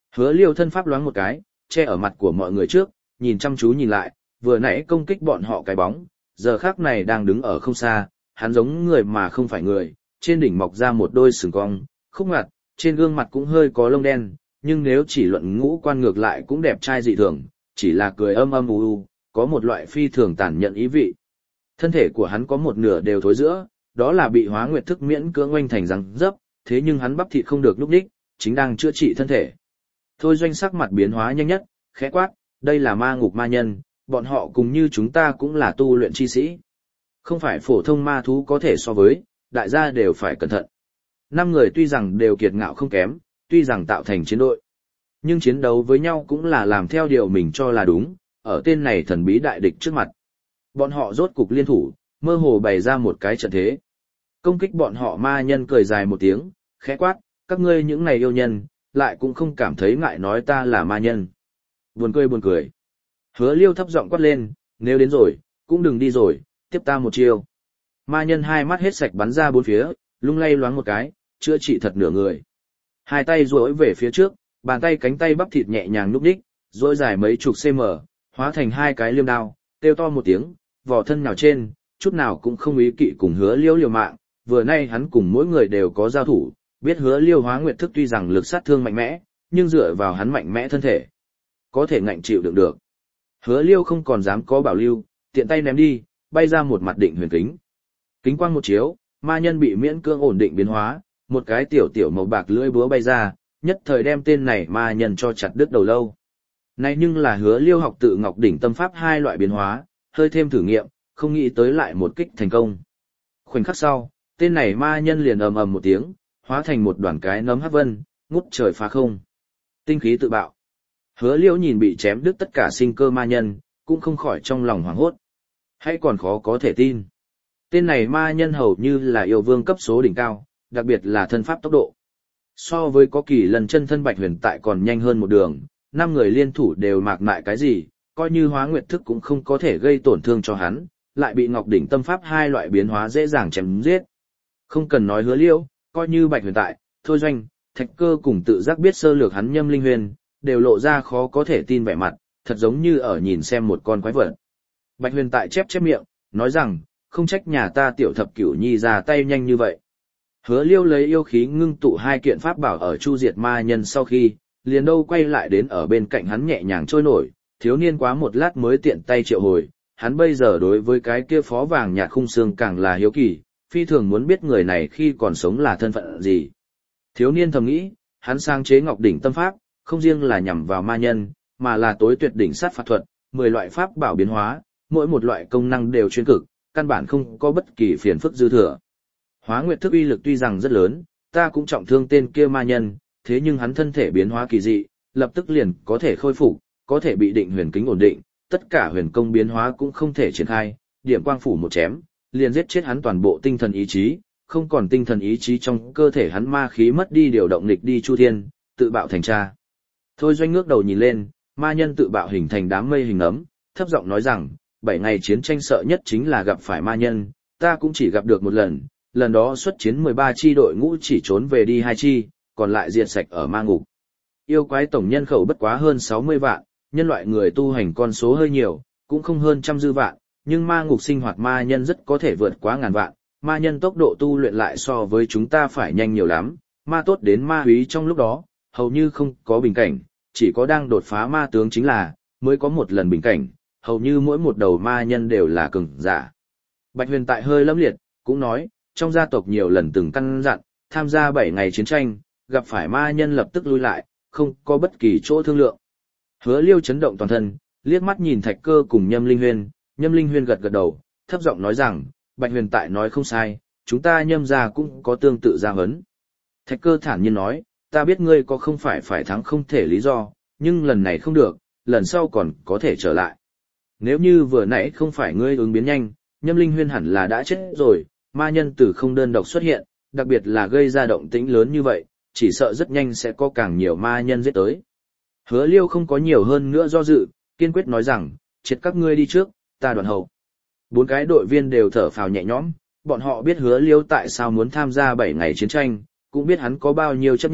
Hứa Liêu thân pháp loáng một cái, che ở mặt của mọi người trước, nhìn chăm chú nhìn lại, vừa nãy công kích bọn họ cái bóng, giờ khắc này đang đứng ở không xa, hắn giống người mà không phải người, trên đỉnh mọc ra một đôi sừng cong, khúc ngặt, trên gương mặt cũng hơi có lông đen, nhưng nếu chỉ luận ngũ quan ngược lại cũng đẹp trai dị thường, chỉ là cười âm âm u u, có một loại phi thường tàn nhẫn ý vị. Thân thể của hắn có một nửa đều thối giữa, đó là bị Hóa Nguyệt thức miễn cưỡng oanh thành răng dấp, thế nhưng hắn bắp thịt không được lúc đích, chính đang chữa trị thân thể. Thôi Doanh sắc mặt biến hóa nhanh nhất, khẽ quát, đây là ma ngục ma nhân, bọn họ cùng như chúng ta cũng là tu luyện chi sĩ. Không phải phổ thông ma thú có thể so với, đại gia đều phải cẩn thận. 5 người tuy rằng đều kiệt ngạo không kém, tuy rằng tạo thành chiến đội, nhưng chiến đấu với nhau cũng là làm theo điều mình cho là đúng, ở tên này thần bí đại địch trước mặt. Bọn họ rốt cục liên thủ, mơ hồ bày ra một cái trận thế. Công kích bọn họ ma nhân cười dài một tiếng, khẽ quát, các ngươi những này yêu nhân, lại cũng không cảm thấy ngại nói ta là ma nhân. Buồn cười buồn cười. Hứa Liêu thấp giọng quát lên, nếu đến rồi, cũng đừng đi rồi, tiếp ta một chiêu. Ma nhân hai mắt hết sạch bắn ra bốn phía, lung lay loáng một cái, chữa trị thật nửa người. Hai tay duỗi về phía trước, bàn tay cánh tay bắp thịt nhẹ nhàng núp đích, duỗi dài mấy chục cm, hóa thành hai cái liêm đao, kêu to một tiếng, vỏ thân nào trên, chút nào cũng không ý kỵ cùng Hứa Liêu liều mạng, vừa nay hắn cùng mỗi người đều có giao thủ, biết Hứa Liêu Hóa Nguyệt thức tuy rằng lực sát thương mạnh mẽ, nhưng dựa vào hắn mạnh mẽ thân thể, có thể ngạnh chịu đựng được. Hứa Liêu không còn dám có bảo lưu, tiện tay ném đi, bay ra một mặt định huyền kính. Kính quang một chiếu, ma nhân bị miễn cưỡng ổn định biến hóa, một cái tiểu tiểu màu bạc lưỡi búa bay ra, nhất thời đem tên này ma nhân cho chặt đứt đầu lâu. Này nhưng là Hứa Liêu học tự Ngọc đỉnh tâm pháp hai loại biến hóa, hơi thêm thử nghiệm, không nghĩ tới lại một kích thành công. Khoảnh khắc sau, tên này ma nhân liền ầm ầm một tiếng, hóa thành một đoàn cái nấm hắc vân, ngút trời phá không. Tinh khí tự bạo. Hứa Liêu nhìn bị chém đứt tất cả sinh cơ ma nhân, cũng không khỏi trong lòng hoảng hốt. Hay còn khó có thể tin. Tên này ma nhân hầu như là yêu vương cấp số đỉnh cao, đặc biệt là thân pháp tốc độ. So với có kỳ lần chân thân Bạch Huyền tại còn nhanh hơn một đường, 5 người liên thủ đều mạc mại cái gì, coi như Hóa Nguyệt thức cũng không có thể gây tổn thương cho hắn, lại bị Ngọc đỉnh tâm pháp hai loại biến hóa dễ dàng chém giết. Không cần nói Hứa Liêu, coi như Bạch Huyền tại, Thôi Doanh, Thạch Cơ cùng tự giác biết sơ lược hắn Nhâm Linh Huyền, đều lộ ra khó có thể tin vẻ mặt, thật giống như ở nhìn xem một con quái vật. Bạch Huyền tại chép miệng, nói rằng, không trách nhà ta tiểu thập cửu nhi ra tay nhanh như vậy. Hứa Liêu lấy yêu khí ngưng tụ hai kiện pháp bảo ở chu diệt ma nhân sau khi, liền đâu quay lại đến ở bên cạnh hắn nhẹ nhàng trôi nổi, thiếu niên quá một lát mới tiện tay triệu hồi, hắn bây giờ đối với cái kia phó vàng nhạt khung xương càng là hiếu kỳ, phi thường muốn biết người này khi còn sống là thân phận gì. Thiếu niên thầm nghĩ, hắn sáng chế Ngọc đỉnh tâm pháp, không riêng là nhằm vào ma nhân, mà là tối tuyệt đỉnh sát phạt thuật, 10 loại pháp bảo biến hóa, mỗi một loại công năng đều chuyên cực, căn bản không có bất kỳ phiền phức dư thừa. Hóa Nguyệt thức uy lực tuy rằng rất lớn, ta cũng trọng thương tên kia ma nhân, thế nhưng hắn thân thể biến hóa kỳ dị, lập tức liền có thể khôi phục, có thể bị định huyền kính ổn định, tất cả huyền công biến hóa cũng không thể triển khai, điểm quang phủ một chém, liền giết chết hắn toàn bộ tinh thần ý chí, không còn tinh thần ý chí trong cơ thể hắn ma khí mất đi điều động nghịch đi chu thiên, tự bạo thành cha. Thôi Doanh ngước đầu nhìn lên, ma nhân tự bạo hình thành đám mây hình ấm, thấp giọng nói rằng, 7 ngày chiến tranh sợ nhất chính là gặp phải ma nhân, ta cũng chỉ gặp được một lần, lần đó xuất chiến 13 chi đội ngũ chỉ trốn về đi 2 chi, còn lại diệt sạch ở ma ngục. Yêu quái tổng nhân khẩu bất quá hơn 60 vạn, nhân loại người tu hành con số hơi nhiều, cũng không hơn trăm dư vạn, nhưng ma ngục sinh hoạt ma nhân rất có thể vượt quá ngàn vạn, ma nhân tốc độ tu luyện lại so với chúng ta phải nhanh nhiều lắm, ma tốt đến ma úy trong lúc đó, hầu như không có bình cảnh, chỉ có đang đột phá ma tướng chính là, mới có một lần bình cảnh, hầu như mỗi một đầu ma nhân đều là cường giả. Bạch Huyền tại hơi lâm liệt, cũng nói, trong gia tộc nhiều lần từng căn dặn, tham gia 7 ngày chiến tranh, gặp phải ma nhân lập tức lui lại, không có bất kỳ chỗ thương lượng. Hứa Liêu chấn động toàn thân, liếc mắt nhìn Thạch Cơ cùng Nhâm Linh Huyên gật gật đầu, thấp giọng nói rằng, Bạch Huyền tại nói không sai, chúng ta Nhâm gia cũng có tương tự gia huấn. Thạch Cơ thản nhiên nói, ta biết ngươi có không phải thắng không thể lý do, nhưng lần này không được, lần sau còn có thể trở lại. Nếu như vừa nãy không phải ngươi ứng biến nhanh, Nhâm Linh Huyên hẳn là đã chết rồi, ma nhân tử không đơn độc xuất hiện, đặc biệt là gây ra động tĩnh lớn như vậy, chỉ sợ rất nhanh sẽ có càng nhiều ma nhân giết tới. Hứa Liêu không có nhiều hơn nữa do dự, kiên quyết nói rằng, triệt các ngươi đi trước, ta đoàn hậu. 4 cái đội viên đều thở phào nhẹ nhõm, bọn họ biết Hứa Liêu tại sao muốn tham gia 7 ngày chiến tranh, cũng biết hắn có bao nhiêu chấp nhất,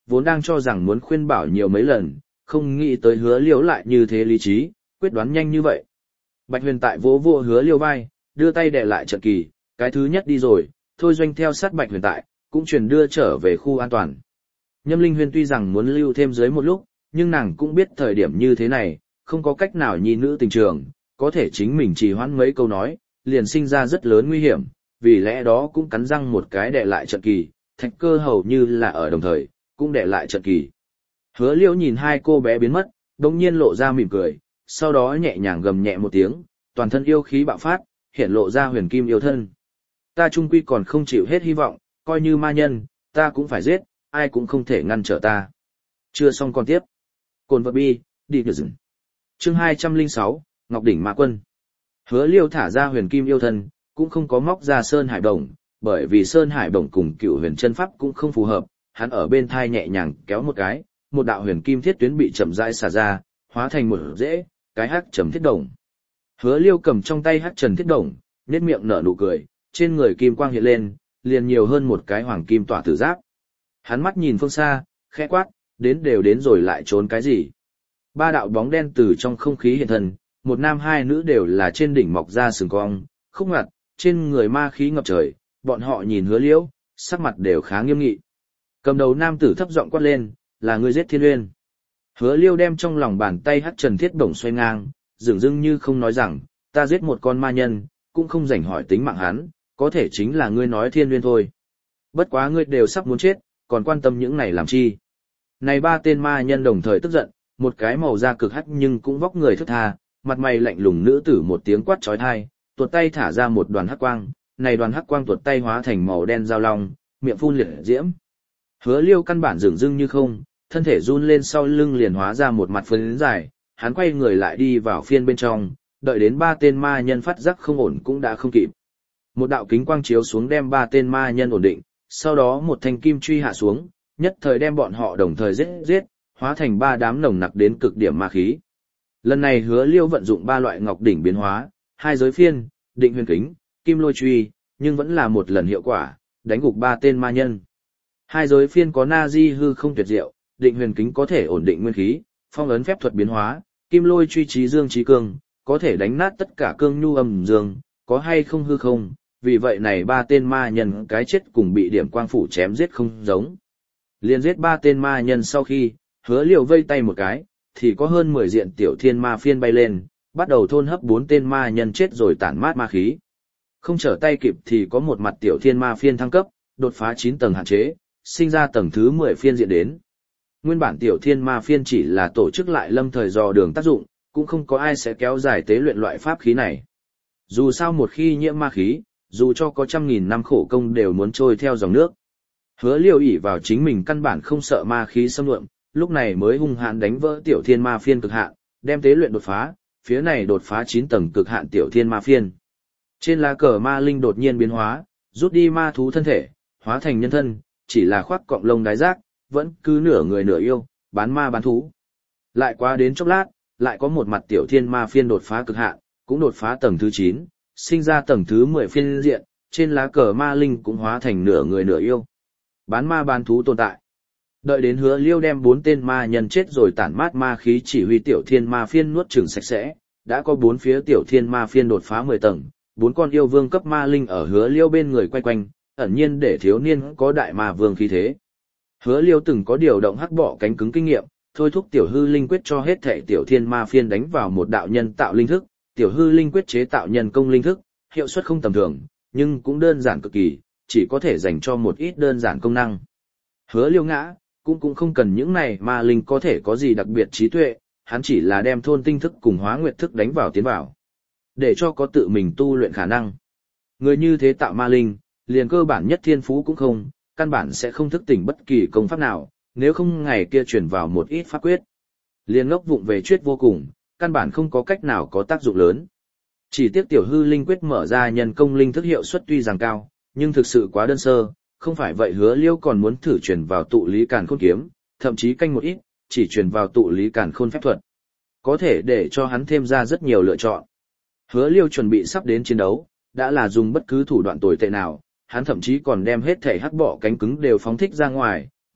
vốn đang cho rằng muốn khuyên bảo nhiều mấy lần, không nghĩ tới Hứa Liêu lại như thế lý trí, quyết đoán nhanh như vậy. Bạch Huyền tại vỗ vỗ Hứa Liêu vai, đưa tay đè lại trận kỳ, cái thứ nhất đi rồi, Thôi Doanh theo sát Bạch Huyền tại, cũng truyền đưa trở về khu an toàn. Nhâm Linh Huyên tuy rằng muốn lưu thêm dưới một lúc, nhưng nàng cũng biết thời điểm như thế này, không có cách nào nhi nữ tình trường, có thể chính mình trì hoãn mấy câu nói, liền sinh ra rất lớn nguy hiểm, vì lẽ đó cũng cắn răng một cái đè lại trận kỳ, Thạch Cơ hầu như là ở đồng thời, cũng đè lại trận kỳ. Hứa Liễu nhìn hai cô bé biến mất, đồng nhiên lộ ra mỉm cười, sau đó nhẹ nhàng gầm nhẹ một tiếng, toàn thân yêu khí bạo phát, hiện lộ ra huyền kim yêu thân. Ta trung quy còn không chịu hết hy vọng, coi như ma nhân, ta cũng phải giết, ai cũng không thể ngăn trở ta. Chưa xong còn tiếp. Cồn vật bi, đi được dừng. Chương 206, Ngọc Đỉnh Ma Quân. Hứa Liêu thả ra huyền kim yêu thân, cũng không có móc ra Sơn Hải Bổng, bởi vì Sơn Hải Bổng cùng Cựu Huyền Chân Pháp cũng không phù hợp, hắn ở bên thai nhẹ nhàng kéo một cái, một đạo huyền kim thiết tuyến bị chậm rãi xả ra, hóa thành một rễ, cái hắc trầm thiết đồng. Hứa Liêu cầm trong tay hắc trầm thiết đồng, nhếch miệng nở nụ cười, trên người kim quang hiện lên, liền nhiều hơn một cái hoàng kim tỏa tử giáp. Hắn mắt nhìn phương xa, khẽ quát, đến đều đến rồi lại trốn cái gì? Ba đạo bóng đen từ trong không khí hiện thân, một nam hai nữ đều là trên đỉnh mọc ra sừng cong, khúc ngặt, trên người ma khí ngập trời, bọn họ nhìn Hứa Liễu, sắc mặt đều khá nghiêm nghị. Cầm đầu nam tử thấp giọng quát lên, là ngươi giết Thiên Uyên. Hứa Liêu đem trong lòng bàn tay hắc trần thiết bổng xoay ngang, dường dưng như không nói rằng, ta giết một con ma nhân, cũng không rảnh hỏi tính mạng hắn, có thể chính là ngươi nói Thiên Uyên thôi. Bất quá ngươi đều sắp muốn chết, còn quan tâm những này làm chi? Này ba tên ma nhân đồng thời tức giận, một cái màu da cực hắc nhưng cũng vóc người thức tha, mặt mày lạnh lùng nữ tử một tiếng quát chói tai, tuột tay thả ra một đoàn hắc quang, này đoàn hắc quang tuột tay hóa thành màu đen giao long, miệng phun liệt diễm. Hứa Liêu căn bản dường dưng như không, thân thể run lên sau lưng liền hóa ra một mặt phấn dài, hắn quay người lại đi vào phiên bên trong, đợi đến ba tên ma nhân phát giác không ổn cũng đã không kịp. Một đạo kính quang chiếu xuống đem ba tên ma nhân ổn định, sau đó một thanh kim truy hạ xuống, nhất thời đem bọn họ đồng thời giết, hóa thành ba đám nồng nặc đến cực điểm ma khí. Lần này Hứa Liêu vận dụng ba loại ngọc đỉnh biến hóa, hai giới phiên, định huyền kính, kim lôi truy, nhưng vẫn là một lần hiệu quả, đánh gục ba tên ma nhân. Hai giới phiên có na di hư không tuyệt diệu, định huyền kính có thể ổn định nguyên khí, phong ấn phép thuật biến hóa, kim lôi truy trí dương trí cương, có thể đánh nát tất cả cương nhu âm dương, có hay không hư không, vì vậy này ba tên ma nhân cái chết cùng bị điểm quang phủ chém giết không giống. Liên giết ba tên ma nhân sau khi, Hứa Liêu vây tay một cái, thì có hơn 10 diện tiểu thiên ma phiên bay lên, bắt đầu thôn hấp 4 tên ma nhân chết rồi tản mát ma khí. Không trở tay kịp thì có một mặt tiểu thiên ma phiên thăng cấp, đột phá 9 tầng hạn chế, sinh ra tầng thứ 10 phiên diện đến. Nguyên bản tiểu thiên ma phiên chỉ là tổ chức lại lâm thời dò đường tác dụng, cũng không có ai sẽ kéo dài tế luyện loại pháp khí này. Dù sao một khi nhiễm ma khí, dù cho có 100.000 năm khổ công đều muốn trôi theo dòng nước. Hứa Liêu ỷ vào chính mình căn bản không sợ ma khí xâm lượm, lúc này mới hung hãn đánh vỡ tiểu thiên ma phiên cực hạn, đem tế luyện đột phá, phía này đột phá 9 tầng cực hạn tiểu thiên ma phiên. Trên lá cờ ma linh đột nhiên biến hóa, rút đi ma thú thân thể, hóa thành nhân thân, chỉ là khoác cọng lông đái giác, vẫn cứ nửa người nửa yêu, bán ma bán thú. Lại qua đến chốc lát, lại có một mặt tiểu thiên ma phiên đột phá cực hạn, cũng đột phá tầng thứ 9, sinh ra tầng thứ 10 phiên diện, trên lá cờ ma linh cũng hóa thành nửa người nửa yêu. Bán ma bán thú tồn tại. Đợi đến Hứa Liêu đem 4 tên ma nhân chết rồi tản mát ma khí chỉ huy tiểu thiên ma phiên nuốt chửng sạch sẽ, đã có 4 phía tiểu thiên ma phiên đột phá 10 tầng, 4 con yêu vương cấp ma linh ở Hứa Liêu bên người quay quanh, ẩn nhiên để thiếu niên có đại ma vương khí thế. Hứa Liêu từng có điều động hắc bọ cánh cứng kinh nghiệm, thôi thúc tiểu hư linh quyết cho hết thể tiểu thiên ma phiên đánh vào một đạo nhân tạo linh thức, tiểu hư linh quyết chế tạo nhân công linh thức, hiệu suất không tầm thường, nhưng cũng đơn giản cực kỳ, chỉ có thể dành cho một ít đơn giản công năng. Hứa Liêu ngã, cũng không cần những này ma linh có thể có gì đặc biệt trí tuệ, hắn chỉ là đem thôn tinh thức cùng hóa nguyệt thức đánh vào tiến vào, để cho có tự mình tu luyện khả năng. Người như thế tạo ma linh, liền cơ bản nhất thiên phú cũng không, căn bản sẽ không thức tỉnh bất kỳ công pháp nào, nếu không ngày kia chuyển vào một ít pháp quyết. Liền ngốc vụng về chuyết vô cùng, căn bản không có cách nào có tác dụng lớn. Chỉ tiếc tiểu hư linh quyết mở ra nhân công linh thức hiệu suất tuy rằng cao, nhưng thực sự quá đơn sơ, không phải vậy Hứa Liêu còn muốn thử truyền vào tụ lý càn khôn kiếm, thậm chí canh một ít, chỉ truyền vào tụ lý càn khôn phép thuật. Có thể để cho hắn thêm ra rất nhiều lựa chọn. Hứa Liêu chuẩn bị sắp đến chiến đấu, đã là dùng bất cứ thủ đoạn tồi tệ nào, hắn thậm chí còn đem hết thể hắc bọ cánh cứng đều phóng thích ra ngoài,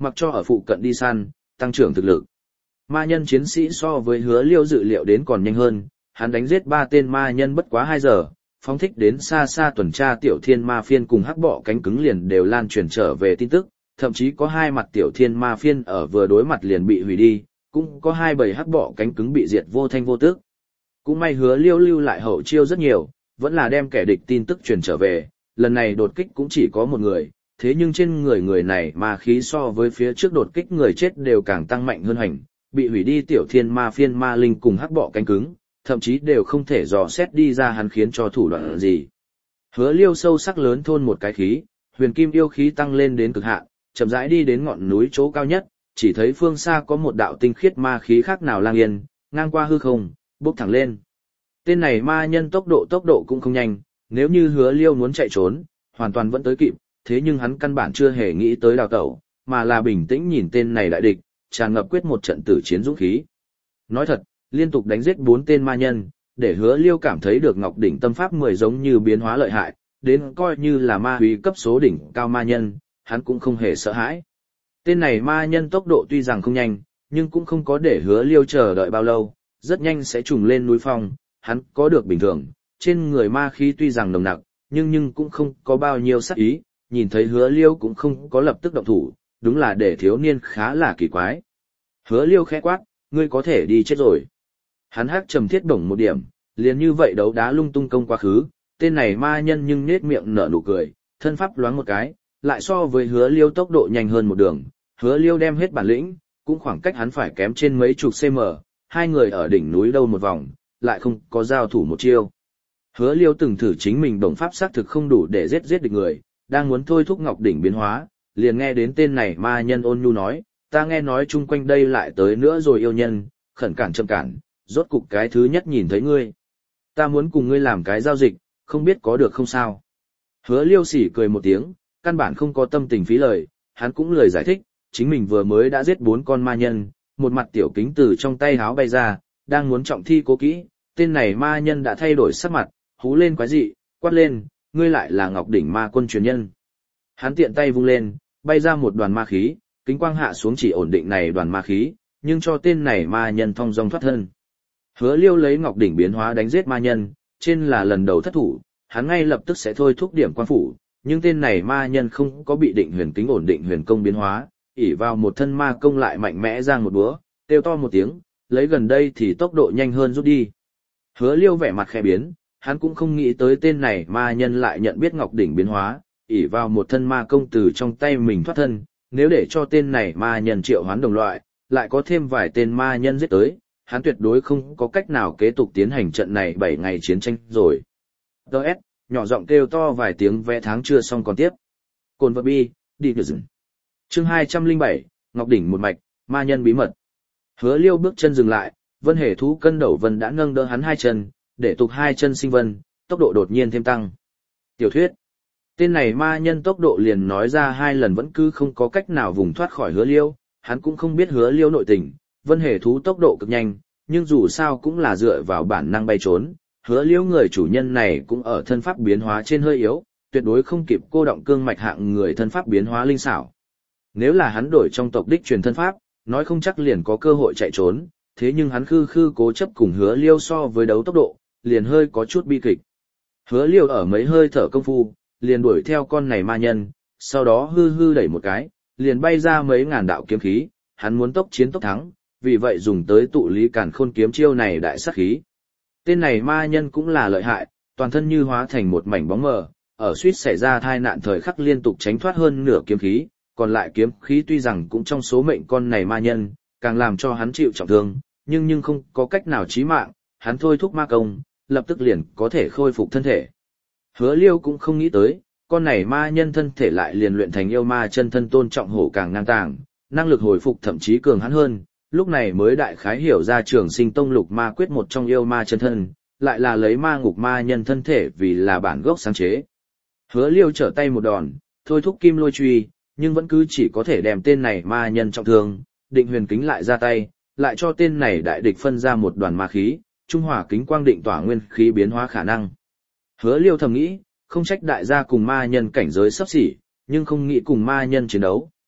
mặc cho ở phụ cận đi săn, tăng trưởng thực lực. Ma nhân chiến sĩ so với Hứa Liêu dự liệu đến còn nhanh hơn, hắn đánh giết 3 tên ma nhân bất quá 2 giờ, phóng thích đến xa xa tuần tra tiểu thiên ma phiên cùng hắc bọ cánh cứng liền đều lan truyền trở về tin tức, thậm chí có 2 mặt tiểu thiên ma phiên ở vừa đối mặt liền bị hủy đi, cũng có 2 bầy hắc bọ cánh cứng bị diệt vô thanh vô tức. Cũng may Hứa Liêu lưu lại hậu chiêu rất nhiều, vẫn là đem kẻ địch tin tức truyền trở về, lần này đột kích cũng chỉ có một người, thế nhưng trên người này ma khí so với phía trước đột kích người chết đều càng tăng mạnh hơn hành, bị hủy đi tiểu thiên ma phiên ma linh cùng hắc bọ cánh cứng, thậm chí đều không thể dò xét đi ra hắn khiến cho thủ đoạn gì. Hứa Liêu sâu sắc lớn thôn một cái khí, huyền kim yêu khí tăng lên đến cực hạn, chậm rãi đi đến ngọn núi chỗ cao nhất, chỉ thấy phương xa có một đạo tinh khiết ma khí khác nào lang yên, ngang qua hư không, bốc thẳng lên. Tên này ma nhân tốc độ cũng không nhanh, nếu như Hứa Liêu muốn chạy trốn, hoàn toàn vẫn tới kịp, thế nhưng hắn căn bản chưa hề nghĩ tới đào tẩu, mà là bình tĩnh nhìn tên này đại địch, tràn ngập quyết một trận tử chiến dũng khí. Nói thật, liên tục đánh giết 4 tên ma nhân, để Hứa Liêu cảm thấy được Ngọc đỉnh tâm pháp 10 giống như biến hóa lợi hại, đến coi như là ma huy cấp số đỉnh cao ma nhân, hắn cũng không hề sợ hãi. Tên này ma nhân tốc độ tuy rằng không nhanh, nhưng cũng không có để Hứa Liêu chờ đợi bao lâu, rất nhanh sẽ trùng lên núi phong, hắn có được bình thường, trên người ma khí tuy rằng nồng nặc, nhưng cũng không có bao nhiêu sát ý, nhìn thấy Hứa Liêu cũng không có lập tức động thủ, đúng là để thiếu niên khá là kỳ quái. Hứa Liêu khẽ quát, ngươi có thể đi chết rồi. Hắn hắc trầm thiết bổng một điểm, liền như vậy đấu đá lung tung công quá khứ, tên này ma nhân nhưng nết miệng nở nụ cười, thân pháp loáng một cái, lại so với Hứa Liêu tốc độ nhanh hơn một đường. Hứa Liêu đem hết bản lĩnh, cũng khoảng cách hắn phải kém trên mấy chục cm, hai người ở đỉnh núi đâu một vòng, lại không có giao thủ một chiêu. Hứa Liêu từng thử chính mình đồng pháp xác thực không đủ để giết địch người, đang muốn thôi thúc Ngọc đỉnh biến hóa, liền nghe đến tên này ma nhân ôn nhu nói, ta nghe nói chung quanh đây lại tới nữa rồi yêu nhân, khẩn cản chậm cản, rốt cục cái thứ nhất nhìn thấy ngươi. Ta muốn cùng ngươi làm cái giao dịch, không biết có được không sao. Hứa Liêu sỉ cười một tiếng, căn bản không có tâm tình phí lời, hắn cũng lời giải thích, chính mình vừa mới đã giết 4 con ma nhân, một mặt tiểu kính từ trong tay háo bay ra, đang muốn trọng thi cố kỹ, tên này ma nhân đã thay đổi sắc mặt, hú lên quái dị, quát lên, ngươi lại là Ngọc đỉnh ma quân truyền nhân. Hắn tiện tay vung lên, bay ra một đoàn ma khí, kính quang hạ xuống chỉ ổn định này đoàn ma khí, nhưng cho tên này ma nhân thong dong thoát thân. Hứa Liêu lấy Ngọc đỉnh biến hóa đánh giết ma nhân, trên là lần đầu thất thủ, hắn ngay lập tức sẽ thôi thúc điểm quang phủ, nhưng tên này ma nhân không có bị định huyền kính ổn định huyền công biến hóa, ỷ vào một thân ma công lại mạnh mẽ giang một búa, kêu to một tiếng, lấy gần đây thì tốc độ nhanh hơn rút đi. Hứa Liêu vẻ mặt khẽ biến, hắn cũng không nghĩ tới tên này ma nhân lại nhận biết Ngọc đỉnh biến hóa, ỷ vào một thân ma công từ trong tay mình thoát thân, nếu để cho tên này ma nhân triệu hoán đồng loại, lại có thêm vài tên ma nhân giết tới, hắn tuyệt đối không có cách nào kế tục tiến hành trận này 7 ngày chiến tranh rồi. Đợt, nhỏ giọng kêu to vài tiếng vẽ tháng chưa xong còn tiếp. Cồn vật bi, đi được dừng. Chương 207, Ngọc đỉnh một mạch, ma nhân bí mật. Hứa Liêu bước chân dừng lại, Vân Hề thú cân đầu vân đã nâng đỡ hắn 2 chân, để tục 2 chân sinh vân, tốc độ đột nhiên thêm tăng. Tiểu thuyết. Tên này ma nhân tốc độ liền nói ra 2 lần vẫn cứ không có cách nào vùng thoát khỏi Hứa Liêu, hắn cũng không biết Hứa Liêu nội tình, Vân Hề thú tốc độ cực nhanh, nhưng dù sao cũng là dựa vào bản năng bay trốn, Hứa Liêu người chủ nhân này cũng ở thân pháp biến hóa trên hơi yếu, tuyệt đối không kịp cô động cương mạch hạng người thân pháp biến hóa linh xảo. Nếu là hắn đổi trong tộc đích truyền thân pháp, nói không chắc liền có cơ hội chạy trốn, thế nhưng hắn khư cố chấp cùng Hứa Liêu so với đấu tốc độ, liền hơi có chút bi kịch. Hứa Liêu ở mấy hơi thở công phu, liền đuổi theo con này ma nhân, sau đó hư đẩy một cái, liền bay ra mấy ngàn đạo kiếm khí, hắn muốn tốc chiến tốc thắng, vì vậy dùng tới tụ lý càn khôn kiếm chiêu này đại sát khí. Tên này ma nhân cũng là lợi hại, toàn thân như hóa thành một mảnh bóng mờ, ở suýt xảy ra tai nạn thời khắc liên tục tránh thoát hơn nửa kiếm khí, còn lại kiếm khí tuy rằng cũng trong số mệnh con này ma nhân, càng làm cho hắn chịu trọng thương, nhưng không có cách nào chí mạng, hắn thôi thúc ma công, lập tức liền có thể khôi phục thân thể. Hứa Liêu cũng không nghĩ tới, con này ma nhân thân thể lại liền luyện thành yêu ma chân thân tôn trọng hổ càng ngang tàng, năng lực hồi phục thậm chí cường hắn hơn, lúc này mới đại khái hiểu ra Trường Sinh Tông lục ma quyết một trong yêu ma chân thân, lại là lấy ma ngục ma nhân thân thể vì là bản gốc sáng chế. Hứa Liêu trở tay một đòn, thôi thúc kim lôi truy, nhưng vẫn cứ chỉ có thể đem tên này ma nhân trọng thương, định huyền kính lại ra tay, lại cho tên này đại địch phân ra một đoàn ma khí, trung hỏa kính quang định tỏa nguyên khí biến hóa khả năng. Hứa Liêu thầm nghĩ, không trách đại gia cùng ma nhân cảnh giới sắp xỉ, nhưng không nghĩ cùng ma nhân chiến đấu,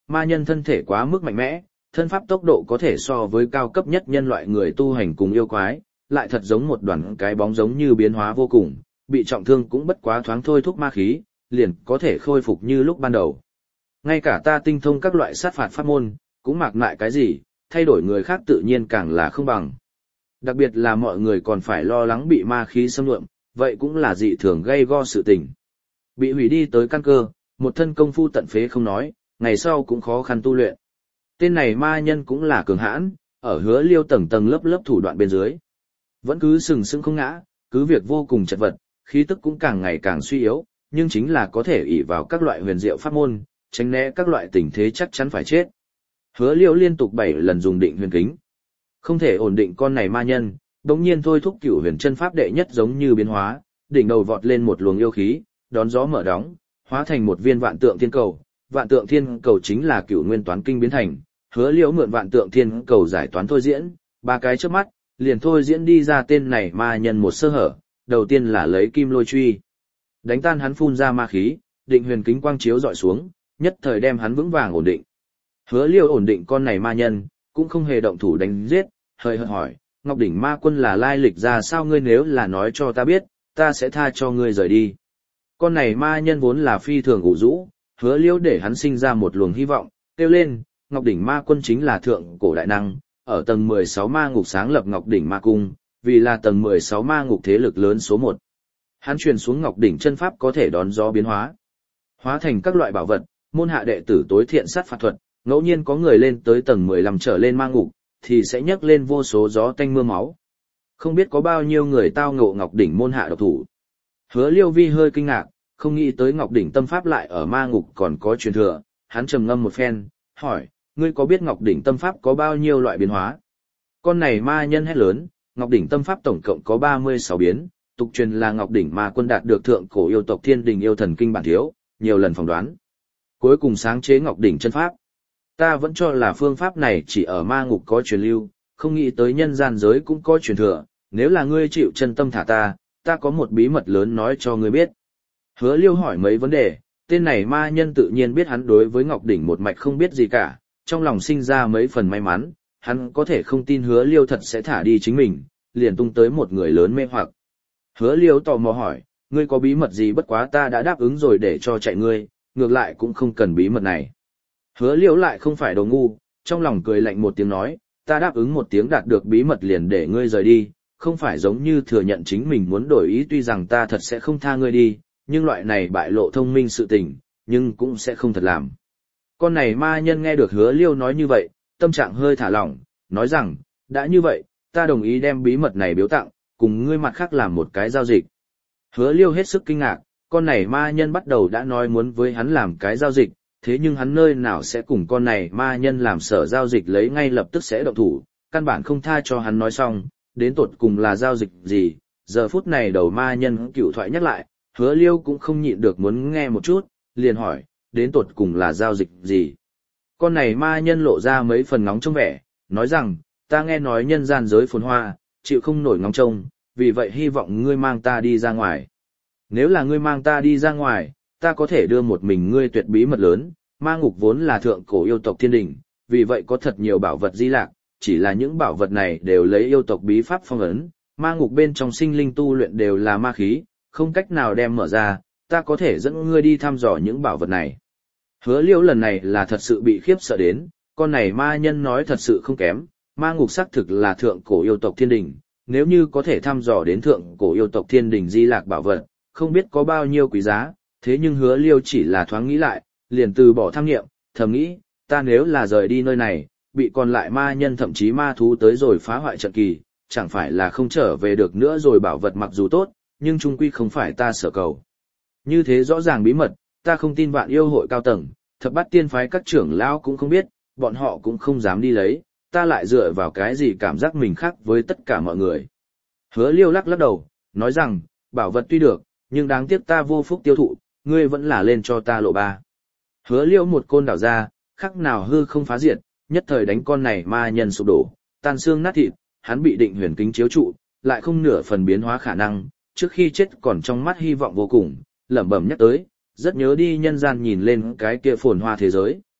ma nhân thân thể quá mức mạnh mẽ, thân pháp tốc độ có thể so với cao cấp nhất nhân loại người tu hành cùng yêu quái, lại thật giống một đoàn cái bóng giống như biến hóa vô cùng, bị trọng thương cũng bất quá thoáng thôi thúc ma khí, liền có thể khôi phục như lúc ban đầu. Ngay cả ta tinh thông các loại sát phạt pháp môn, cũng mặc ngại cái gì, thay đổi người khác tự nhiên càng là không bằng. Đặc biệt là mọi người còn phải lo lắng bị ma khí xâm lượm, vậy cũng là dị thường gây go sự tình. Bị hủy đi tới căn cơ, một thân công phu tận phế không nói, ngày sau cũng khó khăn tu luyện. Tên này ma nhân cũng là cường hãn, ở Hứa Liêu tầng tầng lớp lớp thủ đoạn bên dưới. Vẫn cứ sừng sững không ngã, cứ việc vô cùng chật vật, khí tức cũng càng ngày càng suy yếu, nhưng chính là có thể ỷ vào các loại huyền diệu pháp môn, tránh né các loại tình thế chắc chắn phải chết. Hứa Liêu liên tục 7 lần dùng định huyền kính. Không thể ổn định con này ma nhân, đống nhiên thôi thúc cửu huyền chân pháp đệ nhất giống như biến hóa, đỉnh đầu vọt lên một luồng yêu khí, đón gió mở đóng, hóa thành một viên vạn tượng thiên cầu. Vạn tượng thiên cầu chính là cửu nguyên toán kinh biến thành, Hứa Liễu mượn vạn tượng thiên cầu giải toán thôi diễn, ba cái chớp mắt, liền thôi diễn đi ra tên này ma nhân một sơ hở, đầu tiên là lấy kim lôi truy, đánh tan hắn phun ra ma khí, định huyền kính quang chiếu dọi xuống, nhất thời đem hắn vững vàng ổn định. Hứa Liễu ổn định con này ma nhân, cũng không hề động thủ đánh giết, hơi hợt hỏi, Ngọc Đỉnh Ma Quân là lai lịch ra sao, ngươi nếu là nói cho ta biết, ta sẽ tha cho ngươi rời đi. Con này ma nhân vốn là phi thường ủ rũ, Hứa Liễu để hắn sinh ra một luồng hy vọng, kêu lên, Ngọc Đỉnh Ma Quân chính là thượng cổ đại năng, ở tầng 16 ma ngục sáng lập Ngọc Đỉnh Ma Cung, vì là tầng 16 ma ngục thế lực lớn số 1. Hắn truyền xuống Ngọc Đỉnh chân pháp có thể đón gió biến hóa, hóa thành các loại bảo vật, môn hạ đệ tử tối thiện sát phạt thuật, ngẫu nhiên có người lên tới tầng 15 trở lên ma ngục, thì sẽ nhấc lên vô số gió tanh mưa máu. Không biết có bao nhiêu người tao ngộ Ngọc Đỉnh môn hạ độc thủ. Hứa Liêu Vi hơi kinh ngạc, không nghĩ tới Ngọc Đỉnh tâm pháp lại ở ma ngục còn có truyền thừa, hắn trầm ngâm một phen, hỏi, ngươi có biết Ngọc Đỉnh tâm pháp có bao nhiêu loại biến hóa? Con này ma nhân hét lớn, Ngọc Đỉnh tâm pháp tổng cộng có 36 biến, tục truyền là Ngọc Đỉnh Ma Quân đạt được thượng cổ yêu tộc Thiên Đình yêu thần kinh bản thiếu, nhiều lần phỏng đoán. Cuối cùng sáng chế Ngọc Đỉnh chân pháp. Ta vẫn cho là phương pháp này chỉ ở ma ngục có truyền lưu, không nghĩ tới nhân gian giới cũng có truyền thừa, nếu là ngươi chịu chân tâm thả ta có một bí mật lớn nói cho ngươi biết. Hứa Liêu hỏi mấy vấn đề, tên này ma nhân tự nhiên biết hắn đối với Ngọc Đỉnh một mạch không biết gì cả, trong lòng sinh ra mấy phần may mắn, hắn có thể không tin Hứa Liêu thật sẽ thả đi chính mình, liền tung tới một người lớn mê hoặc. Hứa Liêu tò mò hỏi, ngươi có bí mật gì, bất quá ta đã đáp ứng rồi để cho chạy ngươi, ngược lại cũng không cần bí mật này. Hứa Liêu lại không phải đồ ngu, trong lòng cười lạnh một tiếng nói, ta đáp ứng một tiếng đạt được bí mật liền để ngươi rời đi, không phải giống như thừa nhận chính mình muốn đổi ý, tuy rằng ta thật sẽ không tha ngươi đi, nhưng loại này bại lộ thông minh sự tình, nhưng cũng sẽ không thật làm. Con này ma nhân nghe được Hứa Liêu nói như vậy, tâm trạng hơi thả lỏng, nói rằng, đã như vậy, ta đồng ý đem bí mật này biếu tặng, cùng ngươi mặt khác làm một cái giao dịch. Hứa Liêu hết sức kinh ngạc, con này ma nhân bắt đầu đã nói muốn với hắn làm cái giao dịch, thế nhưng hắn nơi nào sẽ cùng con này ma nhân làm sở giao dịch lấy ngay lập tức sẽ động thủ, căn bản không tha cho hắn nói xong, đến tột cùng là giao dịch gì, giờ phút này đầu ma nhân cựu thoại nhắc lại, Hứa Liêu cũng không nhịn được muốn nghe một chút, liền hỏi, đến tột cùng là giao dịch gì. Con này ma nhân lộ ra mấy phần ngóng trông vẻ, nói rằng, ta nghe nói nhân gian giới phồn hoa, chịu không nổi ngóng trông, vì vậy hy vọng ngươi mang ta đi ra ngoài. Nếu là ngươi mang ta đi ra ngoài, ta có thể đưa một mình ngươi tuyệt bí mật lớn, ma ngục vốn là thượng cổ yêu tộc Thiên Đình, vì vậy có thật nhiều bảo vật di lạc, chỉ là những bảo vật này đều lấy yêu tộc bí pháp phong ấn, ma ngục bên trong sinh linh tu luyện đều là ma khí, không cách nào đem mở ra, ta có thể dẫn ngươi đi thăm dò những bảo vật này. Hứa Liễu lần này là thật sự bị khiếp sợ đến, con này ma nhân nói thật sự không kém, ma ngục xác thực là thượng cổ yêu tộc Thiên Đình, nếu như có thể thăm dò đến thượng cổ yêu tộc Thiên Đình di lạc bảo vật, không biết có bao nhiêu quý giá, thế nhưng Hứa Liêu chỉ là thoáng nghĩ lại, liền từ bỏ tham nghiệm, thầm nghĩ, ta nếu là rời đi nơi này, bị còn lại ma nhân thậm chí ma thú tới rồi phá hoại trận kỳ, chẳng phải là không trở về được nữa rồi, bảo vật mặc dù tốt, nhưng chung quy không phải ta sở cầu. Như thế rõ ràng bí mật, ta không tin Vạn Yêu hội cao tầng, Thập Bát Tiên phái các trưởng lão cũng không biết, bọn họ cũng không dám đi lấy, ta lại dựa vào cái gì cảm giác mình khác với tất cả mọi người. Hứa Liêu lắc lắc đầu, nói rằng, bảo vật tuy được, nhưng đáng tiếc ta vô phúc tiêu thụ, ngươi vẫn là lên cho ta lộ ba. Hứa Liêu một côn đảo ra, khắc nào hư không phá diệt, nhất thời đánh con này ma nhân sụp đổ, tan xương nát thịt, hắn bị định huyền kính chiếu trụ, lại không nửa phần biến hóa khả năng, trước khi chết còn trong mắt hy vọng vô cùng, lẩm bẩm nhắc tới, rất nhớ đi nhân gian nhìn lên cái kia phồn hoa thế giới.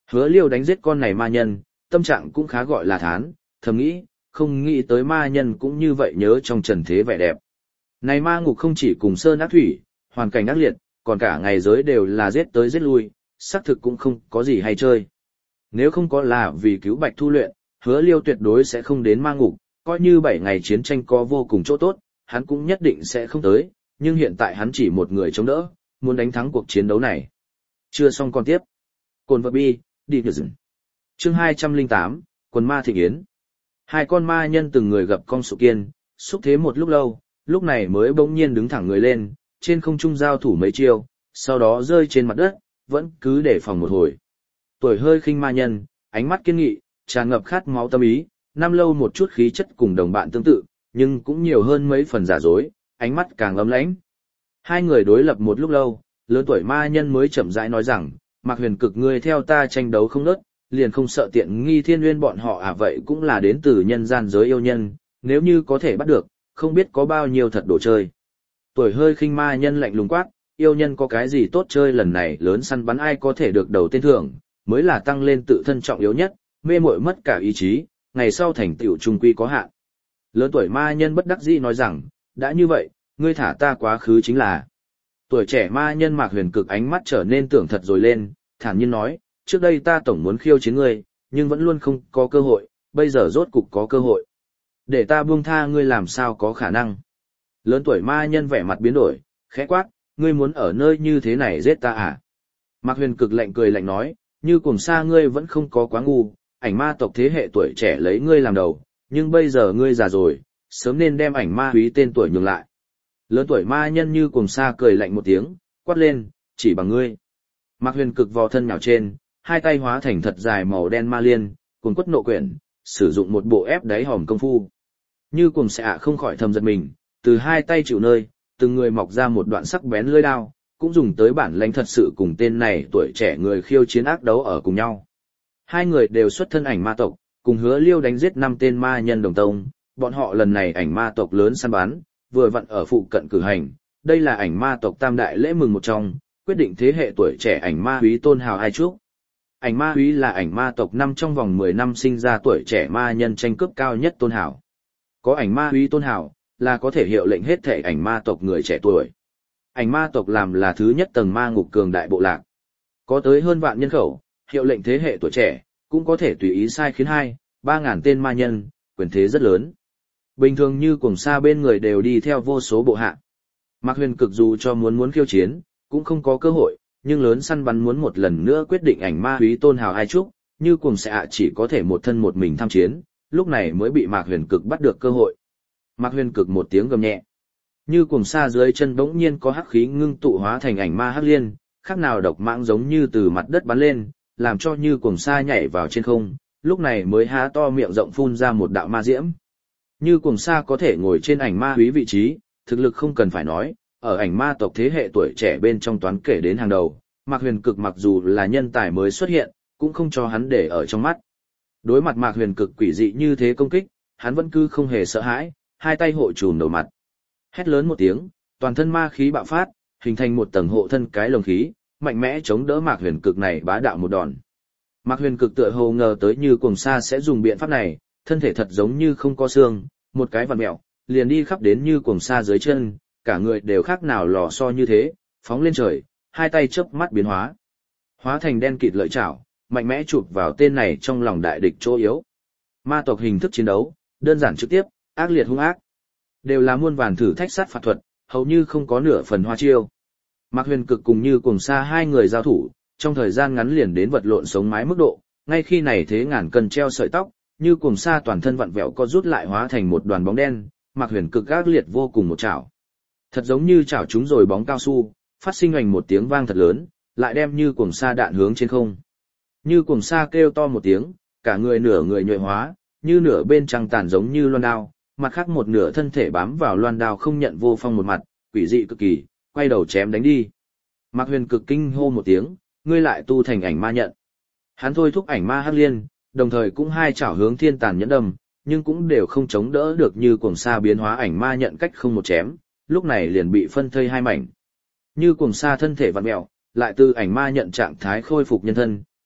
Hứa Liêu đánh giết con này ma nhân, tâm trạng cũng khá gọi là thán, thầm nghĩ, không nghĩ tới ma nhân cũng như vậy nhớ trong trần thế vẻ đẹp. Này ma ngục không chỉ cùng sơn ác thủy, hoàn cảnh ác liệt, còn cả ngày giới đều là giết tới giết lui, xác thực cũng không có gì hay chơi. Nếu không có là vì cứu Bạch Thu luyện, Hứa Liêu tuyệt đối sẽ không đến ma ngục, coi như 7 ngày chiến tranh có vô cùng chỗ tốt, hắn cũng nhất định sẽ không tới, nhưng hiện tại hắn chỉ một người chống đỡ, muốn đánh thắng cuộc chiến đấu này. Chưa xong còn tiếp. Cồn vật bi, đi nhờ dừng. Chương 208, Quần ma thịnh yến. Hai con ma nhân từng người gặp con sụ kiên, xúc thế một lúc lâu, lúc này mới bỗng nhiên đứng thẳng người lên, trên không trung giao thủ mấy chiêu, sau đó rơi trên mặt đất, vẫn cứ để phòng một hồi. Tuổi hơi khinh ma nhân, ánh mắt kiên nghị, tràn ngập khát máu tâm ý, năm lâu một chút khí chất cùng đồng bạn tương tự, nhưng cũng nhiều hơn mấy phần giả dối, ánh mắt càng ấm lãnh. Hai người đối lập một lúc lâu, lớn tuổi ma nhân mới chậm rãi nói rằng, Mạc Huyền Cực ngươi theo ta tranh đấu không nớt, liền không sợ tiện nghi Thiên Nguyên bọn họ à, vậy cũng là đến từ nhân gian giới yêu nhân, nếu như có thể bắt được, không biết có bao nhiêu thật đồ chơi. Tuổi hơi khinh ma nhân lạnh lùng quát, yêu nhân có cái gì tốt chơi, lần này lớn săn bắn ai có thể được đầu tên thưởng, mới là tăng lên tự thân trọng yếu nhất, mê muội mất cả ý chí, ngày sau thành tựu trung quy có hạn. Lớn tuổi ma nhân bất đắc dĩ nói rằng, đã như vậy, ngươi thả ta quá khứ chính là. Tuổi trẻ ma nhân Mạc Huyền Cực ánh mắt trở nên tưởng thật rồi lên, thản nhiên nói, trước đây ta tổng muốn khiêu chiến ngươi, nhưng vẫn luôn không có cơ hội, bây giờ rốt cục có cơ hội. Để ta buông tha ngươi làm sao có khả năng. Lớn tuổi ma nhân vẻ mặt biến đổi, khẽ quát, ngươi muốn ở nơi như thế này giết ta à? Mạc Huyền Cực lạnh cười lạnh nói, như cùng xa ngươi vẫn không có quá ngu, ảnh ma tộc thế hệ tuổi trẻ lấy ngươi làm đầu, nhưng bây giờ ngươi già rồi, sớm nên đem ảnh ma húy tên tuổi nhường lại. Lớn tuổi ma nhân như cùng xa cười lạnh một tiếng, quát lên, chỉ bằng ngươi. Mạc Huyền Cực vò thân nhào trên, hai tay hóa thành thật dài màu đen ma liên, cuồn quất nộ quyển, sử dụng một bộ ép đáy hòm công phu. Như cùng xạ không khỏi thầm giật mình, từ hai tay chịu nơi, từng người mọc ra một đoạn sắc bén lưỡi đao, cũng dùng tới bản lãnh thật sự cùng tên này tuổi trẻ người khiêu chiến ác đấu ở cùng nhau. Hai người đều xuất thân ảnh ma tộc, cùng Hứa Liêu đánh giết 5 tên ma nhân đồng tông, bọn họ lần này ảnh ma tộc lớn săn bắn, vừa vặn ở phụ cận cử hành, đây là ảnh ma tộc tam đại lễ mừng một trong, quyết định thế hệ tuổi trẻ ảnh ma húy tôn hào ai chúc. Ảnh ma húy là ảnh ma tộc năm trong vòng 10 năm sinh ra tuổi trẻ ma nhân tranh cướp cao nhất tôn hào. Có ảnh ma húy tôn hào, là có thể hiệu lệnh hết thể ảnh ma tộc người trẻ tuổi. Ảnh ma tộc làm là thứ nhất tầng ma ngục cường đại bộ lạc. Có tới hơn vạn nhân khẩu, hiệu lệnh thế hệ tuổi trẻ, cũng có thể tùy ý sai khiến 2-3 ngàn tên ma nhân, quyền thế rất lớn. Bình thường như cùng xa bên người đều đi theo vô số bộ hạ. Mạc Huyền Cực dù cho muốn khiêu chiến, cũng không có cơ hội, nhưng lớn săn bắn muốn một lần nữa quyết định ảnh ma húy tôn hào ai chúc, như cùng sẽ chỉ có thể một thân một mình tham chiến, lúc này mới bị Mạc Huyền Cực bắt được cơ hội. Mạc Huyền Cực một tiếng gầm nhẹ. Như cùng xa dưới chân bỗng nhiên có hắc khí ngưng tụ hóa thành ảnh ma hắc liên, khác nào độc mãng giống như từ mặt đất bắn lên, làm cho như cùng xa nhảy vào trên không, lúc này mới há to miệng rộng phun ra một đạo ma diễm. Như cùng xa có thể ngồi trên ảnh ma húy vị trí, thực lực không cần phải nói, ở ảnh ma tộc thế hệ tuổi trẻ bên trong toán kể đến hàng đầu, Mạc Huyền Cực mặc dù là nhân tài mới xuất hiện, cũng không cho hắn để ở trong mắt. Đối mặt Mạc Huyền Cực quỷ dị như thế công kích, hắn vẫn cứ không hề sợ hãi, hai tay hộ trùm đầu mặt. Hét lớn một tiếng, toàn thân ma khí bạo phát, hình thành một tầng hộ thân cái lồng khí, mạnh mẽ chống đỡ Mạc Huyền Cực này bá đạo một đòn. Mạc Huyền Cực tựa hồ ngờ tới Như Cuồng Sa sẽ dùng biện pháp này, thân thể thật giống như không có xương, một cái vặn mẹo, liền đi khắp đến Như Cuồng Sa dưới chân, cả người đều khác nào lò xo như thế, phóng lên trời, hai tay chớp mắt biến hóa. Hóa thành đen kịt lợi chảo, mạnh mẽ chụp vào tên này trong lòng đại địch chỗ yếu. Ma tộc hình thức chiến đấu, đơn giản trực tiếp, ác liệt hung ác. Đều là muôn vàn thử thách sát phạt thuật, hầu như không có nửa phần hoa chiêu. Mạc Huyền Cực cùng Như Cuồng Sa hai người giao thủ, trong thời gian ngắn liền đến vật lộn sống mái mức độ, ngay khi này thế ngàn cân treo sợi tóc, Như Cuồng Sa toàn thân vặn vẹo co rút lại hóa thành một đoàn bóng đen, Mạc Huyền Cực ác liệt vô cùng một chảo. Thật giống như chảo chúng rồi bóng cao su, phát sinh oành một tiếng vang thật lớn, lại đem Như Cuồng Sa đạn hướng trên không. Như Cuồng Sa kêu to một tiếng, cả người nửa người nhuệ hóa, như nửa bên trăng tàn giống như loan đao, mặt khác một nửa thân thể bám vào loan đao không nhận vô phong một mặt, quỷ dị cực kỳ, quay đầu chém đánh đi. Mạc Huyền Cực kinh hô một tiếng, ngươi lại tu thành ảnh ma nhận. Hắn thôi thúc ảnh ma hắc liên, đồng thời cũng hai chảo hướng thiên tàn nhẫn đâm, nhưng cũng đều không chống đỡ được Như Cuồng Sa biến hóa ảnh ma nhận cách không một chém, lúc này liền bị phân thây hai mảnh. Như Cuồng Sa thân thể vặn mèo, lại từ ảnh ma nhận trạng thái khôi phục nhân thân,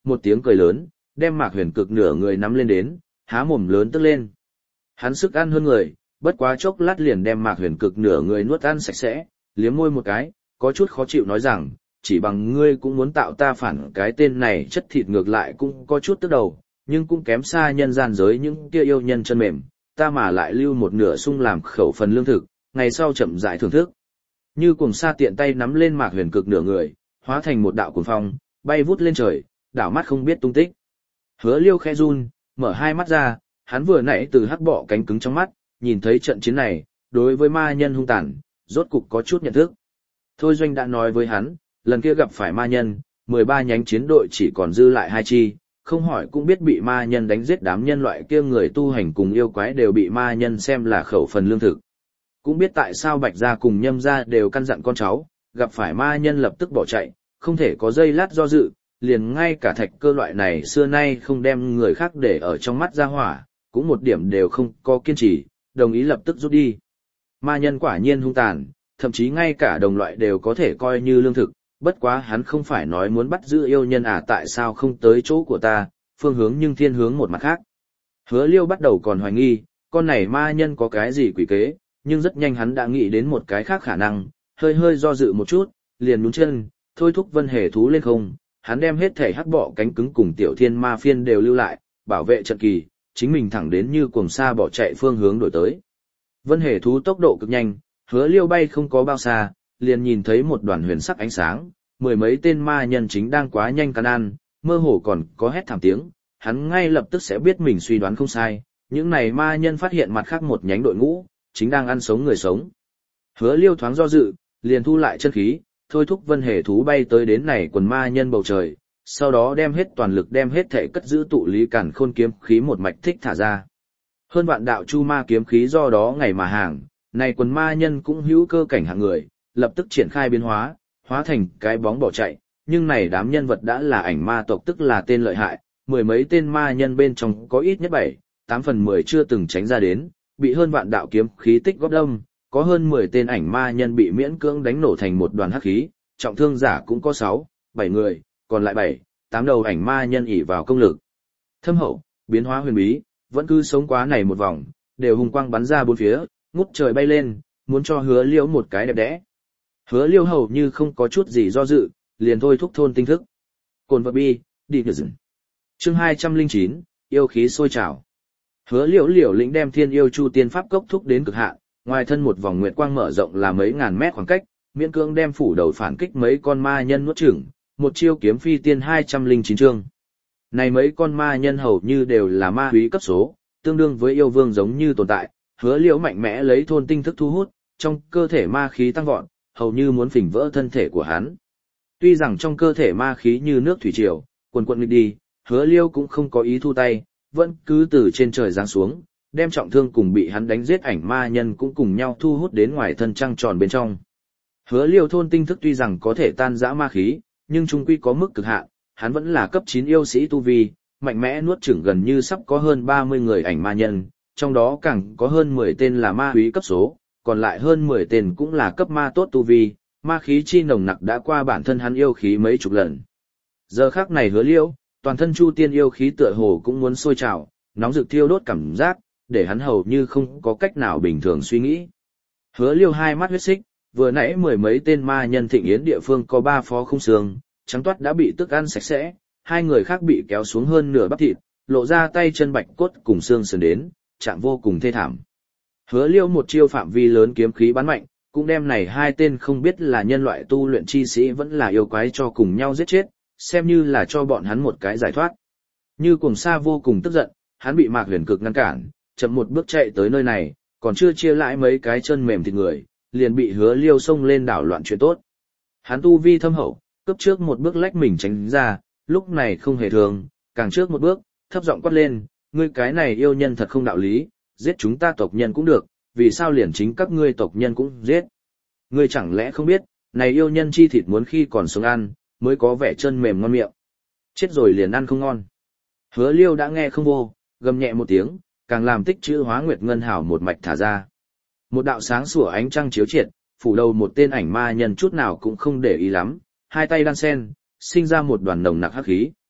một tiếng cười lớn, đem Mạc Huyền Cực nửa người nắm lên đến, há mồm lớn tức lên. Hắn sức ăn hơn người, bất quá chốc lát liền đem Mạc Huyền Cực nửa người nuốt ăn sạch sẽ, liếm môi một cái, có chút khó chịu nói rằng, chỉ bằng ngươi cũng muốn tạo ta phản, cái tên này chất thịt ngược lại cũng có chút tức đầu, nhưng cũng kém xa nhân gian giới những kia yêu nhân chân mềm, ta mà lại lưu một nửa sung làm khẩu phần lương thực, ngày sau chậm rãi thưởng thức. Như cuồng sa tiện tay nắm lên Mạc Huyền Cực nửa người, hóa thành một đạo cuồng phong, bay vút lên trời, đảo mắt không biết tung tích. Hứa Liêu khẽ run, mở hai mắt ra, hắn vừa nãy từ hắc bọ cánh cứng trong mắt, nhìn thấy trận chiến này, đối với ma nhân hung tàn, rốt cục có chút nhận thức. Thôi Doanh đã nói với hắn, lần kia gặp phải ma nhân, 13 nhánh chiến đội chỉ còn dư lại 2 chi, không hỏi cũng biết bị ma nhân đánh giết, đám nhân loại kia người tu hành cùng yêu quái đều bị ma nhân xem là khẩu phần lương thực. Cũng biết tại sao Bạch gia cùng Nhâm gia đều căn dặn con cháu, gặp phải ma nhân lập tức bỏ chạy, không thể có giây lát do dự, liền ngay cả Thạch Cơ loại này xưa nay không đem người khác để ở trong mắt ra hỏa, cũng một điểm đều không có kiên trì, đồng ý lập tức rút đi. Ma nhân quả nhiên hung tàn, thậm chí ngay cả đồng loại đều có thể coi như lương thực, bất quá hắn không phải nói muốn bắt giữ yêu nhân à, tại sao không tới chỗ của ta, phương hướng nhưng thiên hướng một mặt khác. Hứa Liêu bắt đầu còn hoài nghi, con này ma nhân có cái gì quỷ kế, nhưng rất nhanh hắn đã nghĩ đến một cái khác khả năng, hơi hơi do dự một chút, liền nhún chân, thôi thúc vân hề thú lên không, hắn đem hết thể hắc bọ cánh cứng cùng tiểu thiên ma phiên đều lưu lại, bảo vệ trận kỳ, chính mình thẳng đến như cuồng sa bỏ chạy phương hướng đổi tới. Vân hề thú tốc độ cực nhanh, Hứa Liêu bay không có bao xa, liền nhìn thấy một đoàn huyền sắc ánh sáng, mười mấy tên ma nhân chính đang quá nhanh cắn ăn, mơ hồ còn có hét thảm tiếng, hắn ngay lập tức sẽ biết mình suy đoán không sai, những này ma nhân phát hiện mặt khác một nhánh đội ngũ, chính đang ăn sống người sống. Hứa Liêu thoáng do dự, liền thu lại chân khí, thôi thúc vân hề thú bay tới đến này quần ma nhân bầu trời, sau đó đem hết toàn lực đem hết thể cất giữ tụ lý cản khôn kiếm khí một mạch thích thả ra. Hơn vạn đạo chu ma kiếm khí do đó ngày mà hàng, này quần ma nhân cũng hữu cơ cảnh hạng người, lập tức triển khai biến hóa, hóa thành cái bóng bỏ chạy, nhưng này đám nhân vật đã là ảnh ma tộc, tức là tên lợi hại, mười mấy tên ma nhân bên trong có ít nhất 7-8/10 chưa từng tránh ra đến, bị hơn vạn đạo kiếm khí tích góp đâm, có hơn 10 tên ảnh ma nhân bị miễn cưỡng đánh nổ thành một đoàn hắc khí, trọng thương giả cũng có 6-7 người, còn lại 7-8 đầu ảnh ma nhân ỷ vào công lực thâm hậu, biến hóa huyền bí, vẫn cứ sống quá này một vòng, đều hùng quang bắn ra bốn phía, ngút trời bay lên, muốn cho Hứa Liêu một cái đẹp đẽ. Hứa Liêu hầu như không có chút gì do dự, liền thôi thúc thôn tinh thức. Cồn vật bi, đi ngựa rừng. Chương 209, yêu khí sôi trào. Hứa Liêu liều lĩnh đem Thiên Yêu Chu Tiên Pháp cốc thúc đến cực hạn, ngoài thân một vòng nguyệt quang mở rộng là mấy ngàn mét khoảng cách, miễn cưỡng đem phủ đầu phản kích mấy con ma nhân nuốt chửng, một chiêu kiếm phi tiên 209 chương. Này mấy con ma nhân hầu như đều là ma úy cấp số, tương đương với yêu vương giống như tồn tại, Hứa Liễu mạnh mẽ lấy thôn tinh thức thu hút, trong cơ thể ma khí tăng vọt, hầu như muốn phình vỡ thân thể của hắn. Tuy rằng trong cơ thể ma khí như nước thủy triều, quần quần nghịch đi, Hứa Liễu cũng không có ý thu tay, vẫn cứ từ trên trời giáng xuống, đem trọng thương cùng bị hắn đánh giết ảnh ma nhân cũng cùng nhau thu hút đến ngoài thân trăng tròn bên trong. Hứa Liễu thôn tinh thức tuy rằng có thể tan rã ma khí, nhưng chung quy có mức cực hạn, hắn vẫn là cấp 9 yêu sĩ tu vi, mạnh mẽ nuốt chửng gần như sắp có hơn 30 người ảnh ma nhân, trong đó càng có hơn 10 tên là ma úy cấp số, còn lại hơn 10 tên cũng là cấp ma tốt tu vi, ma khí chi nồng nặc đã qua bản thân hắn yêu khí mấy chục lần. Giờ khắc này Hứa Liễu, toàn thân chu tiên yêu khí tựa hồ cũng muốn sôi trào, nóng rực thiêu đốt cảm giác, để hắn hầu như không có cách nào bình thường suy nghĩ. Hứa Liêu hai mắt huyết xích, vừa nãy mười mấy tên ma nhân thịnh yến địa phương có 3 phó không xương, trắng toát đã bị tức ăn sạch sẽ, 2 người khác bị kéo xuống hơn nửa bắp thịt, lộ ra tay chân bạch cốt cùng xương sườn đến, trạng vô cùng thê thảm. Hứa Liêu một chiêu phạm vi lớn kiếm khí bắn mạnh, cũng đem này 2 tên không biết là nhân loại tu luyện chi sĩ vẫn là yêu quái cho cùng nhau giết chết, xem như là cho bọn hắn một cái giải thoát. Như Cuồng Sa vô cùng tức giận, hắn bị Mạc Huyền Cực ngăn cản, chậm một bước chạy tới nơi này, còn chưa chia lại mấy cái chân mềm thịt người, liền bị Hứa Liêu xông lên đảo loạn chuyện tốt. Hắn tu vi thâm hậu, cấp trước một bước lách mình tránh ra, lúc này không hề thường, càng trước một bước, thấp giọng quát lên, ngươi cái này yêu nhân thật không đạo lý, giết chúng ta tộc nhân cũng được, vì sao liền chính các ngươi tộc nhân cũng giết? Ngươi chẳng lẽ không biết, này yêu nhân chi thịt muốn khi còn sống ăn, mới có vẻ chân mềm ngon miệng. Chết rồi liền ăn không ngon. Hứa Liêu đã nghe không vô, gầm nhẹ một tiếng, càng làm tích chữ hóa nguyệt ngân hảo một mạch thả ra. Một đạo sáng sủa ánh trăng chiếu triệt, phủ đầu một tên ảnh ma nhân chút nào cũng không để ý lắm, hai tay đan sen, sinh ra một đoàn nồng nặc hắc khí.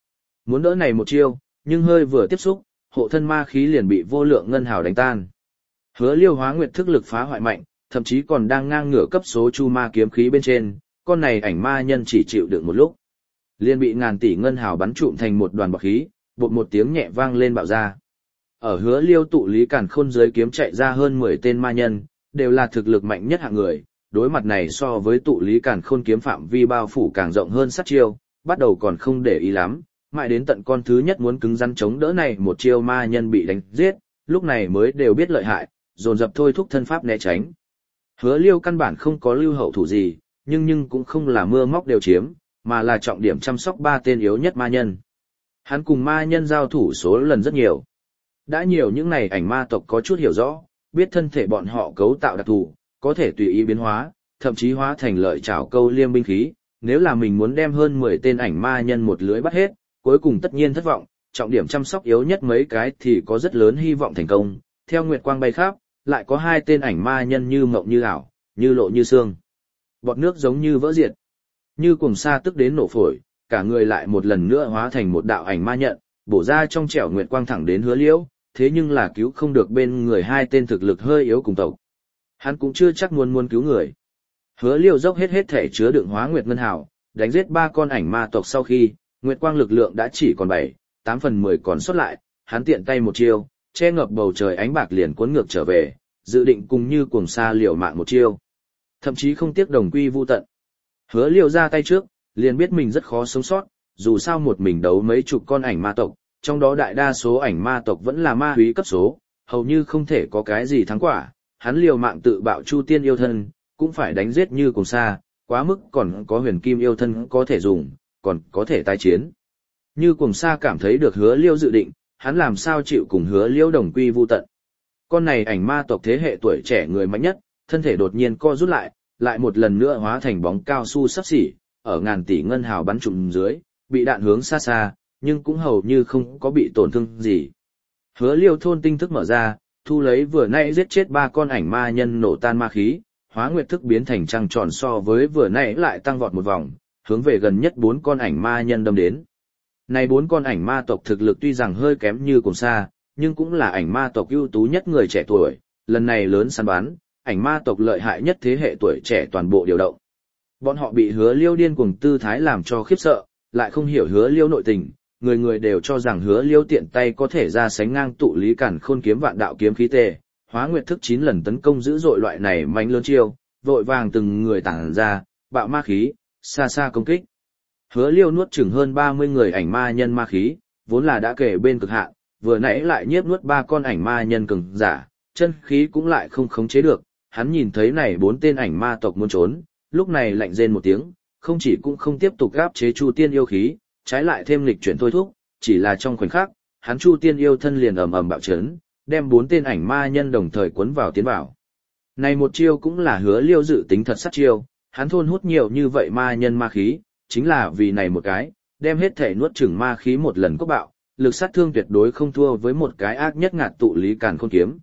Muốn đỡ này một chiêu, nhưng hơi vừa tiếp xúc, hộ thân ma khí liền bị vô lượng ngân hào đánh tan. Hứa Liêu hóa nguyệt thức lực phá hoại mạnh, thậm chí còn đang ngang ngửa cấp số chu ma kiếm khí bên trên, con này ảnh ma nhân chỉ chịu đựng một lúc, liền bị ngàn tỷ ngân hào bắn trụm thành một đoàn bọt khí, bột một tiếng nhẹ vang lên bạo ra. Ở Hứa Liêu tụ lý càn khôn dưới kiếm chạy ra hơn 10 tên ma nhân, đều là thực lực mạnh nhất hạng người, đối mặt này so với tụ lý càn khôn kiếm phạm vi bao phủ càng rộng hơn sát chiêu, bắt đầu còn không để ý lắm, mãi đến tận con thứ nhất muốn cứng rắn chống đỡ này một chiêu ma nhân bị đánh giết, lúc này mới đều biết lợi hại, dồn dập thôi thúc thân pháp né tránh. Hứa Liêu căn bản không có lưu hậu thủ gì, nhưng cũng không là mưa móc đều chiếm, mà là trọng điểm chăm sóc 3 tên yếu nhất ma nhân. Hắn cùng ma nhân giao thủ số lần rất nhiều. Đã nhiều những này ảnh ma tộc có chút hiểu rõ, biết thân thể bọn họ cấu tạo đặc thù, có thể tùy ý biến hóa, thậm chí hóa thành lợi trảo câu liêm binh khí. Nếu là mình muốn đem hơn 10 tên ảnh ma nhân một lưới bắt hết, cuối cùng tất nhiên thất vọng, trọng điểm chăm sóc yếu nhất mấy cái thì có rất lớn hy vọng thành công. Theo nguyệt quang bay khắp, lại có 2 tên ảnh ma nhân như mộng như ảo, như lộ như xương. Bọt nước giống như vỡ diệt. Như cuồng sa tức đến nổ phổi, cả người lại một lần nữa hóa thành một đạo ảnh ma nhận, bổ ra trong trẻo nguyệt quang thẳng đến Hứa Liễu, thế nhưng là cứu không được bên người 2 tên thực lực hơi yếu cùng tộc. Hắn cũng chưa chắc muốn cứu người. Hứa Liễu dốc hết thể chứa đựng hóa nguyệt ngân hào, đánh giết 3 con ảnh ma tộc sau khi, nguyệt quang lực lượng đã chỉ còn 7-8 phần 10 còn sót lại, hắn tiện tay một chiêu, che ngập bầu trời ánh bạc liền cuốn ngược trở về, dự định cùng như cuồng sa liều mạng một chiêu. Thậm chí không tiếc đồng quy vu tận. Hứa Liêu ra tay trước, liền biết mình rất khó sống sót, dù sao một mình đấu mấy chục con ảnh ma tộc, trong đó đại đa số ảnh ma tộc vẫn là ma húy cấp số, hầu như không thể có cái gì thắng quả, hắn liều mạng tự bạo Chu Tiên yêu thân, cũng phải đánh giết như cùng xa, quá mức còn có huyền kim yêu thân có thể dùng, còn có thể tái chiến. Như cùng xa cảm thấy được Hứa Liêu dự định, hắn làm sao chịu cùng Hứa Liêu đồng quy vu tận. Con này ảnh ma tộc thế hệ tuổi trẻ người mạnh nhất, thân thể đột nhiên co rút lại một lần nữa hóa thành bóng cao su sắp xỉ, ở ngàn tỷ ngân hào bắn trùm dưới, bị đạn hướng xa xa, nhưng cũng hầu như không có bị tổn thương gì. Hứa Liêu thôn tinh thức mở ra, thu lấy vừa nãy giết chết 3 con ảnh ma nhân nổ tan ma khí, hóa nguyệt thức biến thành trăng tròn so với vừa nãy lại tăng vọt một vòng, hướng về gần nhất 4 con ảnh ma nhân đâm đến. Này 4 con ảnh ma tộc thực lực tuy rằng hơi kém như cùng xa, nhưng cũng là ảnh ma tộc ưu tú nhất người trẻ tuổi, lần này lớn săn bắn, ảnh ma tộc lợi hại nhất thế hệ tuổi trẻ toàn bộ điều động. Bọn họ bị Hứa Liêu điên cuồng tư thái làm cho khiếp sợ, lại không hiểu Hứa Liêu nội tình, người người đều cho rằng Hứa Liêu tiện tay có thể ra sánh ngang tụ lý cản khôn kiếm vạn đạo kiếm khí tề, hóa nguyệt thức 9 lần tấn công dữ dội loại này mạnh lớn chiêu, vội vàng từng người tản ra, bạo ma khí, xa xa công kích. Hứa Liêu nuốt chửng hơn 30 người ảnh ma nhân ma khí, vốn là đã kể bên cực hạn, vừa nãy lại nhiếp nuốt 3 con ảnh ma nhân cường giả, chân khí cũng lại không khống chế được, hắn nhìn thấy này 4 tên ảnh ma tộc muốn trốn, lúc này lạnh rên một tiếng, không chỉ cũng không tiếp tục áp chế Chu Tiên yêu khí, trái lại thêm lịch chuyển thôi thúc, chỉ là trong khoảnh khắc, hắn Chu Tiên yêu thân liền ầm ầm bạo chấn, đem 4 tên ảnh ma nhân đồng thời cuốn vào tiến vào. Này một chiêu cũng là Hứa Liêu dự tính thật sát chiêu, hắn thôn hút nhiều như vậy ma nhân ma khí, chính là vì này một cái, đem hết thể nuốt chửng ma khí một lần cốc bạo, lực sát thương tuyệt đối không thua với một cái ác nhất ngạt tụ lý càn khôn kiếm.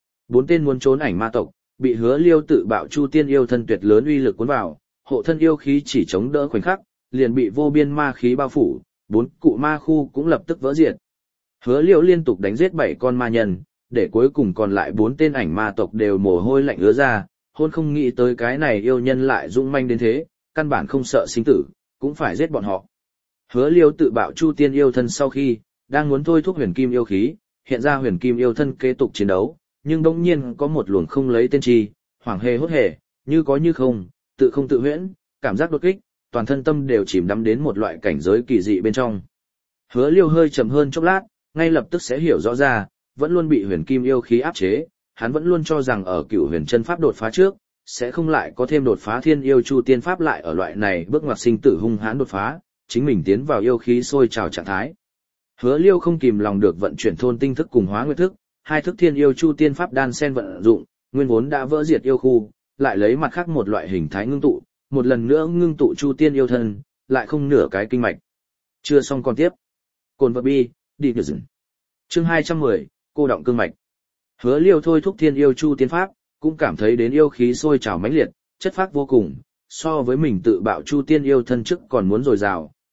4 tên muốn trốn ảnh ma tộc, bị Hứa Liêu tự bạo Chu Tiên yêu thân tuyệt lớn uy lực cuốn vào, hộ thân yêu khí chỉ chống đỡ khoảnh khắc, liền bị vô biên ma khí bao phủ, 4 cụ ma khu cũng lập tức vỡ diệt. Hứa Liêu liên tục đánh giết 7 con ma nhân, để cuối cùng còn lại 4 tên ảnh ma tộc đều mồ hôi lạnh ứa ra, hôn không nghĩ tới cái này yêu nhân lại dũng manh đến thế, căn bản không sợ sinh tử, cũng phải giết bọn họ. Hứa Liêu tự bạo Chu Tiên yêu thân sau khi, đang muốn thôi thúc huyền kim yêu khí, hiện ra huyền kim yêu thân kế tục chiến đấu, nhưng đống nhiên có một luồng không lấy tên chi, hoảng hề hốt hề, như có như không, tự không tự huyễn, cảm giác đột kích, toàn thân tâm đều chìm đắm đến một loại cảnh giới kỳ dị bên trong. Hứa Liêu hơi chậm hơn chốc lát, ngay lập tức sẽ hiểu rõ ra, vẫn luôn bị huyền kim yêu khí áp chế, hắn vẫn luôn cho rằng ở Cửu Huyền Chân Pháp đột phá trước, sẽ không lại có thêm đột phá Thiên Yêu Chu Tiên Pháp lại ở loại này bước ngoặt sinh tử hung hãn đột phá, chính mình tiến vào yêu khí sôi trào trạng thái. Hứa Liêu không kìm lòng được vận chuyển thôn tinh thức cùng hóa nguyệt thức, 2 thức Thiên Yêu Chu Tiên Pháp đan xen vận dụng, nguyên vốn đã vỡ diệt yêu khu, lại lấy mặt khác một loại hình thái ngưng tụ, một lần nữa ngưng tụ Chu Tiên yêu thân, lại không nửa cái kinh mạch. Chưa xong còn tiếp. Cồn vật bi, đi được dừng. Chương 210, cô động cương mạch. Hứa Liêu thôi thúc Thiên Yêu Chu Tiên Pháp, cũng cảm thấy đến yêu khí sôi trào mãnh liệt, chất phác vô cùng, so với mình tự bạo Chu Tiên yêu thân trước còn muốn dồi dào,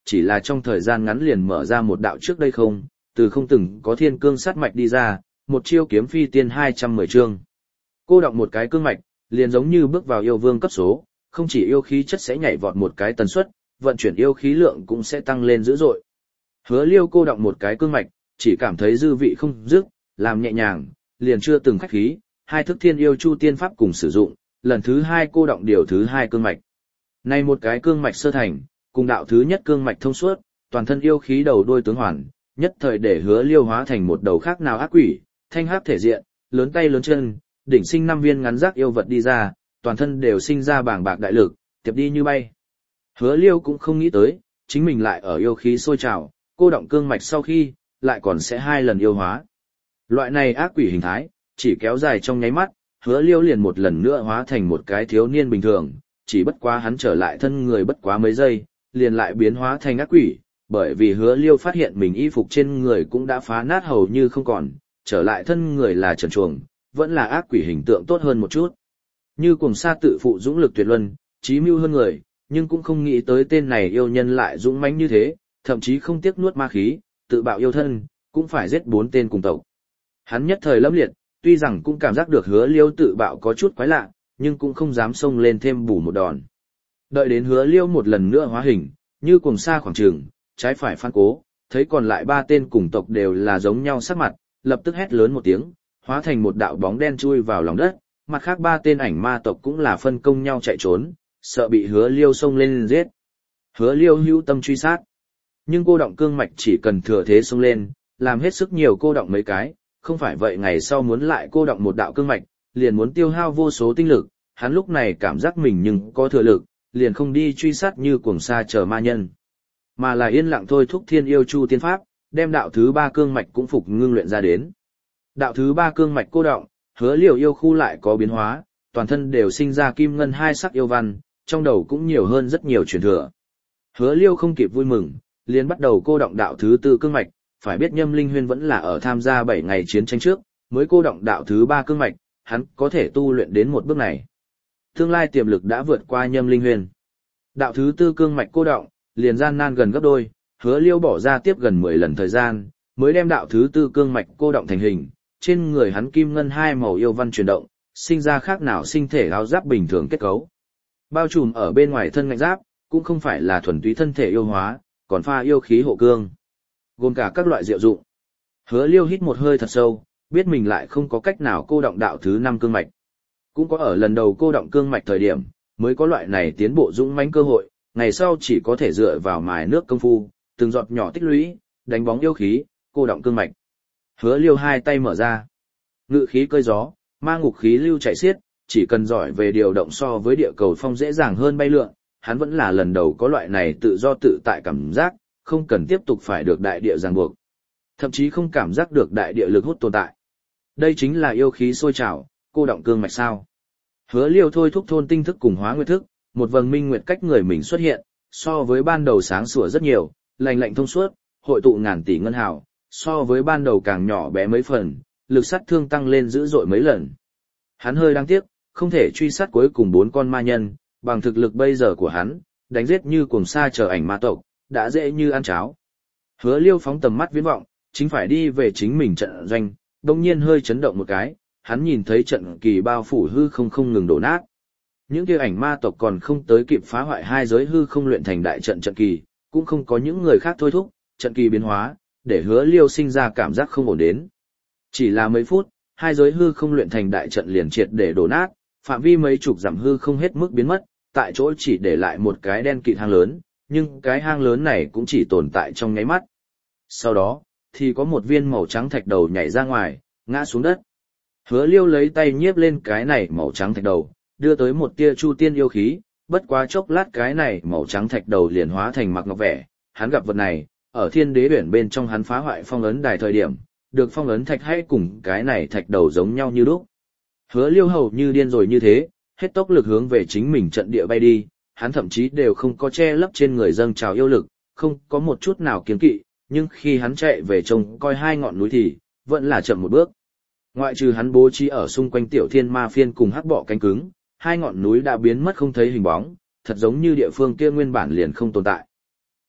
chỉ là trong thời gian ngắn liền mở ra một đạo trước đây không, từ không từng có thiên cương sát mạch đi ra, một chiêu kiếm phi tiên 210 chương. Cô đọng một cái cương mạch, liền giống như bước vào yêu vương cấp số, không chỉ yêu khí chất sẽ nhảy vọt một cái tần suất, vận chuyển yêu khí lượng cũng sẽ tăng lên dữ dội. Hứa Liêu cô đọng một cái cương mạch, chỉ cảm thấy dư vị không dứt, làm nhẹ nhàng, liền chưa từng khách khí, hai thức thiên yêu chu tiên pháp cùng sử dụng, lần thứ hai cô đọng điều thứ hai cương mạch. Này một cái cương mạch sơ thành, cùng đạo thứ nhất cương mạch thông suốt, toàn thân yêu khí đầu đôi tướng hoàn, nhất thời để Hứa Liêu hóa thành một đầu khác nào ác quỷ, thanh hắc thể diện, lớn tay lớn chân, đỉnh sinh 5 viên ngắn giác yêu vật đi ra, toàn thân đều sinh ra bàng bạc đại lực, tiếp đi như bay. Hứa Liêu cũng không nghĩ tới, chính mình lại ở yêu khí sôi trào, cô động cương mạch sau khi, lại còn sẽ 2 lần yêu hóa. Loại này ác quỷ hình thái, chỉ kéo dài trong nháy mắt, Hứa Liêu liền một lần nữa hóa thành một cái thiếu niên bình thường, chỉ bất quá hắn trở lại thân người bất quá mấy giây, liền lại biến hóa thành ác quỷ, bởi vì Hứa Liêu phát hiện mình y phục trên người cũng đã phá nát hầu như không còn, trở lại thân người là trần truồng, vẫn là ác quỷ hình tượng tốt hơn một chút. Như Cuồng Sa tự phụ dũng lực tuyệt luân, trí mưu hơn người, nhưng cũng không nghĩ tới tên này yêu nhân lại dũng mãnh như thế, thậm chí không tiếc nuốt ma khí, tự bạo yêu thân, cũng phải giết 4 tên cùng tộc. Hắn nhất thời lâm liệt, tuy rằng cũng cảm giác được Hứa Liêu tự bạo có chút quái lạ, nhưng cũng không dám xông lên thêm bù một đòn. Đợi đến Hứa Liêu một lần nữa hóa hình, như Cuồng Sa khoảng trường, trái phải phan cố, thấy còn lại 3 tên cùng tộc đều là giống nhau sắc mặt, lập tức hét lớn một tiếng, hóa thành một đạo bóng đen chui vào lòng đất, mặt khác 3 tên ảnh ma tộc cũng là phân công nhau chạy trốn, sợ bị Hứa Liêu xông lên giết. Hứa Liêu hữu tâm truy sát, nhưng cô động cương mạch chỉ cần thừa thế xông lên, làm hết sức nhiều cô động mấy cái, không phải vậy ngày sau muốn lại cô động một đạo cương mạch, liền muốn tiêu hao vô số tinh lực, hắn lúc này cảm giác mình nhưng có thừa lực, liền không đi truy sát như Cuồng Sa chờ ma nhân, mà là yên lặng thôi thúc thiên yêu chu tiên pháp, đem đạo thứ 3 cương mạch cũng phục ngưng luyện ra đến. Đạo thứ 3 cương mạch cô động, Hứa Liêu yêu khu lại có biến hóa, toàn thân đều sinh ra kim ngân 2 sắc yêu văn, trong đầu cũng nhiều hơn rất nhiều truyền thừa. Hứa Liêu không kịp vui mừng, liền bắt đầu cô động đạo thứ 4 cương mạch, phải biết Nhâm Linh Huyên vẫn là ở tham gia 7 ngày chiến tranh trước, mới cô động đạo thứ 3 cương mạch, hắn có thể tu luyện đến một bước này. Tương lai tiềm lực đã vượt qua Nhâm Linh Huyên. Đạo thứ 4 cương mạch cô động, liền gian nan gần gấp đôi, Hứa Liêu bỏ ra tiếp gần 10 lần thời gian, mới đem đạo thứ 4 cương mạch cô động thành hình, trên người hắn kim ngân 2 màu yêu văn chuyển động, sinh ra khác nào sinh thể áo giáp bình thường kết cấu. Bao trùm ở bên ngoài thân ngạch giáp, cũng không phải là thuần túy thân thể yêu hóa, còn pha yêu khí hộ cương, gồm cả các loại diệu dụng. Hứa Liêu hít một hơi thật sâu, biết mình lại không có cách nào cô động đạo thứ 5 cương mạch. Cũng có ở lần đầu cô động cương mạch thời điểm, mới có loại này tiến bộ dũng mãnh cơ hội, ngày sau chỉ có thể dựa vào mài nước công phu, từng giọt nhỏ tích lũy, đánh bóng yêu khí, cô động cương mạch. Hứa Liêu hai tay mở ra, ngự khí cơi gió, ma ngục khí lưu chạy xiết, chỉ cần giỏi về điều động so với địa cầu phong dễ dàng hơn bay lượn, hắn vẫn là lần đầu có loại này tự do tự tại cảm giác, không cần tiếp tục phải được đại địa ràng buộc, thậm chí không cảm giác được đại địa lực hút tồn tại. Đây chính là yêu khí sôi trào, cô động cương mạch sao? Hứa Liêu thôi thúc thôn tinh thức cùng hóa nguyệt thức, một vầng minh nguyệt cách người mình xuất hiện, so với ban đầu sáng sủa rất nhiều, lành lạnh thông suốt, hội tụ ngàn tỷ ngân hào, so với ban đầu càng nhỏ bé mấy phần, lực sát thương tăng lên dữ dội mấy lần. Hắn hơi đáng tiếc, không thể truy sát cuối cùng 4 con ma nhân, bằng thực lực bây giờ của hắn, đánh giết như Cuồng Sa chờ ảnh ma tộc, đã dễ như ăn cháo. Hứa Liêu phóng tầm mắt viễn vọng, chính phải đi về chính mình trận doanh, đồng nhiên hơi chấn động một cái, hắn nhìn thấy trận kỳ bao phủ hư không ngừng đổ nát. Những kia ảnh ma tộc còn không tới kịp phá hoại hai giới hư không luyện thành đại trận trận kỳ, cũng không có những người khác thôi thúc, trận kỳ biến hóa, để Hứa Liêu sinh ra cảm giác không ổn đến. Chỉ là mấy phút, hai giới hư không luyện thành đại trận liền triệt để đổ nát, phạm vi mấy chục dặm hư không hết mức biến mất, tại chỗ chỉ để lại một cái đen kịt hang lớn, nhưng cái hang lớn này cũng chỉ tồn tại trong nháy mắt. Sau đó, thì có một viên màu trắng thạch đầu nhảy ra ngoài, ngã xuống đất. Hứa Liêu lấy tay nhiếp lên cái này màu trắng thạch đầu, đưa tới một tia chu tiên yêu khí, bất quá chốc lát cái này màu trắng thạch đầu liền hóa thành mặc ngọc vẻ, hắn gặp vật này, ở Thiên Đế Uyển bên trong hắn phá hoại phong ấn đài thời điểm, được phong ấn thạch hay cùng cái này thạch đầu giống nhau như lúc. Hứa Liêu hầu như điên rồi như thế, hết tốc lực hướng về chính mình trận địa bay đi, hắn thậm chí đều không có che lấp trên người dâng trào yêu lực, không có một chút nào kiêng kỵ, nhưng khi hắn chạy về trông coi hai ngọn núi thì, vẫn là chậm một bước. Ngoại trừ hắn bố trí ở xung quanh Tiểu Thiên Ma Phiên cùng hắc bọ cánh cứng, hai ngọn núi đã biến mất không thấy hình bóng, thật giống như địa phương kia nguyên bản liền không tồn tại.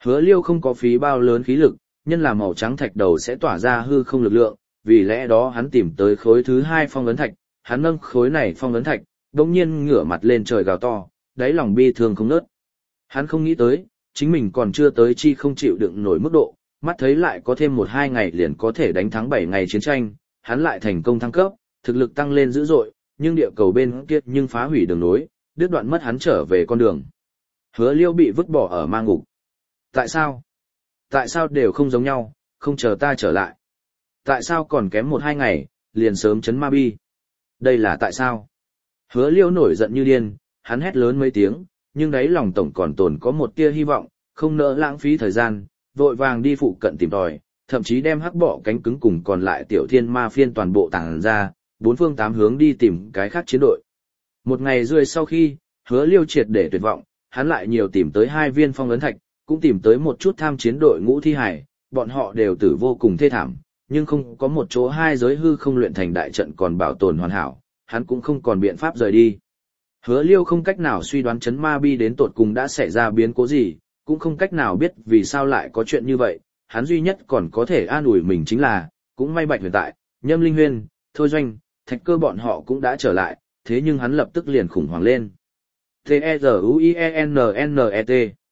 Hứa Liêu không có phí bao lớn khí lực, nhân là màu trắng thạch đầu sẽ tỏa ra hư không lực lượng, vì lẽ đó hắn tìm tới khối thứ 2 phong ấn thạch, hắn nâng khối này phong ấn thạch, đột nhiên ngửa mặt lên trời gào to, đáy lòng bi thương không nớt. Hắn không nghĩ tới, chính mình còn chưa tới chi không chịu đựng nổi mức độ, mắt thấy lại có thêm 1-2 ngày liền có thể đánh thắng 7 ngày chiến tranh, hắn lại thành công thăng cấp, thực lực tăng lên dữ dội, nhưng địa cầu bên kia nhưng phá hủy đường nối, đứt đoạn mất hắn trở về con đường. Hứa Liêu bị vứt bỏ ở ma ngục. Tại sao? Tại sao đều không giống nhau, không chờ ta trở lại? Tại sao còn kém 1-2 ngày, liền sớm chấn ma bi? Đây là tại sao? Hứa Liêu nổi giận như điên, hắn hét lớn mấy tiếng, nhưng đáy lòng tổng còn tồn có một tia hy vọng, không nỡ lãng phí thời gian, vội vàng đi phụ cận tìm tòi, thậm chí đem hắc bọ cánh cứng cùng còn lại tiểu thiên ma phiên toàn bộ tàng ra, 4 phương 8 hướng đi tìm cái khác chiến đội. 1 ngày rưỡi sau khi, Hứa Liêu triệt để tuyệt vọng, hắn lại nhiều tìm tới 2 viên phong ấn thạch, cũng tìm tới một chút tham chiến đội ngũ thi hải, bọn họ đều tử vô cùng thê thảm, nhưng không có một chỗ 2 giới hư không luyện thành đại trận còn bảo tồn hoàn hảo, hắn cũng không còn biện pháp rời đi. Hứa Liêu không cách nào suy đoán chấn ma bi đến tột cùng đã xảy ra biến cố gì, cũng không cách nào biết vì sao lại có chuyện như vậy, hắn duy nhất còn có thể an ủi mình chính là, cũng may Bạch Huyền tại, Nhâm Linh Huyên, Thôi Doanh, Thạch Cơ bọn họ cũng đã trở lại, thế nhưng hắn lập tức liền khủng hoảng lên. T-E-Z-U-I-E-N-N-E-T.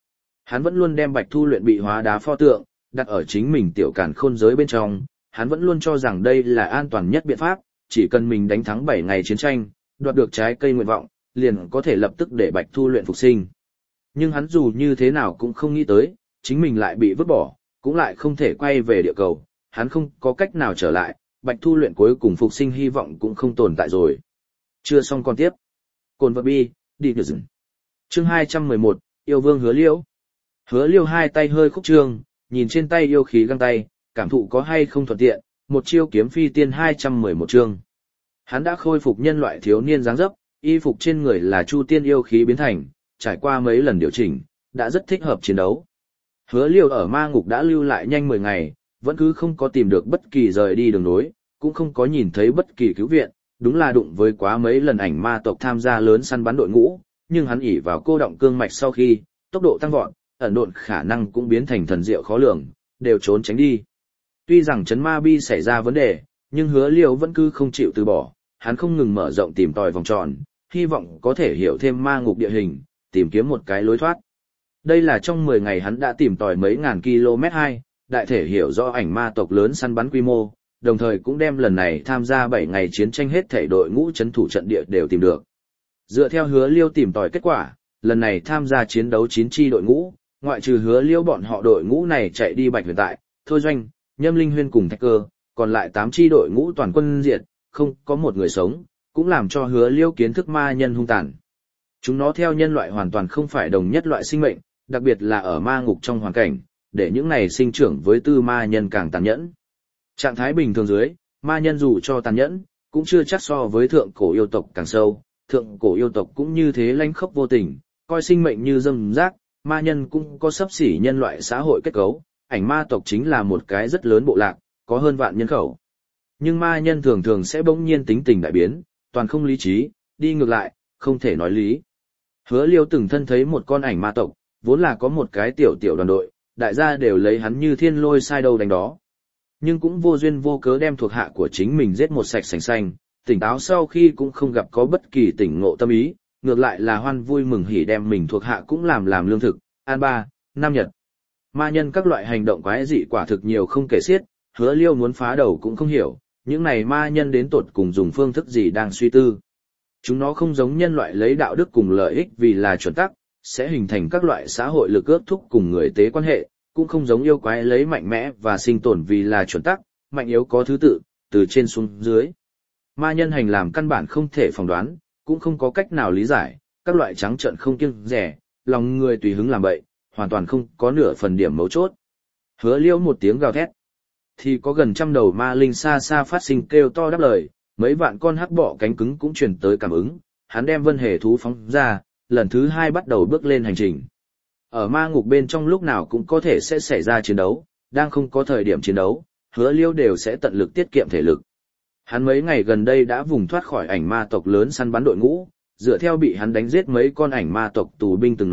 Hắn vẫn luôn đem Bạch Thu luyện bị hóa đá pho tượng, đặt ở chính mình tiểu càn khôn giới bên trong, hắn vẫn luôn cho rằng đây là an toàn nhất biện pháp, chỉ cần mình đánh thắng 7 ngày chiến tranh, đoạt được trái cây nguyện vọng, liền có thể lập tức để Bạch Thu luyện phục sinh. Nhưng hắn dù như thế nào cũng không nghĩ tới, chính mình lại bị vứt bỏ, cũng lại không thể quay về địa cầu, hắn không có cách nào trở lại, Bạch Thu luyện cuối cùng phục sinh hy vọng cũng không tồn tại rồi. Chưa xong còn tiếp. Cồn vật bi, đi được dừng. Chương 211, yêu vương Hứa Liêu. Hứa Liêu hai tay hơi khúc trương, nhìn trên tay yêu khí găng tay, cảm thụ có hay không thuận tiện, một chiêu kiếm phi tiên 211 chương. Hắn đã khôi phục nhân loại thiếu niên dáng dấp, y phục trên người là chu tiên yêu khí biến thành, trải qua mấy lần điều chỉnh, đã rất thích hợp chiến đấu. Hứa Liêu ở ma ngục đã lưu lại nhanh 10 ngày, vẫn cứ không có tìm được bất kỳ rời đi đường nối, cũng không có nhìn thấy bất kỳ cứu viện, đúng là đụng với quá mấy lần ảnh ma tộc tham gia lớn săn bắn đội ngũ, nhưng hắn ỷ vào cô động cương mạch sau khi, tốc độ tăng vọt, ẩn độn khả năng cũng biến thành thần diệu khó lường, đều trốn tránh đi. Tuy rằng chấn ma bi xảy ra vấn đề, nhưng Hứa Liêu vẫn cứ không chịu từ bỏ, hắn không ngừng mở rộng tìm tòi vòng tròn, hy vọng có thể hiểu thêm ma ngục địa hình, tìm kiếm một cái lối thoát. Đây là trong 10 ngày hắn đã tìm tòi mấy ngàn km đại thể hiểu rõ ảnh ma tộc lớn săn bắn quy mô, đồng thời cũng đem lần này tham gia 7 ngày chiến tranh hết thể đội ngũ trấn thủ trận địa đều tìm được. Dựa theo Hứa Liêu tìm tòi kết quả, lần này tham gia chiến đấu 9 chi đội ngũ, ngoại trừ Hứa Liêu bọn họ đội ngũ này chạy đi Bạch Huyền tại, Thôi Doanh, Nhâm Linh Huyên cùng Thạch Cơ, còn lại 8 chi đội ngũ toàn quân diệt, không có một người sống, cũng làm cho Hứa Liêu kiến thức ma nhân hung tàn. Chúng nó theo nhân loại hoàn toàn không phải đồng nhất loại sinh mệnh, đặc biệt là ở ma ngục trong hoàn cảnh, để những này sinh trưởng với tư ma nhân càng tàn nhẫn. Trạng thái bình thường dưới, ma nhân dù cho tàn nhẫn, cũng chưa chắc so với thượng cổ yêu tộc càng sâu, thượng cổ yêu tộc cũng như thế lanh khốc vô tình, coi sinh mệnh như dâm rác, ma nhân cũng có xấp xỉ nhân loại xã hội kết cấu, ảnh ma tộc chính là một cái rất lớn bộ lạc, có hơn vạn nhân khẩu. Nhưng ma nhân thường thường sẽ bỗng nhiên tính tình đại biến, toàn không lý trí, đi ngược lại, không thể nói lý. Hứa Liêu từng thân thấy một con ảnh ma tộc, vốn là có một cái tiểu tiểu đoàn đội, đại gia đều lấy hắn như thiên lôi sai đâu đánh đó. Nhưng cũng vô duyên vô cớ đem thuộc hạ của chính mình giết một sạch sành xanh, tỉnh táo sau khi cũng không gặp có bất kỳ tỉnh ngộ tâm ý, ngược lại là hoan vui mừng hỉ đem mình thuộc hạ cũng làm lương thực, an 3-5 nhật. Ma nhân các loại hành động quái dị quả thực nhiều không kể xiết, Hứa Liêu muốn phá đầu cũng không hiểu, những này ma nhân đến tột cùng dùng phương thức gì đang suy tư. Chúng nó không giống nhân loại lấy đạo đức cùng lợi ích vì là chuẩn tắc, sẽ hình thành các loại xã hội lực ước thúc cùng người tế quan hệ, cũng không giống yêu quái lấy mạnh mẽ và sinh tồn vì là chuẩn tắc, mạnh yếu có thứ tự, từ trên xuống dưới. Ma nhân hành làm căn bản không thể phỏng đoán, cũng không có cách nào lý giải, các loại trắng trợn không kiêng dè, lòng người tùy hứng làm bậy, hoàn toàn không có nửa phần điểm mấu chốt. Hứa Liêu một tiếng gào thét, thì có gần 100 đầu ma linh xa xa phát sinh kêu to đáp lời, mấy vạn con hắc bọ cánh cứng cũng truyền tới cảm ứng, hắn đem vân hề thú phóng ra, lần thứ 2 bắt đầu bước lên hành trình. Ở ma ngục bên trong lúc nào cũng có thể sẽ xảy ra chiến đấu, đang không có thời điểm chiến đấu, Hứa Liêu đều sẽ tận lực tiết kiệm thể lực. Hắn mấy ngày gần đây đã vùng thoát khỏi ảnh ma tộc lớn săn bắn đội ngũ, dựa theo bị hắn đánh giết mấy con ảnh ma tộc tù binh từng nói,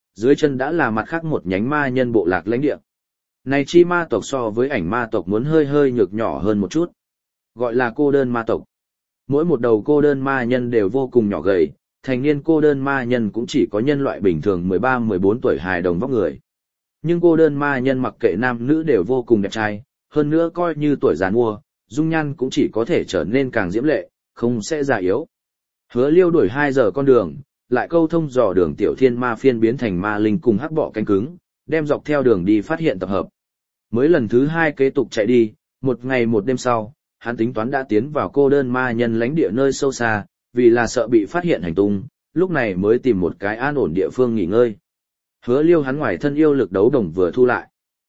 dưới chân đã là mặt khác một nhánh ma nhân bộ lạc lãnh địa. Này chi ma tộc so với ảnh ma tộc muốn hơi hơi nhược nhỏ hơn một chút. Gọi là cô đơn ma tộc. Mỗi một đầu cô đơn ma nhân đều vô cùng nhỏ gầy, thành niên cô đơn ma nhân cũng chỉ có nhân loại bình thường 13-14 tuổi hài đồng vóc người. Nhưng cô đơn ma nhân mặc kệ nam nữ đều vô cùng đẹp trai, hơn nữa coi như tuổi già nua, dung nhan cũng chỉ có thể trở nên càng diễm lệ, không sẽ già yếu. Hứa Liêu đuổi 2 giờ con đường, lại câu thông dò đường tiểu thiên ma phiên biến thành ma linh cùng hắc bọ cánh cứng, đem dọc theo đường đi phát hiện tập hợp. Mới lần thứ 2 kế tục chạy đi, một ngày một đêm sau, hắn tính toán đã tiến vào cô đơn ma nhân lãnh địa nơi sâu xa, vì là sợ bị phát hiện hành tung, lúc này mới tìm một cái an ổn địa phương nghỉ ngơi. Hứa Liêu hắn ngoài thân yêu lực đấu đồng vừa thu lại.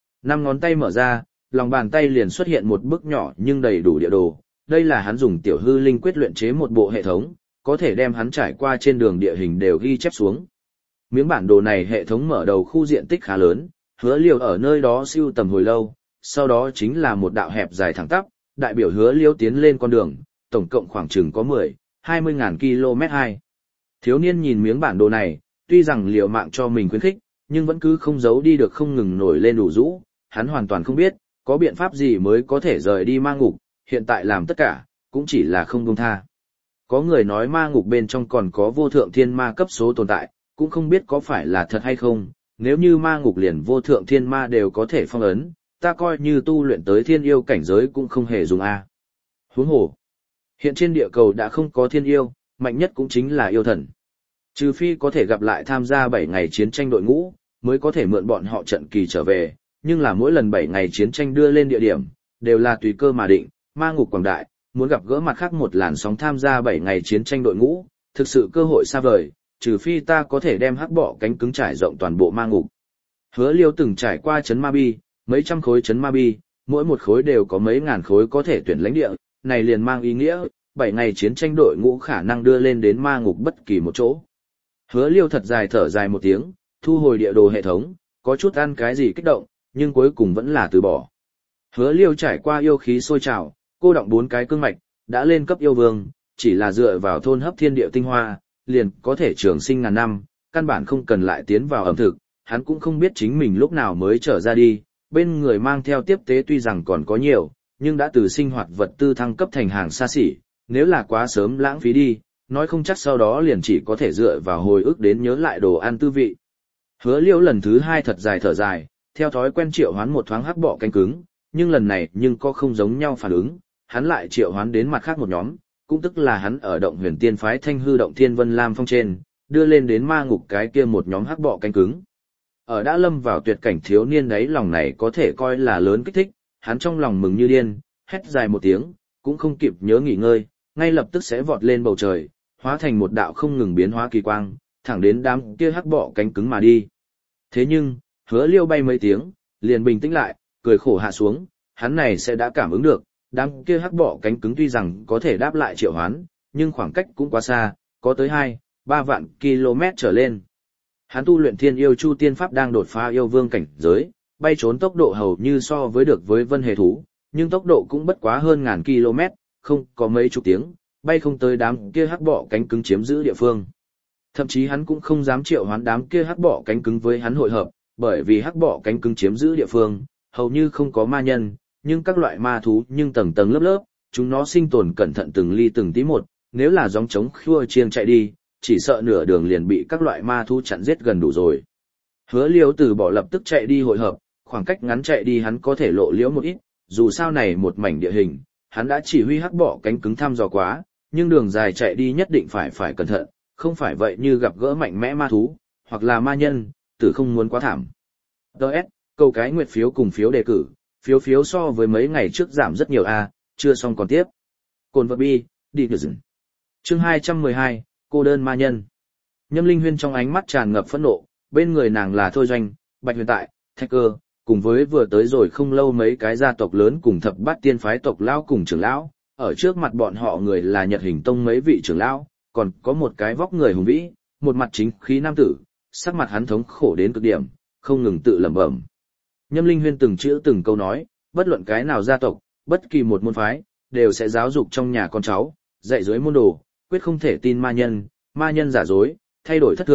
5 ngón tay mở ra, lòng bàn tay liền xuất hiện một bức nhỏ nhưng đầy đủ địa đồ. Đây là hắn dùng tiểu hư linh quyết luyện chế một bộ hệ thống, có thể đem hắn trải qua trên đường địa hình đều ghi chép xuống. Miếng bản đồ này hệ thống mở đầu khu diện tích khá lớn, Hứa Liêu ở nơi đó siêu tầm hồi lâu, sau đó chính là một đạo hẹp dài thẳng tắp, đại biểu Hứa Liêu tiến lên con đường, tổng cộng khoảng chừng có 10-20 ngàn km hai. Thiếu niên nhìn miếng bản đồ này, tuy rằng liều mạng cho mình khuyến khích, nhưng vẫn cứ không giấu đi được không ngừng nổi lên đủ rũ, hắn hoàn toàn không biết, có biện pháp gì mới có thể rời đi ma ngục, hiện tại làm tất cả, cũng chỉ là không buông tha. Có người nói ma ngục bên trong còn có vô thượng thiên ma cấp số tồn tại, cũng không biết có phải là thật hay không, nếu như ma ngục liền vô thượng thiên ma đều có thể phong ấn, ta coi như tu luyện tới thiên yêu cảnh giới cũng không hề dùng a. Huống hồ, hiện trên địa cầu đã không có thiên yêu, mạnh nhất cũng chính là yêu thần. Trừ phi có thể gặp lại tham gia 7 ngày chiến tranh đội ngũ, mới có thể mượn bọn họ trận kỳ trở về, nhưng là mỗi lần 7 ngày chiến tranh đưa lên địa điểm, đều là tùy cơ mà định, ma ngục quảng đại, muốn gặp gỡ mặt khác một làn sóng tham gia 7 ngày chiến tranh đội ngũ, thực sự cơ hội xa vời, trừ phi ta có thể đem hắc bọ cánh cứng trải rộng toàn bộ ma ngục. Hứa Liêu từng trải qua trấn ma bi, mấy trăm khối trấn ma bi, mỗi một khối đều có mấy ngàn khối có thể tuyển lãnh địa, này liền mang ý nghĩa, 7 ngày chiến tranh đội ngũ khả năng đưa lên đến ma ngục bất kỳ một chỗ. Hứa Liêu thật dài thở dài một tiếng, thu hồi địa đồ hệ thống, có chút ăn cái gì kích động, nhưng cuối cùng vẫn là từ bỏ. Hứa Liêu trải qua yêu khí sôi trào, cô động 4 cái cương mạch, đã lên cấp yêu vương, chỉ là dựa vào thôn hấp thiên địa tinh hoa, liền có thể trường sinh ngàn năm, căn bản không cần lại tiến vào ẩm thực, hắn cũng không biết chính mình lúc nào mới trở ra đi, bên người mang theo tiếp tế tuy rằng còn có nhiều, nhưng đã từ sinh hoạt vật tư thăng cấp thành hàng xa xỉ, nếu là quá sớm lãng phí đi, nói không chắc sau đó liền chỉ có thể dựa vào hồi ức đến nhớ lại đồ ăn tư vị. Hứa Liêu lần thứ 2 thật dài thở dài, theo thói quen triệu hoán một thoáng hắc bọ cánh cứng, nhưng lần này nhưng có không giống nhau phản ứng, hắn lại triệu hoán đến mặt khác một nhóm, cũng tức là hắn ở động huyền tiên phái Thanh Hư động Thiên Vân Lam Phong trên, đưa lên đến ma ngục cái kia một nhóm hắc bọ cánh cứng. Ở đã lâm vào tuyệt cảnh thiếu niên đấy lòng này có thể coi là lớn kích thích, hắn trong lòng mừng như điên, hét dài một tiếng, cũng không kịp nhớ nghỉ ngơi, ngay lập tức sẽ vọt lên bầu trời, hóa thành một đạo không ngừng biến hóa kỳ quang, thẳng đến đám kia hắc bọ cánh cứng mà đi. Thế nhưng, Hứa Liêu bay mấy tiếng, liền bình tĩnh lại, cười khổ hạ xuống, hắn này sẽ đã cảm ứng được, đám kia hắc bọ cánh cứng tuy rằng có thể đáp lại triệu hoán, nhưng khoảng cách cũng quá xa, có tới 2-3 vạn km trở lên. Hắn tu luyện Thiên Yêu Chu Tiên Pháp đang đột phá yêu vương cảnh giới, bay trốn tốc độ hầu như so với được với vân hề thú, nhưng tốc độ cũng bất quá hơn ngàn km, không có mấy chục tiếng, bay không tới đám kia hắc bọ cánh cứng chiếm giữ địa phương. Thậm chí hắn cũng không dám triệu hoán đám kia hắc bọ cánh cứng với hắn hội hợp, bởi vì hắc bọ cánh cứng chiếm giữ địa phương, hầu như không có ma nhân, nhưng các loại ma thú nhưng tầng tầng lớp lớp, chúng nó sinh tồn cẩn thận từng ly từng tí một, nếu là gióng trống khua chiêng chạy đi, chỉ sợ nửa đường liền bị các loại ma thú chặn giết gần đủ rồi. Hứa Liêu từ bỏ lập tức chạy đi hội hợp, khoảng cách ngắn chạy đi hắn có thể lộ liễu một ít, dù sao này một mảnh địa hình, hắn đã chỉ huy hắc bọ cánh cứng thăm dò quá, nhưng đường dài chạy đi nhất định phải cẩn thận, không phải vậy như gặp gỡ mạnh mẽ ma thú, hoặc là ma nhân, tử không muốn quá thảm. Đợt, câu cái nguyệt phiếu cùng phiếu đề cử, phiếu so với mấy ngày trước giảm rất nhiều a, chưa xong còn tiếp. Cồn vật bi, đi được dừng. Chương 212, cô đơn ma nhân. Nhâm Linh Huyên trong ánh mắt tràn ngập phẫn nộ, bên người nàng là Thôi Doanh, Bạch Huyền Tại, Thạch Cơ, cùng với vừa tới rồi không lâu mấy cái gia tộc lớn cùng thập bát tiên phái tộc lão cùng trưởng lão, ở trước mặt bọn họ người là Nhật Hình Tông mấy vị trưởng lão, còn có một cái vóc người hùng vĩ, một mặt chính khí nam tử, sắc mặt hắn thống khổ đến cực điểm, không ngừng tự lẩm bẩm. Nhâm Linh Huyên từng chữ từng câu nói, bất luận cái nào gia tộc, bất kỳ một môn phái, đều sẽ giáo dục trong nhà con cháu, dạy dưới môn đồ, quyết không thể tin ma nhân giả dối, thay đổi thất thường,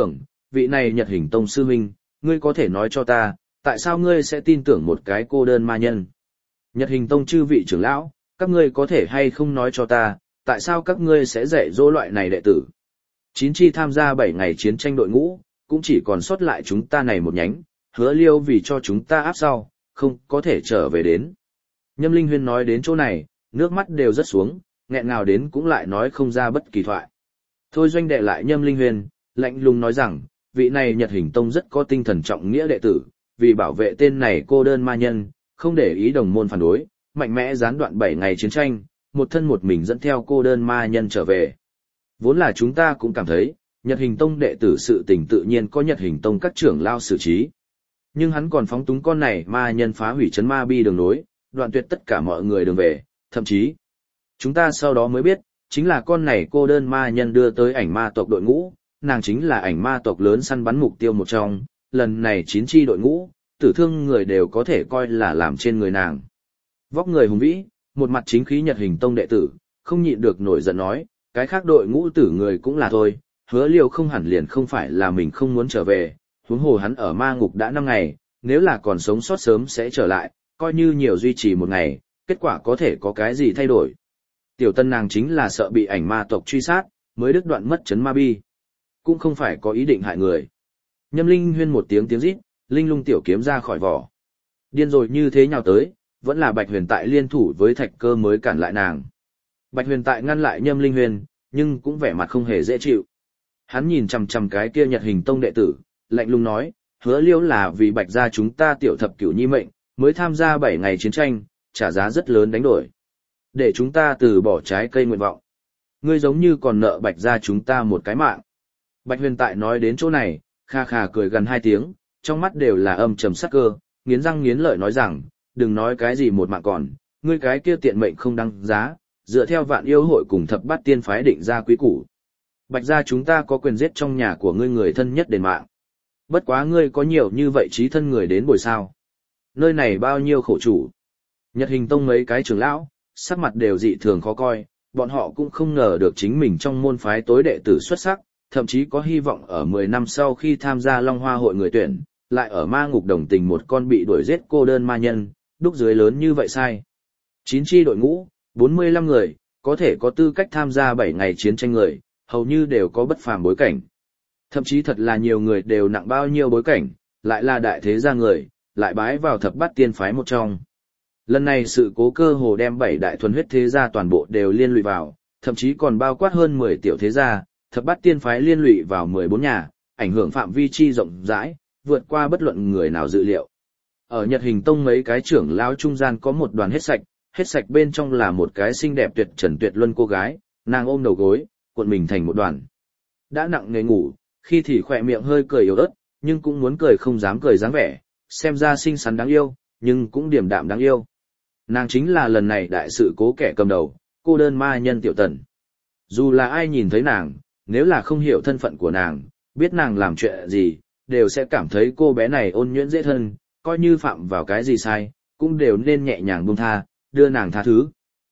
vị này Nhật Hình Tông sư huynh, ngươi có thể nói cho ta, tại sao ngươi sẽ tin tưởng một cái cô đơn ma nhân? Nhật Hình Tông chư vị trưởng lão, các ngươi có thể hay không nói cho ta, tại sao các ngươi sẽ dạy dỗ loại này đệ tử? 9 chi tham gia 7 ngày chiến tranh đội ngũ, cũng chỉ còn sót lại chúng ta này một nhánh, Hứa Liêu vì cho chúng ta áp sau, không có thể trở về đến. Nhâm Linh Huyên nói đến chỗ này, nước mắt đều rớt xuống, nghẹn ngào đến cũng lại nói không ra bất kỳ thoại. Thôi Doanh đệ lại Nhâm Linh Huyên, lạnh lùng nói rằng, vị này Nhật Hình Tông rất có tinh thần trọng nghĩa đệ tử, vì bảo vệ tên này cô đơn ma nhân, không để ý đồng môn phản đối, mạnh mẽ gián đoạn 7 ngày chiến tranh, một thân một mình dẫn theo cô đơn ma nhân trở về. Vốn là chúng ta cũng cảm thấy, Nhật Hình Tông đệ tử sự tình tự nhiên có Nhật Hình Tông các trưởng lao xử trí. Nhưng hắn còn phóng túng con này ma nhân phá hủy trấn ma bi đường nối, đoạn tuyệt tất cả mọi người đường về, thậm chí. Chúng ta sau đó mới biết, chính là con này cô đơn ma nhân đưa tới ảnh ma tộc đội ngũ, nàng chính là ảnh ma tộc lớn săn bắn mục tiêu một trong, lần này 9 chi đội ngũ, tử thương người đều có thể coi là làm trên người nàng. Vóc người hùng vĩ, một mặt chính khí Nhật Hình Tông đệ tử, không nhịn được nổi giận nói, cái khác đội ngũ tử người cũng là thôi, Hứa Liêu không hẳn liền không phải là mình không muốn trở về, huống hồ hắn ở ma ngục đã 5 ngày, nếu là còn sống sót sớm sẽ trở lại, coi như nhiều duy trì một ngày, kết quả có thể có cái gì thay đổi. Tiểu Tân nàng chính là sợ bị ảnh ma tộc truy sát, mới đứt đoạn mất trấn ma bi, cũng không phải có ý định hại người. Nhâm Linh Huyên một tiếng rít, linh lung tiểu kiếm ra khỏi vỏ. Điên rồi như thế nhào tới, vẫn là Bạch Huyền Tại liên thủ với Thạch Cơ mới cản lại nàng. Bạch Huyền Tại ngăn lại Nhâm Linh Huyên, nhưng cũng vẻ mặt không hề dễ chịu. Hắn nhìn chằm chằm cái kia Nhật Hình Tông đệ tử, lạnh lùng nói, Hứa Liêu là vì Bạch gia chúng ta tiểu thập cửu nhi mệnh, mới tham gia 7 ngày chiến tranh, trả giá rất lớn đánh đổi. Để chúng ta từ bỏ trái cây nguyện vọng. Ngươi giống như còn nợ Bạch gia chúng ta một cái mạng. Bạch Huyền Tại nói đến chỗ này, kha khà cười gần 2 tiếng, trong mắt đều là âm trầm sắc cơ, nghiến răng nghiến lợi nói rằng, đừng nói cái gì một mạng còn, ngươi cái kia tiện mệnh không đăng giá, dựa theo Vạn Yêu hội cùng Thập Bát Tiên phái định ra quý củ. Bạch gia chúng ta có quyền giết trong nhà của ngươi người thân nhất đền mạng. Bất quá ngươi có nhiều như vậy trí thân người đến bồi sao. Nơi này bao nhiêu khổ chủ. Nhật Hình Tông mấy cái trưởng lão, sắc mặt đều dị thường khó coi, bọn họ cũng không ngờ được chính mình trong môn phái tối đệ tử xuất sắc, thậm chí có hy vọng ở 10 năm sau khi tham gia Long Hoa hội người tuyển, lại ở ma ngục đồng tình một con bị đuổi giết cô đơn ma nhân, đúc dưới lớn như vậy sai. 9 chi đội ngũ, 45 người, có thể có tư cách tham gia 7 ngày chiến tranh người, hầu như đều có bất phàm bối cảnh. Thậm chí thật là nhiều người đều nặng bao nhiêu bối cảnh, lại là đại thế gia người, lại bái vào Thập Bát Tiên phái một trong. Lần này sự cố cơ hồ đem 7 đại thuần huyết thế gia toàn bộ đều liên lụy vào, thậm chí còn bao quát hơn 10 tiểu thế gia, Thập Bát Tiên phái liên lụy vào 14 nhà, ảnh hưởng phạm vi chi rộng rãi, vượt qua bất luận người nào dự liệu. Ở Nhật Hình Tông mấy cái trưởng lão trung gian có một đoàn hết sạch bên trong là một cái xinh đẹp tuyệt trần tuyệt luân cô gái, nàng ôm đầu gối, cuộn mình thành một đoàn. Đã nặng nề ngủ, khi thì khỏe miệng hơi cười yếu ớt, nhưng cũng muốn cười không dám cười dáng vẻ, xem ra xinh xắn đáng yêu, nhưng cũng điềm đạm đáng yêu. Nàng chính là lần này đại sự cố kẻ cầm đầu, cô đơn ma nhân Tiểu Tần. Dù là ai nhìn thấy nàng, nếu là không hiểu thân phận của nàng, biết nàng làm chuyện gì, đều sẽ cảm thấy cô bé này ôn nhuyễn dễ thân, coi như phạm vào cái gì sai, cũng đều nên nhẹ nhàng buông tha, đưa nàng tha thứ.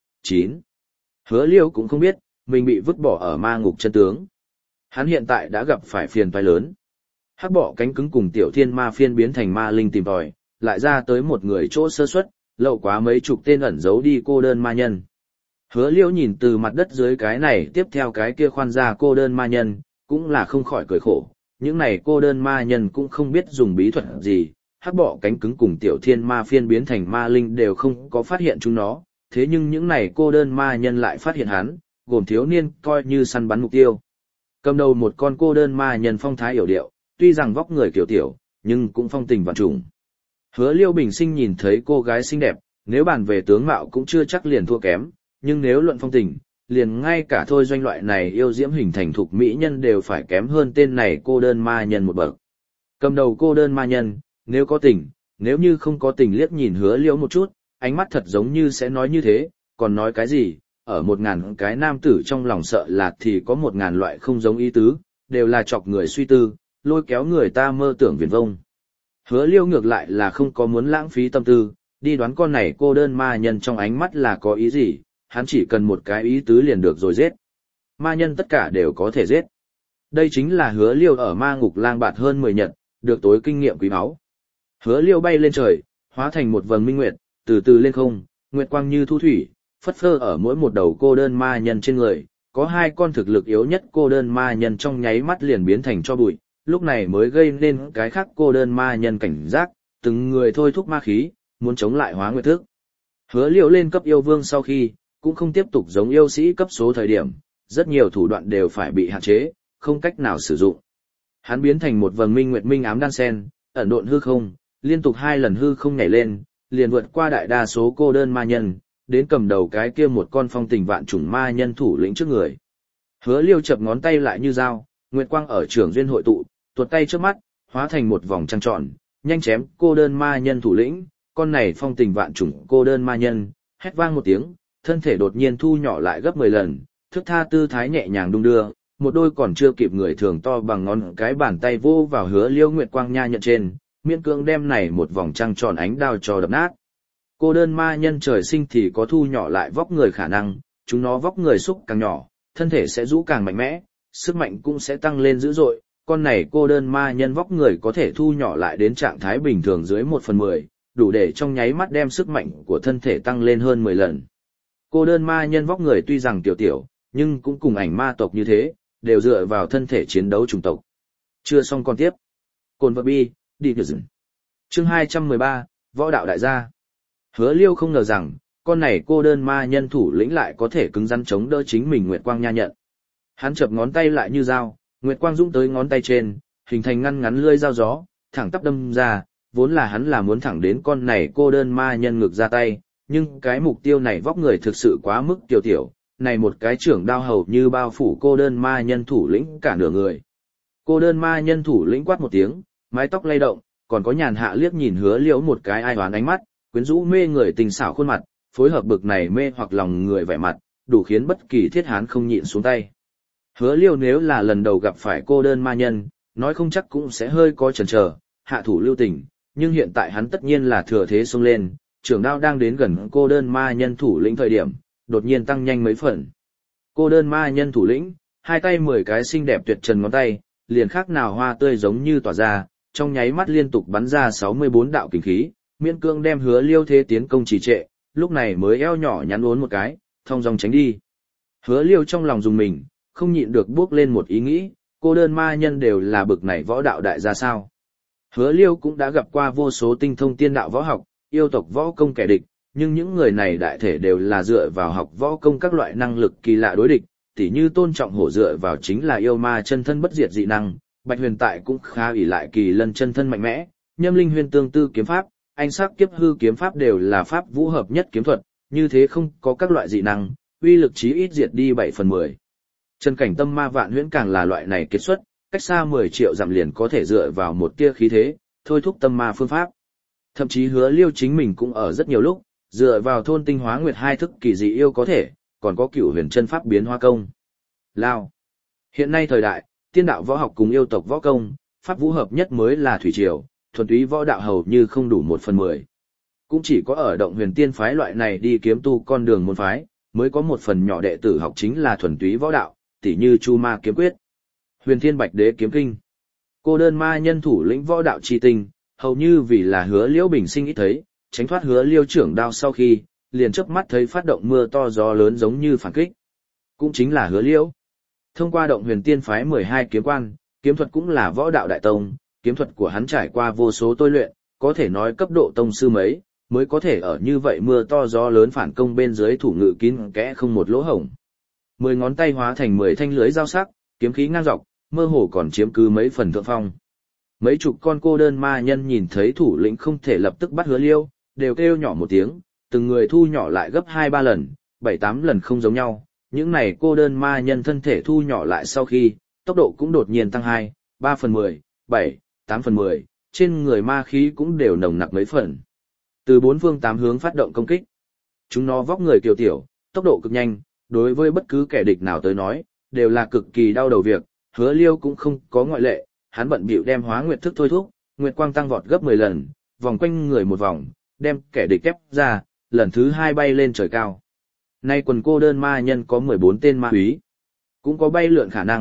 9. Hứa Liêu cũng không biết, mình bị vứt bỏ ở ma ngục chân tướng. Hắn hiện tại đã gặp phải phiền toái lớn. Hắc bọ cánh cứng cùng Tiểu Thiên Ma phiên biến thành ma linh tìm tòi, lại ra tới một người chỗ sơ suất, lậu quá mấy chục tên ẩn giấu đi cô đơn ma nhân. Hứa Liêu nhìn từ mặt đất dưới cái này tiếp theo cái kia khoan ra cô đơn ma nhân, cũng là không khỏi cười khổ. Những này cô đơn ma nhân cũng không biết dùng bí thuật gì, hắc bọ cánh cứng cùng Tiểu Thiên Ma phiên biến thành ma linh đều không có phát hiện chúng nó, thế nhưng những này cô đơn ma nhân lại phát hiện hắn, gồm thiếu niên coi như săn bắn mục tiêu. Cầm đầu một con cô đơn ma nhân phong thái yểu điệu, tuy rằng vóc người kiểu tiểu, nhưng cũng phong tình vạn trùng. Hứa Liêu bình sinh nhìn thấy cô gái xinh đẹp, nếu bàn về tướng mạo cũng chưa chắc liền thua kém, nhưng nếu luận phong tình, liền ngay cả Thôi Doanh loại này yêu diễm hình thành thục mỹ nhân đều phải kém hơn tên này cô đơn ma nhân một bậc. Cầm đầu cô đơn ma nhân, nếu có tình, nếu như không có tình liếc nhìn Hứa Liêu một chút, ánh mắt thật giống như sẽ nói như thế, còn nói cái gì, ở 1000 cái nam tử trong lòng sợ là thì có 1000 loại không giống ý tứ, đều là chọc người suy tư, lôi kéo người ta mơ tưởng viển vông. Hứa Liêu ngược lại là không có muốn lãng phí tâm tư, đi đoán con này cô đơn ma nhân trong ánh mắt là có ý gì, hắn chỉ cần một cái ý tứ liền được rồi giết. Ma nhân tất cả đều có thể giết. Đây chính là Hứa Liêu ở ma ngục lang bạt hơn 10 nhật, được tối kinh nghiệm quý báu. Hứa Liêu bay lên trời, hóa thành một vầng minh nguyệt, từ từ lên không, nguyệt quang như thu thủy, phất phơ ở mỗi một đầu cô đơn ma nhân trên người, có 2 con thực lực yếu nhất cô đơn ma nhân trong nháy mắt liền biến thành cho bụi, lúc này mới gây nên cái khác cô đơn ma nhân cảnh giác, từng người thôi thúc ma khí, muốn chống lại hóa nguyệt thức. Hứa Liêu lên cấp yêu vương sau khi, cũng không tiếp tục giống yêu sĩ cấp số thời điểm, rất nhiều thủ đoạn đều phải bị hạn chế, không cách nào sử dụng. Hắn biến thành một vầng minh nguyệt minh ám đan sen, ẩn độn hư không, liên tục 2 lần hư không nhảy lên, liền vượt qua đại đa số cô đơn ma nhân, đến cầm đầu cái kia một con phong tình vạn chủng ma nhân thủ lĩnh trước người. Hứa Liêu chập ngón tay lại như dao, nguyệt quang ở trường duyên hội tụ, tuột tay trước mắt, hóa thành một vòng trăng tròn, nhanh chém cô đơn ma nhân thủ lĩnh, con này phong tình vạn chủng cô đơn ma nhân, hét vang một tiếng, thân thể đột nhiên thu nhỏ lại gấp 10 lần, thước tha tư thái nhẹ nhàng đung đưa, một đôi còn chưa kịp người thường to bằng ngón cái bàn tay vô vào Hứa Liêu nguyệt quang nha nhận trên, miễn cưỡng đem này một vòng trăng tròn ánh đao cho đập nát. Cô đơn ma nhân trời sinh thì có thu nhỏ lại vóc người khả năng, chúng nó vóc người xúc càng nhỏ, thân thể sẽ rũ càng mạnh mẽ, sức mạnh cũng sẽ tăng lên dữ dội. Con này cô đơn ma nhân vóc người có thể thu nhỏ lại đến trạng thái bình thường dưới 1/10, đủ để trong nháy mắt đem sức mạnh của thân thể tăng lên hơn 10 lần. Cô đơn ma nhân vóc người tuy rằng tiểu tiểu, nhưng cũng cùng ảnh ma tộc như thế, đều dựa vào thân thể chiến đấu chủng tộc. Chưa xong còn tiếp. Cồn vật bi, đi được dừng. Chương 213, Võ đạo đại gia. Hứa Liêu không ngờ rằng, con này cô đơn ma nhân thủ lĩnh lại có thể cứng rắn chống đỡ chính mình nguyệt quang nha nhận. Hắn chập ngón tay lại như dao, nguyệt quang dũng tới ngón tay trên, hình thành ngăn ngắn lưỡi dao gió, thẳng tắp đâm ra, vốn là hắn là muốn thẳng đến con này cô đơn ma nhân ngực ra tay, nhưng cái mục tiêu này vóc người thực sự quá mức tiểu tiểu, này một cái trưởng đao hầu như bao phủ cô đơn ma nhân thủ lĩnh cả nửa người. Cô đơn ma nhân thủ lĩnh quát một tiếng, mái tóc lay động, còn có nhàn hạ liếc nhìn Hứa Liễu một cái ai oán ánh mắt, quyến rũ mê người tình xảo khuôn mặt, phối hợp bực này mê hoặc lòng người vẻ mặt, đủ khiến bất kỳ thiết hán không nhịn xuống tay. Hứa Liễu nếu là lần đầu gặp phải cô đơn ma nhân, nói không chắc cũng sẽ hơi có chần chờ, hạ thủ lưu tình, nhưng hiện tại hắn tất nhiên là thừa thế xông lên, trưởng đao đang đến gần cô đơn ma nhân thủ lĩnh thời điểm, đột nhiên tăng nhanh mấy phần. Cô đơn ma nhân thủ lĩnh, hai tay 10 cái xinh đẹp tuyệt trần ngón tay, liền khác nào hoa tươi giống như tỏa ra, trong nháy mắt liên tục bắn ra 64 đạo kình khí, miễn cương đem Hứa Liêu thế tiến công trì trệ, lúc này mới eo nhỏ nhắn uốn một cái, thông dong tránh đi. Hứa Liêu trong lòng dùng mình, không nhịn được bước lên một ý nghĩ, cô đơn ma nhân đều là bực này võ đạo đại gia sao. Hứa Liêu cũng đã gặp qua vô số tinh thông tiên đạo võ học, yêu tộc võ công kẻ địch, nhưng những người này đại thể đều là dựa vào học võ công các loại năng lực kỳ lạ đối địch, tỉ như Tôn Trọng Hổ dựa vào chính là yêu ma chân thân bất diệt dị năng, Bạch Huyền tại cũng khá ỷ lại kỳ lân chân thân mạnh mẽ, Nhâm Linh Huyền tương tư kiếm pháp, Anh Sắc Kiếp Hư kiếm pháp đều là pháp vũ hợp nhất kiếm thuật, như thế không có các loại dị năng, uy lực chí ít diệt đi 7/10. Chân cảnh tâm ma vạn huyễn càng là loại này kết xuất, cách xa 10 triệu dặm liền có thể dựa vào một tia khí thế, thôi thúc tâm ma phương pháp. Thậm chí Hứa Liêu chính mình cũng ở rất nhiều lúc, dựa vào thôn tinh hóa nguyệt hai thức kỳ dị yêu có thể, còn có cửu huyền chân pháp biến hóa công. Lao. Hiện nay thời đại, tiên đạo võ học cùng yêu tộc võ công, pháp vũ hợp nhất mới là thủy triều, thuần túy võ đạo hầu như không đủ 1/10. Cũng chỉ có ở động huyền tiên phái loại này đi kiếm tu con đường môn phái, mới có một phần nhỏ đệ tử học chính là thuần túy võ đạo, tỉ như Chu Ma kiếm quyết, Huyền Thiên Bạch Đế kiếm kinh. Cô đơn ma nhân thủ lĩnh võ đạo chi tinh, hầu như vì là Hứa Liễu bình sinh ít thấy, tránh thoát Hứa Liêu trưởng đao sau khi, liền chớp mắt thấy phát động mưa to gió lớn giống như phản kích. Cũng chính là Hứa Liễu. Thông qua động huyền tiên phái 12 kiếm quan, kiếm thuật cũng là võ đạo đại tông, kiếm thuật của hắn trải qua vô số tôi luyện, có thể nói cấp độ tông sư mấy, mới có thể ở như vậy mưa to gió lớn phản công bên dưới thủ ngự kín kẽ không một lỗ hổng. 10 ngón tay hóa thành 10 thanh lưới dao sắc, kiếm khí ngang dọc, mơ hồ còn chiếm cứ mấy phần thượng phong. Mấy chục con cô đơn ma nhân nhìn thấy thủ lĩnh không thể lập tức bắt Hứa Liêu, đều kêu nhỏ một tiếng, từng người thu nhỏ lại gấp 2-3 lần, 7-8 lần không giống nhau. Những này cô đơn ma nhân thân thể thu nhỏ lại sau khi, tốc độ cũng đột nhiên tăng 2-3/10, 7-8/10, trên người ma khí cũng đều nồng nặc mấy phần. Từ 4 phương 8 hướng phát động công kích. Chúng nó vóc người kiều tiểu, tốc độ cực nhanh, đối với bất cứ kẻ địch nào tới nói, đều là cực kỳ đau đầu việc, Hứa Liêu cũng không có ngoại lệ, hắn bận bịu đem hóa nguyệt thức thôi thúc, nguyệt quang tăng vọt gấp 10 lần, vòng quanh người một vòng, đem kẻ địch ép ra, lần thứ 2 bay lên trời cao. Nay quần cô đơn ma nhân có 14 tên ma úy, cũng có bay lượn khả năng,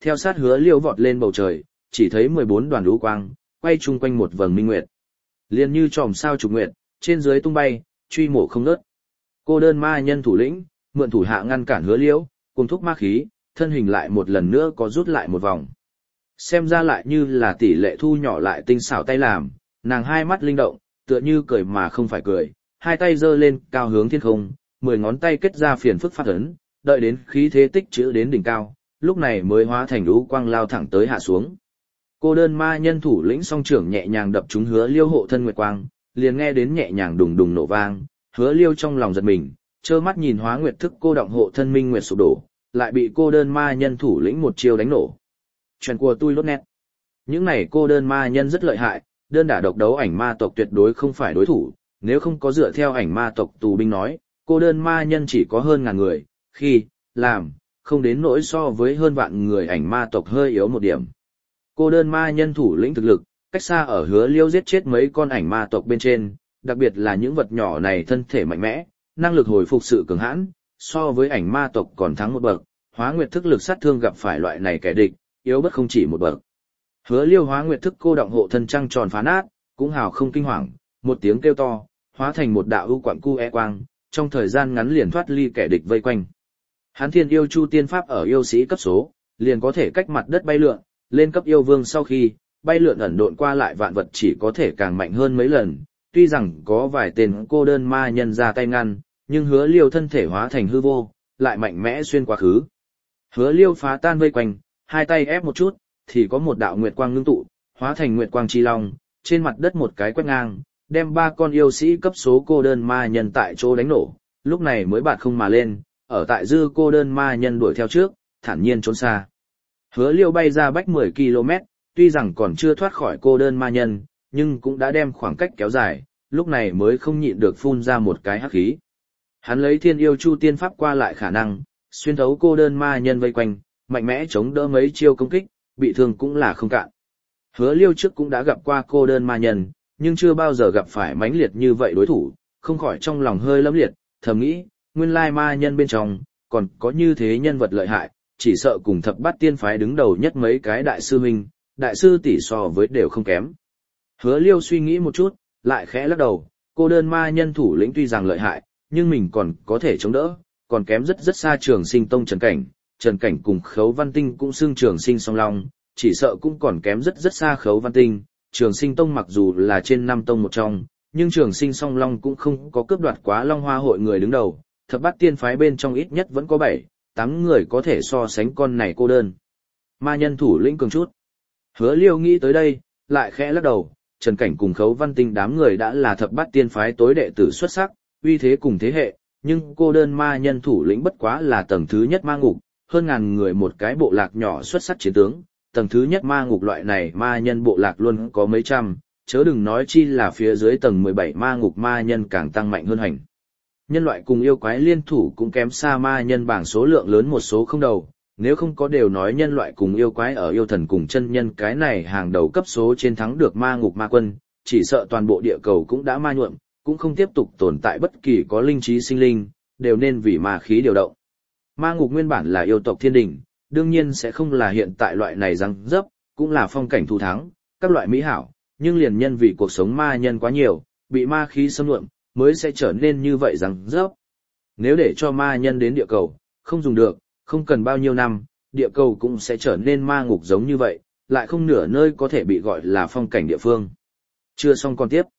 theo sát Hứa Liêu vọt lên bầu trời, chỉ thấy 14 đoàn lũ quang, quay chung quanh một vầng minh nguyệt. Liên như chòm sao trục nguyệt, trên dưới tung bay, truy mổ không ngớt. Cô đơn ma nhân thủ lĩnh, mượn thủ hạ ngăn cản Hứa Liêu, cùng thúc ma khí, thân hình lại một lần nữa có rút lại một vòng. Xem ra lại như là tỷ lệ thu nhỏ lại tinh xảo tay làm, nàng hai mắt linh động, tựa như cười mà không phải cười, hai tay giơ lên cao hướng thiên không, 10 ngón tay kết ra phiền phức phát ấn, đợi đến khí thế tích trữ đến đỉnh cao, lúc này mới hóa thành lũ quang lao thẳng tới hạ xuống. Cô đơn ma nhân thủ lĩnh song trưởng nhẹ nhàng đập trúng Hứa Liêu hộ thân nguyệt quang, liền nghe đến nhẹ nhàng đùng đùng nổ vang, Hứa Liêu trong lòng giật mình, trơ mắt nhìn hóa nguyệt thức cô động hộ thân minh nguyệt sụp đổ, lại bị cô đơn ma nhân thủ lĩnh một chiêu đánh nổ. Chuyện của tôi lốt nét. Những này cô đơn ma nhân rất lợi hại, đơn đả độc đấu ảnh ma tộc tuyệt đối không phải đối thủ, nếu không có dựa theo ảnh ma tộc tù binh nói, cô đơn ma nhân chỉ có hơn ngàn người, khi, làm, không đến nỗi so với hơn vạn người ảnh ma tộc hơi yếu một điểm. Cô đơn ma nhân thủ lĩnh thực lực, cách xa ở Hứa Liêu giết chết mấy con ảnh ma tộc bên trên, đặc biệt là những vật nhỏ này thân thể mạnh mẽ, năng lực hồi phục sự cường hãn, so với ảnh ma tộc còn thắng một bậc, hóa nguyệt thức lực sát thương gặp phải loại này kẻ địch, yếu bất không chỉ một bậc. Hứa Liêu hóa nguyệt thức cô động hộ thân trăng tròn phá nát, cũng hào không kinh hoàng, một tiếng kêu to, hóa thành một đạo ưu quặng cu e quang, trong thời gian ngắn liền thoát ly kẻ địch vây quanh. Hán Thiên Yêu Chu tiên pháp ở yêu sĩ cấp số, liền có thể cách mặt đất bay lượn, lên cấp yêu vương sau khi bay lượn ẩn độn qua lại vạn vật chỉ có thể càng mạnh hơn mấy lần. Tuy rằng có vài tên cô đơn ma nhân ra tay ngăn, nhưng Hứa Liêu thân thể hóa thành hư vô, lại mạnh mẽ xuyên quá khứ. Hứa Liêu phá tan vây quanh, hai tay ép một chút, thì có một đạo nguyệt quang ngưng tụ, hóa thành nguyệt quang chi long, trên mặt đất một cái quét ngang, đem ba con yêu sĩ cấp số cô đơn ma nhân tại chỗ đánh nổ, lúc này mới bạt không mà lên, ở tại dư cô đơn ma nhân đuổi theo trước, thản nhiên trốn xa. Hứa Liêu bay ra bách 10 km, tuy rằng còn chưa thoát khỏi cô đơn ma nhân, nhưng cũng đã đem khoảng cách kéo dài, lúc này mới không nhịn được phun ra một cái hắc khí. Hắn lấy Thiên Yêu Chu tiên pháp qua lại khả năng, xuyên thấu cô đơn ma nhân vây quanh, mạnh mẽ chống đỡ mấy chiêu công kích, bị thương cũng là không cạn. Hứa Liêu trước cũng đã gặp qua cô đơn ma nhân, nhưng chưa bao giờ gặp phải mãnh liệt như vậy đối thủ, không khỏi trong lòng hơi lấm liệt, thầm nghĩ, nguyên lai ma nhân bên trong, còn có như thế nhân vật lợi hại, chỉ sợ cùng thập bát tiên phái đứng đầu nhất mấy cái đại sư huynh, đại sư tỷ so với đều không kém. Hứa Liêu suy nghĩ một chút, lại khẽ lắc đầu, cô đơn ma nhân thủ lĩnh tuy rằng lợi hại, nhưng mình còn có thể chống đỡ, còn kém rất rất xa Trường Sinh Tông Trần Cảnh cùng Khấu Văn Tinh cũng xưng Trường Sinh song long, chỉ sợ cũng còn kém rất rất xa Khấu Văn Tinh. Trường Sinh Tông mặc dù là trên 5 tông một trong, nhưng Trường Sinh song long cũng không có cướp đoạt quá Long Hoa hội người đứng đầu, thập bát tiên phái bên trong ít nhất vẫn có 7-8 người có thể so sánh con này cô đơn ma nhân thủ lĩnh cường chút. Hứa Liêu nghĩ tới đây, lại khẽ lắc đầu, Trần Cảnh cùng Khấu Văn Tinh đám người đã là thập bát tiên phái tối đệ tử xuất sắc, uy thế cùng thế hệ, nhưng cô đơn ma nhân thủ lĩnh bất quá là tầng thứ nhất ma ngục, hơn ngàn người một cái bộ lạc nhỏ xuất sắc chiến tướng, tầng thứ nhất ma ngục loại này ma nhân bộ lạc luôn có mấy trăm, chớ đừng nói chi là phía dưới tầng 17 ma ngục ma nhân càng tăng mạnh hơn hành. Nhân loại cùng yêu quái liên thủ cũng kém xa ma nhân bảng số lượng lớn một số không đầu, nếu không có đều nói nhân loại cùng yêu quái ở yêu thần cùng chân nhân cái này hàng đầu cấp số trên thắng được ma ngục ma quân, chỉ sợ toàn bộ địa cầu cũng đã ma nhuộm, cũng không tiếp tục tồn tại bất kỳ có linh trí sinh linh, đều nên vì ma khí điều động. Ma ngục nguyên bản là yêu tộc thiên đình, đương nhiên sẽ không là hiện tại loại này răng dấp, cũng là phong cảnh thù thắng, các loại mỹ hảo, nhưng liền nhân vì cuộc sống ma nhân quá nhiều, bị ma khí xâm nhuộm, mới sẽ trở nên như vậy răng dấp. Nếu để cho ma nhân đến địa cầu, không dùng được, không cần bao nhiêu năm, địa cầu cũng sẽ trở nên ma ngục giống như vậy, lại không nửa nơi có thể bị gọi là phong cảnh địa phương. Chưa xong còn tiếp.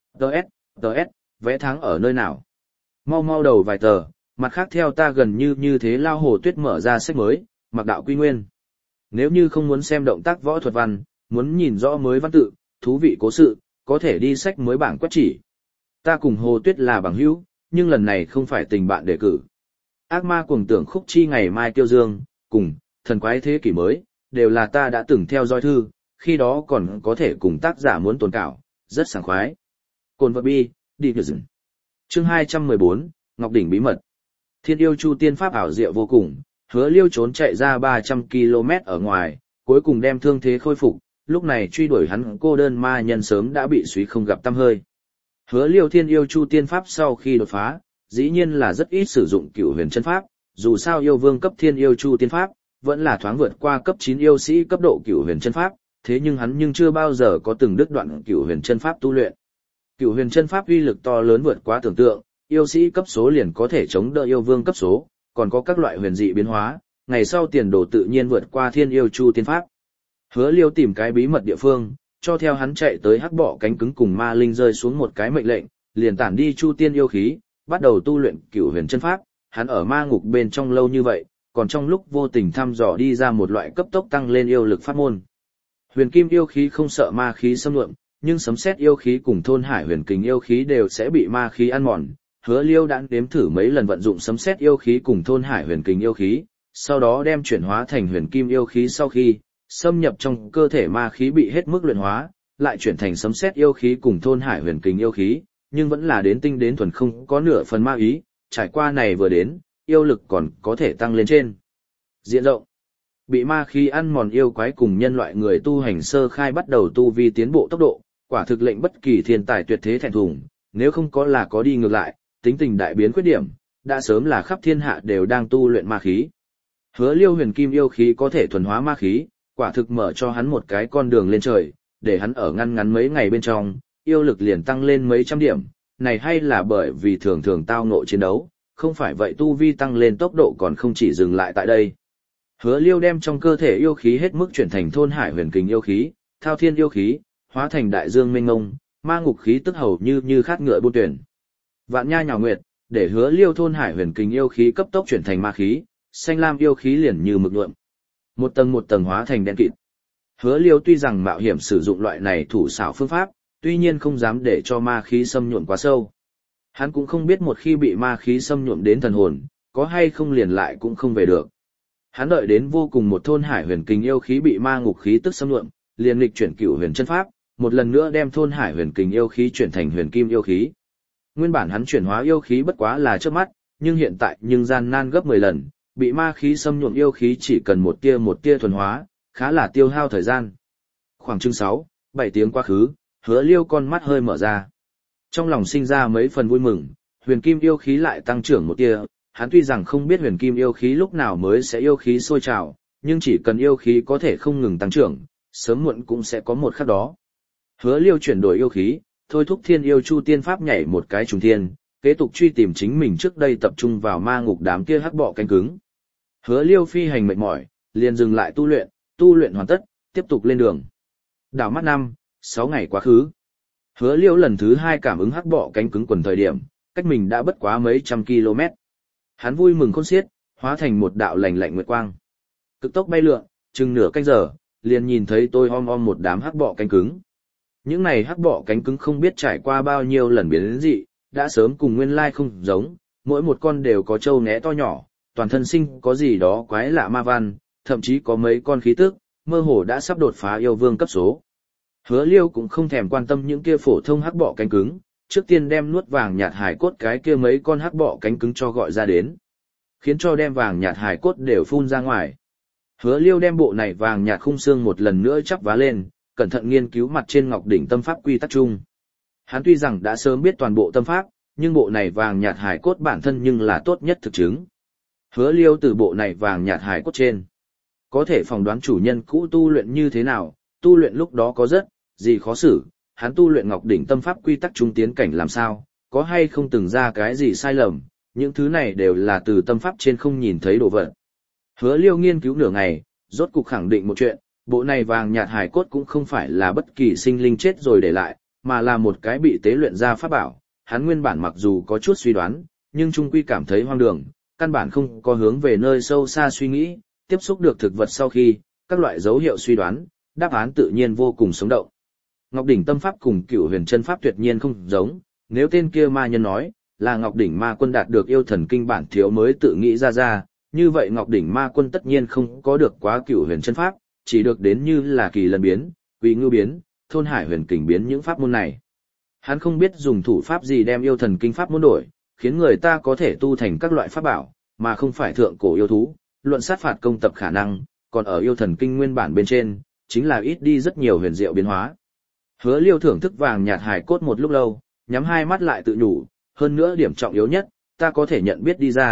DS, vẽ tháng ở nơi nào? Mau mau đầu vài tờ, mặt khác theo ta gần như thế Lao Hồ Tuyết mở ra sách mới, Mặc Đạo Quy Nguyên. Nếu như không muốn xem động tác võ thuật văn, muốn nhìn rõ mới văn tự, thú vị cố sự, có thể đi sách mới bảng quét chỉ. Ta cùng Hồ Tuyết là bằng hữu, nhưng lần này không phải tình bạn đề cử. Ác ma cuồng tưởng khúc chi ngày mai tiêu dương, cùng, thần quái thế kỷ mới, đều là ta đã từng theo dõi thư, khi đó còn có thể cùng tác giả muốn tồn cảo, rất sảng khoái. Cồn vật bi, đi được dừng. Chương 214, Ngọc Đỉnh bí mật. Thiên Yêu Chu tiên pháp ảo diệu vô cùng, Hứa Liêu trốn chạy ra 300 km ở ngoài, cuối cùng đem thương thế khôi phục, lúc này truy đuổi hắn cô đơn ma nhân sớm đã bị suy không gặp tăm hơi. Hứa Liêu Thiên Yêu Chu tiên pháp sau khi đột phá, dĩ nhiên là rất ít sử dụng Cửu Huyền chân pháp, dù sao yêu vương cấp Thiên Yêu Chu tiên pháp, vẫn là thoáng vượt qua cấp 9 yêu sĩ cấp độ Cửu Huyền chân pháp, thế nhưng hắn nhưng chưa bao giờ có từng đứt đoạn Cửu Huyền chân pháp tu luyện. Cửu Huyền chân pháp uy lực to lớn vượt quá tưởng tượng, yêu sĩ cấp số liền có thể chống đỡ yêu vương cấp số, còn có các loại huyền dị biến hóa, ngày sau tiền đồ tự nhiên vượt qua Thiên Yêu Chu Tiên pháp. Hứa Liêu tìm cái bí mật địa phương, cho theo hắn chạy tới hắc bọ cánh cứng cùng ma linh rơi xuống một cái mệnh lệnh, liền tản đi Chu Tiên yêu khí, bắt đầu tu luyện Cửu Huyền chân pháp. Hắn ở ma ngục bên trong lâu như vậy, còn trong lúc vô tình thăm dò đi ra một loại cấp tốc tăng lên yêu lực pháp môn. Huyền kim yêu khí không sợ ma khí xâm lượm, nhưng sấm sét yêu khí cùng thôn hải huyền kình yêu khí đều sẽ bị ma khí ăn mòn. Hứa Liêu đã nếm thử mấy lần vận dụng sấm sét yêu khí cùng thôn hải huyền kình yêu khí, sau đó đem chuyển hóa thành huyền kim yêu khí sau khi xâm nhập trong cơ thể ma khí bị hết mức luyện hóa, lại chuyển thành sấm sét yêu khí cùng thôn hải huyền kình yêu khí, nhưng vẫn là đến tinh đến thuần không có nửa phần ma ý, trải qua này vừa đến, yêu lực còn có thể tăng lên trên diện rộng. Bị ma khí ăn mòn yêu quái cùng nhân loại người tu hành sơ khai bắt đầu tu vi tiến bộ tốc độ, quả thực lệnh bất kỳ thiên tài tuyệt thế thẹn thùng, nếu không có là có đi ngược lại, tính tình đại biến khuyết điểm, đã sớm là khắp thiên hạ đều đang tu luyện ma khí. Hứa Liêu huyền kim yêu khí có thể thuần hóa ma khí, quả thực mở cho hắn một cái con đường lên trời, để hắn ở ngăn mấy ngày bên trong, yêu lực liền tăng lên mấy trăm điểm, này hay là bởi vì thường thường tao ngộ chiến đấu, không phải vậy tu vi tăng lên tốc độ còn không chỉ dừng lại tại đây. Hứa Liêu đem trong cơ thể yêu khí hết mức chuyển thành thôn hải huyền kình yêu khí, thao thiên yêu khí, hóa thành đại dương mênh mông, ma ngục khí tức hầu như khát ngựa buôn tuyển. Vạn nha nhào nguyệt, để Hứa Liêu thôn hải huyền kình yêu khí cấp tốc chuyển thành ma khí, xanh lam yêu khí liền như mực nhuộm. Một tầng hóa thành đen kịt. Hứa Liêu tuy rằng mạo hiểm sử dụng loại này thủ xảo phương pháp, tuy nhiên không dám để cho ma khí xâm nhuộm quá sâu. Hắn cũng không biết một khi bị ma khí xâm nhuộm đến thần hồn, có hay không liền lại cũng không về được. Hắn đợi đến vô cùng một thôn hải huyền kình yêu khí bị ma ngục khí tức xâm nhuộm, liền nghịch chuyển Cửu Huyền chân pháp, một lần nữa đem thôn hải huyền kình yêu khí chuyển thành huyền kim yêu khí. Nguyên bản hắn chuyển hóa yêu khí bất quá là trước mắt, nhưng hiện tại gian nan gấp 10 lần, bị ma khí xâm nhuộm yêu khí chỉ cần một tia thuần hóa, khá là tiêu hao thời gian. Khoảng chừng 6-7 tiếng quá khứ, Hứa Liêu con mắt hơi mở ra. Trong lòng sinh ra mấy phần vui mừng, huyền kim yêu khí lại tăng trưởng một tia, hắn tuy rằng không biết huyền kim yêu khí lúc nào mới sẽ yêu khí sôi trào, nhưng chỉ cần yêu khí có thể không ngừng tăng trưởng, sớm muộn cũng sẽ có một khắc đó. Hứa Liêu chuyển đổi yêu khí, thôi thúc Thiên Yêu Chu Tiên pháp nhảy một cái trùng thiên, kế tục truy tìm chính mình trước đây tập trung vào ma ngục đám kia hắc bọ cánh cứng. Hứa Liêu phi hành mệt mỏi, liền dừng lại tu luyện hoàn tất, tiếp tục lên đường. Đảo mắt 5-6 ngày quá khứ. Hứa Liêu lần thứ 2 cảm ứng hắc bọ cánh cứng quần thời điểm, cách mình đã bất quá mấy trăm km. Hắn vui mừng khôn xiết, hóa thành một đạo lạnh lạnh nguyệt quang. Cực tốc bay lượn, chừng nửa canh giờ, liền nhìn thấy tôi om một đám hắc bọ cánh cứng. Những này hắc bọ cánh cứng không biết trải qua bao nhiêu lần biến dị, đã sớm cùng nguyên lai không giống, mỗi một con đều có trâu né to nhỏ, toàn thân sinh có gì đó quái lạ ma văn, thậm chí có mấy con khí tức, mơ hồ đã sắp đột phá yêu vương cấp số. Hứa Liêu cũng không thèm quan tâm những kia phổ thông hắc bọ cánh cứng, trước tiên đem nuốt vàng nhạt hải cốt cái kia mấy con hắc bọ cánh cứng cho gọi ra đến, khiến cho đem vàng nhạt hải cốt đều phun ra ngoài. Hứa Liêu đem bộ này vàng nhạt khung xương một lần nữa chắp vá lên, cẩn thận nghiên cứu mặt trên ngọc đỉnh tâm pháp quy tắc chung. Hắn tuy rằng đã sớm biết toàn bộ tâm pháp, nhưng bộ này vàng nhạt hải cốt bản thân nhưng là tốt nhất thực chứng. Hứa Liêu từ bộ này vàng nhạt hải cốt trên, có thể phỏng đoán chủ nhân cũ tu luyện như thế nào, tu luyện lúc đó có rất gì khó xử, hắn tu luyện ngọc đỉnh tâm pháp quy tắc trung tiến cảnh làm sao, có hay không từng ra cái gì sai lầm, những thứ này đều là từ tâm pháp trên không nhìn thấy đồ vật. Hứa Liêu nghiên cứu nửa ngày, rốt cục khẳng định một chuyện, bộ này vàng nhạt hải cốt cũng không phải là bất kỳ sinh linh chết rồi để lại, mà là một cái bị tế luyện ra pháp bảo. Hắn nguyên bản mặc dù có chút suy đoán, nhưng trung quy cảm thấy hoang đường, căn bản không có hướng về nơi sâu xa suy nghĩ, tiếp xúc được thực vật sau khi, các loại dấu hiệu suy đoán, đáp án tự nhiên vô cùng sống động. Ngọc đỉnh tâm pháp cùng Cửu Huyền chân pháp tuyệt nhiên không giống, nếu tên kia ma nhân nói là Ngọc đỉnh ma quân đạt được yêu thần kinh bản thiếu mới tự nghĩ ra, như vậy Ngọc đỉnh ma quân tất nhiên không có được quá Cửu Huyền chân pháp, chỉ được đến như là kỳ lân biến, quỷ ngưu biến, thôn hải huyền kình biến những pháp môn này. Hắn không biết dùng thủ pháp gì đem yêu thần kinh pháp môn đổi, khiến người ta có thể tu thành các loại pháp bảo, mà không phải thượng cổ yêu thú, luận sát phạt công tập khả năng, còn ở yêu thần kinh nguyên bản bên trên, chính là ít đi rất nhiều huyền diệu biến hóa. Hứa Liêu thưởng thức vàng nhạt hải cốt một lúc lâu, nhắm hai mắt lại tự nhủ, hơn nữa điểm trọng yếu nhất, ta có thể nhận biết đi ra,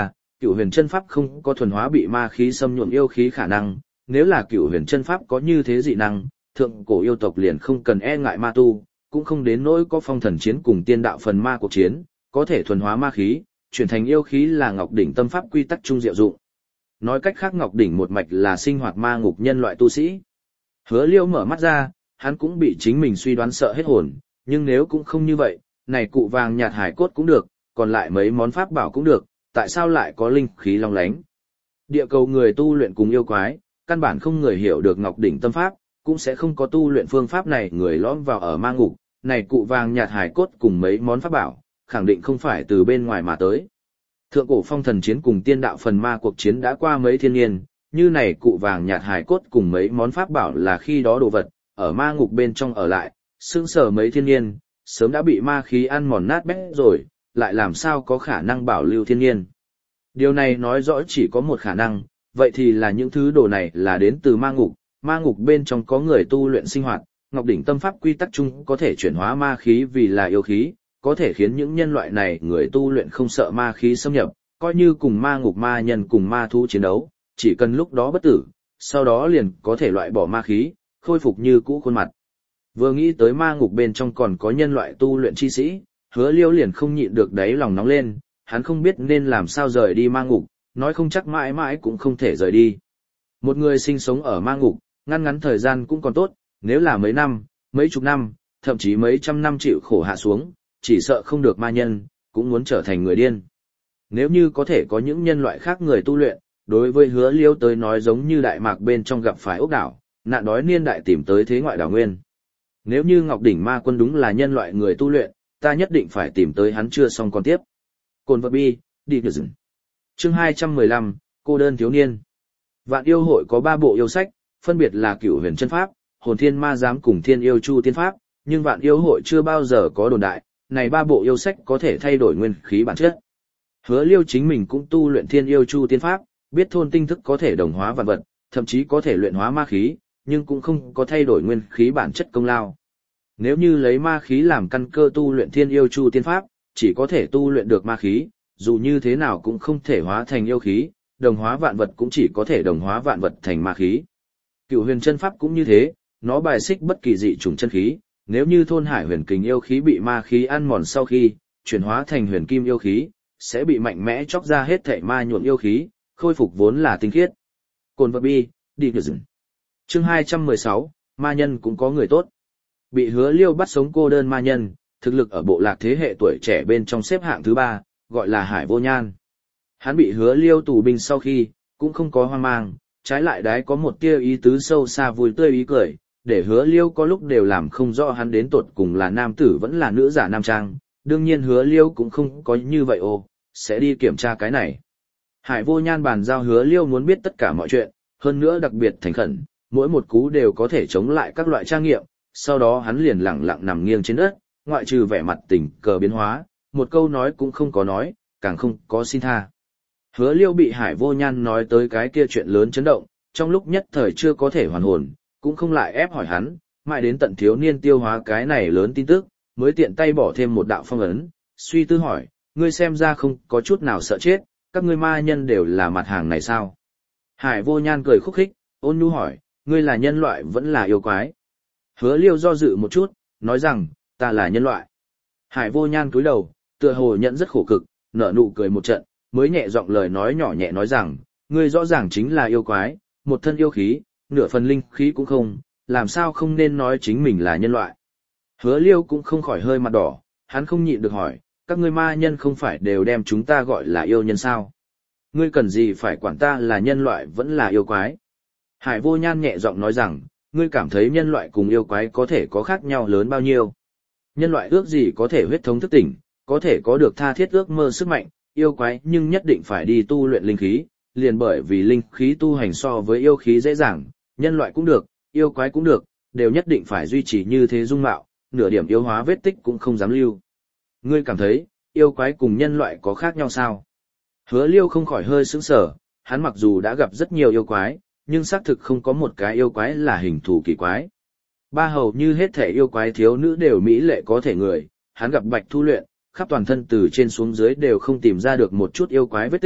Cửu huyền chân pháp không có thuần hóa bị ma khí xâm nhuộm yêu khí khả năng, nếu là cửu huyền chân pháp có như thế dị năng, thượng cổ yêu tộc liền không cần e ngại ma tu, cũng không đến nỗi có phong thần chiến cùng tiên đạo phần ma cuộc chiến, có thể thuần hóa ma khí, chuyển thành yêu khí là Ngọc Đỉnh tâm pháp quy tắc trung diệu dụng. Nói cách khác Ngọc Đỉnh một mạch là sinh hoạt ma ngục nhân loại tu sĩ. Hứa Liêu mở mắt ra, hắn cũng bị chính mình suy đoán sợ hết hồn, nhưng nếu cũng không như vậy, này cụ vàng nhạt hải cốt cũng được, còn lại mấy món pháp bảo cũng được, tại sao lại có linh khí long lánh? Địa cầu người tu luyện cùng yêu quái, căn bản không người hiểu được Ngọc Đỉnh tâm pháp, cũng sẽ không có tu luyện phương pháp này người lõm vào ở ma ngục, này cụ vàng nhạt hải cốt cùng mấy món pháp bảo, khẳng định không phải từ bên ngoài mà tới. Thượng cổ phong thần chiến cùng tiên đạo phần ma cuộc chiến đã qua mấy thiên niên, như này cụ vàng nhạt hải cốt cùng mấy món pháp bảo là khi đó đồ vật, ở ma ngục bên trong ở lại, sững sờ mấy thiên niên, sớm đã bị ma khí ăn mòn nát bét rồi, lại làm sao có khả năng bảo lưu thiên niên. Điều này nói rõ chỉ có một khả năng, vậy thì là những thứ đồ này là đến từ ma ngục bên trong có người tu luyện sinh hoạt, Ngọc Đỉnh tâm pháp quy tắc chung có thể chuyển hóa ma khí vì là yêu khí, có thể khiến những nhân loại này người tu luyện không sợ ma khí xâm nhập, coi như cùng ma ngục ma nhân cùng ma thú chiến đấu, chỉ cần lúc đó bất tử, sau đó liền có thể loại bỏ ma khí, khôi phục như cũ khuôn mặt. Vừa nghĩ tới ma ngục bên trong còn có nhân loại tu luyện chi sĩ, Hứa Liêu liền không nhịn được đáy lòng nóng lên, hắn không biết nên làm sao rời đi ma ngục, nói không chắc mãi mãi cũng không thể rời đi. Một người sinh sống ở ma ngục, ngắn thời gian cũng còn tốt, nếu là mấy năm, mấy chục năm, thậm chí mấy trăm năm chịu khổ hạ xuống, chỉ sợ không được ma nhân, cũng muốn trở thành người điên. Nếu như có thể có những nhân loại khác người tu luyện, đối với Hứa Liêu tới nói giống như đại mạc bên trong gặp phải ốc đảo, nạn đói niên đại tìm tới thế ngoại đảo nguyên. Nếu như Ngọc Đỉnh Ma Quân đúng là nhân loại người tu luyện, ta nhất định phải tìm tới hắn chưa xong còn tiếp. Cồn vật bi, đi được dừng. Chương 215, cô đơn thiếu niên. Vạn yêu hội có 3 bộ yêu sách, phân biệt là Cửu Huyền Chân Pháp, Hồn Thiên Ma Giám cùng Thiên Yêu Chu Tiên Pháp, nhưng Vạn yêu hội chưa bao giờ có đồn đại, này 3 bộ yêu sách có thể thay đổi nguyên khí bản chất. Hứa Liêu chính mình cũng tu luyện Thiên Yêu Chu Tiên Pháp, biết thôn tinh thức có thể đồng hóa vạn vật, thậm chí có thể luyện hóa ma khí, nhưng cũng không có thay đổi nguyên khí bản chất công lao. Nếu như lấy ma khí làm căn cơ tu luyện Thiên Yêu Chu Tiên Pháp, chỉ có thể tu luyện được ma khí, dù như thế nào cũng không thể hóa thành yêu khí, đồng hóa vạn vật cũng chỉ có thể đồng hóa vạn vật thành ma khí. Cửu Huyền Chân Pháp cũng như thế, nó bài xích bất kỳ dị chủng chân khí, nếu như thôn hải huyền kình yêu khí bị ma khí ăn mòn sau khi chuyển hóa thành huyền kim yêu khí, sẽ bị mạnh mẽ chóc ra hết thảy ma nhuộm yêu khí, khôi phục vốn là tinh khiết. Cồn vật bi, đi được dừng. Chương 216, ma nhân cũng có người tốt. Bị Hứa Liêu bắt sống cô đơn ma nhân, thực lực ở bộ lạc thế hệ tuổi trẻ bên trong xếp hạng thứ 3, gọi là Hải Vô Nhan. Hắn bị Hứa Liêu tù binh sau khi, cũng không có hoang mang, trái lại đái có một tia ý tứ sâu xa vui tươi ý cười, để Hứa Liêu có lúc đều làm không rõ hắn đến tột cùng là nam tử vẫn là nữ giả nam trang, đương nhiên Hứa Liêu cũng không có như vậy sẽ đi kiểm tra cái này. Hải Vô Nhan bàn giao Hứa Liêu muốn biết tất cả mọi chuyện, hơn nữa đặc biệt thành khẩn, mỗi một cú đều có thể chống lại các loại tra nghiệm, sau đó hắn liền lặng lặng nằm nghiêng trên đất, ngoại trừ vẻ mặt tình cờ biến hóa, một câu nói cũng không có nói, càng không có xin tha. Hứa Liêu bị Hải Vô Nhan nói tới cái kia chuyện lớn chấn động, trong lúc nhất thời chưa có thể hoàn hồn, cũng không lại ép hỏi hắn, mãi đến tận thiếu niên tiêu hóa cái này lớn tin tức, mới tiện tay bỏ thêm một đạo phong ấn, suy tư hỏi, ngươi xem ra không có chút nào sợ chết, các ngươi ma nhân đều là mặt hàng này sao? Hải Vô Nhan cười khúc khích, ôn nhu hỏi, ngươi là nhân loại vẫn là yêu quái? Hứa Liêu do dự một chút, nói rằng, ta là nhân loại. Hải Vô Nhan cúi đầu, tựa hồ nhận rất khổ cực, nở nụ cười một trận, mới nhẹ giọng lời nói nhỏ nhẹ nói rằng, ngươi rõ ràng chính là yêu quái, một thân yêu khí, nửa phần linh khí cũng không, làm sao không nên nói chính mình là nhân loại. Hứa Liêu cũng không khỏi hơi mặt đỏ, hắn không nhịn được hỏi, các ngươi ma nhân không phải đều đem chúng ta gọi là yêu nhân sao? Ngươi cần gì phải quản ta là nhân loại vẫn là yêu quái? Hải Vô Nhan nhẹ giọng nói rằng, ngươi cảm thấy nhân loại cùng yêu quái có thể có khác nhau lớn bao nhiêu? Nhân loại ước gì có thể huyết thống thức tỉnh, có thể có được tha thiết ước mơ sức mạnh, yêu quái nhưng nhất định phải đi tu luyện linh khí, liền bởi vì linh khí tu hành so với yêu khí dễ dàng, nhân loại cũng được, yêu quái cũng được, đều nhất định phải duy trì như thế dung mạo, nửa điểm yếu hóa vết tích cũng không dám lưu. Ngươi cảm thấy, yêu quái cùng nhân loại có khác nhau sao? Hứa Liêu không khỏi hơi sững sờ, hắn mặc dù đã gặp rất nhiều yêu quái, nhưng xác thực không có một cái yêu quái là hình thù kỳ quái. Ba hầu như hết thể yêu quái thiếu nữ đều mỹ lệ có thể người, hắn gặp Bạch Thu Luyện, khắp toàn thân từ trên xuống dưới đều không tìm ra được một chút yêu quái vết tích,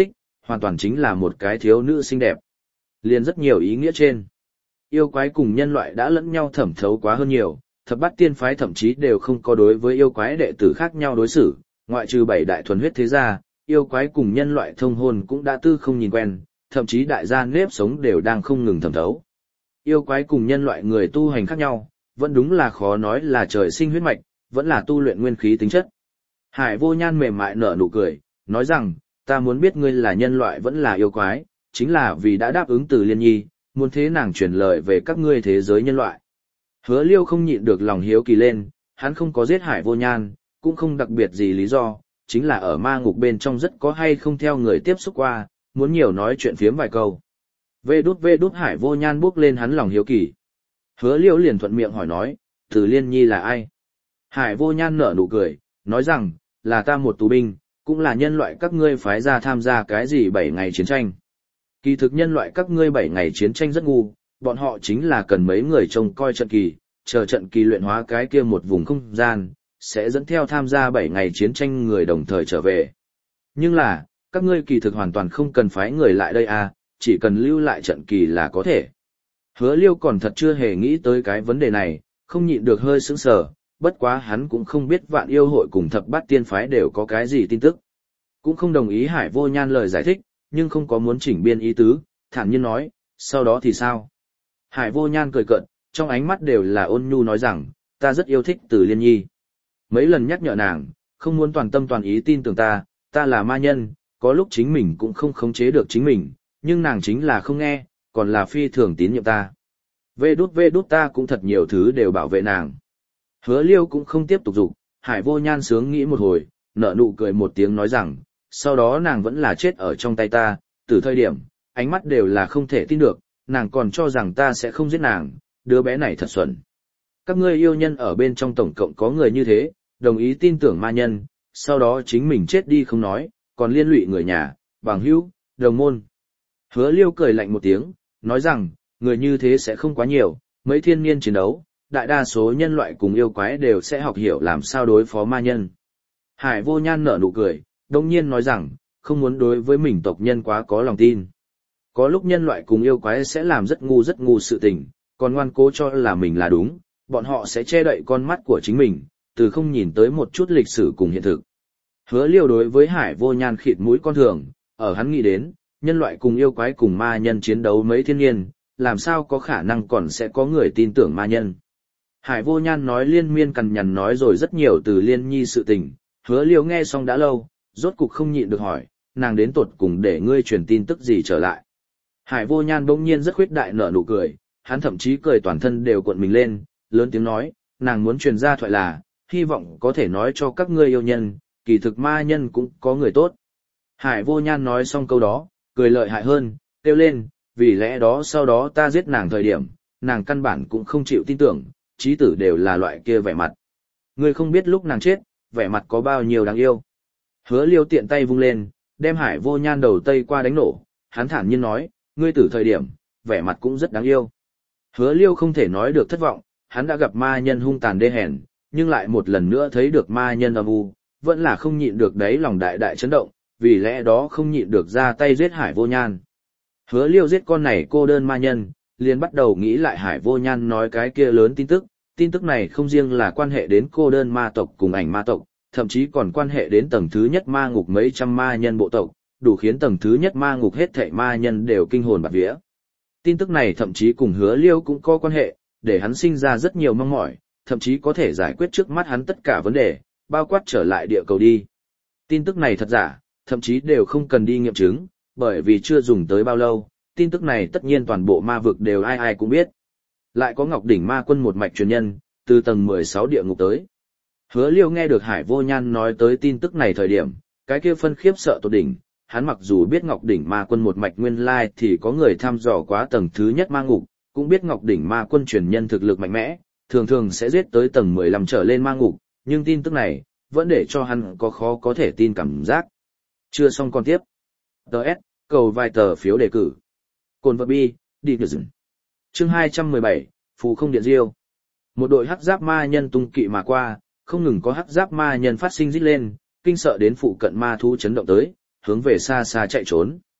hoàn toàn chính là một cái thiếu nữ xinh đẹp. Liền rất nhiều ý nghĩa trên. Yêu quái cùng nhân loại đã lẫn nhau thẩm thấu quá hơn nhiều, thập bát tiên phái thậm chí đều không có đối với yêu quái đệ tử khác nhau đối xử, ngoại trừ 7 đại thuần huyết thế gia, yêu quái cùng nhân loại thông hôn cũng đã tư không nhìn quen, thậm chí đại gia nếp sống đều đang không ngừng thẩm thấu. Yêu quái cùng nhân loại người tu hành khác nhau, vẫn đúng là khó nói là trời sinh huyết mạch, vẫn là tu luyện nguyên khí tính chất. Hải Vô Nhan mềm mại nở nụ cười, nói rằng, ta muốn biết ngươi là nhân loại vẫn là yêu quái, chính là vì đã đáp ứng Từ Liên Nhi, muốn thế nàng truyền lời về các ngươi thế giới nhân loại. Hứa Liêu không nhịn được lòng hiếu kỳ lên, hắn không có giết Hải Vô Nhan, cũng không đặc biệt gì lý do, chính là ở ma ngục bên trong rất có hay không theo người tiếp xúc qua, muốn nhiều nói chuyện phiếm vài câu. Vê đút Hải Vô Nhan bước lên hắn lòng hiếu kỳ. Hứa Liêu liền thuận miệng hỏi nói, Từ Liên Nhi là ai? Hải Vô Nhan nở nụ cười, nói rằng, là ta một tù binh, cũng là nhân loại các ngươi phái ra tham gia cái gì 7 ngày chiến tranh. Kỳ thực nhân loại các ngươi 7 ngày chiến tranh rất ngu, bọn họ chính là cần mấy người trông coi trận kỳ, chờ trận kỳ luyện hóa cái kia một vùng không gian, sẽ dẫn theo tham gia 7 ngày chiến tranh người đồng thời trở về. Nhưng là, các ngươi kỳ thực hoàn toàn không cần phái người lại đây à, chỉ cần lưu lại trận kỳ là có thể. Hứa Liêu còn thật chưa hề nghĩ tới cái vấn đề này, không nhịn được hơi sững sờ, bất quá hắn cũng không biết Vạn Yêu hội cùng Thập Bát Tiên phái đều có cái gì tin tức. Cũng không đồng ý Hải Vô Nhan lời giải thích, nhưng không có muốn chỉnh biên ý tứ, thản nhiên nói, sau đó thì sao? Hải Vô Nhan cười cợt, trong ánh mắt đều là ôn nhu nói rằng, ta rất yêu thích Từ Liên Nhi. Mấy lần nhắc nhở nàng, không muốn toàn tâm toàn ý tin tưởng ta là ma nhân, có lúc chính mình cũng không khống chế được chính mình, nhưng nàng chính là không nghe, còn là phi thường tín nhiệm ta. Vê đút ta cũng thật nhiều thứ đều bảo vệ nàng. Hứa Liêu cũng không tiếp tục dục, Hải Vô Nhan sướng nghĩ một hồi, nở nụ cười một tiếng nói rằng, sau đó nàng vẫn là chết ở trong tay ta, từ thời điểm, ánh mắt đều là không thể tin được, nàng còn cho rằng ta sẽ không giết nàng, đứa bé này thật xuẩn. Các ngươi yêu nhân ở bên trong tổng cộng có người như thế, đồng ý tin tưởng ma nhân, sau đó chính mình chết đi không nói, còn liên lụy người nhà, bằng hữu, đồng môn. Hứa Liêu cười lạnh một tiếng, nói rằng, người như thế sẽ không quá nhiều, mấy thiên niên chiến đấu, đại đa số nhân loại cùng yêu quái đều sẽ học hiểu làm sao đối phó ma nhân. Hải Vô Nhan nở nụ cười, đồng nhiên nói rằng, không muốn đối với mình tộc nhân quá có lòng tin. Có lúc nhân loại cùng yêu quái sẽ làm rất ngu sự tình, còn ngoan cố cho là mình là đúng, bọn họ sẽ che đậy con mắt của chính mình, từ không nhìn tới một chút lịch sử cùng hiện thực. Hứa Liêu đối với Hải Vô Nhan khịt mũi con thường, ở hắn nghĩ đến, nhân loại cùng yêu quái cùng ma nhân chiến đấu mấy thiên niên, làm sao có khả năng còn sẽ có người tin tưởng ma nhân. Hải Vô Nhan nói liên miên cằn nhằn nói rồi rất nhiều từ Liên Nhi sự tình, Hứa Liêu nghe xong đã lâu, rốt cục không nhịn được hỏi, nàng đến tột cùng để ngươi truyền tin tức gì trở lại. Hải Vô Nhan bỗng nhiên rất khuyết đại nở nụ cười, hắn thậm chí cười toàn thân đều cuộn mình lên, lớn tiếng nói, nàng muốn truyền ra thoại là, hy vọng có thể nói cho các ngươi yêu nhân, kỳ thực ma nhân cũng có người tốt. Hải Vô Nhan nói xong câu đó, cười lợi hại hơn, kêu lên, vì lẽ đó sau đó ta giết nàng thời điểm, nàng căn bản cũng không chịu tin tưởng, chí tử đều là loại kia vẻ mặt. Ngươi không biết lúc nàng chết, vẻ mặt có bao nhiêu đáng yêu. Hứa Liêu tiện tay vung lên, đem Hải Vô Nhan đầu tây qua đánh nổ, hắn thản nhiên nói, ngươi tử thời điểm, vẻ mặt cũng rất đáng yêu. Hứa Liêu không thể nói được thất vọng, hắn đã gặp ma nhân hung tàn đê hèn, nhưng lại một lần nữa thấy được ma nhân âm u, vẫn là không nhịn được đấy lòng đại đại chấn động, vì lẽ đó không nhịn được ra tay giết Hải Vô Nhan. Hứa Liêu giết con này cô đơn ma nhân, liền bắt đầu nghĩ lại Hải Vô Nhan nói cái kia lớn tin tức này không riêng là quan hệ đến cô đơn ma tộc cùng ảnh ma tộc, thậm chí còn quan hệ đến tầng thứ nhất ma ngục mấy trăm ma nhân bộ tộc, đủ khiến tầng thứ nhất ma ngục hết thảy ma nhân đều kinh hồn bạt vía. Tin tức này thậm chí cùng Hứa Liêu cũng có quan hệ, để hắn sinh ra rất nhiều mong mỏi, thậm chí có thể giải quyết trước mắt hắn tất cả vấn đề, bao quát trở lại địa cầu đi. Tin tức này thật giả, thậm chí đều không cần đi nghiệm chứng, bởi vì chưa dùng tới bao lâu, tin tức này tất nhiên toàn bộ ma vực đều ai cũng biết. Lại có Ngọc Đỉnh Ma Quân một mạch truyền nhân, từ tầng 16 địa ngục tới. Hứa Liêu nghe được Hải Vô Nhan nói tới tin tức này thời điểm, cái kia phân khiếp sợ tột đỉnh, hắn mặc dù biết Ngọc Đỉnh Ma Quân một mạch nguyên lai thì có người thăm dò quá tầng thứ nhất ma ngục, cũng biết Ngọc Đỉnh Ma Quân truyền nhân thực lực mạnh mẽ, thường thường sẽ giết tới tầng 15 trở lên ma ngục, nhưng tin tức này vẫn để cho hắn có khó có thể tin cảm giác. Chưa xong còn tiếp. DS, cầu vài tờ phiếu đề cử. Cồn vật bi, đi được dừng. Chương 217, Phù không điện diêu. Một đội hắc giáp ma nhân tung kỵ mà qua, không ngừng có hắc giáp ma nhân phát sinh rít lên, kinh sợ đến phụ cận ma thú chấn động tới, hướng về xa xa chạy trốn.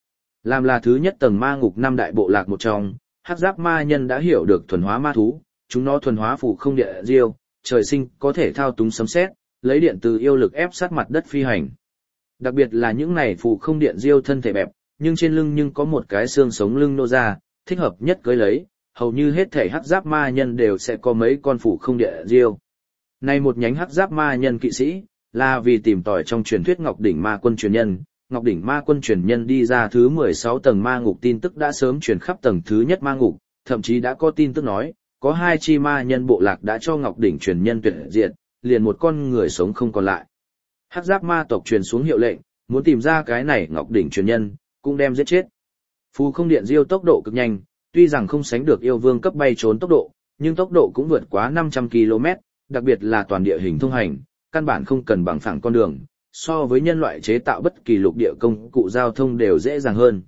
Làm là thứ nhất tầng ma ngục năm đại bộ lạc một trong, hắc giáp ma nhân đã hiểu được thuần hóa ma thú, chúng nó thuần hóa phù không địa diêu, trời sinh có thể thao túng sấm sét, lấy điện từ yêu lực ép sát mặt đất phi hành. Đặc biệt là những này phù không điện diêu thân thể bẹp, nhưng trên lưng nhưng có một cái xương sống lưng nô ra, thích hợp nhất cưới lấy, hầu như hết thể hắc giáp ma nhân đều sẽ có mấy con phù không địa diêu. Này một nhánh hắc giáp ma nhân kỵ sĩ, là vì tìm tòi trong truyền thuyết Ngọc Đỉnh Ma Quân truyền nhân. Ngọc Đỉnh Ma Quân truyền nhân đi ra thứ 16 tầng ma ngục tin tức đã sớm truyền khắp tầng thứ nhất ma ngục, thậm chí đã có tin tức nói, có 2 chi ma nhân bộ lạc đã cho Ngọc Đỉnh truyền nhân tuyệt diệt, liền một con người sống không còn lại. Hắc giáp ma tộc truyền xuống hiệu lệnh, muốn tìm ra cái này Ngọc Đỉnh truyền nhân, cũng đem giết chết. Phù không điện diêu tốc độ cực nhanh, tuy rằng không sánh được yêu vương cấp bay trốn tốc độ, nhưng tốc độ cũng vượt quá 500 km, đặc biệt là toàn địa hình thông hành, căn bản không cần bằng phẳng con đường, so với nhân loại chế tạo bất kỳ lục địa công cụ giao thông đều dễ dàng hơn.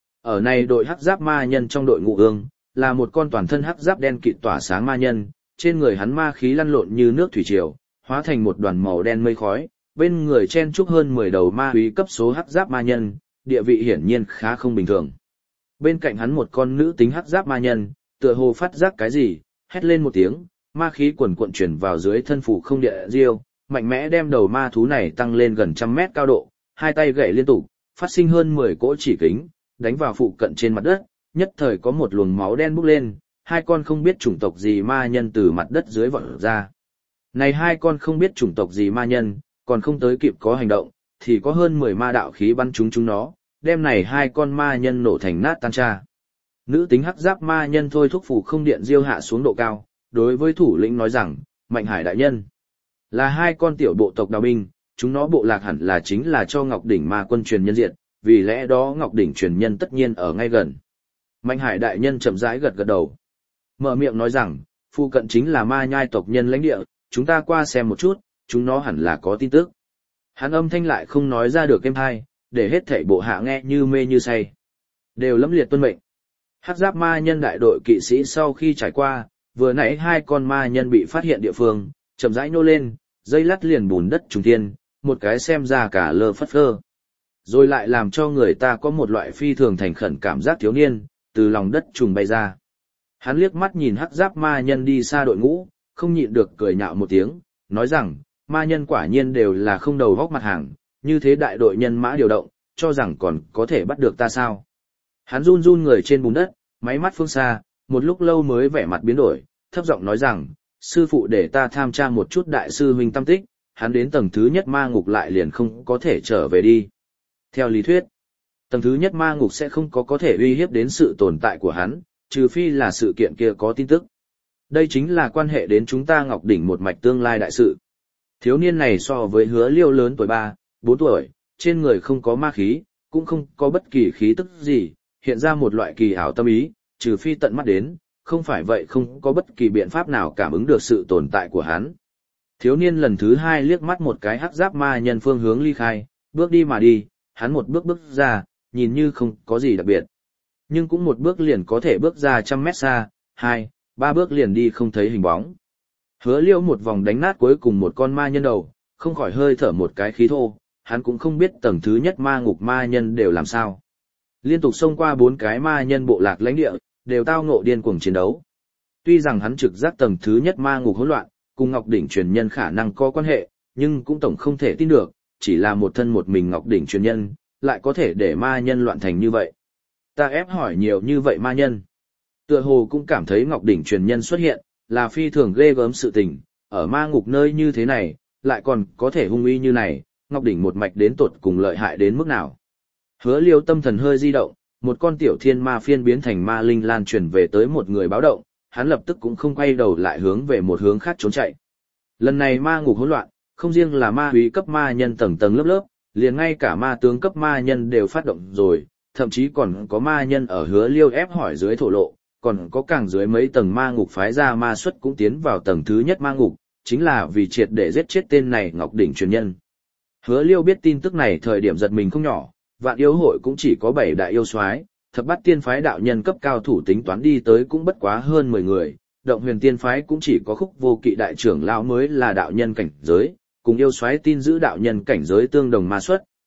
Ở này đội hắc giáp ma nhân trong đội ngũ ương, là một con toàn thân hắc giáp đen kịt tỏa sáng ma nhân, trên người hắn ma khí lăn lộn như nước thủy triều, hóa thành một đoàn màu đen mây khói, bên người chen chúc hơn 10 đầu ma úy cấp số hắc giáp ma nhân, địa vị hiển nhiên khá không bình thường. Bên cạnh hắn một con nữ tính hắc giáp ma nhân, tựa hồ phát giác cái gì, hét lên một tiếng, ma khí quần cuộn chuyển vào dưới thân phủ không địa diêu, mạnh mẽ đem đầu ma thú này tăng lên gần trăm mét cao độ, hai tay gậy liên tục, phát sinh hơn 10 cỗ chỉ kính, đánh vào phụ cận trên mặt đất, nhất thời có một luồng máu đen bốc lên, 2 con không biết chủng tộc gì ma nhân từ mặt đất dưới vọt ra. Này 2 con không biết chủng tộc gì ma nhân, còn không tới kịp có hành động, thì có hơn 10 ma đạo khí bắn chúng nó, đem này 2 con ma nhân nổ thành nát tan cha. Nữ tính hắc giáp ma nhân thôi thúc phủ không điện diêu hạ xuống độ cao, đối với thủ lĩnh nói rằng, Mạnh Hải đại nhân, là 2 con tiểu bộ tộc đào binh, chúng nó bộ lạc hẳn là chính là cho Ngọc Đỉnh Ma Quân truyền nhân diệt, vì lẽ đó Ngọc Đỉnh truyền nhân tất nhiên ở ngay gần. Mạnh Hải đại nhân chậm rãi gật gật đầu, mở miệng nói rằng, phụ cận chính là ma nhai tộc nhân lãnh địa, chúng ta qua xem một chút, chúng nó hẳn là có tin tức. Hắn âm thanh lại không nói ra được êm hai, để hết thảy bộ hạ nghe như mê như say. Đều lẫm liệt tuân mệnh. Hắc giáp ma nhân đại đội kỵ sĩ sau khi trải qua, vừa nãy 2 con ma nhân bị phát hiện địa phương, chậm rãi nô lên, dây lát liền bùn đất trùng thiên, một cái xem ra cả lơ phất phơ. Rồi lại làm cho người ta có một loại phi thường thành khẩn cảm giác thiếu niên, từ lòng đất trùng bay ra. Hắn liếc mắt nhìn hắc giáp ma nhân đi xa đội ngũ, không nhịn được cười nhạo một tiếng, nói rằng, ma nhân quả nhiên đều là không đầu góc mặt hàng, như thế đại đội nhân mã điều động, cho rằng còn có thể bắt được ta sao. Hắn run run người trên bùn đất, máy mắt phương xa, một lúc lâu mới vẻ mặt biến đổi, thấp giọng nói rằng, sư phụ để ta tham tra một chút đại sư huynh tâm tích, hắn đến tầng thứ nhất ma ngục lại liền không có thể trở về đi. Theo lý thuyết, tầng thứ nhất ma ngục sẽ không có thể uy hiếp đến sự tồn tại của hắn, trừ phi là sự kiện kia có tin tức. Đây chính là quan hệ đến chúng ta Ngọc Đỉnh một mạch tương lai đại sự. Thiếu niên này so với Hứa Liêu lớn tuổi 3, 4 tuổi, trên người không có ma khí, cũng không có bất kỳ khí tức gì, hiện ra một loại kỳ ảo tâm ý, trừ phi tận mắt đến, không phải vậy không có bất kỳ biện pháp nào cảm ứng được sự tồn tại của hắn. Thiếu niên lần thứ 2 liếc mắt một cái hắc giáp ma nhân phương hướng ly khai, bước đi mà đi, hắn một bước bước ra, nhìn như không có gì đặc biệt. Nhưng cũng một bước liền có thể bước ra 100 mét xa, 2, 3 bước liền đi không thấy hình bóng. Hứa Liêu một vòng đánh nát cuối cùng một con ma nhân đầu, không khỏi hơi thở một cái khí thô, hắn cũng không biết tầng thứ nhất ma ngục ma nhân đều làm sao. Liên tục xông qua 4 cái ma nhân bộ lạc lãnh địa, đều tao ngộ điên cuồng chiến đấu. Tuy rằng hắn trực giác tầng thứ nhất ma ngục hỗn loạn, cùng Ngọc Đỉnh truyền nhân khả năng có quan hệ, nhưng cũng tổng không thể tin được, chỉ là một thân một mình Ngọc Đỉnh truyền nhân, lại có thể để ma nhân loạn thành như vậy. Ta ép hỏi nhiều như vậy ma nhân. Tựa hồ cũng cảm thấy Ngọc Đỉnh truyền nhân xuất hiện, là phi thường ghê gớm sự tình, ở ma ngục nơi như thế này, lại còn có thể hung uy như này, Ngọc Đỉnh một mạch đến tột cùng lợi hại đến mức nào. Hứa Liêu tâm thần hơi di động, một con tiểu thiên ma phiên biến thành ma linh lan truyền về tới một người báo động, hắn lập tức cũng không quay đầu lại hướng về một hướng khác trốn chạy. Lần này ma ngục hỗn loạn, không riêng là ma úy cấp ma nhân tầng tầng lớp lớp, liền ngay cả ma tướng cấp ma nhân đều phát động rồi, thậm chí còn có ma nhân ở Hứa Liêu ép hỏi dưới thổ lộ, còn có càng dưới mấy tầng ma ngục phái ra ma xuất cũng tiến vào tầng thứ nhất ma ngục, chính là vì triệt để giết chết tên này Ngọc Đỉnh truyền nhân. Hứa Liêu biết tin tức này thời điểm giật mình không nhỏ, Vạn Yêu hội cũng chỉ có 7 đại yêu soái, Thập Bát Tiên phái đạo nhân cấp cao thủ tính toán đi tới cũng bất quá hơn 10 người, Động Huyền Tiên phái cũng chỉ có Khúc Vô Kỵ đại trưởng lão mới là đạo nhân cảnh giới, cùng yêu soái tin giữ đạo nhân cảnh giới tương đồng ma xuất,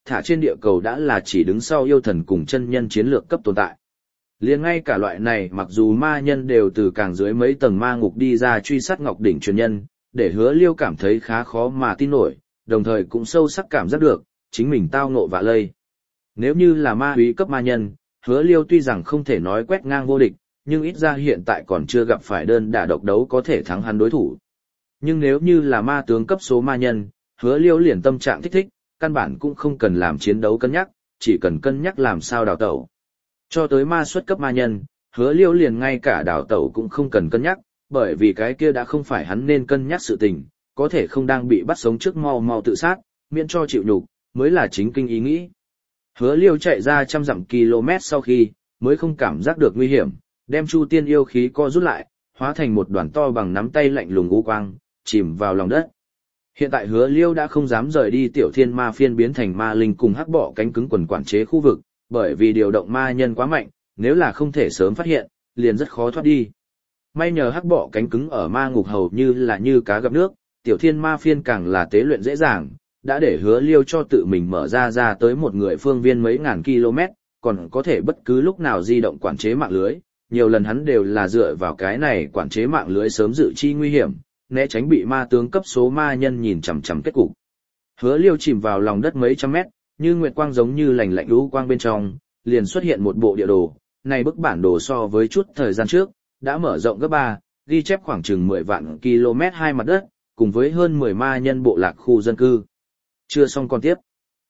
thả trên địa cầu đã là chỉ đứng sau yêu thần cùng chân nhân chiến lược cấp tồn tại. Liền ngay cả loại này mặc dù ma nhân đều từ càng dưới mấy tầng ma ngục đi ra truy sát Ngọc Đỉnh truyền nhân, để Hứa Liêu cảm thấy khá khó mà tin nổi, đồng thời cũng sâu sắc cảm giác được, chính mình tao ngộ vạ lây. Nếu như là ma úy cấp ma nhân, Hứa Liêu tuy rằng không thể nói quét ngang vô địch, nhưng ít ra hiện tại còn chưa gặp phải đơn đả độc đấu có thể thắng hắn đối thủ. Nhưng nếu như là ma tướng cấp số ma nhân, Hứa Liêu liền tâm trạng thích thích, căn bản cũng không cần làm chiến đấu cân nhắc, chỉ cần cân nhắc làm sao đào tẩu. Cho tới ma xuất cấp ma nhân, Hứa Liêu liền ngay cả đào tẩu cũng không cần cân nhắc, bởi vì cái kia đã không phải hắn nên cân nhắc sự tình, có thể không đang bị bắt sống trước mau mau tự sát, miễn cho chịu nhục, mới là chính kinh ý nghĩ. Hứa Liêu chạy ra trăm dặm km sau khi, mới không cảm giác được nguy hiểm, đem Chu Tiên yêu khí co rút lại, hóa thành một đoàn to bằng nắm tay lạnh lùng u quang, chìm vào lòng đất. Hiện tại Hứa Liêu đã không dám rời đi Tiểu Thiên Ma phiên biến thành ma linh cùng hắc bọ cánh cứng quần quản chế khu vực, bởi vì điều động ma nhân quá mạnh, nếu là không thể sớm phát hiện, liền rất khó thoát đi. May nhờ hắc bọ cánh cứng ở ma ngục hầu như là như cá gặp nước, Tiểu Thiên Ma phiên càng là tế luyện dễ dàng, đã để Hứa Liêu cho tự mình mở ra tới một người phương viên mấy ngàn km, còn có thể bất cứ lúc nào di động quản chế mạng lưới. Nhiều lần hắn đều là dựa vào cái này quản chế mạng lưới sớm dự chi nguy hiểm, né tránh bị ma tướng cấp số ma nhân nhìn chằm chằm kết cục. Hứa Liêu chìm vào lòng đất mấy trăm mét, như nguyệt quang giống như lành lạnh lũ quang bên trong, liền xuất hiện một bộ địa đồ. Này bức bản đồ so với chút thời gian trước, đã mở rộng gấp 3, ghi chép khoảng chừng 10 vạn km hai mặt đất, cùng với hơn 10 ma nhân bộ lạc khu dân cư. Chưa xong còn tiếp.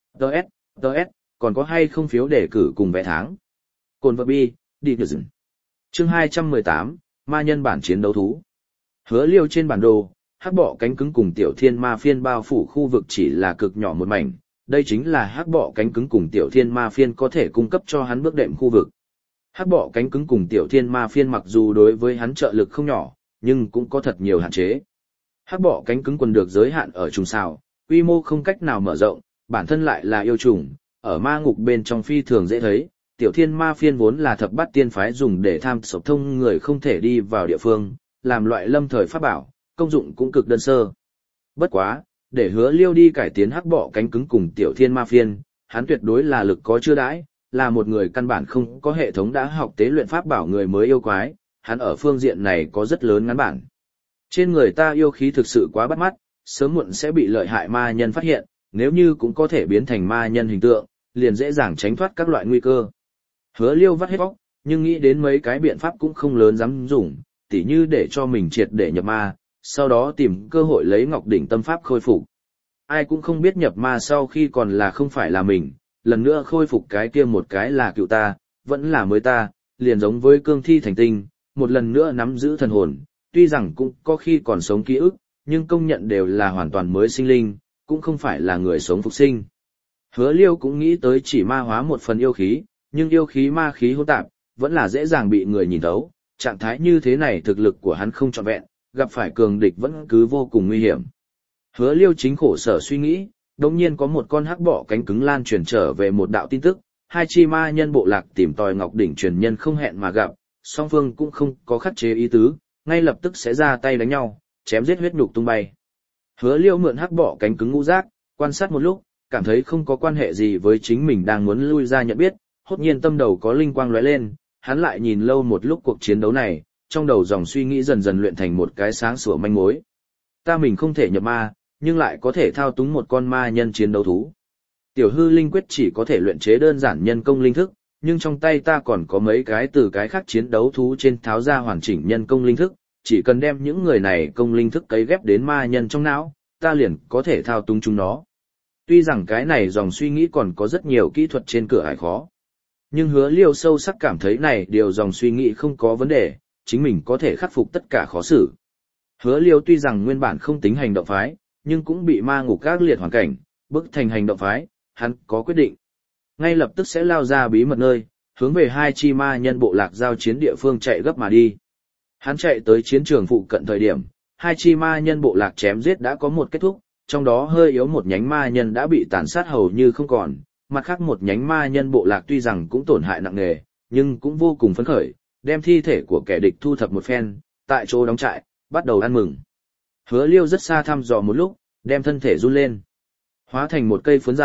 DS, còn có hay không phiếu đề cử cùng vé tháng? Cồn vật bi, đi được dừng. Chương 218, ma nhân bản chiến đấu thú. Hứa Liêu trên bản đồ, hắc bọ cánh cứng cùng Tiểu Thiên Ma phiên bao phủ khu vực chỉ là cực nhỏ một mảnh, đây chính là hắc bọ cánh cứng cùng Tiểu Thiên Ma phiên có thể cung cấp cho hắn bước đệm khu vực. Hắc bọ cánh cứng cùng Tiểu Thiên Ma phiên mặc dù đối với hắn trợ lực không nhỏ, nhưng cũng có thật nhiều hạn chế. Hắc bọ cánh cứng quần được giới hạn ở trùng xào, quy mô không cách nào mở rộng, bản thân lại là yêu trùng, ở ma ngục bên trong phi thường dễ thấy. Tiểu Thiên Ma phiên vốn là thập bát tiên phái dùng để tham sộc thông người không thể đi vào địa phương, làm loại lâm thời pháp bảo, công dụng cũng cực đơn sơ. Bất quá, để Hứa Liêu đi cải tiến hắc bọ cánh cứng cùng Tiểu Thiên Ma phiên, hắn tuyệt đối là lực có chưa đãi, là một người căn bản không có hệ thống đã học tế luyện pháp bảo người mới yêu quái, hắn ở phương diện này có rất lớn ngắn bản. Trên người ta yêu khí thực sự quá bắt mắt, sớm muộn sẽ bị lợi hại ma nhân phát hiện, nếu như cũng có thể biến thành ma nhân hình tượng, liền dễ dàng tránh thoát các loại nguy cơ. Hứa Liêu vắt hết óc, nhưng nghĩ đến mấy cái biện pháp cũng không lớn dám dùng, tỉ như để cho mình triệt để nhập ma, sau đó tìm cơ hội lấy Ngọc Đỉnh tâm pháp khôi phục. Ai cũng không biết nhập ma sau khi còn là không phải là mình, lần nữa khôi phục cái kia một cái là cựu ta, vẫn là mới ta, liền giống với cương thi thành tinh, một lần nữa nắm giữ thần hồn, tuy rằng cũng có khi còn sống ký ức, nhưng công nhận đều là hoàn toàn mới sinh linh, cũng không phải là người sống phục sinh. Hứa Liêu cũng nghĩ tới chỉ ma hóa một phần yêu khí, nhưng yêu khí ma khí hỗn tạp, vẫn là dễ dàng bị người nhìn thấu, trạng thái như thế này thực lực của hắn không trọn vẹn, gặp phải cường địch vẫn cứ vô cùng nguy hiểm. Hứa Liêu chính khổ sở suy nghĩ, đồng nhiên có một con hắc bọ cánh cứng lan truyền trở về một đạo tin tức, hai chi ma nhân bộ lạc tìm tòi Ngọc Đỉnh truyền nhân không hẹn mà gặp, song phương cũng không có khắc chế ý tứ, ngay lập tức sẽ ra tay đánh nhau, chém giết huyết nhục tung bay. Hứa Liêu mượn hắc bọ cánh cứng ngũ giác, quan sát một lúc, cảm thấy không có quan hệ gì với chính mình đang muốn lui ra nhận biết, hốt nhiên tâm đầu có linh quang lóe lên, hắn lại nhìn lâu một lúc cuộc chiến đấu này, trong đầu dòng suy nghĩ dần dần luyện thành một cái sáng sủa manh mối. Ta mình không thể nhập ma, nhưng lại có thể thao túng một con ma nhân chiến đấu thú. Tiểu hư linh quyết chỉ có thể luyện chế đơn giản nhân công linh thức, nhưng trong tay ta còn có mấy cái từ cái khác chiến đấu thú trên tháo ra hoàn chỉnh nhân công linh thức, chỉ cần đem những người này công linh thức cấy ghép đến ma nhân trong não, ta liền có thể thao túng chúng nó. Tuy rằng cái này dòng suy nghĩ còn có rất nhiều kỹ thuật trên cửa ải khó, nhưng Hứa Liêu sâu sắc cảm thấy này điều dòng suy nghĩ không có vấn đề, chính mình có thể khắc phục tất cả khó xử. Hứa Liêu tuy rằng nguyên bản không tính hành động phái, nhưng cũng bị ma ngục các liệt hoàn cảnh, bức thành hành động phái, hắn có quyết định. Ngay lập tức sẽ lao ra bí mật nơi, hướng về hai chi ma nhân bộ lạc giao chiến địa phương chạy gấp mà đi. Hắn chạy tới chiến trường phụ cận thời điểm, hai chi ma nhân bộ lạc chém giết đã có một kết thúc, trong đó hơi yếu một nhánh ma nhân đã bị tàn sát hầu như không còn, mặt khác một nhánh ma nhân bộ lạc tuy rằng cũng tổn hại nặng nề, nhưng cũng vô cùng phấn khởi, đem thi thể của kẻ địch thu thập một phen, tại chỗ đóng trại, bắt đầu ăn mừng. Hứa Liêu rất xa thăm dò một lúc, đem thân thể run lên. Hóa thành một cây phấn dài,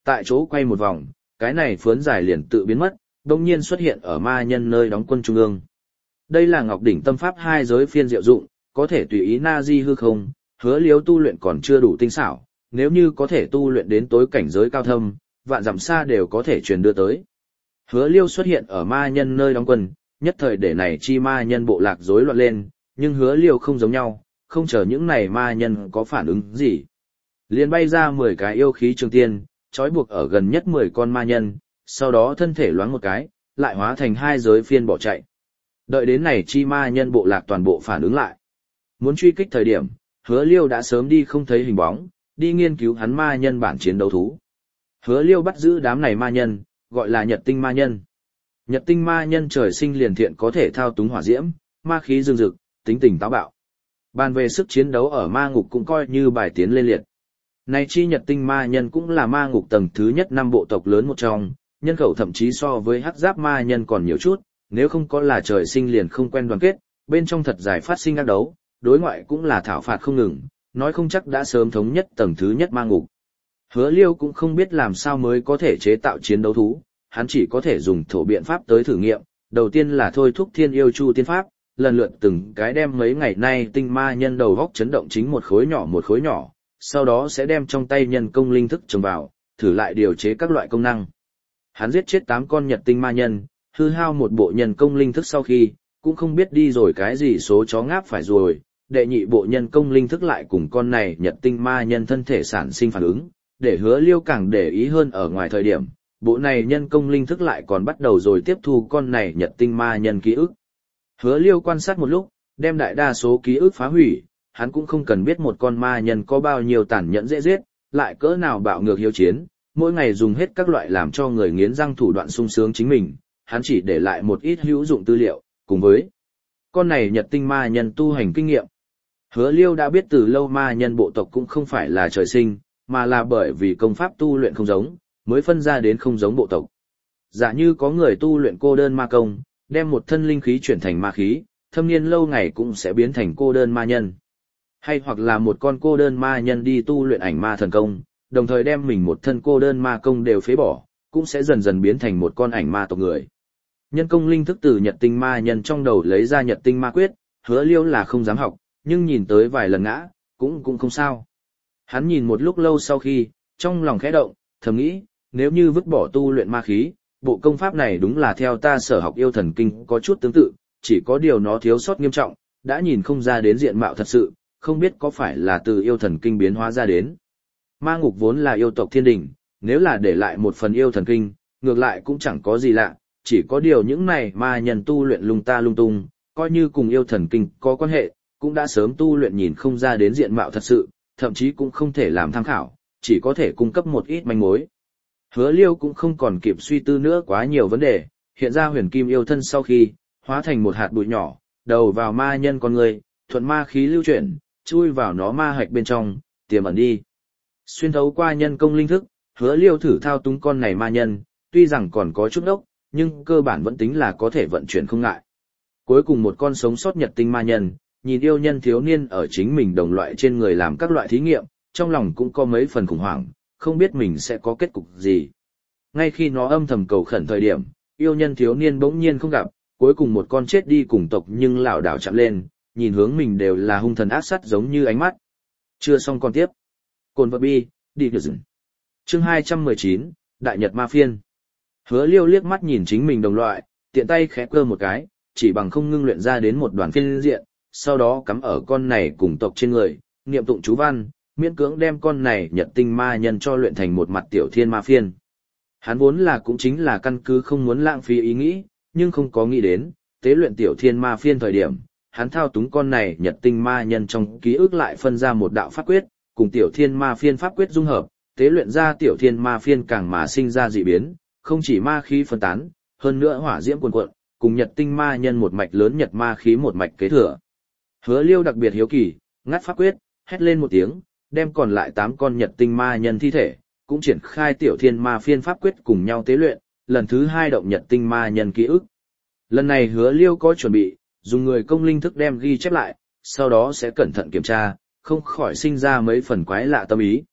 tại chỗ quay một vòng, cái này phướn dài liền tự biến mất, đồng nhiên xuất hiện ở ma nhân nơi đóng quân trung ương. Đây là Ngọc Đỉnh Tâm Pháp hai giới phiên diệu dụng, có thể tùy ý na di hư không, Hứa Liêu tu luyện còn chưa đủ tinh xảo, nếu như có thể tu luyện đến tối cảnh giới cao thâm, vạn dặm xa đều có thể truyền đưa tới. Hứa Liêu xuất hiện ở ma nhân nơi đóng quân, nhất thời để này chi ma nhân bộ lạc rối loạn lên, nhưng Hứa Liêu không giống nhau, không chờ những này ma nhân có phản ứng gì. Liền bay ra 10 cái yêu khí trường tiên, trói buộc ở gần nhất 10 con ma nhân, sau đó thân thể loáng một cái, lại hóa thành hai giới phiên bỏ chạy. Đợi đến này chi ma nhân bộ lạc toàn bộ phản ứng lại. Muốn truy kích thời điểm, Hứa Liêu đã sớm đi không thấy hình bóng, đi nghiên cứu hắn ma nhân bản chiến đấu thú. Hứa Liêu bắt giữ đám này ma nhân, gọi là Nhật Tinh ma nhân. Nhật Tinh ma nhân trời sinh liền thiện có thể thao túng hỏa diễm, ma khí rừng rực, tính tình táo bạo. Bàn về sức chiến đấu ở ma ngục cũng coi như bài tiến lên liệt. Này chi Nhật Tinh ma nhân cũng là ma ngục tầng thứ nhất 5 bộ tộc lớn một trong, nhân khẩu thậm chí so với hắc giáp ma nhân còn nhiều chút, nếu không có là trời sinh liền không quen đoàn kết, bên trong thật dài phát sinh ác đấu, đối ngoại cũng là thảo phạt không ngừng, nói không chắc đã sớm thống nhất tầng thứ nhất ma ngục. Hứa Liêu cũng không biết làm sao mới có thể chế tạo chiến đấu thú, hắn chỉ có thể dùng thổ biện pháp tới thử nghiệm, đầu tiên là thôi thúc thiên yêu chu tiên pháp, lần lượt từng cái đem mấy ngày nay tinh ma nhân đầu góc chấn động chính một khối nhỏ, sau đó sẽ đem trong tay nhân công linh thức trồng vào, thử lại điều chế các loại công năng. Hắn giết chết 8 con Nhật Tinh ma nhân, hư hao một bộ nhân công linh thức sau khi, cũng không biết đi rồi cái gì số chó ngáp phải rồi, đệ nhị bộ nhân công linh thức lại cùng con này Nhật Tinh ma nhân thân thể sản sinh phản ứng, để Hứa Liêu càng để ý hơn ở ngoài thời điểm, bộ này nhân công linh thức lại còn bắt đầu rồi tiếp thu con này Nhật Tinh ma nhân ký ức. Hứa Liêu quan sát một lúc, đem đại đa số ký ức phá hủy, hắn cũng không cần biết một con ma nhân có bao nhiêu tàn nhẫn dễ giết, lại cỡ nào bạo ngược hiếu chiến, mỗi ngày dùng hết các loại làm cho người nghiến răng thủ đoạn sung sướng chính mình, hắn chỉ để lại một ít hữu dụng tư liệu, cùng với con này Nhật Tinh ma nhân tu hành kinh nghiệm. Hứa Liêu đã biết từ lâu ma nhân bộ tộc cũng không phải là trời sinh, mà là bởi vì công pháp tu luyện không giống, mới phân ra đến không giống bộ tộc. Giả như có người tu luyện cô đơn ma công, đem một thân linh khí chuyển thành ma khí, thâm niên lâu ngày cũng sẽ biến thành cô đơn ma nhân. Hay hoặc là một con cô đơn ma nhân đi tu luyện ảnh ma thần công, đồng thời đem mình một thân cô đơn ma công đều phế bỏ, cũng sẽ dần dần biến thành một con ảnh ma tộc người. Nhân công linh thức từ Nhật Tinh ma nhân trong đầu lấy ra Nhật Tinh ma quyết, Hứa Liêu là không dám học, nhưng nhìn tới vài lần ngã, cũng không sao. Hắn nhìn một lúc lâu sau khi, trong lòng khẽ động, thầm nghĩ, nếu như vứt bỏ tu luyện ma khí, bộ công pháp này đúng là theo ta sở học yêu thần kinh có chút tương tự, chỉ có điều nó thiếu sót nghiêm trọng, đã nhìn không ra đến diện mạo thật sự, không biết có phải là từ yêu thần kinh biến hóa ra đến. Ma ngục vốn là yêu tộc thiên đình, nếu là để lại một phần yêu thần kinh, ngược lại cũng chẳng có gì lạ, chỉ có điều những này ma nhân tu luyện lung ta lung tung, coi như cùng yêu thần kinh có quan hệ, cũng đã sớm tu luyện nhìn không ra đến diện mạo thật sự, thậm chí cũng không thể làm tham khảo, chỉ có thể cung cấp một ít manh mối. Hứa Liêu cũng không còn kịp suy tư nữa quá nhiều vấn đề, hiện ra huyền kim yêu thân sau khi, hóa thành một hạt bụi nhỏ, đầu vào ma nhân con người, thuận ma khí lưu chuyển, chui vào nó ma hạch bên trong, tiềm ẩn đi. Xuyên thấu qua nhân công linh thức, Hứa Liêu thử thao túng con này ma nhân, tuy rằng còn có chút ốc, nhưng cơ bản vẫn tính là có thể vận chuyển không ngại. Cuối cùng một con sống sót Nhật Tinh ma nhân, nhìn yêu nhân thiếu niên ở chính mình đồng loại trên người làm các loại thí nghiệm, trong lòng cũng có mấy phần khủng hoảng, không biết mình sẽ có kết cục gì. Ngay khi nó âm thầm cầu khẩn thời điểm, yêu nhân thiếu niên bỗng nhiên không gặp, cuối cùng một con chết đi cùng tộc nhưng lảo đảo chạm lên, nhìn hướng mình đều là hung thần ác sát giống như ánh mắt. Chưa xong con tiếp. Cồn vật bi, đi được dừng. Chương 219, Đại Nhật Ma Phiên. Hứa Liêu liếc mắt nhìn chính mình đồng loại, tiện tay khẽ cơ một cái, chỉ bằng không ngưng luyện ra đến một đoàn phiên diện, sau đó cắm ở con này cùng tộc trên người, niệm tụng chú văn, miễn cưỡng đem con này Nhật Tinh ma nhân cho luyện thành một mặt tiểu thiên ma phiên. Hắn vốn là cũng chính là căn cứ không muốn lãng phí ý nghĩ, nhưng không có nghĩ đến, tế luyện tiểu thiên ma phiên thời điểm, hắn thao túng con này Nhật Tinh ma nhân trong ký ức lại phân ra một đạo pháp quyết, cùng tiểu thiên ma phiên pháp quyết dung hợp, tế luyện ra tiểu thiên ma phiên càng mà sinh ra dị biến, không chỉ ma khí phân tán, hơn nữa hỏa diễm cuồn cuộn, cùng Nhật Tinh ma nhân một mạch lớn nhật ma khí một mạch kế thừa. Hứa Liêu đặc biệt hiếu kỳ, ngắt pháp quyết, hét lên một tiếng, đem còn lại 8 con Nhật Tinh ma nhân thi thể, cũng triển khai tiểu thiên ma phiên pháp quyết cùng nhau tế luyện, lần thứ 2 động Nhật Tinh ma nhân ký ức. Lần này Hứa Liêu có chuẩn bị, dùng người công linh thức đem ghi chép lại, sau đó sẽ cẩn thận kiểm tra, không khỏi sinh ra mấy phần quái lạ tâm ý.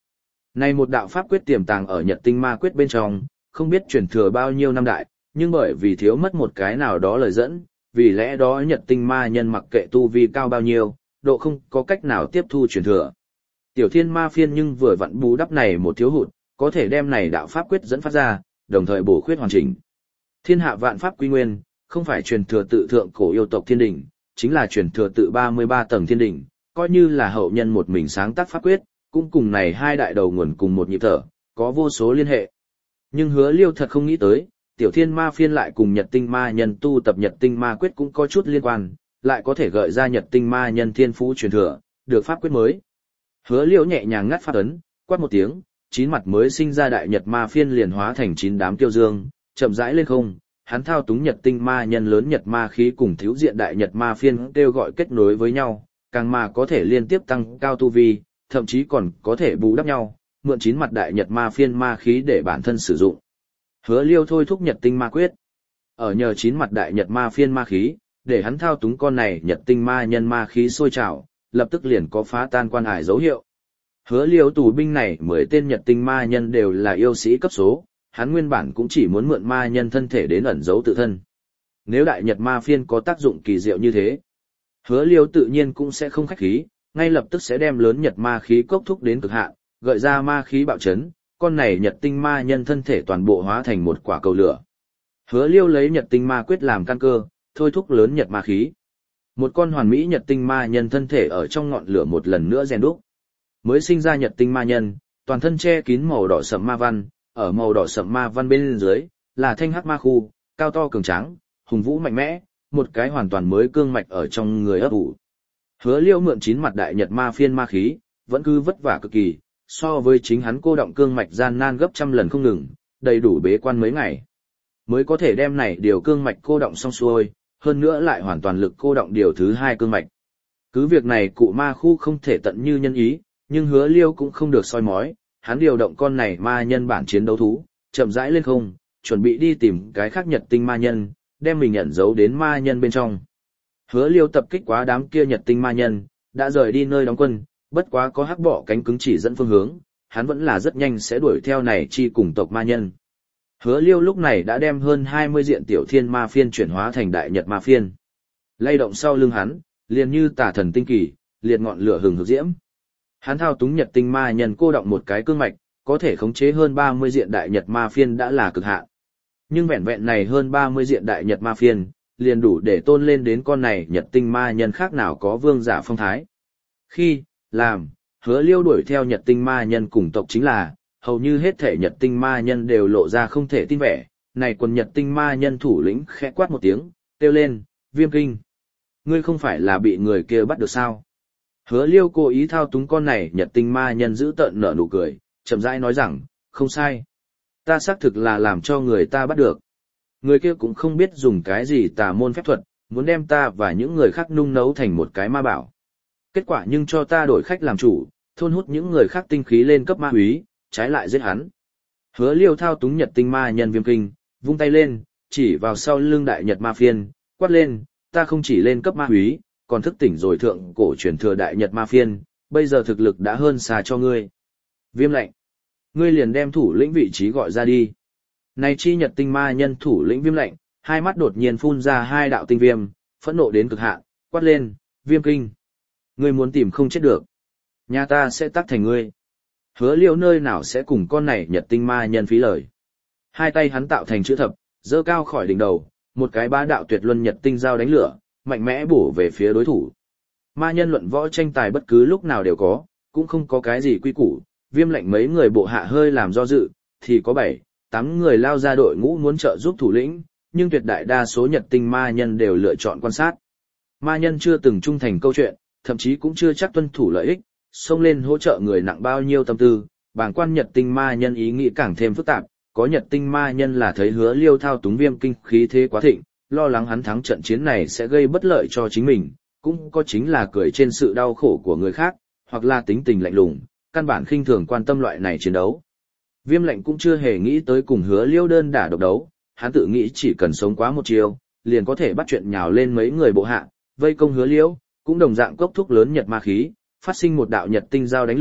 Này một đạo pháp quyết tiềm tàng ở Nhật Tinh Ma Quyết bên trong, không biết truyền thừa bao nhiêu năm đại, nhưng bởi vì thiếu mất một cái nào đó lời dẫn, vì lẽ đó Nhật Tinh Ma nhân mặc kệ tu vi cao bao nhiêu, độ không có cách nào tiếp thu truyền thừa. Tiểu Thiên Ma Phiên nhưng vừa vặn bù đắp này một thiếu hụt, có thể đem này đạo pháp quyết dẫn phát ra, đồng thời bổ khuyết hoàn chỉnh. Thiên hạ vạn pháp quy nguyên, không phải truyền thừa tự thượng cổ yêu tộc thiên đỉnh, chính là truyền thừa tự 33 tầng thiên đỉnh, coi như là hậu nhân một mình sáng tác pháp quyết, cũng cùng này hai đại đầu nguồn cùng một nhịp thở, có vô số liên hệ. Nhưng Hứa Liêu thật không nghĩ tới, Tiểu Thiên Ma Phiên lại cùng Nhật Tinh Ma nhân tu tập Nhật Tinh Ma Quyết cũng có chút liên quan, lại có thể gợi ra Nhật Tinh Ma nhân thiên phú truyền thừa, được pháp quyết mới. Hứa Liêu nhẹ nhàng ngắt pháp ấn, quát một tiếng, 9 mặt mới sinh ra đại Nhật Ma Phiên liền hóa thành 9 đám tiêu dương, chậm rãi lên không, hắn thao túng Nhật Tinh Ma nhân lớn Nhật Ma khí cùng thiếu diện đại Nhật Ma Phiên kêu gọi kết nối với nhau, càng mà có thể liên tiếp tăng cao tu vi, thậm chí còn có thể bù đắp nhau, mượn 9 mặt đại Nhật Ma Phiên ma khí để bản thân sử dụng. Hứa Liêu thôi thúc Nhật Tinh Ma Quyết. Ở nhờ 9 mặt đại Nhật Ma Phiên ma khí, để hắn thao túng con này Nhật Tinh Ma nhân ma khí sôi trào, lập tức liền có phá tan quan hải dấu hiệu. Hứa Liêu tù binh này 10 tên Nhật Tinh Ma nhân đều là yêu sĩ cấp số, hắn nguyên bản cũng chỉ muốn mượn ma nhân thân thể đến ẩn giấu tự thân. Nếu đại Nhật Ma Phiên có tác dụng kỳ diệu như thế, Hứa Liêu tự nhiên cũng sẽ không khách khí, ngay lập tức sẽ đem lớn Nhật ma khí cốc thúc đến cực hạn, gợi ra ma khí bạo chấn, con này Nhật Tinh Ma nhân thân thể toàn bộ hóa thành một quả cầu lửa. Hứa Liêu lấy Nhật Tinh Ma Quyết làm căn cơ, thôi thúc lớn Nhật ma khí. Một con hoàn mỹ Nhật Tinh Ma nhân thân thể ở trong ngọn lửa một lần nữa rèn đúc. Mới sinh ra Nhật Tinh Ma nhân, toàn thân che kín màu đỏ sẫm ma văn, ở màu đỏ sẫm ma văn bên dưới là thanh hắc ma khu, cao to cường tráng, hùng vũ mạnh mẽ, một cái hoàn toàn mới cương mạch ở trong người ấp ủ. Hứa Liêu mượn 9 mặt đại Nhật Ma Phiên ma khí, vẫn cứ vất vả cực kỳ, so với chính hắn cô động cương mạch gian nan gấp trăm lần không ngừng, đầy đủ bế quan mấy ngày. Mới có thể đem này điều cương mạch cô động xong xuôi, hơn nữa lại hoàn toàn lực cô động điều thứ 2 cương mạch. Cứ việc này cụ ma khu không thể tận như nhân ý, nhưng Hứa Liêu cũng không được soi mói, hắn điều động con này ma nhân bản chiến đấu thú, chậm rãi lên không, chuẩn bị đi tìm cái khác Nhật Tinh ma nhân, đem mình ẩn giấu đến ma nhân bên trong. Hứa Liêu tập kích quá đám kia Nhật Tinh ma nhân, đã rời đi nơi đóng quân, bất quá có hắc bọ cánh cứng chỉ dẫn phương hướng, hắn vẫn là rất nhanh sẽ đuổi theo này chi cùng tộc ma nhân. Hứa Liêu lúc này đã đem hơn 20 diện Tiểu Thiên Ma Phiên chuyển hóa thành đại Nhật Ma Phiên. Lay động sau lưng hắn, liền như tà thần tinh kỳ, liệt ngọn lửa hừng hực diễm. Hắn thao túng Nhật Tinh Ma nhân cô động một cái cương mạch, có thể khống chế hơn 30 diện đại Nhật Ma Phiên đã là cực hạn. Nhưng vẹn vẹn này hơn 30 diện đại Nhật Ma Phiên, liền đủ để tôn lên đến con này Nhật Tinh Ma nhân khác nào có vương giả phong thái. Khi, làm, Hứa Liêu đuổi theo Nhật Tinh Ma nhân cùng tộc chính là, hầu như hết thể Nhật Tinh Ma nhân đều lộ ra không thể tin vẻ, này quần Nhật Tinh Ma nhân thủ lĩnh khẽ quát một tiếng, kêu lên, Viêm Kinh. Ngươi không phải là bị người kia bắt được sao? Hứa Liêu cố ý thao túng con này Nhật Tinh Ma nhân giữ tợn nở nụ cười, chậm rãi nói rằng, không sai. Ta xác thực là làm cho người ta bắt được. Người kia cũng không biết dùng cái gì tà môn phép thuật, muốn đem ta và những người khác nung nấu thành một cái ma bảo. Kết quả nhưng cho ta đổi khách làm chủ, thôn hút những người khác tinh khí lên cấp ma úy, trái lại giết hắn. Hứa Liêu thao túng Nhật Tinh Ma nhân Viêm Kinh, vung tay lên, chỉ vào sau lưng đại Nhật Ma Phiên, quát lên, ta không chỉ lên cấp ma úy, còn thức tỉnh rồi thượng cổ truyền thừa đại Nhật Ma Phiên, bây giờ thực lực đã hơn xa cho ngươi. Viêm lệnh, ngươi liền đem thủ lĩnh vị trí gọi ra đi. Này chi Nhật Tinh Ma nhân thủ lĩnh Viêm lệnh, hai mắt đột nhiên phun ra hai đạo tinh viêm, phẫn nộ đến cực hạn, quát lên, Viêm Kinh. Ngươi muốn tìm không chết được. Nhà ta sẽ tắc thành ngươi. Hứa Liêu nơi nào sẽ cùng con này Nhật Tinh Ma nhân phí lời. Hai tay hắn tạo thành chữ thập, giơ cao khỏi đỉnh đầu, một cái bá đạo tuyệt luân Nhật Tinh dao đánh lửa, mạnh mẽ bổ về phía đối thủ. Ma nhân luận võ tranh tài bất cứ lúc nào đều có, cũng không có cái gì quy củ, Viêm lệnh mấy người bộ hạ hơi làm do dự, thì có 7-8 người lao ra đội ngũ muốn trợ giúp thủ lĩnh, nhưng tuyệt đại đa số Nhật Tinh ma nhân đều lựa chọn quan sát. Ma nhân chưa từng trung thành câu chuyện, thậm chí cũng chưa chắc tuân thủ lợi ích, xông lên hỗ trợ người nặng bao nhiêu tâm tư, bàng quan Nhật Tinh ma nhân ý nghĩ càng thêm phức tạp, có Nhật Tinh ma nhân là thấy Hứa Liêu thao túng Viêm Kinh khí thế quá thịnh, lo lắng hắn thắng trận chiến này sẽ gây bất lợi cho chính mình, cũng có chính là cười trên sự đau khổ của người khác, hoặc là tính tình lạnh lùng, căn bản khinh thường quan tâm loại này chiến đấu. Viêm lệnh cũng chưa hề nghĩ tới cùng Hứa Liêu đơn đả độc đấu, hắn tự nghĩ chỉ cần sống quá một chiều, liền có thể bắt chuyện nhào lên mấy người bộ hạ, vây công Hứa Liêu, cũng đồng dạng cốc thúc lớn Nhật ma khí, phát sinh một đạo Nhật Tinh dao đánh lửa,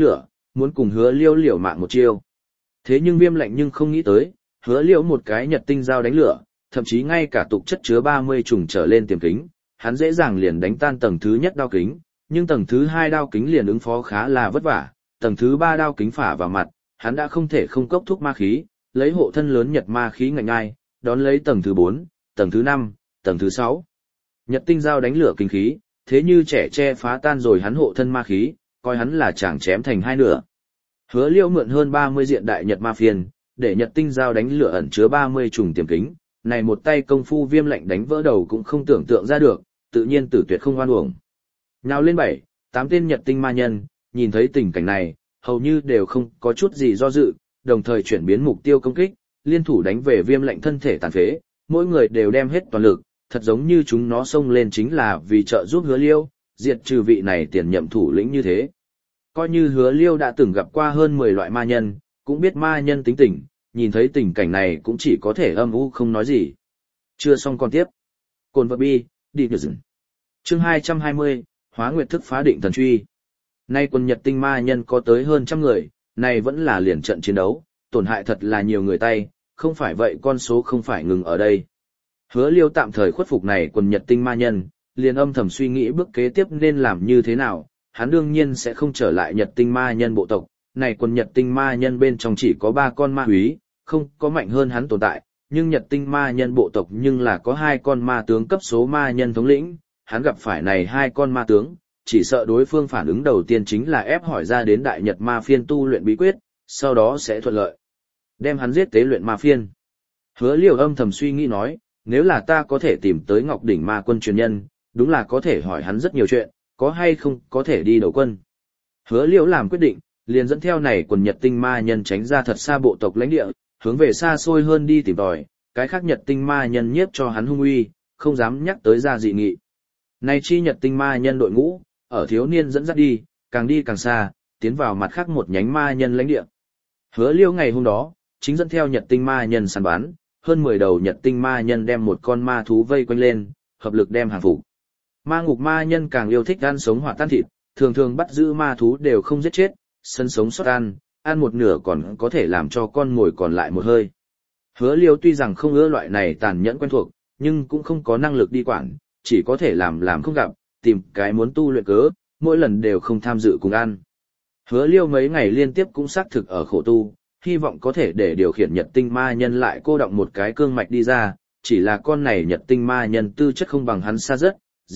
muốn cùng Hứa Liêu liều mạng một chiêu. Thế nhưng Viêm Lệnh nhưng không nghĩ tới, Hứa Liêu một cái nhật tinh dao đánh lửa, thậm chí ngay cả tục chất chứa 30 trùng trở lên tiềm kính, hắn dễ dàng liền đánh tan tầng thứ nhất đao kính, nhưng tầng thứ hai đao kính liền ứng phó khá là vất vả, tầng thứ ba đao kính phả vào mặt, hắn đã không thể không cốc thúc ma khí, lấy hộ thân lớn nhật ma khí ngạnh ngai, đón lấy tầng thứ 4, tầng thứ 5, tầng thứ 6. Nhật tinh dao đánh lửa kinh khí, thế như trẻ che phá tan rồi hắn hộ thân ma khí, coi hắn là chàng chém thành hai nửa. Hứa Liêu mượn hơn 30 diện đại nhật ma phiên, để nhật tinh dao đánh lửa ẩn chứa 30 trùng tiềm kính, này một tay công phu Viêm Lệnh đánh vỡ đầu cũng không tưởng tượng ra được, tự nhiên tử tuyệt không oan uổng. Nào lên 7, 8 tên nhật tinh ma nhân, nhìn thấy tình cảnh này, hầu như đều không có chút gì do dự, đồng thời chuyển biến mục tiêu công kích, liên thủ đánh về Viêm Lệnh thân thể tàn phế, mỗi người đều đem hết toàn lực, thật giống như chúng nó xông lên chính là vì trợ giúp Hứa Liêu, diệt trừ vị này tiền nhậm thủ lĩnh như thế. Coi như Hứa Liêu đã từng gặp qua hơn 10 loại ma nhân, cũng biết ma nhân tính tình, nhìn thấy tình cảnh này cũng chỉ có thể âm u không nói gì. Chưa xong còn tiếp. Cồn vật bi, đi được dừng. Chương 220, Hóa Nguyệt thức phá định thần truy. Nay quân nhật tinh ma nhân có tới hơn trăm người, này vẫn là liền trận chiến đấu, tổn hại thật là nhiều người tay, không phải vậy con số không phải ngừng ở đây. Hứa Liêu tạm thời khuất phục này quân nhật tinh ma nhân, liền âm thầm suy nghĩ bước kế tiếp nên làm như thế nào, hắn đương nhiên sẽ không trở lại nhật tinh ma nhân bộ tộc, này quân nhật tinh ma nhân bên trong chỉ có 3 con ma úy, không có mạnh hơn hắn tồn tại, nhưng nhật tinh ma nhân bộ tộc nhưng là có 2 con ma tướng cấp số ma nhân thống lĩnh, hắn gặp phải này 2 con ma tướng, chỉ sợ đối phương phản ứng đầu tiên chính là ép hỏi ra đến đại nhật ma phiên tu luyện bí quyết, sau đó sẽ thuận lợi đem hắn giết tế luyện ma phiên. Hứa Liêu âm thầm suy nghĩ nói, nếu là ta có thể tìm tới Ngọc Đỉnh Ma Quân truyền nhân, đúng là có thể hỏi hắn rất nhiều chuyện, có hay không có thể đi đầu quân. Hứa Liêu làm quyết định, liền dẫn theo này quần nhật tinh ma nhân tránh ra thật xa bộ tộc lãnh địa, hướng về xa xôi hơn đi tìm tòi, cái khác nhật tinh ma nhân nhiếp cho hắn hung uy, không dám nhắc tới ra dị nghị. Nay chi nhật tinh ma nhân đội ngũ, ở thiếu niên dẫn dắt đi càng xa, tiến vào mặt khác một nhánh ma nhân lãnh địa. Hứa Liêu ngày hôm đó, chính dẫn theo nhật tinh ma nhân săn bắn, hơn 10 đầu nhật tinh ma nhân đem một con ma thú vây quanh lên, hợp lực đem hàng phục. Ma ngục ma nhân càng yêu thích ăn sống hoặc tan thịt, thường thường bắt giữ ma thú đều không giết chết, sân sống sót ăn một nửa còn có thể làm cho con mồi còn lại một hơi. Hứa Liêu tuy rằng không ưa loại này tàn nhẫn quen thuộc, nhưng cũng không có năng lực đi quản, chỉ có thể làm không gặp, tìm cái muốn tu luyện cớ, mỗi lần đều không tham dự cùng ăn. Hứa Liêu mấy ngày liên tiếp cũng xác thực ở khổ tu, hy vọng có thể để điều khiển nhật tinh ma nhân lại cô động một cái cương mạch đi ra, chỉ là con này nhật tinh ma nhân tư chất không bằng hắn xa rất,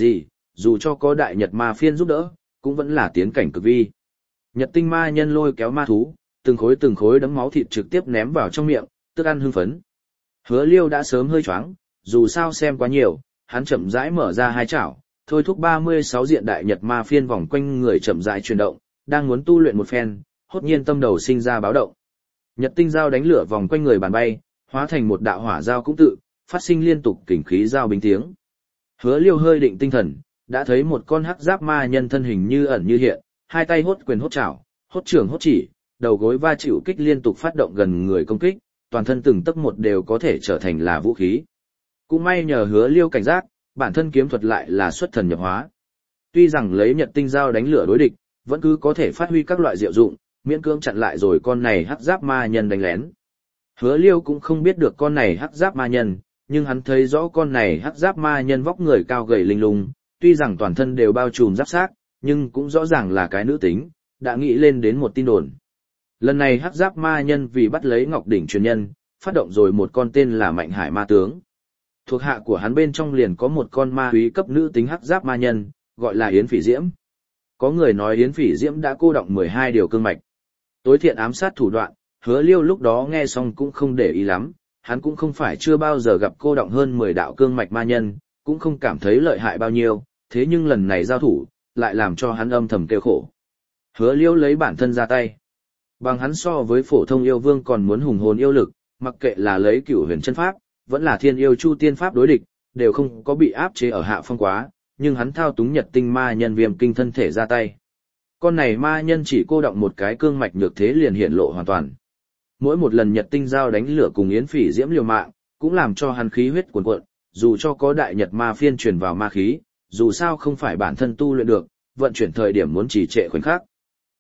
dù cho có đại nhật ma phiên giúp đỡ, cũng vẫn là tiến cảnh cực vi. Nhật tinh ma nhân lôi kéo ma thú, từng khối đấm máu thịt trực tiếp ném vào trong miệng, tức ăn hưng phấn. Hứa Liêu đã sớm hơi choáng, dù sao xem quá nhiều, hắn chậm rãi mở ra 2 chảo, thôi thúc 36 diện đại nhật ma phiên vòng quanh người chậm rãi chuyển động, đang muốn tu luyện một phen, hốt nhiên tâm đầu sinh ra báo động. Nhật tinh dao đánh lửa vòng quanh người bàn bay, hóa thành một đạo hỏa dao cũng tự, phát sinh liên tục kình khí dao binh tiếng. Hứa Liêu hơi định tinh thần, đã thấy một con hắc giáp ma nhân thân hình như ẩn như hiện, 2 tay hốt quyền hốt chảo, hốt trường hốt chỉ, đầu gối va chịu kích liên tục phát động gần người công kích, toàn thân từng tấc một đều có thể trở thành là vũ khí. Cũng may nhờ Hứa Liêu cảnh giác, bản thân kiếm thuật lại là xuất thần nhập hóa. Tuy rằng lấy nhật tinh dao đánh lửa đối địch, vẫn cứ có thể phát huy các loại diệu dụng, miễn cưỡng chặn lại rồi con này hắc giáp ma nhân đánh lén. Hứa Liêu cũng không biết được con này hắc giáp ma nhân, nhưng hắn thấy rõ con này hắc giáp ma nhân vóc người cao gầy linh lung, tuy rằng toàn thân đều bao trùm giáp xác, nhưng cũng rõ ràng là cái nữ tính, đã nghĩ lên đến một tin đồn. Lần này hắc giáp ma nhân vì bắt lấy Ngọc Đỉnh truyền nhân, phát động rồi một con tên là Mạnh Hải ma tướng. Thuộc hạ của hắn bên trong liền có một con ma úy cấp nữ tính hắc giáp ma nhân, gọi là Yến Phỉ Diễm. Có người nói Yến Phỉ Diễm đã cô động 12 điều cương mạch. Tối thiện ám sát thủ đoạn, Hứa Liêu lúc đó nghe xong cũng không để ý lắm, hắn cũng không phải chưa bao giờ gặp cô động hơn 10 đạo cương mạch ma nhân, cũng không cảm thấy lợi hại bao nhiêu, thế nhưng lần này giao thủ, lại làm cho hắn âm thầm kêu khổ. Hứa Liêu lấy bản thân ra tay. Bằng hắn so với phổ thông yêu vương còn muốn hùng hồn yêu lực, mặc kệ là lấy Cửu Huyền chân pháp, vẫn là Thiên Yêu Chu Tiên pháp đối địch, đều không có bị áp chế ở hạ phong quá, nhưng hắn thao túng nhật tinh ma nhân Viêm Kinh thân thể ra tay. Con này ma nhân chỉ cô động một cái cương mạch nhược thế liền hiện lộ hoàn toàn. Mỗi một lần nhật tinh giao đánh lửa cùng Yến Phỉ Diễm liều mạng, cũng làm cho hắn khí huyết cuồn cuộn, dù cho có đại nhật ma phiên truyền vào ma khí, dù sao không phải bản thân tu luyện được, vận chuyển thời điểm muốn trì trệ khoảnh khắc.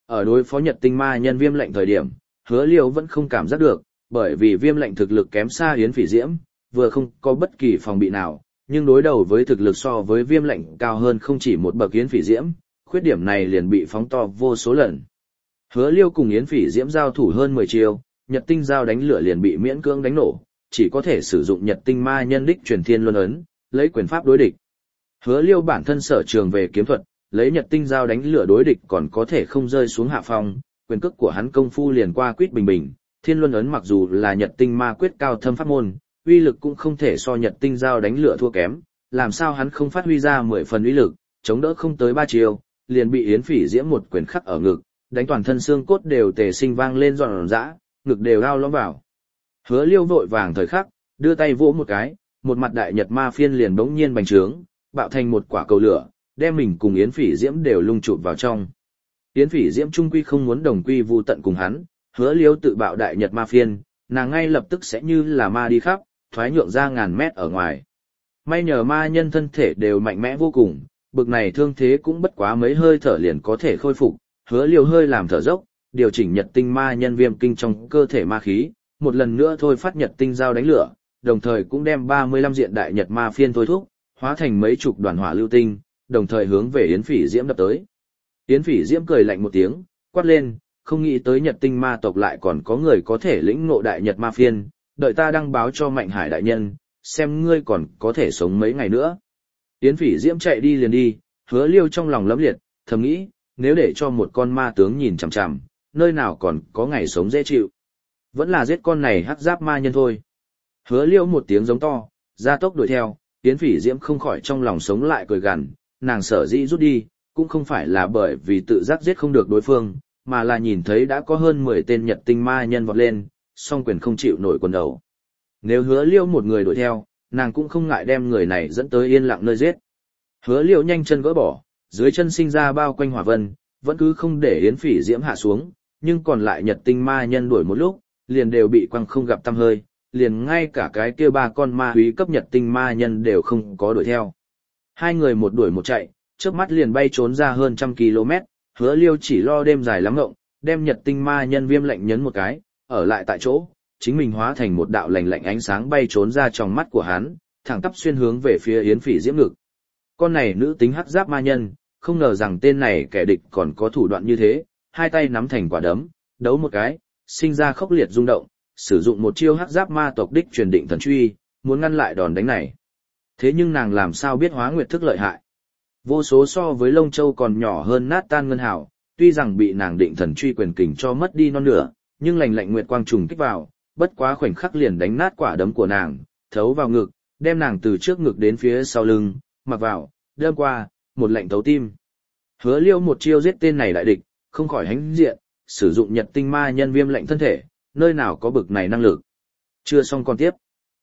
Ở đối phó Nhật Tinh Ma Nhân Viêm Lệnh thời điểm, Hứa Liêu vẫn không cảm giác được, bởi vì Viêm Lệnh thực lực kém xa Yến Phỉ Diễm, vừa không có bất kỳ phòng bị nào, nhưng đối đầu với thực lực so với Viêm Lệnh cao hơn không chỉ một bậc Yến Phỉ Diễm, khuyết điểm này liền bị phóng to vô số lần. Hứa Liêu cùng Yến Phỉ Diễm giao thủ hơn 10 chiêu, Nhật Tinh Giao đánh lửa liền bị miễn cưỡng đánh nổ, chỉ có thể sử dụng Nhật Tinh Ma Nhân đích truyền thiên luân ấn, lấy quyền pháp đối địch. Hứa Liêu bản thân sở trường về kiếm thuật, lấy Nhật Tinh Giao đánh lửa đối địch còn có thể không rơi xuống hạ phong, quyền cước của hắn công phu liền qua quýt bình bình, thiên luân ấn mặc dù là Nhật Tinh Ma quyết cao thâm pháp môn, uy lực cũng không thể so Nhật Tinh Giao đánh lửa thua kém, làm sao hắn không phát huy ra 10 phần uy lực, chống đỡ không tới 3 chiêu, liền bị Yến Phỉ Diễm một quyền khắc ở ngực, đánh toàn thân xương cốt đều tề sinh vang lên giòn giã, ngực đều lao lõm vào. Hứa Liêu vội vàng thời khắc, đưa tay vỗ một cái, một mặt đại nhật ma phiên liền bỗng nhiên bành trướng, bạo thành một quả cầu lửa, đem mình cùng Yến Phỉ Diễm đều lung chụp vào trong. Yến Phỉ Diễm trung quy không muốn đồng quy vu tận cùng hắn, Hứa Liêu tự bạo đại nhật ma phiên, nàng ngay lập tức sẽ như là ma đi khắp, thoái nhượng ra ngàn mét ở ngoài. May nhờ ma nhân thân thể đều mạnh mẽ vô cùng, bực này thương thế cũng bất quá mấy hơi thở liền có thể khôi phục, Hứa Liêu hơi làm thở dốc, điều chỉnh Nhật Tinh Ma Nhân Viêm kinh trong cơ thể ma khí, một lần nữa thôi phát Nhật Tinh Giao đánh lửa, đồng thời cũng đem 35 diện đại nhật ma phiên thôi thúc, hóa thành mấy chục đoàn hỏa lưu tinh, đồng thời hướng về Yến Phỉ Diễm đập tới. Yến Phỉ Diễm cười lạnh một tiếng, quát lên, không nghĩ tới Nhật Tinh Ma tộc lại còn có người có thể lĩnh ngộ đại nhật ma phiên, đợi ta đăng báo cho Mạnh Hải đại nhân, xem ngươi còn có thể sống mấy ngày nữa. Yến Phỉ Diễm chạy đi liền đi, Hứa Liêu trong lòng lấm liệt, thầm nghĩ, nếu để cho một con ma tướng nhìn chằm chằm, nơi nào còn có ngày sống dễ chịu. Vẫn là giết con này hắc giáp ma nhân thôi. Hứa Liêu một tiếng giống to, gia tốc đuổi theo, Yến Phỉ Diễm không khỏi trong lòng sống lại cười gằn, nàng sở dĩ rút đi, cũng không phải là bởi vì tự giác giết không được đối phương, mà là nhìn thấy đã có hơn 10 tên Nhật Tinh ma nhân vọt lên, song quyền không chịu nổi quần đầu. Nếu Hứa Liêu một người đuổi theo, nàng cũng không ngại đem người này dẫn tới yên lặng nơi giết. Hứa Liêu nhanh chân gỡ bỏ, dưới chân sinh ra bao quanh hỏa vân, vẫn cứ không để Yến Phỉ Diễm hạ xuống, nhưng còn lại Nhật Tinh ma nhân đuổi một lúc, liền đều bị quăng không gặp tăm hơi, liền ngay cả cái kia 3 con ma úy cấp Nhật Tinh ma nhân đều không có đuổi theo. Hai người một đuổi một chạy, chớp mắt liền bay trốn ra hơn 100 km, Hứa Liêu chỉ lo đêm dài lắm ngộng, đem Nhật Tinh ma nhân Viêm Lệnh nhấn một cái, ở lại tại chỗ, chính mình hóa thành một đạo lạnh lạnh ánh sáng bay trốn ra trong mắt của hắn, thẳng tắp xuyên hướng về phía Yến Phỉ Diễm ngực. Con này nữ tính hắc giáp ma nhân, không ngờ rằng tên này kẻ địch còn có thủ đoạn như thế, hai tay nắm thành quả đấm, đấu một cái, sinh ra khốc liệt rung động, sử dụng một chiêu hắc giáp ma tộc đích truyền định thần truy, muốn ngăn lại đòn đánh này. Thế nhưng nàng làm sao biết hóa nguyệt thức lợi hại? Vô số so với lông châu còn nhỏ hơn nát tan ngân hào, tuy rằng bị nàng định thần truy quyền kình cho mất đi non nửa, nhưng lành lạnh nguyệt quang trùng kích vào, bất quá khoảnh khắc liền đánh nát quả đấm của nàng, thấu vào ngực, đem nàng từ trước ngực đến phía sau lưng, mặc vào, đâm qua, một lạnh thấu tim. Hứa Liêu một chiêu giết tên này đại địch, không khỏi hãnh diện, sử dụng Nhật Tinh ma nhân Viêm Lệnh thân thể, nơi nào có bực này năng lực. Chưa xong còn tiếp.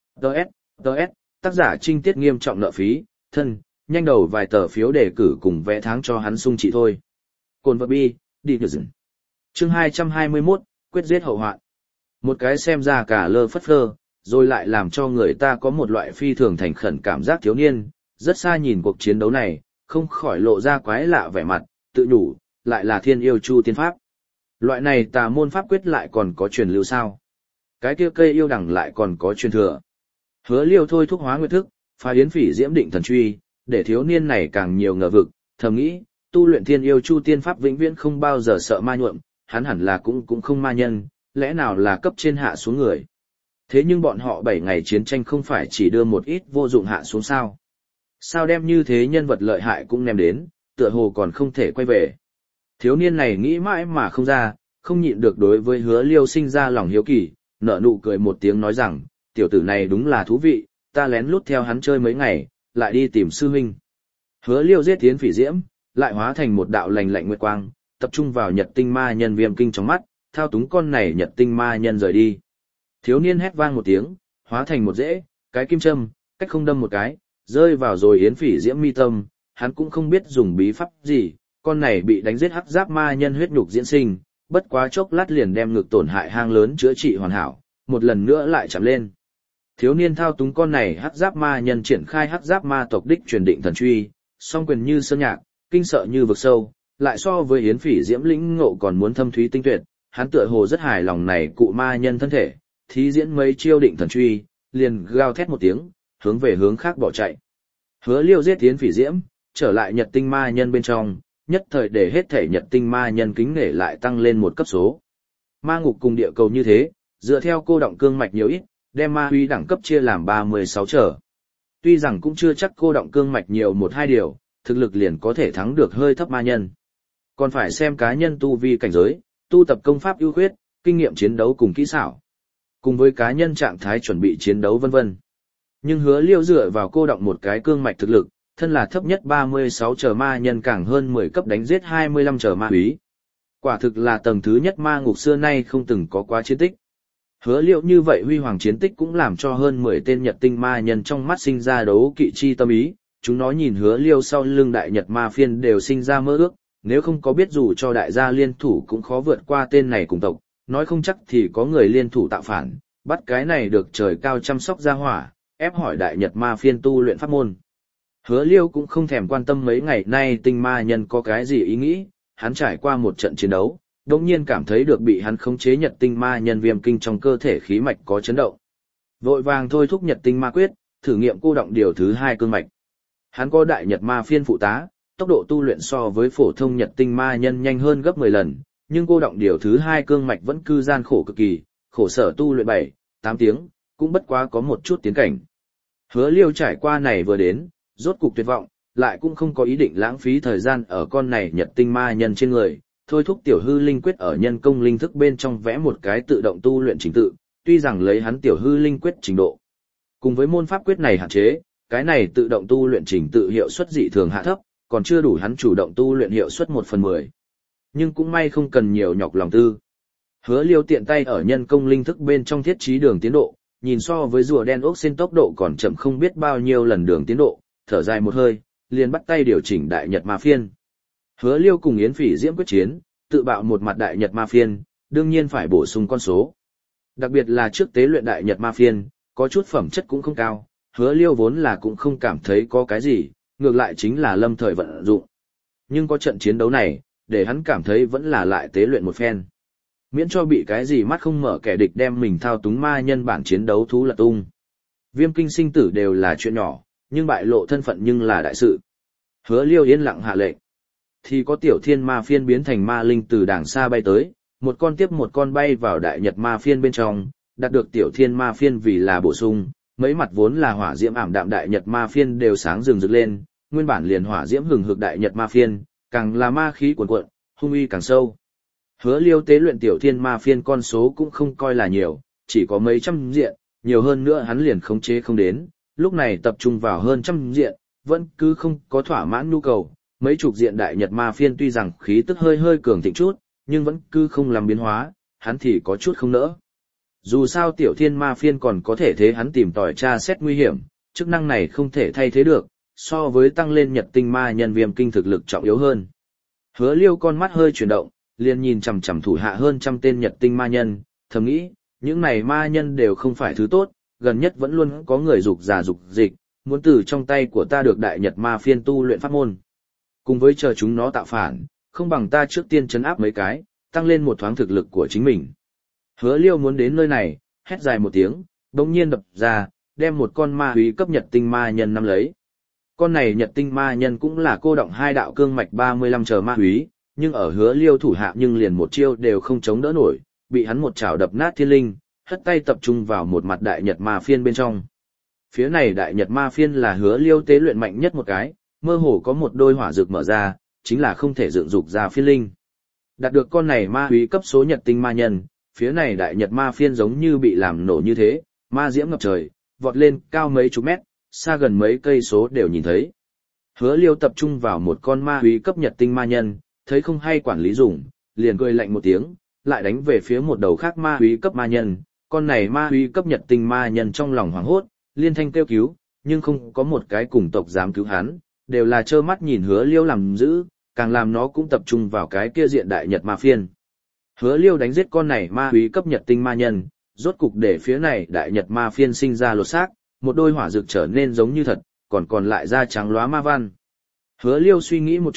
DS, tác giả trinh tiết nghiêm trọng nợ phí, thân, nhanh đầu vài tờ phiếu đề cử cùng vẽ tháng cho hắn sung trị thôi. Cồn vật bi, đi được dừng. Chương 221, quyết giết hậu hoạn. Một cái xem ra cả lơ phất phơ, rồi lại làm cho người ta có một loại phi thường thành khẩn cảm giác thiếu niên, rất xa nhìn cuộc chiến đấu này, không khỏi lộ ra quái lạ vẻ mặt, tự nhủ, lại là Thiên Yêu Chu tiên pháp. Loại này tà môn pháp quyết lại còn có truyền lưu sao? Cái kia cây yêu đằng lại còn có truyền thừa. Hứa Liêu thôi thúc hóa nguyệt thức, phá Yến Phỉ Diễm định thần truy, để thiếu niên này càng nhiều ngờ vực, thầm nghĩ, tu luyện Thiên Yêu Chu tiên pháp vĩnh viễn không bao giờ sợ ma nhuộm, hắn hẳn là cũng không ma nhân, lẽ nào là cấp trên hạ xuống người. Thế nhưng bọn họ 7 ngày chiến tranh không phải chỉ đưa một ít vô dụng hạ xuống sao? Sao đem như thế nhân vật lợi hại cũng ném đến, tựa hồ còn không thể quay về. Thiếu niên này nghĩ mãi mà không ra, không nhịn được đối với Hứa Liêu sinh ra lòng hiếu kỳ, nở nụ cười một tiếng nói rằng, tiểu tử này đúng là thú vị, ta lén lút theo hắn chơi mấy ngày, lại đi tìm sư huynh. Hứa Liêu giết Yến Phỉ Diễm, lại hóa thành một đạo lành lạnh nguyệt quang, tập trung vào Nhật Tinh ma nhân Viêm kinh trong mắt, thao túng con này Nhật Tinh ma nhân rời đi. Thiếu niên hét vang một tiếng, hóa thành một rễ, cái kim châm, cách không đâm một cái, rơi vào rồi Yến Phỉ Diễm mi tâm, hắn cũng không biết dùng bí pháp gì, con này bị đánh giết hắc giáp ma nhân huyết nhục diễn sinh, bất quá chốc lát liền đem ngực tổn hại hang lớn chữa trị hoàn hảo, một lần nữa lại chạm lên. Thiếu niên thao túng con này hắc giáp ma nhân triển khai hắc giáp ma tộc đích truyền định thần truy, song quyền như sơn nhạc, kinh sợ như vực sâu, lại so với Yến Phỉ Diễm lĩnh ngộ còn muốn thâm thúy tinh tuyệt, hắn tựa hồ rất hài lòng này cụ ma nhân thân thể, thí diễn mấy chiêu định thần truy, liền gào thét một tiếng, hướng về hướng khác bỏ chạy. Hứa Liêu giết Yến Phỉ Diễm, trở lại Nhật Tinh ma nhân bên trong, nhất thời để hết thể Nhật Tinh ma nhân kính nể lại tăng lên một cấp số. Ma ngục cùng địa cầu như thế, dựa theo cô động cương mạch nhiều ít, đem ma huy đẳng cấp chia làm 36 trở. Tuy rằng cũng chưa chắc cô động cương mạch nhiều một hai điều, thực lực liền có thể thắng được hơi thấp ma nhân. Còn phải xem cá nhân tu vi cảnh giới, tu tập công pháp ưu khuyết, kinh nghiệm chiến đấu cùng kỹ xảo, cùng với cá nhân trạng thái chuẩn bị chiến đấu vân vân. Nhưng Hứa Liêu dựa vào cô động một cái cương mạch thực lực, thân là thấp nhất 36 trở ma nhân càng hơn 10 cấp đánh giết 25 trở ma úy. Quả thực là tầng thứ nhất ma ngục xưa nay không từng có quá chiến tích. Hứa Liêu như vậy huy hoàng chiến tích cũng làm cho hơn 10 tên Nhật Tinh ma nhân trong mắt sinh ra đấu kỵ chi tâm ý, chúng nó nhìn Hứa Liêu sau lưng đại Nhật ma phiên đều sinh ra mơ ước, nếu không có biết dù cho đại gia liên thủ cũng khó vượt qua tên này cùng tộc, nói không chắc thì có người liên thủ tạo phản, bắt cái này được trời cao chăm sóc ra hỏa, ép hỏi đại Nhật ma phiên tu luyện pháp môn. Hứa Liêu cũng không thèm quan tâm mấy ngày nay tinh ma nhân có cái gì ý nghĩ, hắn trải qua một trận chiến đấu, đồng nhiên cảm thấy được bị hắn khống chế Nhật Tinh ma nhân viêm kinh trong cơ thể khí mạch có chấn động. Vội vàng thôi thúc Nhật Tinh ma quyết, thử nghiệm cô động điều thứ 2 cương mạch. Hắn có đại Nhật ma phiên phụ tá, tốc độ tu luyện so với phổ thông Nhật Tinh ma nhân nhanh hơn gấp 10 lần, nhưng cô động điều thứ 2 cương mạch vẫn cư gian khổ cực kỳ, khổ sở tu luyện 7-8 tiếng, cũng bất quá có một chút tiến cảnh. Hứa Liêu trải qua này vừa đến, rốt cục tuyệt vọng, lại cũng không có ý định lãng phí thời gian ở con này Nhật Tinh ma nhân trên người, thôi thúc tiểu hư linh quyết ở nhân công linh thức bên trong vẽ một cái tự động tu luyện trình tự, tuy rằng lấy hắn tiểu hư linh quyết trình độ. Cùng với môn pháp quyết này hạn chế, cái này tự động tu luyện trình tự hiệu suất dị thường hạ thấp, còn chưa đủ hắn chủ động tu luyện hiệu suất 1/10. Nhưng cũng may không cần nhiều nhọc lòng tư. Hứa Liêu tiện tay ở nhân công linh thức bên trong thiết trí đường tiến độ, nhìn so với rùa đen ốc xin tốc độ còn chậm không biết bao nhiêu lần đường tiến độ, thở dài một hơi, liền bắt tay điều chỉnh đại Nhật ma phiên. Hứa Liêu cùng Yến Phỉ Diễm quyết chiến, tự bạo một mặt đại Nhật ma phiên, đương nhiên phải bổ sung con số. Đặc biệt là trước tế luyện đại Nhật ma phiên, có chút phẩm chất cũng không cao, Hứa Liêu vốn là cũng không cảm thấy có cái gì, ngược lại chính là lâm thời vận dụng. Nhưng có trận chiến đấu này, để hắn cảm thấy vẫn là lại tế luyện một phen. Miễn cho bị cái gì mắt không mở kẻ địch đem mình thao túng ma nhân bản chiến đấu thú lật tung. Viêm kinh sinh tử đều là chuyện nhỏ, nhưng bại lộ thân phận nhưng là đại sự. Hứa Liêu yên lặng hạ lệnh. Thì có tiểu thiên ma phiên biến thành ma linh từ đàng xa bay tới, một con tiếp một con bay vào đại Nhật ma phiên bên trong, đạt được tiểu thiên ma phiên vì là bổ sung, mấy mặt vốn là hỏa diễm ảm đạm đại Nhật ma phiên đều sáng rừng rực lên, nguyên bản liền hỏa diễm hừng hực đại Nhật ma phiên, càng là ma khí cuồn cuộn, hung uy càng sâu. Hứa Liêu tế luyện tiểu thiên ma phiên con số cũng không coi là nhiều, chỉ có mấy trăm diện, nhiều hơn nữa hắn liền khống chế không đến, lúc này tập trung vào hơn trăm diện, vẫn cứ không có thỏa mãn nhu cầu. Mấy chục diện đại Nhật ma phiên tuy rằng khí tức hơi hơi cường thịnh chút, nhưng vẫn cứ không làm biến hóa, hắn thì có chút không nỡ. Dù sao tiểu thiên ma phiên còn có thể thế hắn tìm tòi tra xét nguy hiểm, chức năng này không thể thay thế được, so với tăng lên Nhật Tinh ma nhân viêm kinh thực lực trọng yếu hơn. Hứa Liêu con mắt hơi chuyển động, liền nhìn chằm chằm thủ hạ hơn trăm tên Nhật Tinh ma nhân, thầm nghĩ, những này ma nhân đều không phải thứ tốt, gần nhất vẫn luôn có người dục giả dục dịch, muốn từ trong tay của ta được đại Nhật ma phiên tu luyện pháp môn. Cùng với chờ chúng nó tạo phản, không bằng ta trước tiên trấn áp mấy cái, tăng lên một thoáng thực lực của chính mình. Hứa Liêu muốn đến nơi này, hét dài một tiếng, bỗng nhiên đập ra, đem một con ma úy cấp Nhật Tinh ma nhân nắm lấy. Con này Nhật Tinh ma nhân cũng là cô động 2 đạo cương mạch 35 chờ ma úy, nhưng ở Hứa Liêu thủ hạ nhưng liền một chiêu đều không chống đỡ nổi, bị hắn một chảo đập nát thiên linh, hất tay tập trung vào một mặt đại Nhật ma phiên bên trong. Phía này đại Nhật ma phiên là Hứa Liêu tế luyện mạnh nhất một cái, mơ hồ có một đôi hỏa dược mở ra, chính là không thể dựng dục ra phiên linh. Đạt được con này ma úy cấp số Nhật Tinh ma nhân, phía này đại Nhật ma phiên giống như bị làm nổ như thế, ma diễm ngập trời, vọt lên cao mấy chục mét, xa gần mấy cây số đều nhìn thấy. Hứa Liêu tập trung vào một con ma úy cấp Nhật Tinh ma nhân, thấy không hay quản lý dùng, liền cười lạnh một tiếng, lại đánh về phía một đầu khác ma úy cấp ma nhân, con này ma úy cấp Nhật Tinh ma nhân trong lòng hoảng hốt, liên thanh kêu cứu, nhưng không có một cái cùng tộc dám cứu hắn, đều là trơ mắt nhìn Hứa Liêu làm dữ, càng làm nó cũng tập trung vào cái kia diện đại Nhật ma phiên. Hứa Liêu đánh giết con này ma úy cấp Nhật Tinh ma nhân, rốt cục để phía này đại Nhật ma phiên sinh ra lột xác, một đôi hỏa dược trở nên giống như thật, còn lại da trắng lóa ma văn. Hứa Liêu suy nghĩ một chút,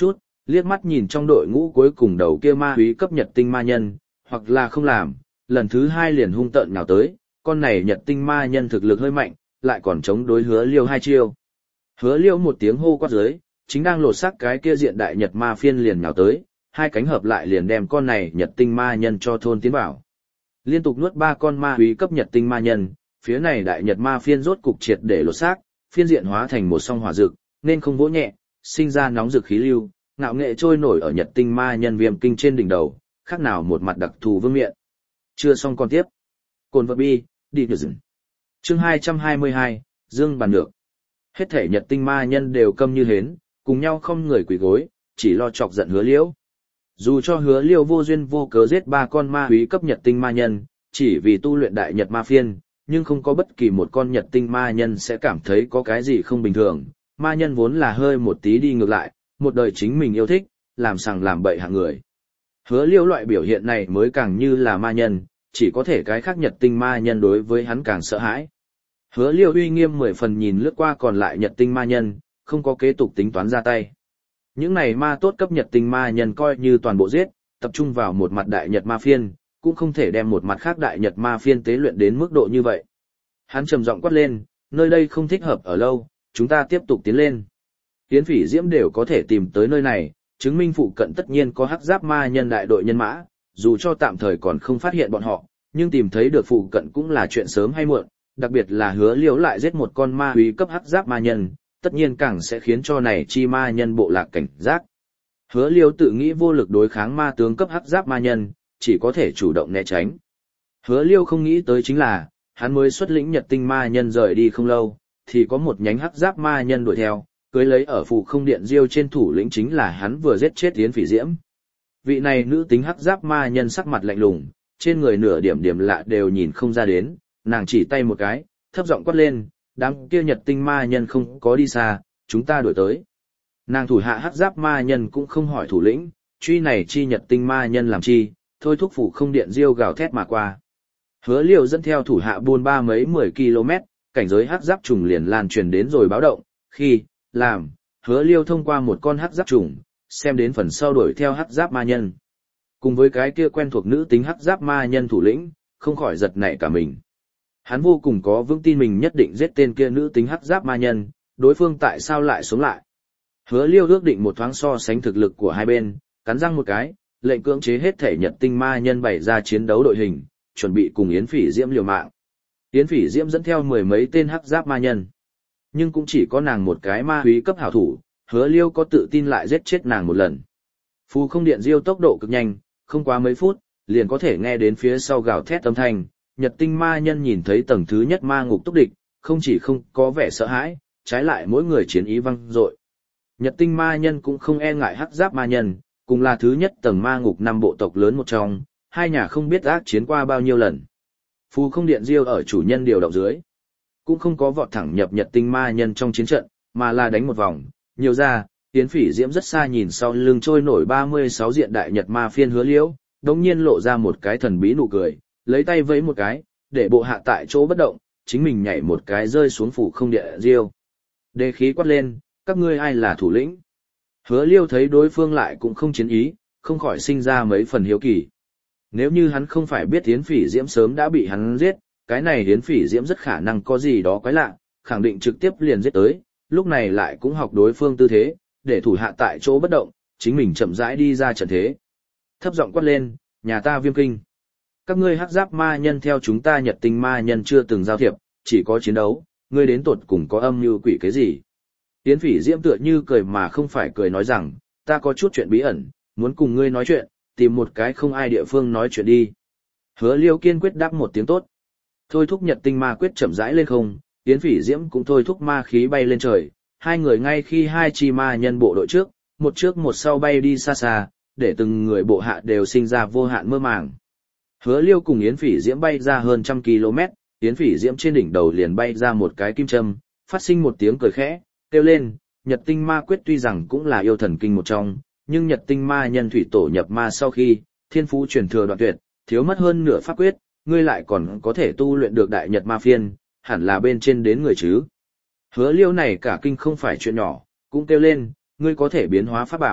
liếc mắt nhìn trong đội ngũ cuối cùng đầu kia ma úy cấp nhật tinh ma nhân, hoặc là không làm, lần thứ hai liền hung tợn nhào tới, con này nhật tinh ma nhân thực lực hơi mạnh, lại còn chống đối Hứa Liêu hai chiêu. Hứa Liêu một tiếng hô quát dưới, chính đang lột xác cái kia diện đại nhật ma phiên liền nhào tới, hai cánh hợp lại liền đem con này nhật tinh ma nhân cho thôn tiến vào. Liên tục nuốt 3 con ma úy cấp nhật tinh ma nhân, phía này đại nhật ma phiên rốt cục triệt để lột xác, phiên diện hóa thành một song hỏa dược, nên không vỗ nhẹ, sinh ra nóng dược khí lưu, ngạo nghệ trôi nổi ở nhật tinh ma nhân viêm kinh trên đỉnh đầu, khác nào một mặt đặc thù vương miện. Chưa xong còn tiếp. Cồn vật bi, đi được dừng. Chương 222, Dương bàn được. Hết thể nhật tinh ma nhân đều câm như hến, cùng nhau không người quỳ gối, chỉ lo chọc giận Hứa Liễu. Dù cho Hứa Liêu vô duyên vô cớ giết 3 con ma úy cấp nhật tinh ma nhân, chỉ vì tu luyện đại nhật ma phiên, nhưng không có bất kỳ một con nhật tinh ma nhân sẽ cảm thấy có cái gì không bình thường. Ma nhân vốn là hơi một tí đi ngược lại, một đời chính mình yêu thích, làm sằng làm bậy hạng người. Hứa Liêu loại biểu hiện này mới càng như là ma nhân, chỉ có thể cái khác nhật tinh ma nhân đối với hắn càng sợ hãi. Hứa Liêu uy nghiêm 10 phần nhìn lướt qua còn lại nhật tinh ma nhân, không có kế tục tính toán ra tay. Những này ma tốt cấp nhật tinh ma nhân coi như toàn bộ giết, tập trung vào một mặt đại nhật ma phiên, cũng không thể đem một mặt khác đại nhật ma phiên tế luyện đến mức độ như vậy. Hắn trầm giọng quát lên, nơi đây không thích hợp ở lâu, chúng ta tiếp tục tiến lên. Yến Phỉ Diễm đều có thể tìm tới nơi này, chứng minh phụ cận tất nhiên có hắc giáp ma nhân đại đội nhân mã, dù cho tạm thời còn không phát hiện bọn họ, nhưng tìm thấy được phụ cận cũng là chuyện sớm hay muộn, đặc biệt là Hứa Liễu lại giết một con ma úy cấp hắc giáp ma nhân, tất nhiên càng sẽ khiến cho này chi ma nhân bộ lạc cảnh giác. Hứa Liêu tự nghĩ vô lực đối kháng ma tướng cấp hắc giáp ma nhân, chỉ có thể chủ động né tránh. Hứa Liêu không nghĩ tới chính là, hắn mới xuất lĩnh nhật tinh ma nhân rời đi không lâu, thì có một nhánh hắc giáp ma nhân đuổi theo, cưới lấy ở phù không điện diêu trên thủ lĩnh chính là hắn vừa giết chết Yến Phỉ Diễm. Vị này nữ tính hắc giáp ma nhân sắc mặt lạnh lùng, trên người nửa điểm điểm lạ đều nhìn không ra đến, nàng chỉ tay một cái, thấp giọng quát lên, đám kia nhật tinh ma nhân không có đi xa, chúng ta đuổi tới. Nàng thủ hạ hắc giáp ma nhân cũng không hỏi thủ lĩnh, truy này chi nhật tinh ma nhân làm chi, thôi thúc phủ không điện diêu gào thét mà qua. Hứa Liêu dẫn theo thủ hạ buôn ba mấy 10 km, cảnh giới hắc giáp trùng liền lan truyền đến rồi báo động, khi, làm, Hứa Liêu thông qua một con hắc giáp trùng, xem đến phần sau đuổi theo hắc giáp ma nhân. Cùng với cái kia quen thuộc nữ tính hắc giáp ma nhân thủ lĩnh, không khỏi giật nảy cả mình. Hắn vô cùng có vững tin mình nhất định giết tên kia nữ tính hắc giáp ma nhân, đối phương tại sao lại sống lại. Hứa Liêu ước định một thoáng so sánh thực lực của hai bên, cắn răng một cái, lệnh cưỡng chế hết thể nhật tinh ma nhân bày ra chiến đấu đội hình, chuẩn bị cùng Yến Phỉ Diễm liều mạng. Yến Phỉ Diễm dẫn theo 10 mấy tên hắc giáp ma nhân, nhưng cũng chỉ có nàng một cái ma úy cấp hảo thủ, Hứa Liêu có tự tin lại giết chết nàng một lần. Phù không điện diêu tốc độ cực nhanh, không quá mấy phút, liền có thể nghe đến phía sau gào thét âm thanh. Nhật tinh ma nhân nhìn thấy tầng thứ nhất ma ngục túc địch, không chỉ không có vẻ sợ hãi, trái lại mỗi người chiến ý vang dội. Nhật tinh ma nhân cũng không e ngại hắc giáp ma nhân, cùng là thứ nhất tầng ma ngục 5 bộ tộc lớn một trong, hai nhà không biết ác chiến qua bao nhiêu lần. Phù không điện diêu ở chủ nhân điều động dưới, cũng không có vọt thẳng nhập nhật tinh ma nhân trong chiến trận, mà là đánh một vòng, nhiều ra, Yến Phỉ Diễm rất xa nhìn sau lưng trôi nổi 36 diện đại nhật ma phiên Hứa Liễu, đống nhiên lộ ra một cái thần bí nụ cười, lấy tay vẫy một cái, để bộ hạ tại chỗ bất động, chính mình nhảy một cái rơi xuống phủ không địa diêu. Đề khí quát lên, các ngươi ai là thủ lĩnh? Hứa Liêu thấy đối phương lại cũng không chiến ý, không khỏi sinh ra mấy phần hiếu kỳ. Nếu như hắn không phải biết Yến Phỉ Diễm sớm đã bị hắn giết, cái này Yến Phỉ Diễm rất khả năng có gì đó quái lạ, khẳng định trực tiếp liền giết tới, lúc này lại cũng học đối phương tư thế, để thủ hạ tại chỗ bất động, chính mình chậm rãi đi ra trận thế. Thấp giọng quát lên, nhà ta Viêm Kinh. Các ngươi hắc giáp ma nhân theo chúng ta nhật tinh ma nhân chưa từng giao thiệp, chỉ có chiến đấu, ngươi đến tột cùng có âm mưu quỷ cái gì? Yến Phỉ Diễm tựa như cười mà không phải cười nói rằng, ta có chút chuyện bí ẩn, muốn cùng ngươi nói chuyện, tìm một cái không ai địa phương nói chuyện đi. Hứa Liêu kiên quyết đáp một tiếng tốt. Thôi thúc nhật tinh ma quyết chậm rãi lên không, Yến Phỉ Diễm cũng thôi thúc ma khí bay lên trời, hai người ngay khi hai chi ma nhân bộ đội trước một sau bay đi xa xa, để từng người bộ hạ đều sinh ra vô hạn mơ màng. Hứa Liêu cùng Yến Phỉ Diễm bay ra hơn 100 km, Yến Phỉ Diễm trên đỉnh đầu liền bay ra một cái kim châm, phát sinh một tiếng cười khẽ, kêu lên, Nhật tinh ma quyết tuy rằng cũng là yêu thần kinh một trong, nhưng Nhật tinh ma nhân thủy tổ nhập ma sau khi, thiên phú truyền thừa đoạn tuyệt, thiếu mất hơn nửa pháp quyết, ngươi lại còn có thể tu luyện được đại Nhật ma phiên, hẳn là bên trên đến người chứ. Hứa Liêu này cả kinh không phải chuyện nhỏ, cũng kêu lên, ngươi có thể biến hóa pháp bảo,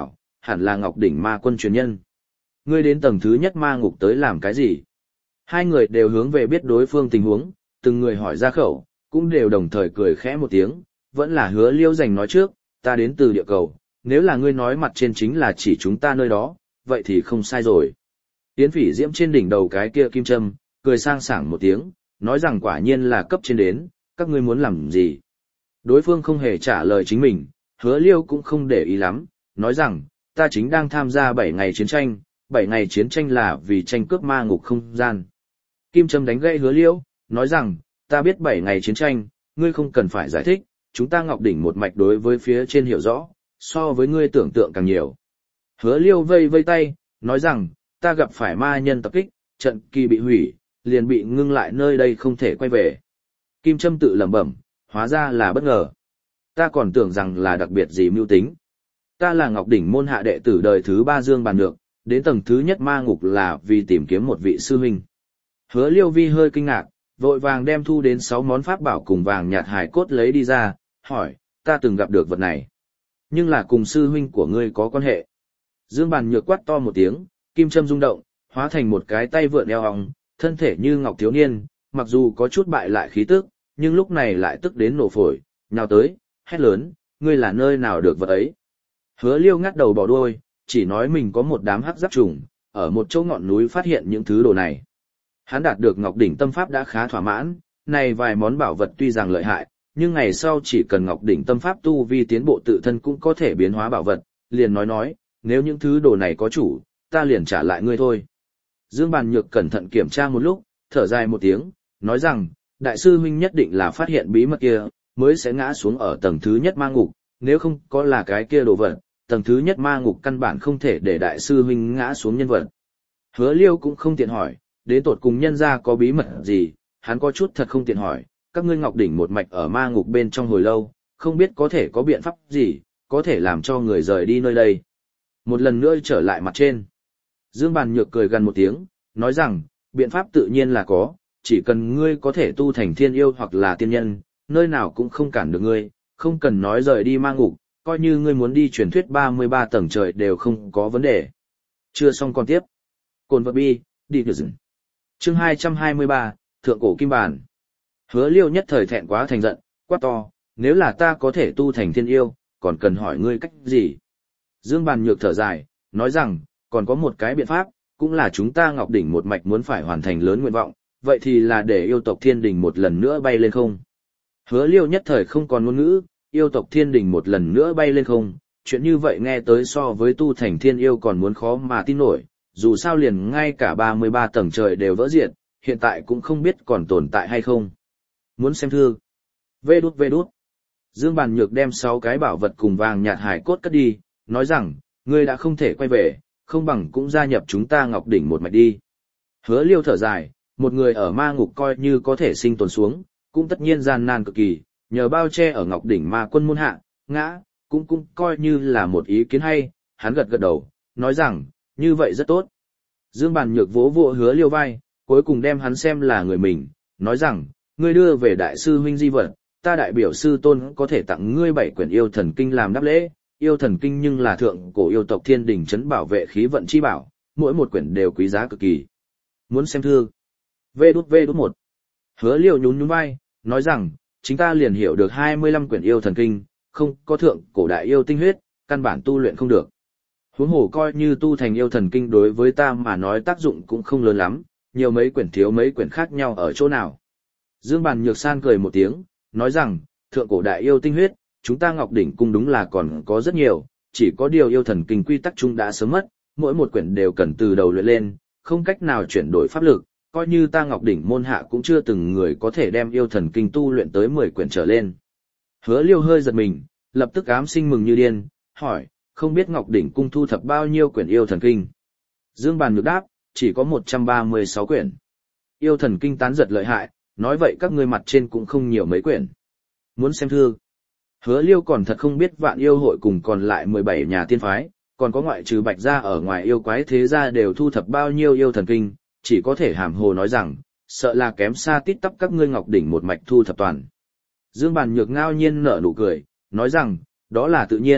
hẳn là Ngọc Đỉnh Ma Quân truyền nhân. Ngươi đến tầng thứ nhất ma ngục tới làm cái gì? Hai người đều hướng về biết đối phương tình huống, từng người hỏi ra khẩu, cũng đều đồng thời cười khẽ một tiếng, vẫn là Hứa Liêu dành nói trước, ta đến từ địa cầu, nếu là ngươi nói mặt trên chính là chỉ chúng ta nơi đó, vậy thì không sai rồi. Yến Phỉ Diễm trên đỉnh đầu cái kia kim châm, cười sang sảng một tiếng, nói rằng quả nhiên là cấp trên đến, các ngươi muốn làm gì? Đối phương không hề trả lời chính mình, Hứa Liêu cũng không để ý lắm, nói rằng, ta chính đang tham gia 7 ngày chiến tranh, 7 ngày chiến tranh là vì tranh cướp ma ngục không gian. Kim Trâm đánh gãy Hứa Liêu, nói rằng, ta biết 7 ngày chiến tranh, ngươi không cần phải giải thích, chúng ta Ngọc Đỉnh một mạch đối với phía trên hiểu rõ, so với ngươi tưởng tượng càng nhiều. Hứa Liêu vây vây tay, nói rằng, ta gặp phải ma nhân tập kích, trận kỳ bị hủy, liền bị ngưng lại nơi đây không thể quay về. Kim Trâm tự lẩm bẩm, hóa ra là bất ngờ. Ta còn tưởng rằng là đặc biệt gì mưu tính. Ta là Ngọc Đỉnh môn hạ đệ tử đời thứ 3 Dương Bàn Nhược, đến tầng thứ nhất ma ngục là vì tìm kiếm một vị sư huynh. Hứa Liêu Vi hơi kinh ngạc, vội vàng đem thu đến 6 món pháp bảo cùng vàng nhạt hài cốt lấy đi ra, hỏi, ta từng gặp được vật này. Nhưng là cùng sư huynh của ngươi có quan hệ. Dương Bàn Nhược quát to một tiếng, kim châm rung động, hóa thành một cái tay vượn eo ong, thân thể như ngọc thiếu niên, mặc dù có chút bại lại khí tức, nhưng lúc này lại tức đến nổ phổi, nhào tới, hét lớn, ngươi là nơi nào được vật ấy. Hứa Liêu ngắt đầu bỏ đuôi, chỉ nói mình có một đám hắc giáp trùng, ở một chỗ ngọn núi phát hiện những thứ đồ này. Hắn đạt được Ngọc Đỉnh Tâm Pháp đã khá thỏa mãn, này vài món bảo vật tuy rằng lợi hại, nhưng ngày sau chỉ cần Ngọc Đỉnh Tâm Pháp tu vi tiến bộ tự thân cũng có thể biến hóa bảo vật, liền nói, nếu những thứ đồ này có chủ, ta liền trả lại ngươi thôi. Dương Bàn Nhược cẩn thận kiểm tra một lúc, thở dài một tiếng, nói rằng, đại sư huynh nhất định là phát hiện bí mật kia, mới sẽ ngã xuống ở tầng thứ nhất ma ngục, nếu không có là cái kia đồ vật, tầng thứ nhất ma ngục căn bản không thể để đại sư huynh ngã xuống nhân vật. Hứa Liêu cũng không tiện hỏi, đến tột cùng nhân ra có bí mật gì, hắn có chút thật không tiện hỏi, các ngươi Ngọc Đỉnh một mạch ở ma ngục bên trong hồi lâu, không biết có thể có biện pháp gì, có thể làm cho người rời đi nơi đây. Một lần nữa trở lại mặt trên. Dương Bàn Nhược cười gần một tiếng, nói rằng, biện pháp tự nhiên là có, chỉ cần ngươi có thể tu thành thiên yêu hoặc là tiên nhân, nơi nào cũng không cản được ngươi, không cần nói rời đi ma ngục, coi như ngươi muốn đi truyền thuyết 33 tầng trời đều không có vấn đề. Chưa xong còn tiếp. Cồn vật bi, đi được dừng. Chương 223, Thượng Cổ Kim Bàn. Hứa Liêu nhất thời thẹn quá thành giận, quát to, nếu là ta có thể tu thành thiên yêu, còn cần hỏi ngươi cách gì? Dương Bàn Nhược thở dài, nói rằng, còn có một cái biện pháp, cũng là chúng ta Ngọc Đỉnh một mạch muốn phải hoàn thành lớn nguyện vọng, vậy thì là để yêu tộc Thiên Đình một lần nữa bay lên không. Hứa Liêu nhất thời không còn ngôn ngữ, yêu tộc Thiên Đình một lần nữa bay lên không, chuyện như vậy nghe tới so với tu thành thiên yêu còn muốn khó mà tin nổi, dù sao liền ngay cả 33 tầng trời đều vỡ diệt, hiện tại cũng không biết còn tồn tại hay không. Muốn xem thư. Vê đút. Dương Bàn Nhược đem 6 cái bảo vật cùng vàng nhạt hải cốt cất đi, nói rằng, ngươi đã không thể quay về, không bằng cũng gia nhập chúng ta Ngọc Đỉnh một mạch đi. Hứa Liêu thở dài, một người ở ma ngục coi như có thể sinh tồn xuống, cũng tất nhiên gian nan cực kỳ, nhờ bao che ở Ngọc Đỉnh ma quân môn hạ, ngã, cũng coi như là một ý kiến hay, hắn gật đầu, nói rằng, như vậy rất tốt. Dương Bàn Nhược vỗ vỗ Hứa Liêu vai, cuối cùng đem hắn xem là người mình, nói rằng, ngươi đưa về đại sư huynh di vật, ta đại biểu sư tôn có thể tặng ngươi 7 quyển yêu thần kinh làm đáp lễ, yêu thần kinh nhưng là thượng cổ yêu tộc Thiên Đình trấn bảo vệ khí vận chi bảo, mỗi một quyển đều quý giá cực kỳ. Muốn xem thư? Vê đút 1. Hứa Liêu nhún vai, nói rằng, chính ta liền hiểu được 25 quyển yêu thần kinh, không có thượng cổ đại yêu tinh huyết, căn bản tu luyện không được. Huống hồ coi như tu thành yêu thần kinh đối với ta mà nói tác dụng cũng không lớn lắm, nhiều mấy quyển thiếu mấy quyển khác nhau ở chỗ nào. Dương Bàn Nhược San cười một tiếng, nói rằng, thượng cổ đại yêu tinh huyết, chúng ta Ngọc Đỉnh cung đúng là còn có rất nhiều, chỉ có điều yêu thần kinh quy tắc chung đã sớm mất, mỗi một quyển đều cần từ đầu luyện lên, không cách nào chuyển đổi pháp lực, coi như ta Ngọc Đỉnh môn hạ cũng chưa từng người có thể đem yêu thần kinh tu luyện tới 10 quyển trở lên. Hứa Liêu hơi giật mình, lập tức ám sinh mừng như điên, hỏi, không biết Ngọc Đỉnh cung thu thập bao nhiêu quyển yêu thần kinh? Dương Bàn Nhược đáp, chỉ có 136 quyển. Yêu thần kinh tán giật lợi hại, nói vậy các ngươi mặt trên cũng không nhiều mấy quyển. Muốn xem thư? Hứa Liêu còn thật không biết Vạn Yêu hội cùng còn lại 17 nhà tiên phái, còn có ngoại trừ Bạch gia ở ngoài yêu quái thế gia đều thu thập bao nhiêu yêu thần kinh, chỉ có thể hàm hồ nói rằng, sợ là kém xa tít tắp các ngươi Ngọc Đỉnh một mạch thu thập toàn. Dương Bàn Nhược ngao nhiên nở nụ cười, nói rằng, đó là tự nhiên,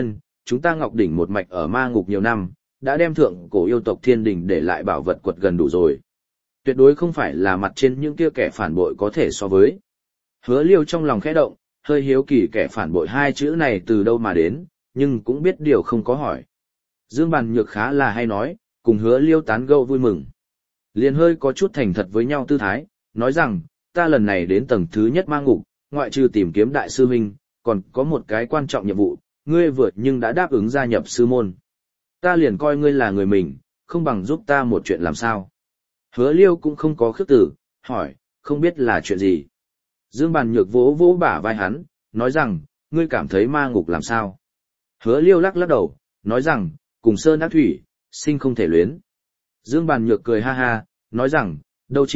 chúng ta Ngọc Đỉnh một mạch ở ma ngục nhiều năm, đã đem thượng cổ yêu tộc thiên đình để lại bảo vật quật gần đủ rồi. Tuyệt đối không phải là mặt trên những kia kẻ phản bội có thể so với. Hứa Liêu trong lòng khẽ động, hơi hiếu kỳ kẻ phản bội hai chữ này từ đâu mà đến, nhưng cũng biết điều không có hỏi. Dương Bàn Nhược khá là hay nói, cùng Hứa Liêu tán gẫu vui mừng. Liền hơi có chút thành thật với nhau tư thái, nói rằng, ta lần này đến tầng thứ nhất ma ngục, ngoại trừ tìm kiếm đại sư huynh, còn có một cái quan trọng nhiệm vụ, ngươi vượt nhưng đã đáp ứng gia nhập sư môn. Ta liền coi ngươi là người mình, không bằng giúp ta một chuyện làm sao. Hứa Liêu cũng không có khước tử, hỏi, không biết là chuyện gì. Dương Bàn Nhược vỗ vỗ bả vai hắn, nói rằng, ngươi cảm thấy ma ngục làm sao. Hứa Liêu lắc lắc đầu, nói rằng, cùng sơn ác thủy, sinh không thể luyến. Dương Bàn Nhược cười ha ha, nói rằng, đâu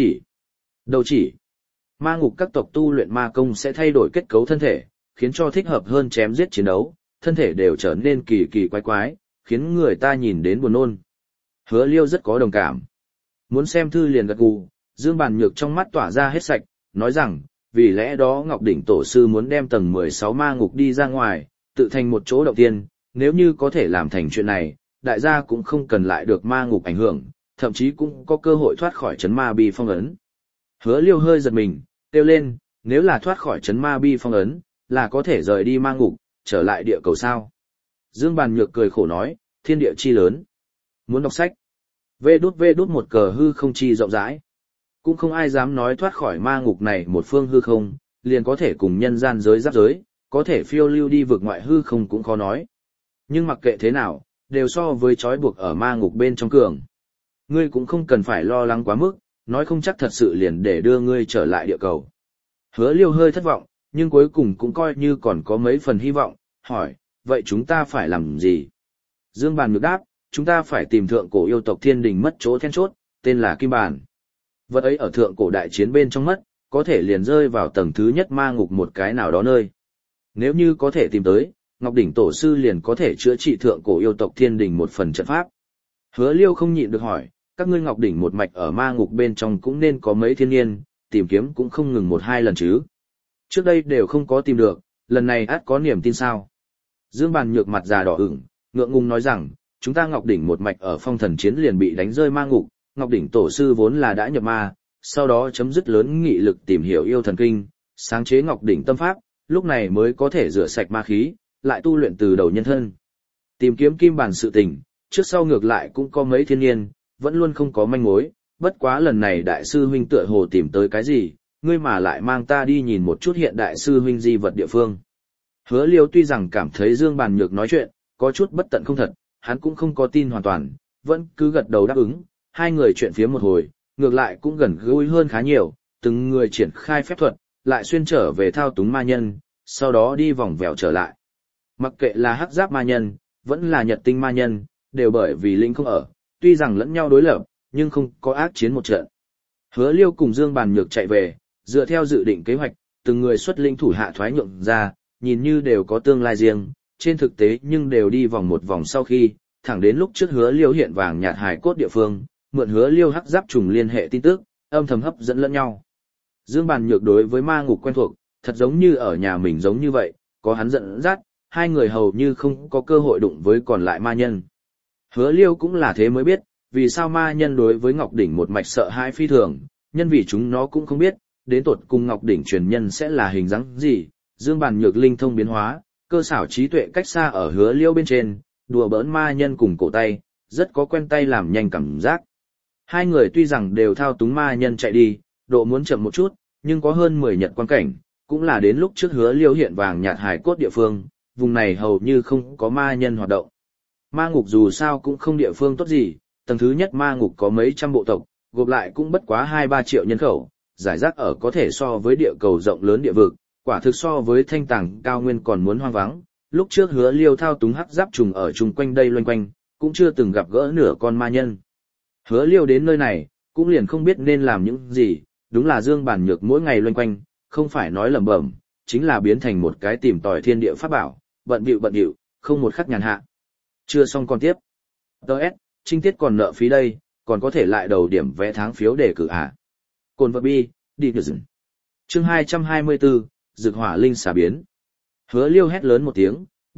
chỉ. Ma ngục các tộc tu luyện ma công sẽ thay đổi kết cấu thân thể, khiến cho thích hợp hơn chém giết chiến đấu, thân thể đều trở nên kỳ kỳ quái quái, khiến người ta nhìn đến buồn nôn. Hứa Liêu rất có đồng cảm. Muốn xem thư liền gật gù, Dương Bàn Nhược trong mắt tỏa ra hết sạch, nói rằng, vì lẽ đó Ngọc Đỉnh Tổ sư muốn đem tầng 16 ma ngục đi ra ngoài, tự thành một chỗ động tiên, nếu như có thể làm thành chuyện này, đại gia cũng không cần lại được ma ngục ảnh hưởng, thậm chí cũng có cơ hội thoát khỏi chấn ma bi phong ấn. Hứa Liêu hơi giật mình, kêu lên, nếu là thoát khỏi chấn ma bi phong ấn, là có thể rời đi ma ngục, trở lại địa cầu sao. Dương Bàn Nhược cười khổ nói, thiên địa chi lớn. Muốn đọc sách. Vê đút một cờ hư không chi rộng rãi. Cũng không ai dám nói thoát khỏi ma ngục này một phương hư không, liền có thể cùng nhân gian giới giáp giới, có thể phiêu lưu đi vượt ngoại hư không cũng khó nói. Nhưng mặc kệ thế nào, đều so với trói buộc ở ma ngục bên trong cường. Ngươi cũng không cần phải lo lắng quá mức, nói không chắc thật sự liền để đưa ngươi trở lại địa cầu. Hứa Liêu hơi thất vọng, nhưng cuối cùng cũng coi như còn có mấy phần hy vọng, hỏi, vậy chúng ta phải làm gì? Dương Bàn Nhược đáp, chúng ta phải tìm thượng cổ yêu tộc thiên đình mất chỗ then chốt, tên là Kim Bàn. Vật ấy ở thượng cổ đại chiến bên trong mất, có thể liền rơi vào tầng thứ nhất ma ngục một cái nào đó nơi. Nếu như có thể tìm tới, Ngọc Đỉnh Tổ sư liền có thể chữa trị thượng cổ yêu tộc thiên đình một phần trận pháp. Hứa Liêu không nhịn được hỏi, các ngươi Ngọc Đỉnh một mạch ở ma ngục bên trong cũng nên có mấy thiên niên, tìm kiếm cũng không ngừng một hai lần chứ. Trước đây đều không có tìm được, lần này ắt có niềm tin sao. Dương Bàn Nhược mặt già đỏ ửng, ngượng ngùng nói rằng, chúng ta Ngọc Đỉnh một mạch ở phong thần chiến liền bị đánh rơi ma ngục, Ngọc Đỉnh Tổ sư vốn là đã nhập ma, sau đó chấm dứt lớn nghị lực tìm hiểu yêu thần kinh, sáng chế Ngọc Đỉnh tâm pháp, lúc này mới có thể rửa sạch ma khí, lại tu luyện từ đầu nhân thân. Tìm kiếm Kim Bàn sự tình, trước sau ngược lại cũng có mấy thiên niên, vẫn luôn không có manh mối, bất quá lần này đại sư huynh tựa hồ tìm tới cái gì, ngươi mà lại mang ta đi nhìn một chút hiện đại sư huynh di vật địa phương. Hứa Liêu tuy rằng cảm thấy Dương Bàn Nhược nói chuyện, có chút bất tận không thật, hắn cũng không có tin hoàn toàn, vẫn cứ gật đầu đáp ứng, hai người chuyện phía một hồi, ngược lại cũng gần gũi hơn khá nhiều, từng người triển khai phép thuật, lại xuyên trở về thao túng ma nhân, sau đó đi vòng vèo trở lại. Mặc kệ là hắc giáp ma nhân, vẫn là nhật tinh ma nhân, đều bởi vì linh không ở, tuy rằng lẫn nhau đối lập, nhưng không có ác chiến một trận. Hứa Liêu cùng Dương Bàn Nhược chạy về, dựa theo dự định kế hoạch, từng người xuất linh thủ hạ thoái nhượng ra, nhìn như đều có tương lai riêng, trên thực tế nhưng đều đi vòng một vòng sau khi, thẳng đến lúc trước Hứa Liêu hiện vàng nhạt hài cốt địa phương, mượn Hứa Liêu hắc giáp trùng liên hệ tin tức, âm thầm hấp dẫn lẫn nhau. Dương Bàn Nhược đối với ma ngục quen thuộc, thật giống như ở nhà mình giống như vậy, có hắn dẫn dắt, hai người hầu như không có cơ hội đụng với còn lại ma nhân. Hứa Liêu cũng là thế mới biết, vì sao ma nhân đối với Ngọc Đỉnh một mạch sợ hãi phi thường, nhân vì chúng nó cũng không biết, đến tột cùng Ngọc Đỉnh truyền nhân sẽ là hình dáng gì. Dương Bàn Nhược linh thông biến hóa, cơ xảo trí tuệ cách xa ở Hứa Liêu bên trên, đùa bỡn ma nhân cùng cổ tay, rất có quen tay làm nhanh cảm giác. Hai người tuy rằng đều thao túng ma nhân chạy đi, độ muốn chậm một chút, nhưng có hơn 10 nhật quan cảnh, cũng là đến lúc trước Hứa Liêu hiện vàng nhạt hài cốt địa phương, vùng này hầu như không có ma nhân hoạt động. Ma ngục dù sao cũng không địa phương tốt gì, tầng thứ nhất ma ngục có mấy trăm bộ tộc, gộp lại cũng bất quá 2-3 triệu nhân khẩu, giải rác ở có thể so với địa cầu rộng lớn địa vực, quả thực so với thanh tàng cao nguyên còn muốn hoang vắng. Lúc trước Hứa Liêu thao túng hắc giáp trùng ở chung quanh đây loanh quanh, cũng chưa từng gặp gỡ nửa con ma nhân. Hứa Liêu đến nơi này, cũng liền không biết nên làm những gì, đúng là Dương Bàn Nhược mỗi ngày loanh quanh, không phải nói lẩm bẩm, chính là biến thành một cái tìm tòi thiên địa pháp bảo, bận bịu, không một khắc nhàn hạ. Chưa xong còn tiếp. Đợt, trinh tiết còn nợ phí đây, còn có thể lại đầu điểm vé tháng phiếu đề cử à. Cồn vật bi, đi được dừng. Chương 224, Dược Hỏa Linh xà biến. Hứa Liêu hét lớn một tiếng,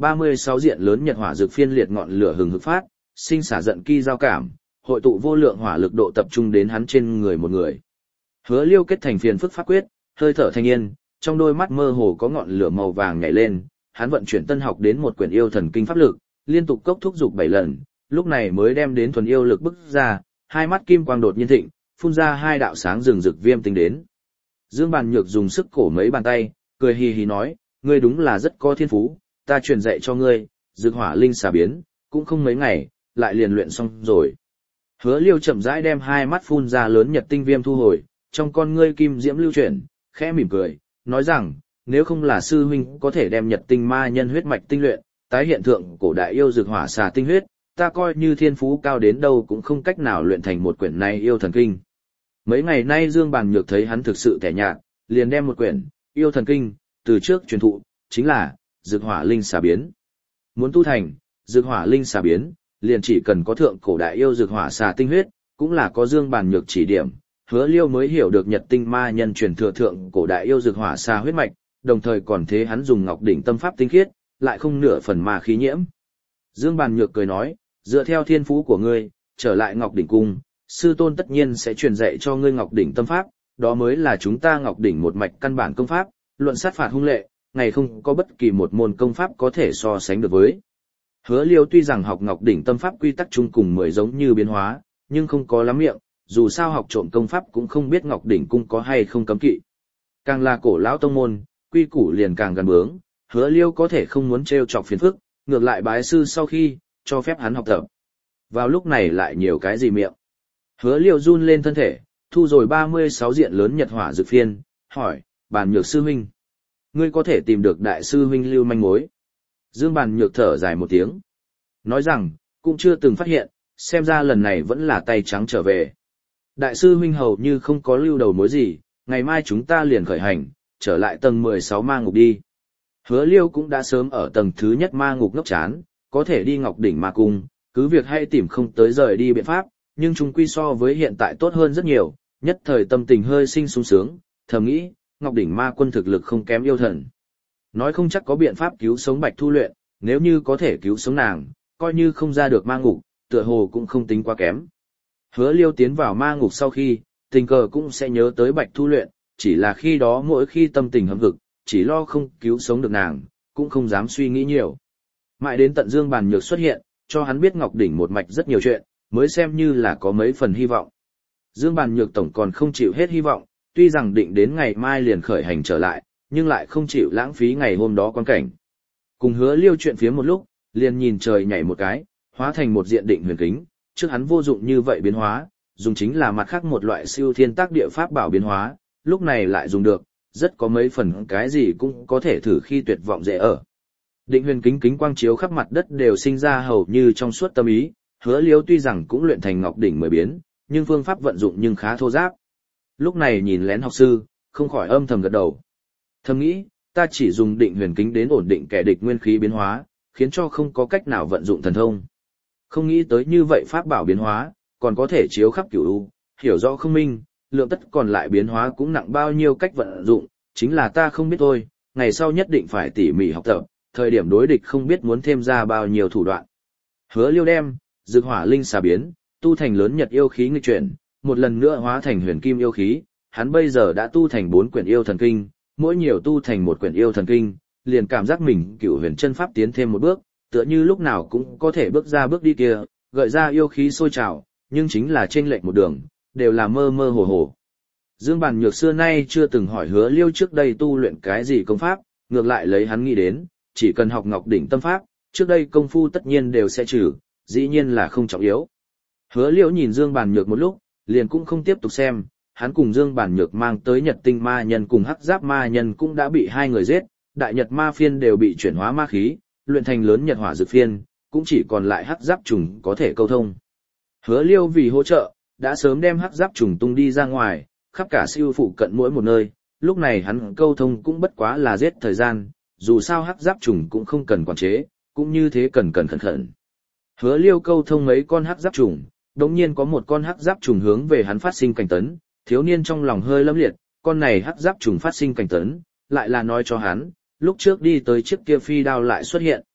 36 diện lớn nhật hỏa dược phiên liệt ngọn lửa hừng hực phát, sinh xả giận ki giao cảm, hội tụ vô lượng hỏa lực độ tập trung đến hắn trên người một người. Hứa Liêu kết thành phiền phức pháp quyết, hơi thở thanh yên, trong đôi mắt mơ hồ có ngọn lửa màu vàng nhảy lên, hắn vận chuyển tân học đến một quyển yêu thần kinh pháp lực, liên tục cốc thúc dục 7 lần, lúc này mới đem đến thuần yêu lực bức ra, hai mắt kim quang đột nhiên thịnh, phun ra hai đạo sáng rừng rực viêm tinh đến. Dương Bàn Nhược dùng sức cổ mấy bàn tay, cười hì hì nói, ngươi đúng là rất có thiên phú, ta truyền dạy cho ngươi, dược hỏa linh xà biến, cũng không mấy ngày, lại liền luyện xong rồi. Hứa Liêu chậm rãi đem hai mắt phun ra lớn nhật tinh viêm thu hồi, trong con ngươi kim diễm lưu chuyển, khẽ mỉm cười, nói rằng, nếu không là sư huynh có thể đem nhật tinh ma nhân huyết mạch tinh luyện, tái hiện thượng cổ đại yêu dược hỏa xà tinh huyết, ta coi như thiên phú cao đến đâu cũng không cách nào luyện thành một quyển này yêu thần kinh. Mấy ngày nay Dương Bàn Nhược thấy hắn thực sự tẻ nhạt, liền đem một quyển yêu thần kinh từ trước truyền thụ, chính là dược hỏa linh xà biến. Muốn tu thành dược hỏa linh xà biến, liền chỉ cần có thượng cổ đại yêu dược hỏa xà tinh huyết, cũng là có Dương Bàn Nhược chỉ điểm, Hứa Liêu mới hiểu được nhật tinh ma nhân truyền thừa thượng cổ đại yêu dược hỏa xà huyết mạch, đồng thời còn thế hắn dùng ngọc đỉnh tâm pháp tinh khiết, lại không nửa phần ma khí nhiễm. Dương Bàn Nhược cười nói, dựa theo thiên phú của ngươi, trở lại Ngọc Đỉnh Cung, sư tôn tất nhiên sẽ truyền dạy cho ngươi Ngọc Đỉnh tâm pháp, đó mới là chúng ta Ngọc Đỉnh một mạch căn bản công pháp, luận sát phạt hung lệ, ngày không có bất kỳ một môn công pháp có thể so sánh được với. Hứa Liêu tuy rằng học Ngọc Đỉnh tâm pháp quy tắc chung cùng 10 giống như biến hóa, nhưng không có lắm miệng, dù sao học trộm công pháp cũng không biết Ngọc Đỉnh Cung có hay không cấm kỵ. Càng là cổ lão tông môn, quy củ liền càng gần bướng, Hứa Liêu có thể không muốn trêu chọc phiền phức, ngược lại bái sư sau khi, cho phép hắn học tập. Vào lúc này lại nhiều cái gì miệng. Hứa Liêu run lên thân thể, thu rồi 36 diện lớn nhật hỏa dược phiên, hỏi, Bàn Nhược sư huynh. Ngươi có thể tìm được đại sư huynh lưu manh mối. Dương Bàn Nhược thở dài một tiếng. Nói rằng, cũng chưa từng phát hiện, xem ra lần này vẫn là tay trắng trở về. Đại sư huynh hầu như không có lưu đầu mối gì, ngày mai chúng ta liền khởi hành, trở lại tầng 16 ma ngục đi. Hứa Liêu cũng đã sớm ở tầng thứ nhất ma ngục ngốc chán, có thể đi Ngọc Đỉnh ma cung, cứ việc hay tìm không tới rời đi biện pháp, nhưng chúng quy so với hiện tại tốt hơn rất nhiều, nhất thời tâm tình hơi sinh sung sướng, thầm nghĩ, Ngọc Đỉnh ma quân thực lực không kém yêu thần. Nói không chắc có biện pháp cứu sống Bạch Thu Luyện, nếu như có thể cứu sống nàng, coi như không ra được ma ngục, tựa hồ cũng không tính quá kém. Hứa Liêu tiến vào ma ngục sau khi, tình cờ cũng sẽ nhớ tới Bạch Thu Luyện, chỉ là khi đó mỗi khi tâm tình hâm hực, chỉ lo không cứu sống được nàng, cũng không dám suy nghĩ nhiều. Mãi đến tận Dương Bàn Nhược xuất hiện, cho hắn biết Ngọc Đỉnh một mạch rất nhiều chuyện, mới xem như là có mấy phần hy vọng. Dương Bàn Nhược tổng còn không chịu hết hy vọng, tuy rằng định đến ngày mai liền khởi hành trở lại, nhưng lại không chịu lãng phí ngày hôm đó quan cảnh. Cùng Hứa Liêu chuyện phía một lúc, liền nhìn trời nhảy một cái, hóa thành một diện định huyền kính, trước hắn vô dụng như vậy biến hóa, dùng chính là mặt khác một loại siêu thiên tác địa pháp bảo biến hóa, lúc này lại dùng được, rất có mấy phần cái gì cũng có thể thử khi tuyệt vọng dễ ở. Định huyền kính kính quang chiếu khắp mặt đất đều sinh ra hầu như trong suốt tâm ý, Hứa Liêu tuy rằng cũng luyện thành Ngọc Đỉnh 10 biến, nhưng phương pháp vận dụng nhưng khá thô ráp. Lúc này nhìn lén học sư, không khỏi âm thầm gật đầu. Thầm nghĩ, ta chỉ dùng định huyền kính đến ổn định kẻ địch nguyên khí biến hóa, khiến cho không có cách nào vận dụng thần thông. Không nghĩ tới như vậy pháp bảo biến hóa, còn có thể chiếu khắp cửu u, hiểu rõ không minh, lượng tất còn lại biến hóa cũng nặng bao nhiêu cách vận dụng, chính là ta không biết thôi, ngày sau nhất định phải tỉ mỉ học tập, thời điểm đối địch không biết muốn thêm ra bao nhiêu thủ đoạn. Hứa Liêu đem dược hỏa linh xà biến, tu thành lớn nhật yêu khí nghịch chuyển, một lần nữa hóa thành huyền kim yêu khí, hắn bây giờ đã tu thành 4 quyển yêu thần kinh, mỗi nhiều tu thành một quyển yêu thần kinh, liền cảm giác mình cửu huyền chân pháp tiến thêm một bước, tựa như lúc nào cũng có thể bước ra bước đi kia, gợi ra yêu khí sôi trào, nhưng chính là chênh lệch một đường, đều là mơ mơ hồ hồ. Dương Bàn Nhược xưa nay chưa từng hỏi Hứa Liêu trước đây tu luyện cái gì công pháp, ngược lại lấy hắn nghĩ đến, chỉ cần học Ngọc Đỉnh tâm pháp, trước đây công phu tất nhiên đều sẽ trừ, dĩ nhiên là không trọng yếu. Hứa Liêu nhìn Dương Bàn Nhược một lúc, liền cũng không tiếp tục xem, hắn cùng Dương Bàn Nhược mang tới Nhật Tinh ma nhân cùng Hắc Giáp ma nhân cũng đã bị hai người giết, Đại Nhật ma phiên đều bị chuyển hóa ma khí, luyện thành lớn Nhật hỏa dược phiên, cũng chỉ còn lại Hắc Giáp trùng có thể câu thông. Hứa Liêu vì hỗ trợ, đã sớm đem Hắc Giáp trùng tung đi ra ngoài, khắp cả siêu phụ cận mỗi một nơi, lúc này hắn câu thông cũng bất quá là giết thời gian, dù sao Hắc Giáp trùng cũng không cần quản chế, cũng như thế cần cẩn thận. Hứa Liêu câu thông mấy con Hắc Giáp trùng, đống nhiên có một con Hắc Giáp trùng hướng về hắn phát sinh cảnh tấn, thiếu niên trong lòng hơi lâm liệt, con này Hắc Giáp trùng phát sinh cảnh tấn, lại là nói cho hắn, lúc trước đi tới chiếc kia phi đao lại xuất hiện.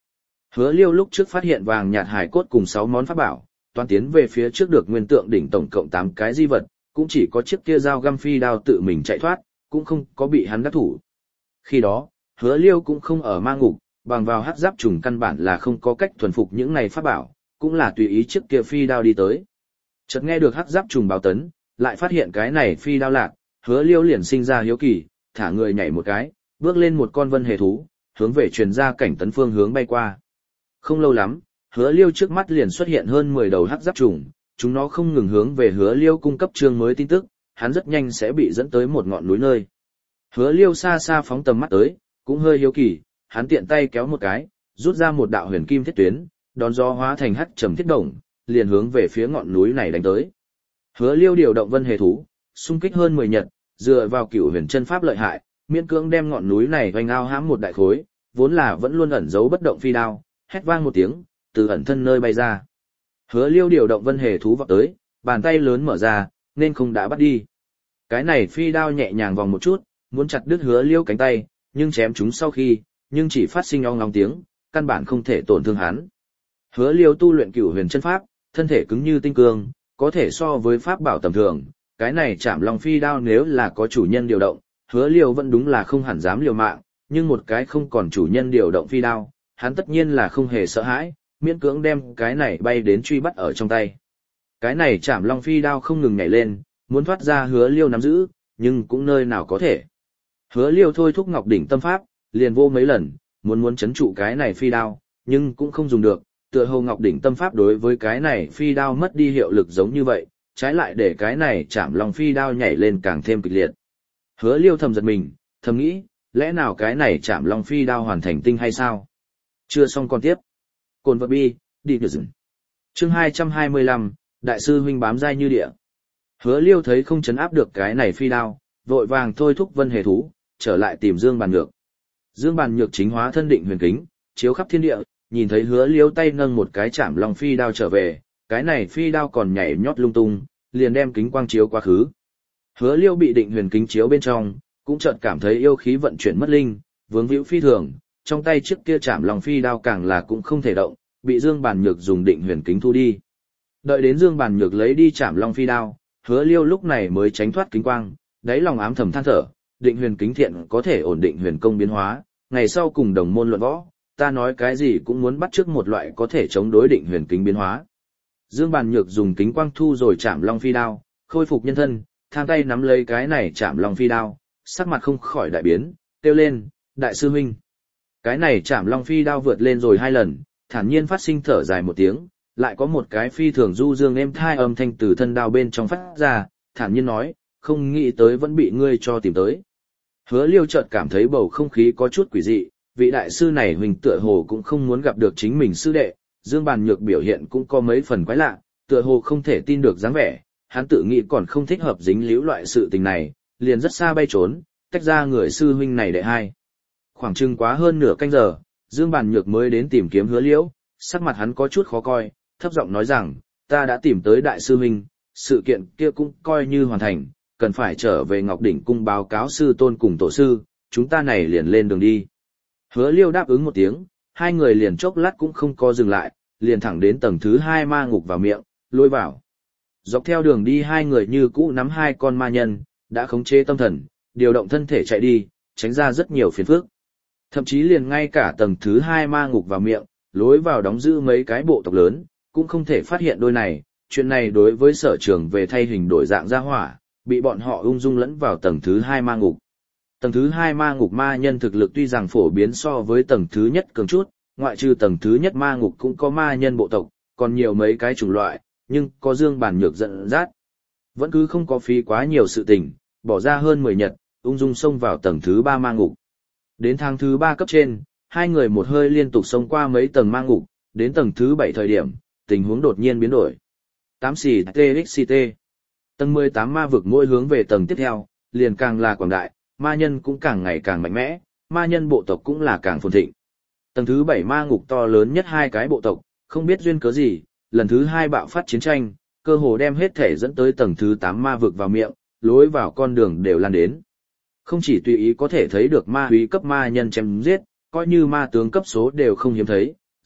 Hứa Liêu lúc trước phát hiện vàng nhạt hải cốt cùng 6 món pháp bảo, toàn tiến về phía trước được nguyên tượng đỉnh tổng cộng 8 cái di vật, cũng chỉ có chiếc kia dao găm phi đao tự mình chạy thoát, cũng không có bị hắn đắc thủ. Khi đó, Hứa Liêu cũng không ở ma ngục, bằng vào hắc giáp trùng căn bản là không có cách thuần phục những này pháp bảo, cũng là tùy ý chiếc kia phi đao đi tới. Chợt nghe được hắc giáp trùng báo tấn, lại phát hiện cái này phi đao lạc, Hứa Liêu liền sinh ra hiếu kỳ, thả người nhảy một cái, bước lên một con vân hề thú, hướng về truyền ra cảnh tấn phương hướng bay qua. Không lâu lắm, Hứa Liêu trước mắt liền xuất hiện hơn 10 đầu hắc giáp trùng, chúng nó không ngừng hướng về Hứa Liêu cung cấp chương mới tin tức, hắn rất nhanh sẽ bị dẫn tới một ngọn núi nơi. Hứa Liêu xa xa phóng tầm mắt tới, cũng hơi hiếu kỳ, hắn tiện tay kéo một cái, rút ra một đạo huyền kim thiết tuyến, đón gió hóa thành hắc trầm thiết đồng, liền hướng về phía ngọn núi này đánh tới. Hứa Liêu điều động vân hề thú, xung kích hơn 10 nhật, dựa vào cửu huyền chân pháp lợi hại, miễn cưỡng đem ngọn núi này vành ao hãm một đại khối, vốn là vẫn luôn ẩn giấu bất động phi đao, hét vang một tiếng, từ ẩn thân nơi bay ra. Hứa Liêu điều động vân hề thú vọt tới, bàn tay lớn mở ra, nên không đã bắt đi. Cái này phi đao nhẹ nhàng vòng một chút, muốn chặt đứt Hứa Liêu cánh tay, nhưng chém chúng sau khi, nhưng chỉ phát sinh ong ong tiếng, căn bản không thể tổn thương hắn. Hứa Liêu tu luyện cửu huyền chân pháp, thân thể cứng như tinh cương, có thể so với pháp bảo tầm thường, cái này Trảm Long phi đao nếu là có chủ nhân điều động, Hứa Liêu vẫn đúng là không hẳn dám liều mạng, nhưng một cái không còn chủ nhân điều động phi đao, hắn tất nhiên là không hề sợ hãi, miễn cưỡng đem cái này bay đến truy bắt ở trong tay. Cái này Trảm Long phi đao không ngừng nhảy lên, muốn thoát ra Hứa Liêu nắm giữ, nhưng cũng nơi nào có thể. Hứa Liêu thôi thúc Ngọc đỉnh tâm pháp, liền vô mấy lần, muốn chấn trụ cái này phi đao, nhưng cũng không dùng được, tựa hồ Ngọc đỉnh tâm pháp đối với cái này phi đao mất đi hiệu lực giống như vậy, trái lại để cái này Trảm Long phi đao nhảy lên càng thêm kịch liệt. Hứa Liêu thầm giật mình, thầm nghĩ, lẽ nào cái này Trảm Long phi đao hoàn thành tinh hay sao? Chưa xong còn tiếp. Cồn vật bi, đi được dừng. Chương 225, Đại sư huynh bám dai như địa. Hứa Liêu thấy không chấn áp được cái này phi đao, vội vàng thôi thúc vân hề thú, trở lại tìm Dương Bàn Nhược. Dương Bàn Nhược chính hóa thân định huyền kính, chiếu khắp thiên địa, nhìn thấy Hứa Liêu tay nâng một cái Trảm Long phi đao trở về, cái này phi đao còn nhảy nhót lung tung, liền đem kính quang chiếu quá khứ. Hứa Liêu bị định huyền kính chiếu bên trong, cũng chợt cảm thấy yêu khí vận chuyển mất linh, vướng víu phi thường, trong tay chiếc kia Trảm Long phi đao càng là cũng không thể động, bị Dương Bàn Nhược dùng định huyền kính thu đi. Đợi đến Dương Bàn Nhược lấy đi Trảm Long phi đao, Hứa Liêu lúc này mới tránh thoát kính quang, đáy lòng ám thầm than thở, định huyền kính thiện có thể ổn định huyền công biến hóa, ngày sau cùng đồng môn luận võ, ta nói cái gì cũng muốn bắt chước một loại có thể chống đối định huyền kính biến hóa. Dương Bàn Nhược dùng kính quang thu rồi Trảm Long phi đao, khôi phục nhân thân, tham tay nắm lấy cái này Trảm Long phi đao, sắc mặt không khỏi đại biến, kêu lên, đại sư huynh. Cái này Trảm Long phi đao vượt lên rồi 2 lần, thản nhiên phát sinh thở dài một tiếng, lại có một cái phi thường du dương êm thai âm thanh từ thân đao bên trong phát ra, thản nhiên nói, không nghĩ tới vẫn bị ngươi cho tìm tới. Hứa Liêu chợt cảm thấy bầu không khí có chút quỷ dị, vị đại sư này huynh tựa hồ cũng không muốn gặp được chính mình sư đệ, Dương Bàn Nhược biểu hiện cũng có mấy phần quái lạ, tựa hồ không thể tin được dáng vẻ, hắn tự nghĩ còn không thích hợp dính líu loại sự tình này, liền rất xa bay trốn, tách ra người sư huynh này đệ hai. Khoảng chừng quá hơn nửa canh giờ, Dương Bàn Nhược mới đến tìm kiếm Hứa Liễu, sắc mặt hắn có chút khó coi, thấp giọng nói rằng, ta đã tìm tới đại sư huynh, sự kiện kia cũng coi như hoàn thành, cần phải trở về Ngọc Đỉnh cung báo cáo sư tôn cùng tổ sư, chúng ta này liền lên đường đi. Hứa Liêu đáp ứng một tiếng, hai người liền chốc lát cũng không có dừng lại, liền thẳng đến tầng thứ 2 ma ngục vào miệng, lôi vào. Dọc theo đường đi hai người như cũ nắm 2 con ma nhân, đã khống chế tâm thần, điều động thân thể chạy đi, tránh ra rất nhiều phiền phức. Thậm chí liền ngay cả tầng thứ 2 ma ngục vào miệng, lối vào đóng giữ mấy cái bộ tộc lớn, cũng không thể phát hiện đôi này, chuyện này đối với sở trường về thay hình đổi dạng ra hỏa, bị bọn họ ung dung lẫn vào tầng thứ 2 ma ngục. Tầng thứ 2 ma ngục ma nhân thực lực tuy rằng phổ biến so với tầng thứ nhất cường chút, ngoại trừ tầng thứ nhất ma ngục cũng có ma nhân bộ tộc, còn nhiều mấy cái chủng loại, nhưng có Dương Bàn Nhược dẫn dắt. Vẫn cứ không có phí quá nhiều sự tình, bỏ ra hơn 10 nhật, ung dung xông vào tầng thứ 3 ma ngục. Đến tháng thứ 3 cấp trên, hai người một hơi liên tục xông qua mấy tầng ma ngục, đến tầng thứ 7 thời điểm, tình huống đột nhiên biến đổi. 8 xì TXT. Tầng 18 ma vực mỗi hướng về tầng tiếp theo, liền càng là quảng đại, ma nhân cũng càng ngày càng mạnh mẽ, ma nhân bộ tộc cũng là càng phồn thịnh. Tầng thứ 7 ma ngục to lớn nhất 2 cái bộ tộc, không biết duyên cớ gì, lần thứ 2 bạo phát chiến tranh, cơ hồ đem hết thể dẫn tới tầng thứ 8 ma vực vào miệng, lối vào con đường đều lan đến. Không chỉ tùy ý có thể thấy được ma úy cấp ma nhân chém giết, coi như ma tướng cấp số đều không hiếm thấy,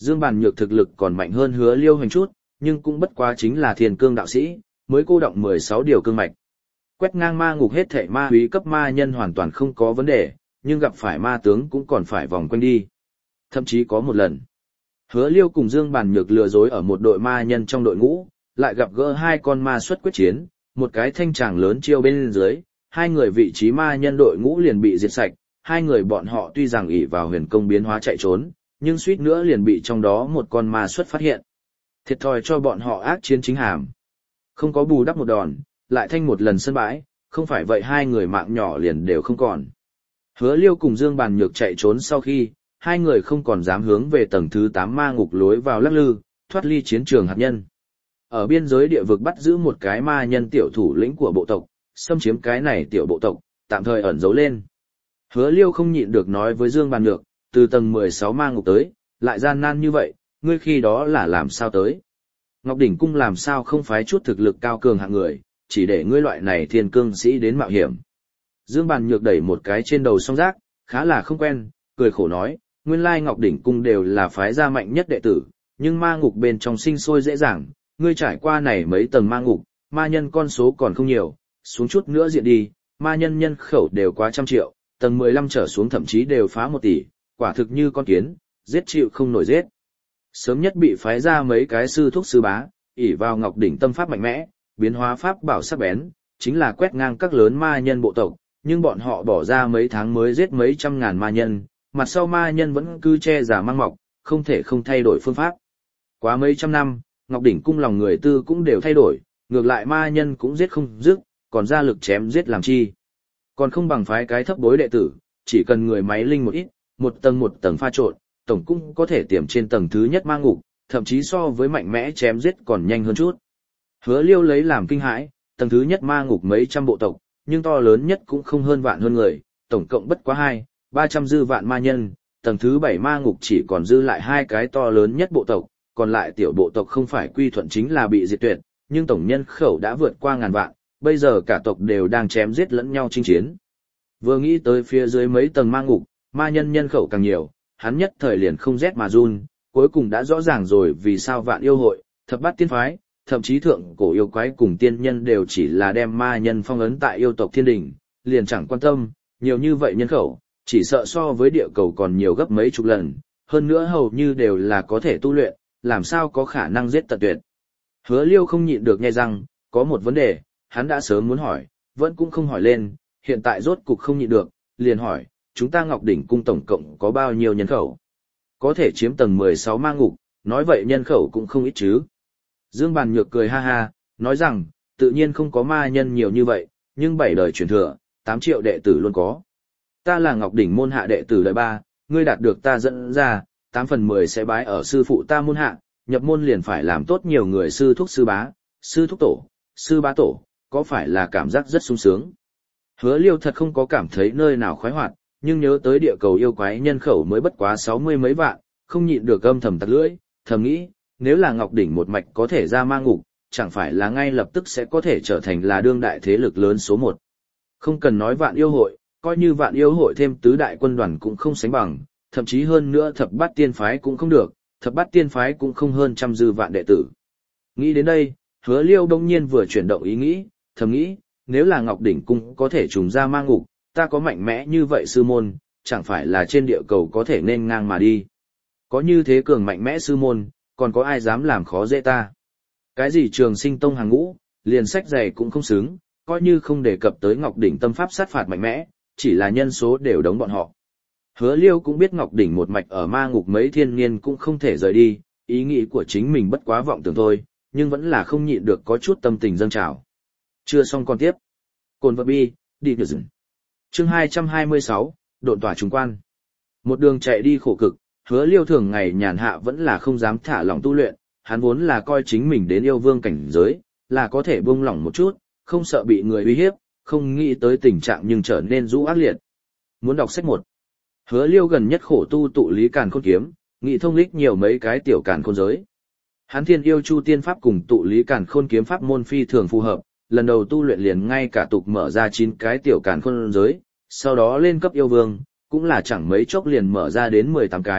Dương Bàn Nhược thực lực còn mạnh hơn Hứa Liêu Hoành chút, nhưng cũng bất quá chính là thiên cương đạo sĩ, mới cô động 16 điều cương mạch. Quét ngang ma ngục hết thảy ma úy cấp ma nhân hoàn toàn không có vấn đề, nhưng gặp phải ma tướng cũng còn phải vòng quanh đi. Thậm chí có một lần, Hứa Liêu cùng Dương Bàn Nhược lừa dối ở một đội ma nhân trong đội ngũ, lại gặp gỡ hai con ma xuất quyết chiến, một cái thanh tràng lớn chiêu bên dưới, hai người vị trí ma nhân đội ngũ liền bị diệt sạch, hai người bọn họ tuy rằng ỷ vào huyền công biến hóa chạy trốn, nhưng suýt nữa liền bị trong đó một con ma xuất phát hiện. Thiệt thòi cho bọn họ ác chiến chính hàm. Không có bù đắp một đòn, lại thanh một lần sân bãi, không phải vậy hai người mạng nhỏ liền đều không còn. Hứa Liêu cùng Dương Bàn Nhược chạy trốn sau khi, hai người không còn dám hướng về tầng thứ 8 ma ngục lối vào lắc lư, thoát ly chiến trường hạt nhân. Ở biên giới địa vực bắt giữ một cái ma nhân tiểu thủ lĩnh của bộ tộc, xâm chiếm cái này tiểu bộ tộc, tạm thời ẩn giấu lên. Hứa Liêu không nhịn được nói với Dương Bàn Nhược, từ tầng 16 ma ngục tới, lại gian nan như vậy, ngươi khi đó là làm sao tới? Ngọc Đỉnh Cung làm sao không phái chút thực lực cao cường hạng người, chỉ để ngươi loại này thiên cương sĩ đến mạo hiểm. Dương Bàn Nhược đẩy một cái trên đầu song rác, khá là không quen, cười khổ nói, nguyên lai Ngọc Đỉnh Cung đều là phái gia mạnh nhất đệ tử, nhưng ma ngục bên trong sinh sôi dễ dàng, ngươi trải qua này mấy tầng ma ngục, ma nhân con số còn không nhiều, xuống chút nữa diện đi, ma nhân nhân khẩu đều quá 100 triệu, tầng 15 trở xuống thậm chí đều phá 1 tỷ, quả thực như con kiến, giết chịu không nổi giết. Sớm nhất bị phái ra mấy cái sư thúc sư bá, ỷ vào Ngọc Đỉnh tâm pháp mạnh mẽ, biến hóa pháp bảo sắc bén, chính là quét ngang các lớn ma nhân bộ tộc, nhưng bọn họ bỏ ra mấy tháng mới giết mấy trăm ngàn ma nhân, mặt sau ma nhân vẫn cứ che giả mang mọc, không thể không thay đổi phương pháp. Quá mấy trăm năm, Ngọc Đỉnh Cung lòng người tư cũng đều thay đổi, ngược lại ma nhân cũng giết không dứt, còn ra lực chém giết làm chi. Còn không bằng phái cái thấp bối đệ tử, chỉ cần người máy linh một ít, một tầng pha trộn, tổng cũng có thể tiềm trên tầng thứ nhất ma ngục, thậm chí so với mạnh mẽ chém giết còn nhanh hơn chút. Hứa Liêu lấy làm kinh hãi, tầng thứ nhất ma ngục mấy trăm bộ tộc, nhưng to lớn nhất cũng không hơn vạn hơn người, tổng cộng bất quá 200-300 dư vạn ma nhân, tầng thứ 7 ma ngục chỉ còn dư lại hai cái to lớn nhất bộ tộc, còn lại tiểu bộ tộc không phải quy thuận chính là bị diệt tuyệt, nhưng tổng nhân khẩu đã vượt qua ngàn vạn, bây giờ cả tộc đều đang chém giết lẫn nhau chinh chiến. Vừa nghĩ tới phía dưới mấy tầng ma ngục, ma nhân nhân khẩu càng nhiều, hắn nhất thời liền không rét mà run, cuối cùng đã rõ ràng rồi vì sao Vạn Yêu hội, Thập Bát Tiên phái, thậm chí thượng cổ yêu quái cùng tiên nhân đều chỉ là đem ma nhân phong ấn tại yêu tộc thiên đình, liền chẳng quan tâm, nhiều như vậy nhân khẩu, chỉ sợ so với địa cầu còn nhiều gấp mấy chục lần, hơn nữa hầu như đều là có thể tu luyện, làm sao có khả năng giết tận tuyệt. Hứa Liêu không nhịn được nghe rằng, có một vấn đề, hắn đã sớm muốn hỏi, vẫn cũng không hỏi lên, hiện tại rốt cục không nhịn được, liền hỏi, chúng ta Ngọc Đỉnh Cung tổng cộng có bao nhiêu nhân khẩu? Có thể chiếm tầng 16 ma ngục, nói vậy nhân khẩu cũng không ít chứ. Dương Bàn Nhược cười ha ha, nói rằng, tự nhiên không có ma nhân nhiều như vậy, nhưng 7 đời truyền thừa, 8 triệu đệ tử luôn có. Ta là Ngọc Đỉnh môn hạ đệ tử đời 3, ngươi đạt được ta dẫn ra, 8 phần 10 sẽ bái ở sư phụ ta môn hạ, nhập môn liền phải làm tốt nhiều người sư thúc sư bá, sư thúc tổ, sư bá tổ, có phải là cảm giác rất sung sướng. Hứa Liêu thật không có cảm thấy nơi nào khoái hoạt, nhưng nhớ tới địa cầu yêu quái nhân khẩu mới bất quá 60 mấy vạn, không nhịn được âm thầm tặc lưỡi, thầm nghĩ, nếu là Ngọc Đỉnh một mạch có thể ra ma ngục, chẳng phải là ngay lập tức sẽ có thể trở thành là đương đại thế lực lớn số 1. Không cần nói Vạn Yêu hội, coi như Vạn Yêu hội thêm tứ đại quân đoàn cũng không sánh bằng, thậm chí hơn nữa Thập Bát Tiên phái cũng không được, Thập Bát Tiên phái cũng không hơn trăm dư vạn đệ tử. Nghĩ đến đây, Hứa Liêu đông nhiên vừa chuyển động ý nghĩ, thầm nghĩ, nếu là Ngọc Đỉnh Cung có thể trùng ra ma ngục, ta có mạnh mẽ như vậy sư môn, chẳng phải là trên địa cầu có thể nên ngang mà đi. Có như thế cường mạnh mẽ sư môn, còn có ai dám làm khó dễ ta. Cái gì Trường Sinh Tông hàng ngũ, liền sách dày cũng không xứng, coi như không đề cập tới Ngọc Đỉnh tâm pháp sát phạt mạnh mẽ, chỉ là nhân số đều đống bọn họ. Hứa Liêu cũng biết Ngọc Đỉnh một mạch ở ma ngục mấy thiên niên cũng không thể rời đi, ý nghĩ của chính mình bất quá vọng tưởng thôi, nhưng vẫn là không nhịn được có chút tâm tình dâng trào. Chưa xong còn tiếp. Cồn vật bi, đi được dừng. Chương 226, độn tỏa trùng quan. Một đường chạy đi khổ cực, Hứa Liêu thường ngày nhàn hạ vẫn là không dám thả lỏng tu luyện, hắn vốn là coi chính mình đến yêu vương cảnh giới, là có thể buông lỏng một chút, không sợ bị người uy hiếp, không nghĩ tới tình trạng nhưng trở nên rũ ác liệt. Muốn đọc sách 1. Hứa Liêu gần nhất khổ tu tụ lý càn khôn kiếm, nghị thông lích nhiều mấy cái tiểu càn khôn giới. Hắn Thiên Yêu Chu Tiên pháp cùng tụ lý càn khôn kiếm pháp môn phi thường phù hợp, lần đầu tu luyện liền ngay cả tục mở ra 9 cái tiểu càn khôn giới, sau đó lên cấp yêu vương, cũng là chẳng mấy chốc liền mở ra đến 18 cái,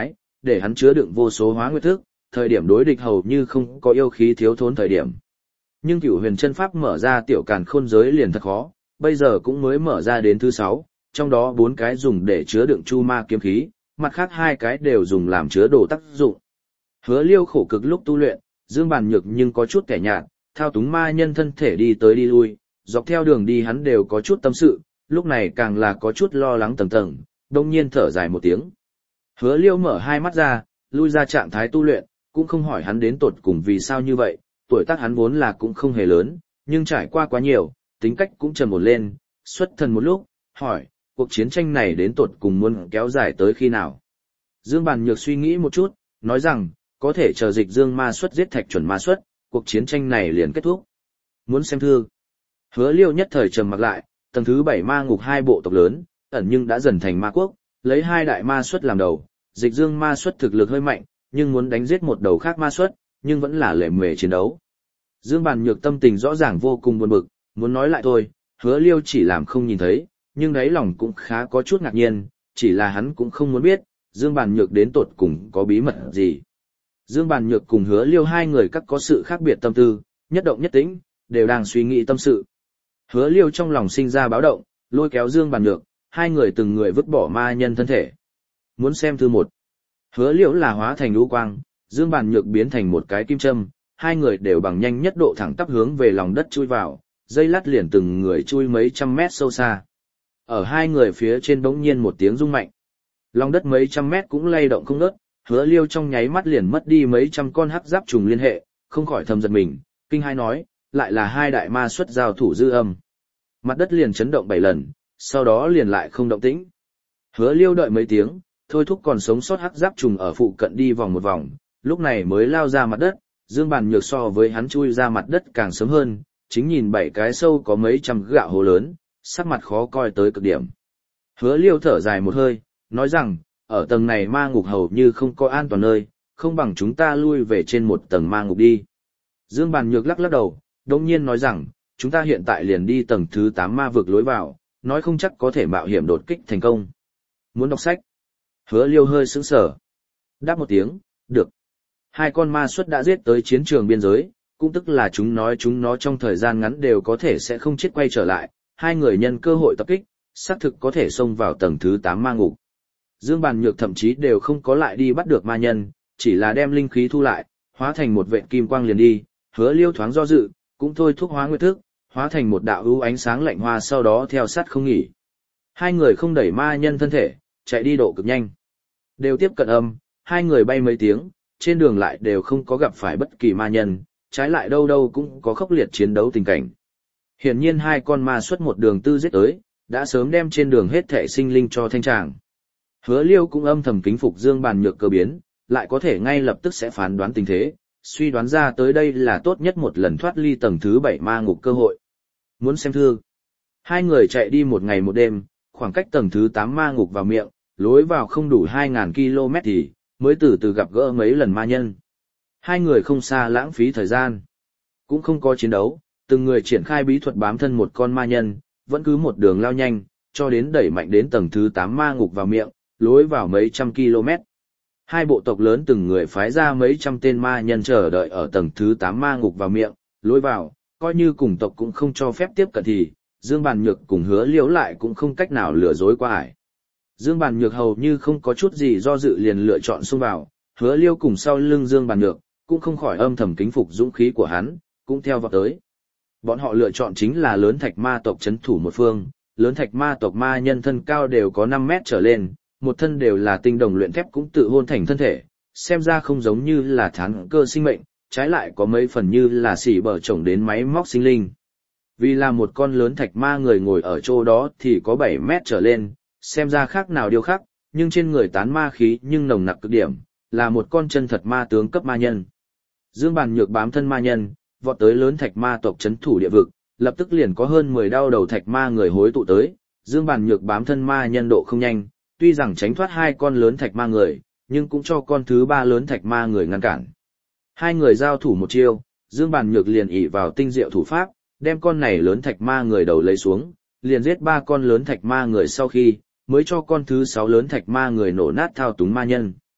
để hắn chứa đựng vô số hóa nguyệt thức, thời điểm đối địch hầu như không có yêu khí thiếu thốn thời điểm. Nhưng Cửu Huyền chân pháp mở ra tiểu càn khôn giới liền thật khó, bây giờ cũng mới mở ra đến thứ 6, trong đó 4 cái dùng để chứa đựng chu ma kiếm khí, mặt khác 2 cái đều dùng làm chứa đồ tác dụng. Hứa Liêu khổ cực lúc tu luyện, Dương Bàn Nhược nhưng có chút kẻ nhạt, thao túng ma nhân thân thể đi tới đi lui, dọc theo đường đi hắn đều có chút tâm sự, lúc này càng là có chút lo lắng tầng tầng, đông nhiên thở dài một tiếng. Hứa Liêu mở hai mắt ra, lui ra trạng thái tu luyện, cũng không hỏi hắn đến tột cùng vì sao như vậy, tuổi tác hắn vốn là cũng không hề lớn, nhưng trải qua quá nhiều, tính cách cũng trầm ổn lên, xuất thần một lúc, hỏi, cuộc chiến tranh này đến tột cùng muốn kéo dài tới khi nào? Dương Bàn Nhược suy nghĩ một chút, nói rằng, có thể chờ dịch dương ma xuất giết thạch chuẩn ma xuất, cuộc chiến tranh này liền kết thúc. Muốn xem thư. Hứa Liêu nhất thời trầm mặc lại, tầng thứ 7 ma ngục 2 bộ tộc lớn, ẩn nhưng đã dần thành ma quốc, lấy 2 đại ma xuất làm đầu, dịch dương ma xuất thực lực hơi mạnh, nhưng muốn đánh giết một đầu khác ma xuất, nhưng vẫn là lệ mề chiến đấu. Dương Bàn Nhược tâm tình rõ ràng vô cùng buồn bực, muốn nói lại thôi, Hứa Liêu chỉ làm không nhìn thấy, nhưng đáy lòng cũng khá có chút ngạc nhiên, chỉ là hắn cũng không muốn biết, Dương Bàn Nhược đến tột cùng có bí mật gì. Dương Bàn Nhược cùng Hứa Liêu hai người các có sự khác biệt tâm tư, nhất động nhất tĩnh, đều đang suy nghĩ tâm sự. Hứa Liêu trong lòng sinh ra báo động, lôi kéo Dương Bàn Nhược, hai người từng người vứt bỏ ma nhân thân thể. Muốn xem thư 1. Hứa Liêu là hóa thành lũ quang, Dương Bàn Nhược biến thành một cái kim châm, hai người đều bằng nhanh nhất độ thẳng tắp hướng về lòng đất chui vào, dây lát liền từng người chui mấy trăm mét sâu xa. Ở hai người phía trên bỗng nhiên một tiếng rung mạnh. Lòng đất mấy trăm mét cũng lay động không ngớt, Hứa Liêu trong nháy mắt liền mất đi mấy trăm con hắc giáp trùng liên hệ, không khỏi thầm giật mình, kinh hai nói, lại là 2 đại ma xuất giao thủ dư âm. Mặt đất liền chấn động 7 lần, sau đó liền lại không động tĩnh. Hứa Liêu đợi mấy tiếng, thôi thúc còn sống sót hắc giáp trùng ở phụ cận đi vòng một vòng, lúc này mới lao ra mặt đất, Dương Bàn Nhược so với hắn chui ra mặt đất càng sớm hơn, chính nhìn 7 cái sâu có mấy trăm gạo hố lớn, sắc mặt khó coi tới cực điểm. Hứa Liêu thở dài một hơi, nói rằng, ở tầng này ma ngục hầu như không có an toàn nơi, không bằng chúng ta lui về trên một tầng ma ngục đi. Dương Bàn Nhược lắc lắc đầu, đồng nhiên nói rằng, chúng ta hiện tại liền đi tầng thứ 8 ma vực lối vào, nói không chắc có thể mạo hiểm đột kích thành công. Muốn đọc sách? Hứa Liêu hơi sững sờ. Đáp một tiếng, được. 2 con ma xuất đã giết tới chiến trường biên giới, cũng tức là chúng nó trong thời gian ngắn đều có thể sẽ không chết quay trở lại, hai người nhân cơ hội tập kích, xác thực có thể xông vào tầng thứ 8 ma ngục. Dương Bàn Nhược thậm chí đều không có lại đi bắt được ma nhân, chỉ là đem linh khí thu lại, hóa thành một vệt kim quang liền đi, Hứa Liêu thoáng do dự, cũng thôi thúc hóa nguyệt thức, hóa thành một đạo ưu ánh sáng lạnh hoa sau đó theo sát không nghỉ. Hai người không đẩy ma nhân thân thể, chạy đi độ cực nhanh. Đều tiếp cận âm, hai người bay mấy tiếng, trên đường lại đều không có gặp phải bất kỳ ma nhân, trái lại đâu đâu cũng có khốc liệt chiến đấu tình cảnh. Hiển nhiên 2 con ma xuất một đường tư giết tới, đã sớm đem trên đường hết thể sinh linh cho thanh tràng. Hứa Liêu cũng âm thầm kính phục Dương Bàn Nhược cơ biến, lại có thể ngay lập tức sẽ phán đoán tình thế, suy đoán ra tới đây là tốt nhất một lần thoát ly tầng thứ 7 ma ngục cơ hội. Muốn xem thư. Hai người chạy đi một ngày một đêm, khoảng cách tầng thứ 8 ma ngục vào miệng, lối vào không đủ 2.000 km thì mới từ từ gặp gỡ mấy lần ma nhân. Hai người không xa lãng phí thời gian, cũng không có chiến đấu, từng người triển khai bí thuật bám thân một con ma nhân, vẫn cứ một đường lao nhanh, cho đến đẩy mạnh đến tầng thứ 8 ma ngục vào miệng, lối vào mấy trăm km. Hai bộ tộc lớn từng người phái ra mấy trăm tên ma nhân chờ đợi ở tầng thứ 8 ma ngục vào miệng, lối vào, coi như cùng tộc cũng không cho phép tiếp cận thì, Dương Bàn Nhược cùng Hứa Liễu lại cũng không cách nào lừa dối qua ải. Dương Bàn Nhược hầu như không có chút gì do dự liền lựa chọn xông vào, Hứa Liễu cùng sau lưng Dương Bàn Nhược, cũng không khỏi âm thầm kính phục dũng khí của hắn, cũng theo vào tới. Bọn họ lựa chọn chính là lớn thạch ma tộc trấn thủ một phương, lớn thạch ma tộc ma nhân thân cao đều có 5 mét trở lên, một thân đều là tinh đồng luyện thép cũng tự hôn thành thân thể, xem ra không giống như là thán cơ sinh mệnh, trái lại có mấy phần như là xỉ bở trồng đến máy móc sinh linh. Vì là một con lớn thạch ma người ngồi ở chỗ đó thì có 7 mét trở lên, xem ra khác nào điều khác, nhưng trên người tán ma khí nhưng nồng nặc cực điểm, là một con chân thật ma tướng cấp ma nhân. Dương Bàn Nhược bám thân ma nhân, vọt tới lớn thạch ma tộc trấn thủ địa vực, lập tức liền có hơn 10 đao đầu thạch ma người hối tụ tới, Dương Bàn Nhược bám thân ma nhân độ không nhanh, tuy rằng tránh thoát 2 con lớn thạch ma người, nhưng cũng cho con thứ 3 lớn thạch ma người ngăn cản. Hai người giao thủ một chiêu, Dương Bàn Nhược liền ỷ vào tinh diệu thủ pháp, đem con này lớn thạch ma người đầu lấy xuống, liền giết 3 con lớn thạch ma người sau khi, mới cho con thứ 6 lớn thạch ma người nổ nát thao túng ma nhân.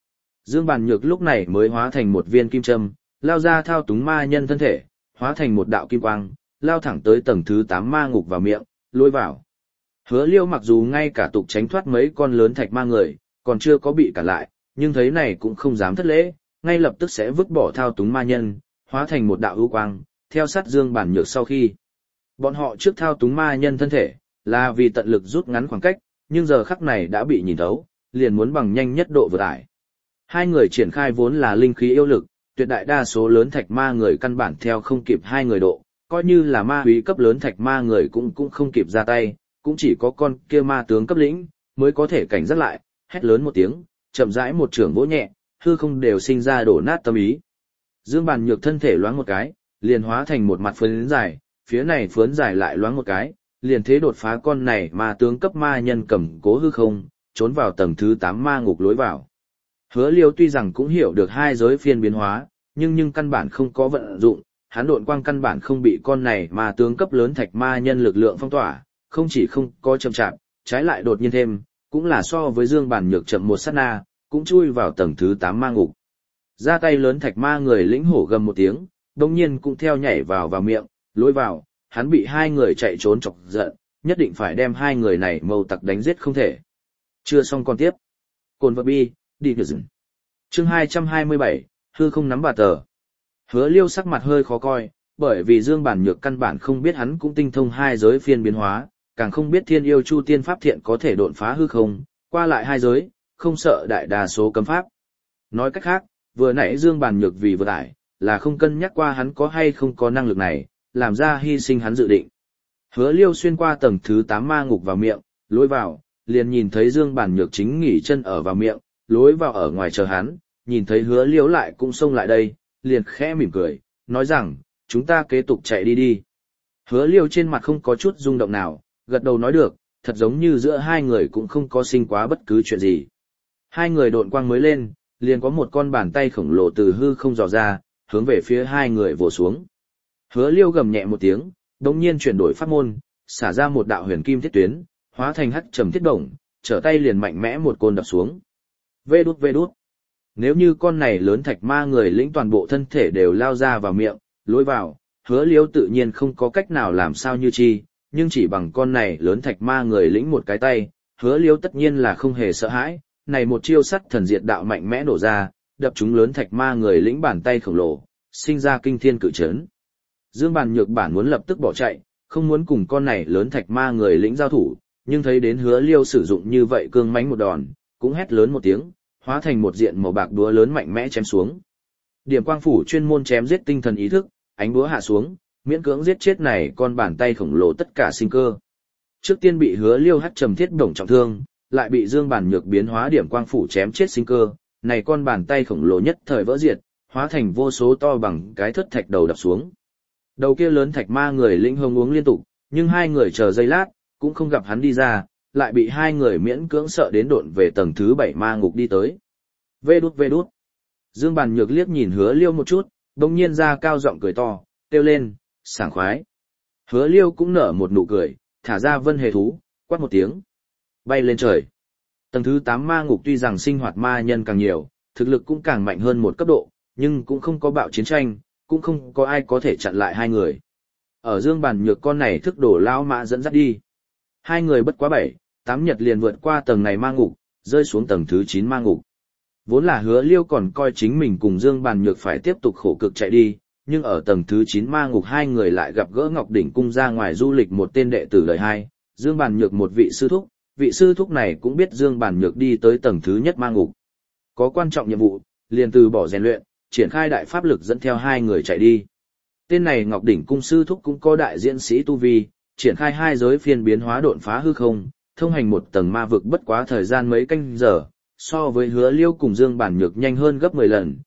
Dương Bàn Nhược lúc này mới hóa thành một viên kim châm, lao ra thao túng ma nhân thân thể, hóa thành một đạo kim quang, lao thẳng tới tầng thứ 8 ma ngục vào miệng, lôi vào. Hứa Liêu mặc dù ngay cả tục tránh thoát mấy con lớn thạch ma người, còn chưa có bị cản lại, nhưng thấy này cũng không dám thất lễ, ngay lập tức sẽ vứt bỏ thao túng ma nhân, hóa thành một đạo ưu quang, theo sát Dương Bản Nhược sau khi. Bọn họ trước thao túng ma nhân thân thể, là vì tận lực rút ngắn khoảng cách, nhưng giờ khắc này đã bị nhìn thấu, liền muốn bằng nhanh nhất độ vượt ải. Hai người triển khai vốn là linh khí yêu lực, tuyệt đại đa số lớn thạch ma người căn bản theo không kịp hai người độ, coi như là ma úy cấp lớn thạch ma người cũng không kịp ra tay, cũng chỉ có con kia ma tướng cấp lĩnh mới có thể cảnh giác lại, hét lớn một tiếng, chậm rãi một trường vỗ nhẹ, hư không đều sinh ra đổ nát tâm ý. Dương Bàn Nhược thân thể loáng một cái, liền hóa thành một mặt phấn dài, phía này phấn dài lại loáng một cái, liền thế đột phá con này ma tướng cấp ma nhân cầm cố hư không, trốn vào tầng thứ 8 ma ngục lối vào. Hứa Liêu tuy rằng cũng hiểu được hai giới phiên biến hóa, nhưng căn bản không có vận dụng, hắn độn quang căn bản không bị con này ma tướng cấp lớn thạch ma nhân lực lượng phong tỏa, không chỉ không có chậm chạp, trái lại đột nhiên thêm, cũng là so với Dương Bàn Nhược chậm một sát na, cũng chui vào tầng thứ 8 ma ngục. Ra tay lớn thạch ma người lĩnh hổ gầm một tiếng, đồng nhiên cũng theo nhảy vào miệng, lối vào, hắn bị hai người chạy trốn chọc giận, nhất định phải đem hai người này mâu tặc đánh giết không thể. Chưa xong còn tiếp. Cồn vật bi, đi được dừng. Chương 227, hư không nắm bà tờ. Hứa Liêu sắc mặt hơi khó coi, bởi vì Dương Bản Nhược căn bản không biết hắn cũng tinh thông hai giới phiên biến hóa, càng không biết thiên yêu chu tiên pháp thiện có thể độn phá hư không, qua lại hai giới, không sợ đại đa số cấm pháp. Nói cách khác, vừa nãy Dương Bản Nhược vì vừa tải, là không cân nhắc qua hắn có hay không có năng lực này, làm ra hy sinh hắn dự định. Hứa Liêu xuyên qua tầng thứ 8 ma ngục vào miệng, lối vào, liền nhìn thấy Dương Bản Nhược chính nghỉ chân ở vào miệng, lối vào ở ngoài chờ hắn, nhìn thấy Hứa Liêu lại cũng xông lại đây, liền khẽ mỉm cười, nói rằng, chúng ta kế tục chạy đi đi. Hứa Liêu trên mặt không có chút rung động nào, gật đầu nói được, thật giống như giữa hai người cũng không có sinh quá bất cứ chuyện gì. Hai người độn quang mới lên, liền có một con bàn tay khổng lồ từ hư không dò ra, hướng về phía hai người vồ xuống. Hứa Liêu gầm nhẹ một tiếng, đồng nhiên chuyển đổi pháp môn, xả ra một đạo huyền kim thiết tuyến, hóa thành hắc trầm thiết động, trở tay liền mạnh mẽ một côn đập xuống. Vê đút. Nếu như con này lớn thạch ma người lĩnh toàn bộ thân thể đều lao ra vào miệng, lối vào, Hứa Liêu tự nhiên không có cách nào làm sao như chi, nhưng chỉ bằng con này lớn thạch ma người lĩnh một cái tay, Hứa Liêu tất nhiên là không hề sợ hãi, này một chiêu sắt thần diệt đạo mạnh mẽ nổ ra, đập chúng lớn thạch ma người lĩnh bàn tay khổng lồ, sinh ra kinh thiên cự chấn. Dương Bàn Nhược bản muốn lập tức bỏ chạy, không muốn cùng con này lớn thạch ma người lĩnh giao thủ, nhưng thấy đến Hứa Liêu sử dụng như vậy cương mãnh một đòn, cũng hét lớn một tiếng, hóa thành một diện màu bạc đúa lớn mạnh mẽ chém xuống. Điểm quang phủ chuyên môn chém giết tinh thần ý thức, ánh đúa hạ xuống, miễn cưỡng giết chết này con bàn tay khổng lồ tất cả sinh cơ. Trước tiên bị Hứa Liêu hắc trầm thiết đồng trọng thương, lại bị Dương Bàn Nhược biến hóa điểm quang phủ chém chết sinh cơ, này con bàn tay khổng lồ nhất thời vỡ diệt, hóa thành vô số to bằng cái thất thạch đầu đập xuống. Đầu kia lớn thạch ma người lĩnh hông uống liên tục, nhưng hai người chờ giây lát, cũng không gặp hắn đi ra, lại bị hai người miễn cưỡng sợ đến độn về tầng thứ 7 ma ngục đi tới. Vê đút. Dương Bàn Nhược liếc nhìn Hứa Liêu một chút, bỗng nhiên ra cao giọng cười to, kêu lên, sảng khoái. Hứa Liêu cũng nở một nụ cười, thả ra vân hề thú, quát một tiếng, bay lên trời. Tầng thứ 8 ma ngục tuy rằng sinh hoạt ma nhân càng nhiều, thực lực cũng càng mạnh hơn một cấp độ, nhưng cũng không có bạo chiến tranh, cũng không có ai có thể chặn lại hai người. Ở Dương Bàn Nhược con này thức đổ lao mã dẫn dắt đi. Hai người bất quá 7-8 nhật liền vượt qua tầng này ma ngục, rơi xuống tầng thứ 9 ma ngục. Vốn là Hứa Liêu còn coi chính mình cùng Dương Bàn Nhược phải tiếp tục khổ cực chạy đi, nhưng ở tầng thứ 9 ma ngục hai người lại gặp gỡ Ngọc Đỉnh Cung ra ngoài du lịch một tên đệ tử đời hai, Dương Bàn Nhược một vị sư thúc này cũng biết Dương Bàn Nhược đi tới tầng thứ nhất ma ngục. Có quan trọng nhiệm vụ, liền từ bỏ rèn luyện, triển khai đại pháp lực dẫn theo hai người chạy đi. Tên này Ngọc Đỉnh Cung sư thúc cũng có đại diễn sĩ tu vi, triển khai hai giới phiên biến hóa độn phá hư không, thông hành một tầng ma vực bất quá thời gian mấy canh giờ, so với Hứa Liêu cùng Dương Bản Nhược nhanh hơn gấp 10 lần,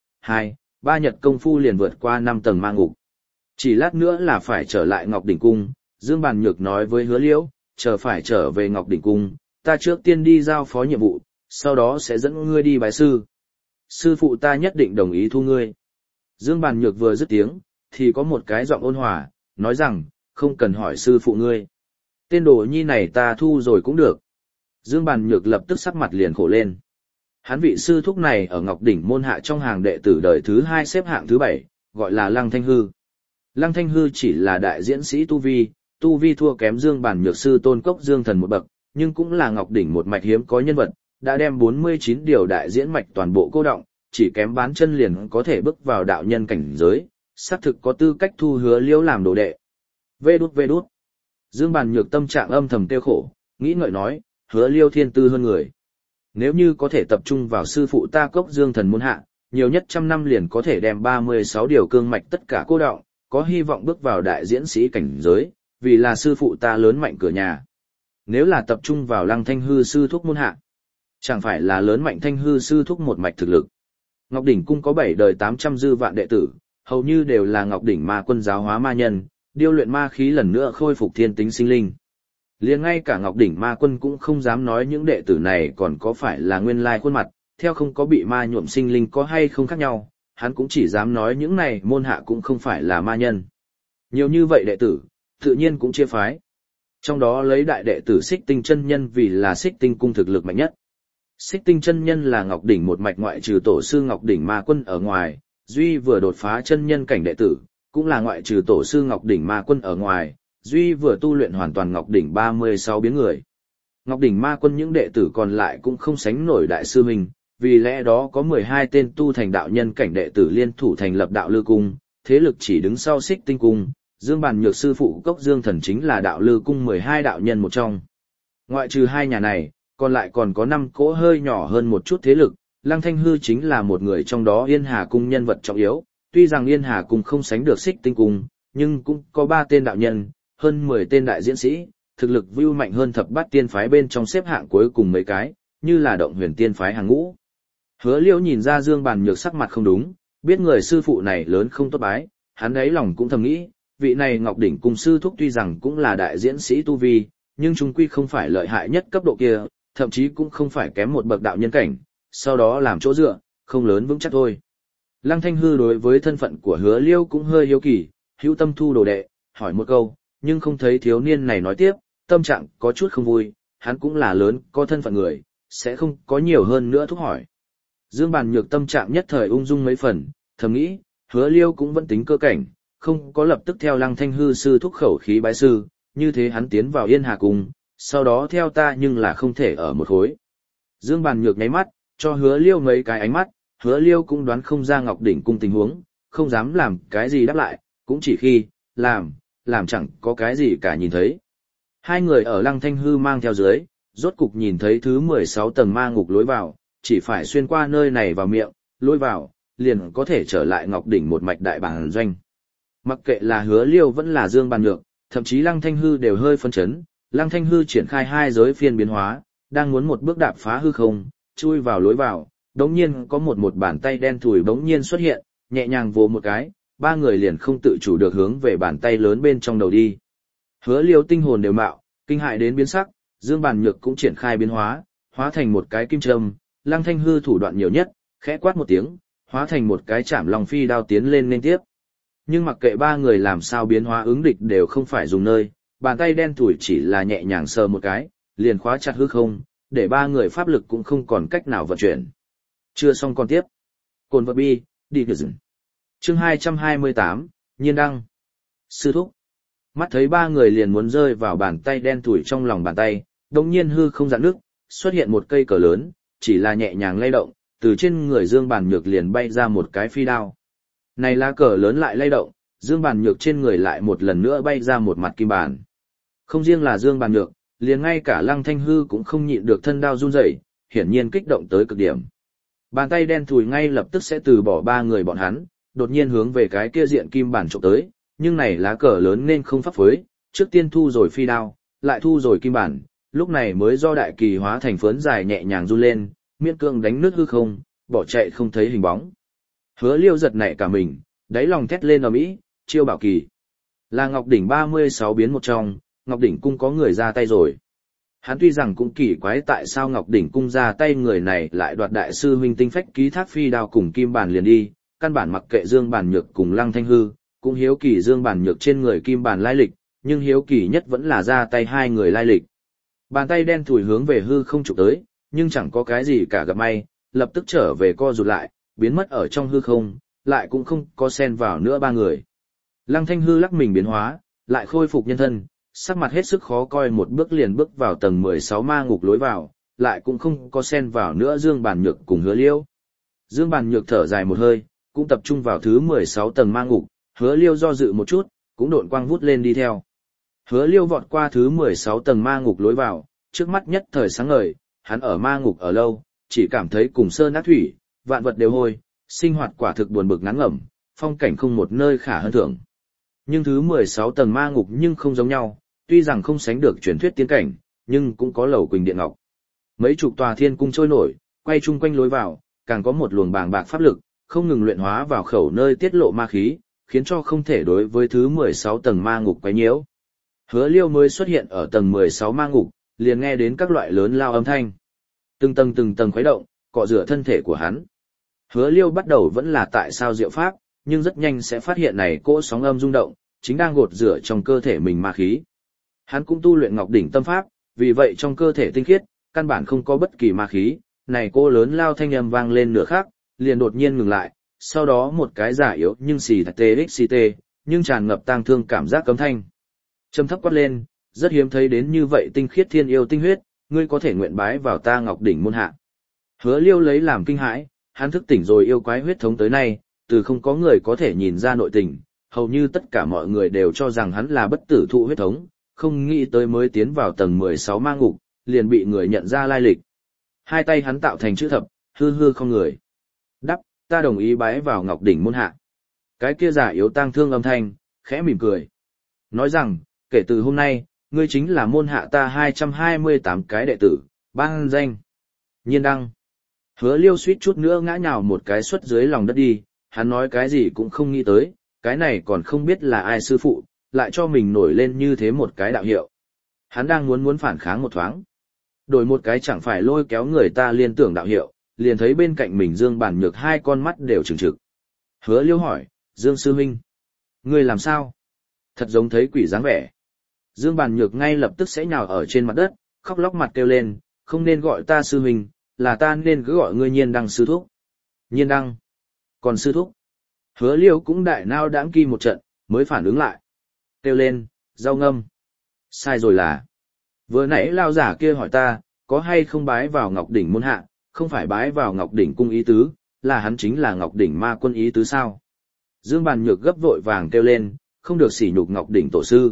2-3 nhật công phu liền vượt qua 5 tầng ma ngục. Chỉ lát nữa là phải trở lại Ngọc Đỉnh Cung, Dương Bản Nhược nói với Hứa Liêu, chờ phải trở về Ngọc Đỉnh Cung, ta trước tiên đi giao phó nhiệm vụ, sau đó sẽ dẫn ngươi đi bái sư. Sư phụ ta nhất định đồng ý thu ngươi. Dương Bản Nhược vừa dứt tiếng, thì có một cái giọng ôn hòa, nói rằng, không cần hỏi sư phụ ngươi. Tên đồ nhi này ta thu rồi cũng được. Dương Bản Nhược lập tức sắc mặt liền khổ lên. Hắn vị sư thúc này ở Ngọc Đỉnh môn hạ trong hàng đệ tử đời thứ 2 xếp hạng thứ 7, gọi là Lăng Thanh Hư. Lăng Thanh Hư chỉ là đại diễn sĩ tu vi thua kém Dương Bản Nhược sư Tôn Cốc Dương Thần một bậc, nhưng cũng là Ngọc Đỉnh một mạch hiếm có nhân vật, đã đem 49 điều đại diễn mạch toàn bộ cô động, chỉ kém bán chân liền có thể bước vào đạo nhân cảnh giới, xác thực có tư cách thu Hứa Liêu làm đồ đệ. Vê đút. Dương Bản Nhược tâm trạng âm thầm tiêu khổ, nghĩ ngợi nói, Hứa Liêu thiên tư hơn người. Nếu như có thể tập trung vào sư phụ ta Cốc Dương Thần môn hạ, nhiều nhất 100 năm liền có thể đem 36 điều cương mạch tất cả cô động, có hy vọng bước vào đại diễn sĩ cảnh giới, vì là sư phụ ta lớn mạnh cửa nhà. Nếu là tập trung vào Lăng Thanh Hư sư thúc môn hạ, chẳng phải là lớn mạnh Thanh Hư sư thúc một mạch thực lực. Ngọc Đỉnh cung có 7 đời 800 dư vạn đệ tử, hầu như đều là Ngọc Đỉnh ma quân giáo hóa ma nhân, điêu luyện ma khí lần nữa khôi phục thiên tính sinh linh. Liền ngay cả Ngọc Đỉnh ma quân cũng không dám nói những đệ tử này còn có phải là nguyên lai khuôn mặt, theo không có bị ma nhuộm sinh linh có hay không khác nhau, hắn cũng chỉ dám nói những này môn hạ cũng không phải là ma nhân. Nhiều như vậy đệ tử, tự nhiên cũng chia phái. Trong đó lấy đại đệ tử Xích Tinh chân nhân vì là Xích Tinh cung thực lực mạnh nhất. Xích Tinh chân nhân là Ngọc Đỉnh một mạch ngoại trừ tổ sư Ngọc Đỉnh ma quân ở ngoài, duy vừa đột phá chân nhân cảnh đệ tử, cũng là ngoại trừ tổ sư Ngọc Đỉnh ma quân ở ngoài, duy vừa tu luyện hoàn toàn Ngọc Đỉnh 36 biến người. Ngọc Đỉnh ma quân những đệ tử còn lại cũng không sánh nổi đại sư mình, vì lẽ đó có 12 tên tu thành đạo nhân cảnh đệ tử liên thủ thành lập đạo lư cung, thế lực chỉ đứng sau Xích Tinh cung, Dương Bản Nhược sư phụ Cốc Dương Thần chính là đạo lư cung 12 đạo nhân một trong. Ngoại trừ hai nhà này, còn lại còn có 5 cỗ hơi nhỏ hơn một chút thế lực, Lăng Thanh Hư chính là một người trong đó Yên Hà cung nhân vật trọng yếu, tuy rằng Yên Hà cung không sánh được Xích Tinh cung, nhưng cũng có 3 tên đạo nhân, hơn 10 tên đại diễn sĩ, thực lực view mạnh hơn thập bát tiên phái bên trong xếp hạng cuối cùng mấy cái, như là Động Huyền tiên phái hàng ngũ. Hứa Liêu nhìn ra Dương Bản Nhược sắc mặt không đúng, biết người sư phụ này lớn không tốt bái, hắn ấy lòng cũng thầm nghĩ, vị này Ngọc Đỉnh cung sư thúc tuy rằng cũng là đại diễn sĩ tu vi, nhưng chung quy không phải lợi hại nhất cấp độ kia, thậm chí cũng không phải kém một bậc đạo nhân cảnh, sau đó làm chỗ dựa, không lớn vững chắc thôi. Lăng Thanh Hư đối với thân phận của Hứa Liêu cũng hơi hiếu kỳ, hữu tâm thu đồ đệ, hỏi một câu, nhưng không thấy thiếu niên này nói tiếp, tâm trạng có chút không vui, hắn cũng là lớn, có thân phận người, sẽ không có nhiều hơn nữa thúc hỏi. Dương Bản Nhược tâm trạng nhất thời ung dung mấy phần, thầm nghĩ, Hứa Liêu cũng vẫn tính cơ cảnh, không có lập tức theo Lăng Thanh Hư sư thúc khẩu khí bái sư, như thế hắn tiến vào Yên Hà cung, sau đó theo ta nhưng là không thể ở một khối. Dương Bản Nhược nháy mắt, cho Hứa Liêu mấy cái ánh mắt, Hứa Liêu cũng đoán không ra Ngọc Đỉnh cung tình huống, không dám làm cái gì đáp lại, cũng chỉ khi làm chẳng có cái gì cả nhìn thấy. Hai người ở Lăng Thanh Hư mang theo dưới, rốt cục nhìn thấy thứ 16 tầng ma ngục lối vào, chỉ phải xuyên qua nơi này vào miệng, lối vào, liền có thể trở lại Ngọc Đỉnh một mạch đại bản doanh. Mặc kệ là Hứa Liêu vẫn là Dương Bản Nhược, thậm chí Lăng Thanh Hư đều hơi phân chấn, Lăng Thanh Hư triển khai hai giới phiên biến hóa, đang muốn một bước đạp phá hư không, chui vào lối vào, đống nhiên có một bàn tay đen thùi bỗng nhiên xuất hiện, nhẹ nhàng vồ một cái, ba người liền không tự chủ được hướng về bàn tay lớn bên trong đầu đi. Hứa Liêu tinh hồn đều mạo, kinh hại đến biến sắc, Dương Bản Nhược cũng triển khai biến hóa, hóa thành một cái kim châm, Lăng Thanh Hư thủ đoạn nhiều nhất, khẽ quát một tiếng, hóa thành một cái chạm lòng phi đao tiến lên liên tiếp. Nhưng mặc kệ ba người làm sao biến hóa ứng địch đều không phải dùng nơi, bàn tay đen thủi chỉ là nhẹ nhàng sờ một cái, liền khóa chặt hư không, để ba người pháp lực cũng không còn cách nào vận chuyển. Chưa xong còn tiếp. Cồn vật bi, đi kìa dừng. Chương 228, Nhiên đăng. Sư thúc. Mắt thấy ba người liền muốn rơi vào bàn tay đen thủi trong lòng bàn tay, đồng nhiên hư không giãn nước, xuất hiện một cây cờ lớn, chỉ là nhẹ nhàng lay động, từ trên người Dương Bản Nhược liền bay ra một cái phi đao. Này lá cờ lớn lại lay động, Dương Bản Nhược trên người lại một lần nữa bay ra một mặt kim bản. Không riêng là Dương Bản Nhược, liền ngay cả Lăng Thanh Hư cũng không nhịn được thân đao run rẩy, hiển nhiên kích động tới cực điểm. Bàn tay đen thùi ngay lập tức sẽ từ bỏ ba người bọn hắn, đột nhiên hướng về cái kia diện kim bản chụp tới, nhưng này lá cờ lớn nên không pháp phối, trước tiên thu rồi phi đao, lại thu rồi kim bản, lúc này mới do đại kỳ hóa thành phấn dài nhẹ nhàng run lên, miễn cưỡng đánh nứt hư không, bỏ chạy không thấy hình bóng. Hứa Liêu giật nảy cả mình, đáy lòng thét lên ầm ĩ, chiêu bảo kỳ. Là Ngọc Đỉnh 36 biến một trong, Ngọc Đỉnh cung có người ra tay rồi. Hắn tuy rằng cũng kỳ quái tại sao Ngọc Đỉnh cung ra tay người này lại đoạt đại sư huynh tinh phách ký thác phi đao cùng kim bản liền đi, căn bản mặc kệ Dương Bản Nhược cùng Lăng Thanh Hư, cũng hiếu kỳ Dương Bản Nhược trên người kim bản lai lịch, nhưng hiếu kỳ nhất vẫn là ra tay hai người lai lịch. Bàn tay đen thủi hướng về hư không chụp tới, nhưng chẳng có cái gì cả gặp may, lập tức trở về co rụt lại, biến mất ở trong hư không, lại cũng không có xen vào nữa ba người. Lăng Thanh Hư lắc mình biến hóa, lại khôi phục nhân thân, sắc mặt hết sức khó coi, một bước liền bước vào tầng 16 ma ngục lối vào, lại cũng không có xen vào nữa Dương Bàn Nhược cùng Hứa Liêu. Dương Bàn Nhược thở dài một hơi, cũng tập trung vào thứ 16 tầng ma ngục, Hứa Liêu do dự một chút, cũng độn quang vút lên đi theo. Hứa Liêu vọt qua thứ 16 tầng ma ngục lối vào, trước mắt nhất thời sáng ngời, hắn ở ma ngục ở lâu, chỉ cảm thấy cùng sơn ác thủy, vạn vật đều hôi, sinh hoạt quả thực buồn bực ngán ngẩm, phong cảnh không một nơi khả hơn thưởng. Nhưng thứ 16 tầng ma ngục nhưng không giống nhau, tuy rằng không sánh được truyền thuyết tiên cảnh, nhưng cũng có lầu quỳnh điện ngọc. Mấy chục tòa thiên cung trôi nổi, quay chung quanh lối vào, càng có một luồng bàng bạc pháp lực, không ngừng luyện hóa vào khẩu nơi tiết lộ ma khí, khiến cho không thể đối với thứ 16 tầng ma ngục quấy nhiễu. Hứa Liêu mới xuất hiện ở tầng 16 ma ngục, liền nghe đến các loại lớn lao âm thanh. Từng tầng khuấy động, cọ rửa thân thể của hắn. Hứa Liêu bắt đầu vẫn là tại sao diệu pháp, nhưng rất nhanh sẽ phát hiện này cỗ sóng âm rung động, chính đang gột rửa trong cơ thể mình ma khí. Hắn cũng tu luyện Ngọc đỉnh tâm pháp, vì vậy trong cơ thể tinh khiết, căn bản không có bất kỳ ma khí, này cô lớn lao thanh âm vang lên nửa khắc, liền đột nhiên ngừng lại, sau đó một cái giả yếu nhưng xì TXT, nhưng tràn ngập tang thương cảm giác cấm thanh. Trầm thấp quát lên, rất hiếm thấy đến như vậy tinh khiết thiên yêu tinh huyết, ngươi có thể nguyện bái vào ta Ngọc đỉnh môn hạ. Hứa Liêu lấy làm kinh hãi, hắn thức tỉnh rồi yêu quái huyết thống tới nay, từ không có người có thể nhìn ra nội tình, hầu như tất cả mọi người đều cho rằng hắn là bất tử thụ huyết thống, không nghĩ tới mới tiến vào tầng 16 ma ngục, liền bị người nhận ra lai lịch. Hai tay hắn tạo thành chữ thập, hư không người. Đắp, ta đồng ý bái vào Ngọc đỉnh môn hạ. Cái kia giả yếu tang thương âm thanh, khẽ mỉm cười. Nói rằng, kể từ hôm nay, ngươi chính là môn hạ ta 228 cái đệ tử, ban danh. Nhiên đăng. Hứa Liêu suýt chút nữa ngã nhào một cái suất dưới lòng đất đi, hắn nói cái gì cũng không nghĩ tới, cái này còn không biết là ai sư phụ, lại cho mình nổi lên như thế một cái đạo hiệu. Hắn đang muốn phản kháng một thoáng. Đổi một cái chẳng phải lôi kéo người ta liên tưởng đạo hiệu, liền thấy bên cạnh mình Dương Bản Nhược hai con mắt đều trừng trực. Hứa Liêu hỏi, Dương sư huynh, ngươi làm sao? Thật giống thấy quỷ dáng vẻ. Dương Bản Nhược ngay lập tức sẽ nhào ở trên mặt đất, khóc lóc mặt kêu lên, không nên gọi ta sư huynh, là ta nên cứ gọi ngươi Nhiên đăng sư thúc. Nhiên đăng. Còn sư thúc. Hứa Liêu cũng đại nao đãng kỳ một trận, mới phản ứng lại. Kêu lên, rau ngâm. Sai rồi là. Vừa nãy lao giả kia hỏi ta, có hay không bái vào Ngọc đỉnh môn hạ, không phải bái vào Ngọc đỉnh cung ý tứ, là hắn chính là Ngọc đỉnh ma quân ý tứ sao? Dương Bàn Nhược gấp vội vàng kêu lên, không được sỉ nhục Ngọc đỉnh tổ sư.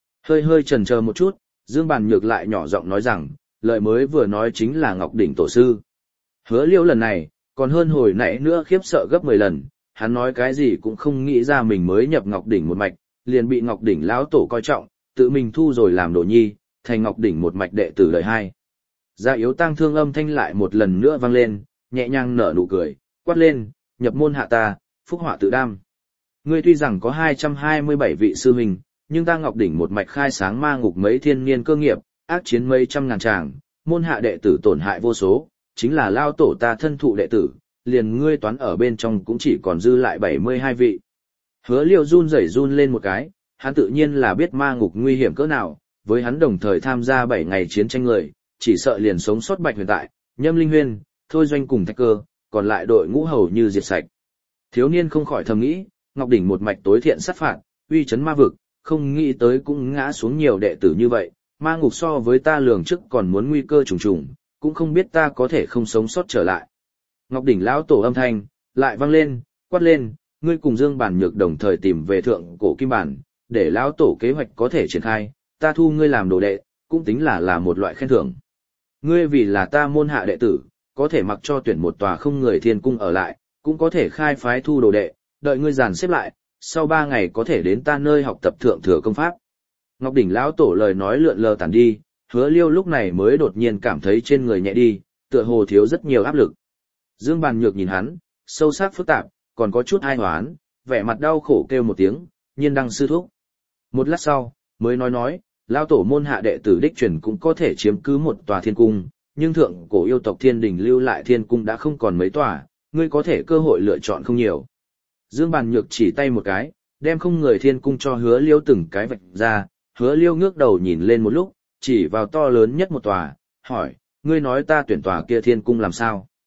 Hơi chần chờ một chút, Dương Bàn Nhược lại nhỏ giọng nói rằng, lời mới vừa nói chính là Ngọc đỉnh tổ sư. Hứa Liêu lần này, còn hơn hồi nãy nữa khiếp sợ gấp 10 lần, hắn nói cái gì cũng không nghĩ ra mình mới nhập Ngọc đỉnh một mạch, liền bị Ngọc đỉnh lão tổ coi trọng, tự mình thu rồi làm đồ nhi, thành Ngọc đỉnh một mạch đệ tử đời hai. Gia yếu tang thương âm thanh lại một lần nữa vang lên, nhẹ nhàng nở nụ cười, quát lên, nhập môn hạ ta, phúc họa tự đam. Ngươi tuy rằng có 227 vị sư huynh, nhưng ta Ngọc đỉnh một mạch khai sáng ma ngục mấy thiên niên cơ nghiệp, ác chiến mấy trăm ngàn tràng, môn hạ đệ tử tổn hại vô số, chính là lao tổ ta thân thụ đệ tử, liền ngươi toán ở bên trong cũng chỉ còn dư lại 72 vị. Hứa Liêu run lên một cái, hắn tự nhiên là biết ma ngục nguy hiểm cỡ nào, với hắn đồng thời tham gia 7 ngày chiến tranh người, chỉ sợ liền sống sót Bạch Huyền tại, Nhâm Linh Huyên, Thôi Doanh cùng Thạch Cơ, còn lại đội ngũ hầu như diệt sạch. Thiếu niên không khỏi thầm nghĩ, Ngọc đỉnh một mạch tối thiện sát phạt, uy chấn ma vực, không nghĩ tới cũng ngã xuống nhiều đệ tử như vậy, ma ngục so với ta lường trước còn muốn nguy cơ trùng trùng, cũng không biết ta có thể không sống sót trở lại. Ngọc đỉnh lão tổ âm thanh lại vang lên, quát lên, ngươi cùng Dương Bản Nhược đồng thời tìm về thượng cổ kim bản, để lão tổ kế hoạch có thể triển khai, ta thu ngươi làm đồ đệ, cũng tính là một loại khen thưởng. Ngươi vì là ta môn hạ đệ tử, có thể mặc cho tuyển một tòa không người thiên cung ở lại, cũng có thể khai phái thu đồ đệ, đợi ngươi dàn xếp lại, sau 3 ngày có thể đến ta nơi học tập thượng thừa công pháp. Ngọc đỉnh lão tổ lời nói lượn lờ tản đi, Hứa Liêu lúc này mới đột nhiên cảm thấy trên người nhẹ đi, tựa hồ thiếu rất nhiều áp lực. Dương Bàn Nhược nhìn hắn, sâu sắc phức tạp, còn có chút ai hoán, vẻ mặt đau khổ kêu một tiếng, Nhiên đăng sư thúc. Một lát sau, mới nói, lão tổ môn hạ đệ tử đích truyền cũng có thể chiếm cứ một tòa thiên cung, nhưng thượng cổ yêu tộc thiên đình lưu lại thiên cung đã không còn mấy tòa, ngươi có thể cơ hội lựa chọn không nhiều. Dương Bàn Nhược chỉ tay một cái, đem không người thiên cung cho Hứa Liêu từng cái vạch ra, Hứa Liêu ngước đầu nhìn lên một lúc, chỉ vào to lớn nhất một tòa, hỏi, ngươi nói ta tuyển tòa kia thiên cung làm sao?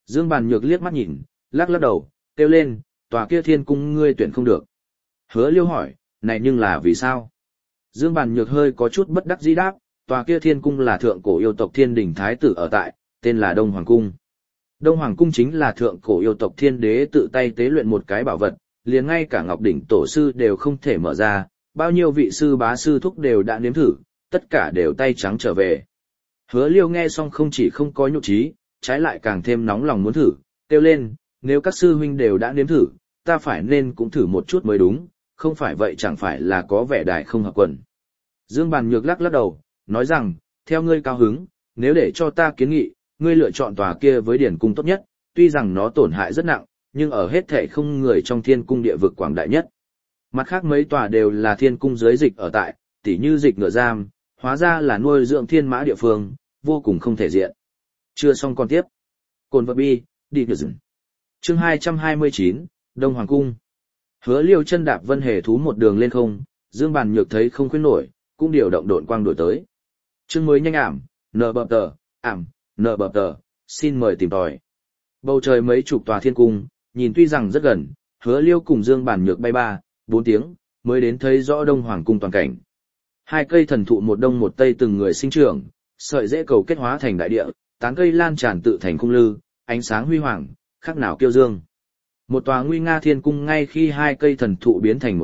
Dương Bàn Nhược liếc mắt nhìn, lắc lắc đầu, kêu lên, tòa kia thiên cung ngươi tuyển không được. Hứa Liêu hỏi, này nhưng là vì sao? Dương Bàn Nhược hơi có chút bất đắc dĩ đáp, tòa kia thiên cung là thượng cổ yêu tộc thiên đình thái tử ở tại, tên là Đông Hoàng Cung. Đông Hoàng Cung chính là thượng cổ yêu tộc thiên đế tự tay tế luyện một cái bảo vật, liền ngay cả Ngọc Đỉnh Tổ sư đều không thể mở ra, bao nhiêu vị sư bá sư thúc đều đã nếm thử, tất cả đều tay trắng trở về. Hứa Liêu nghe xong không chỉ không có nhục trí, trái lại càng thêm nóng lòng muốn thử, kêu lên, nếu các sư huynh đều đã nếm thử, ta phải nên cũng thử một chút mới đúng, không phải vậy chẳng phải là có vẻ đại không hợp quần. Dương Bàn Nhược lắc lắc đầu, nói rằng, theo ngươi cao hứng, nếu để cho ta kiến nghị, ngươi lựa chọn tòa kia với điển cung tốt nhất, tuy rằng nó tổn hại rất nặng, nhưng ở hết thể không người trong thiên cung địa vực quảng đại nhất. Mặt khác mấy tòa đều là thiên cung dưới dịch ở tại, tỉ như dịch ngựa giam, hóa ra là nuôi dưỡng thiên mã địa phương, vô cùng không thể diện. Chưa xong còn tiếp. Cồn vật bi, đi được dừng. Chương 229, Đông Hoàng Cung. Hứa Liêu chân đạp vân hề thú một đường lên không, Dương Bàn Nhược thấy không khuyến nổi, cũng điều động độn quang đổi tới. Chương mới nhanh nờ bập tờ, xin mời tìm tòi. Bầu trời mấy chục tòa thiên cung, nhìn tuy rằng rất gần, Hứa Liêu cùng Dương Bàn Nhược bay 4 tiếng, mới đến thấy rõ Đông Hoàng Cung toàn cảnh. Hai cây thần thụ một đông một tây từng người sinh trưởng, sợi rễ cầu kết hóa thành đại địa, tán cây lan tràn tự thành cung lư, ánh sáng huy hoàng, khác nào kiêu dương. Một tòa nguy nga thiên cung ngay khi hai cây thần thụ biến thành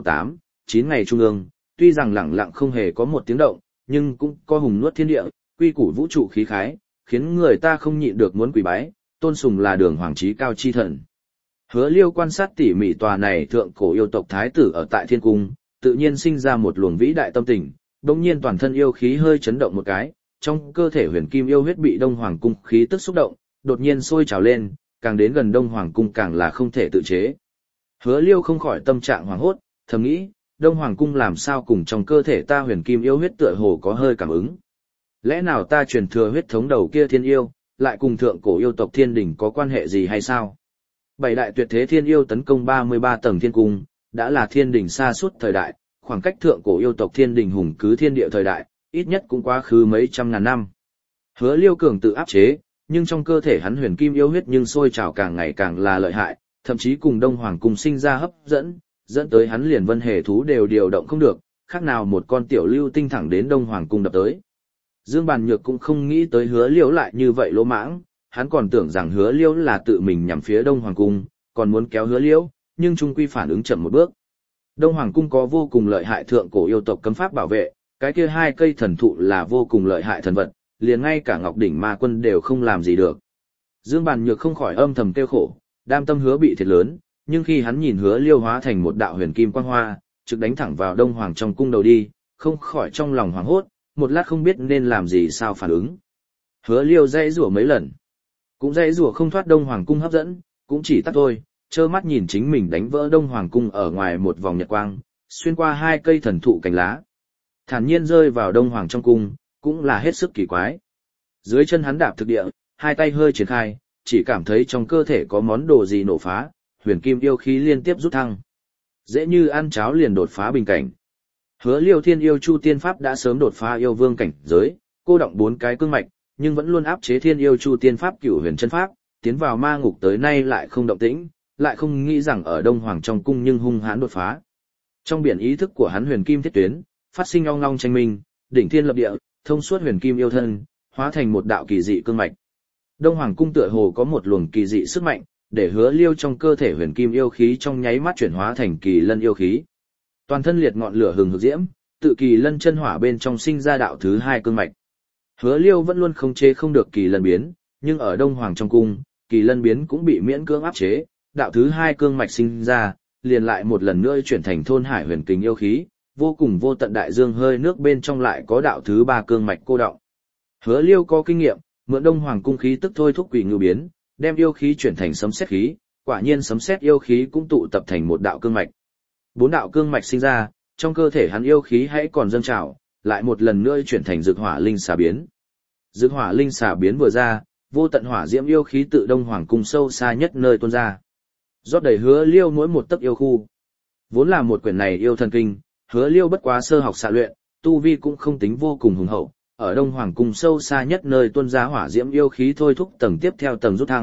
9 ngày trung ương, tuy rằng lặng lặng không hề có một tiếng động, nhưng cũng có hùng nuốt thiên địa, quy củ vũ trụ khí khái, khiến người ta không nhịn được muốn quỳ bái, tôn sùng là đường hoàng trí cao chi thần. Hứa Liêu quan sát tỉ mỉ tòa này thượng cổ yêu tộc thái tử ở tại thiên cung, tự nhiên sinh ra một luồng vĩ đại tâm tình, đột nhiên toàn thân yêu khí hơi chấn động một cái, trong cơ thể huyền kim yêu huyết bị Đông Hoàng cung khí tức xúc động, đột nhiên sôi trào lên, càng đến gần Đông Hoàng cung càng là không thể tự chế. Hứa Liêu không khỏi tâm trạng hoảng hốt, thầm nghĩ, Đông Hoàng cung làm sao cùng trong cơ thể ta huyền kim yêu huyết tựa hồ có hơi cảm ứng. Lẽ nào ta truyền thừa huyết thống đầu kia thiên yêu, lại cùng thượng cổ yêu tộc thiên đình có quan hệ gì hay sao? Bảy đại tuyệt thế thiên yêu tấn công 33 tầng thiên cung, đã là thiên đình xa suốt thời đại, khoảng cách thượng cổ yêu tộc thiên đình hùng cứ thiên địa thời đại, ít nhất cũng quá khứ mấy trăm ngàn năm. Hứa Liêu cường tự áp chế, nhưng trong cơ thể hắn huyền kim yêu huyết nhưng sôi trào càng ngày càng là lợi hại, thậm chí cùng Đông Hoàng cung sinh ra hấp dẫn tới hắn liền vân hề thú đều điều động không được, khác nào một con tiểu lưu tinh thẳng đến Đông Hoàng cung đập tới. Dương Bàn Nhược cũng không nghĩ tới Hứa Liêu lại như vậy lỗ mãng, hắn còn tưởng rằng Hứa Liêu là tự mình nhằm phía Đông Hoàng cung, còn muốn kéo Hứa Liêu, nhưng trung quy phản ứng chậm một bước. Đông Hoàng cung có vô cùng lợi hại thượng cổ yêu tộc cấm pháp bảo vệ, cái kia hai cây thần thụ là vô cùng lợi hại thần vật, liền ngay cả Ngọc Đỉnh Ma Quân đều không làm gì được. Dương Bàn Nhược không khỏi âm thầm kêu khổ, đam tâm Hứa bị thiệt lớn, nhưng khi hắn nhìn Hứa Liêu hóa thành một đạo huyền kim quang hoa, trực đánh thẳng vào Đông Hoàng trong cung đầu đi, không khỏi trong lòng hoảng hốt, một lát không biết nên làm gì sao phản ứng. Hứa Liêu dãy rủa mấy lần, cũng dãy rủa không thoát Đông Hoàng cung hấp dẫn, cũng chỉ tắt thôi, trơ mắt nhìn chính mình đánh vỡ Đông Hoàng cung ở ngoài một vòng nhật quang, xuyên qua hai cây thần thụ cành lá, thản nhiên rơi vào Đông Hoàng trong cung, cũng là hết sức kỳ quái. Dưới chân hắn đạp thực địa, hai tay hơi triển khai, chỉ cảm thấy trong cơ thể có món đồ gì nổ phá, huyền kim yêu khí liên tiếp rút thăng. Dễ như ăn cháo liền đột phá bình cảnh. Hứa Liêu Thiên Yêu Chu Tiên Pháp đã sớm đột phá yêu vương cảnh giới, cô động 4 cái cương mạch, nhưng vẫn luôn áp chế Thiên Yêu Chu Tiên Pháp Cửu Huyền Chân Pháp, tiến vào ma ngục tới nay lại không động tĩnh, lại không nghĩ rằng ở Đông Hoàng trong cung nhưng hung hãn đột phá. Trong biển ý thức của hắn huyền kim thiết tuyến, phát sinh ong long tranh minh, đỉnh thiên lập địa, thông suốt huyền kim yêu thân, hóa thành một đạo kỳ dị cương mạch. Đông Hoàng cung tựa hồ có một luồng kỳ dị sức mạnh, để Hứa Liêu trong cơ thể huyền kim yêu khí trong nháy mắt chuyển hóa thành kỳ lân yêu khí. Toàn thân liệt ngọn lửa hừng hực diễm, tự kỳ lân chân hỏa bên trong sinh ra đạo thứ 2 cương mạch. Hứa Liêu vẫn luôn khống chế không được kỳ lân biến, nhưng ở Đông Hoàng trong cung, kỳ lân biến cũng bị miễn cưỡng áp chế, đạo thứ 2 cương mạch sinh ra, liền lại một lần nữa chuyển thành thôn hải huyền kình yêu khí, vô cùng vô tận đại dương hơi nước bên trong lại có đạo thứ 3 cương mạch cô đọng. Hứa Liêu có kinh nghiệm, mượn Đông Hoàng cung khí tức thôi thúc quỷ ngưu biến, đem yêu khí chuyển thành sấm sét khí, quả nhiên sấm sét yêu khí cũng tụ tập thành một đạo cương mạch. 4 đạo cương mạch sinh ra, trong cơ thể hắn yêu khí hãy còn dâng trào, lại một lần nữa chuyển thành dược hỏa linh xà biến. Dược hỏa linh xà biến vừa ra, vô tận hỏa diễm yêu khí tự Đông Hoàng cung sâu xa nhất nơi tuôn ra, rót đầy Hứa Liêu mỗi một tấc yêu khu. Vốn là một quyển này yêu thần kinh, Hứa Liêu bất quá sơ học xạ luyện, tu vi cũng không tính vô cùng hùng hậu, ở Đông Hoàng cung sâu xa nhất nơi tuôn ra hỏa diễm yêu khí thôi thúc tầng tiếp theo tầng rút thăng,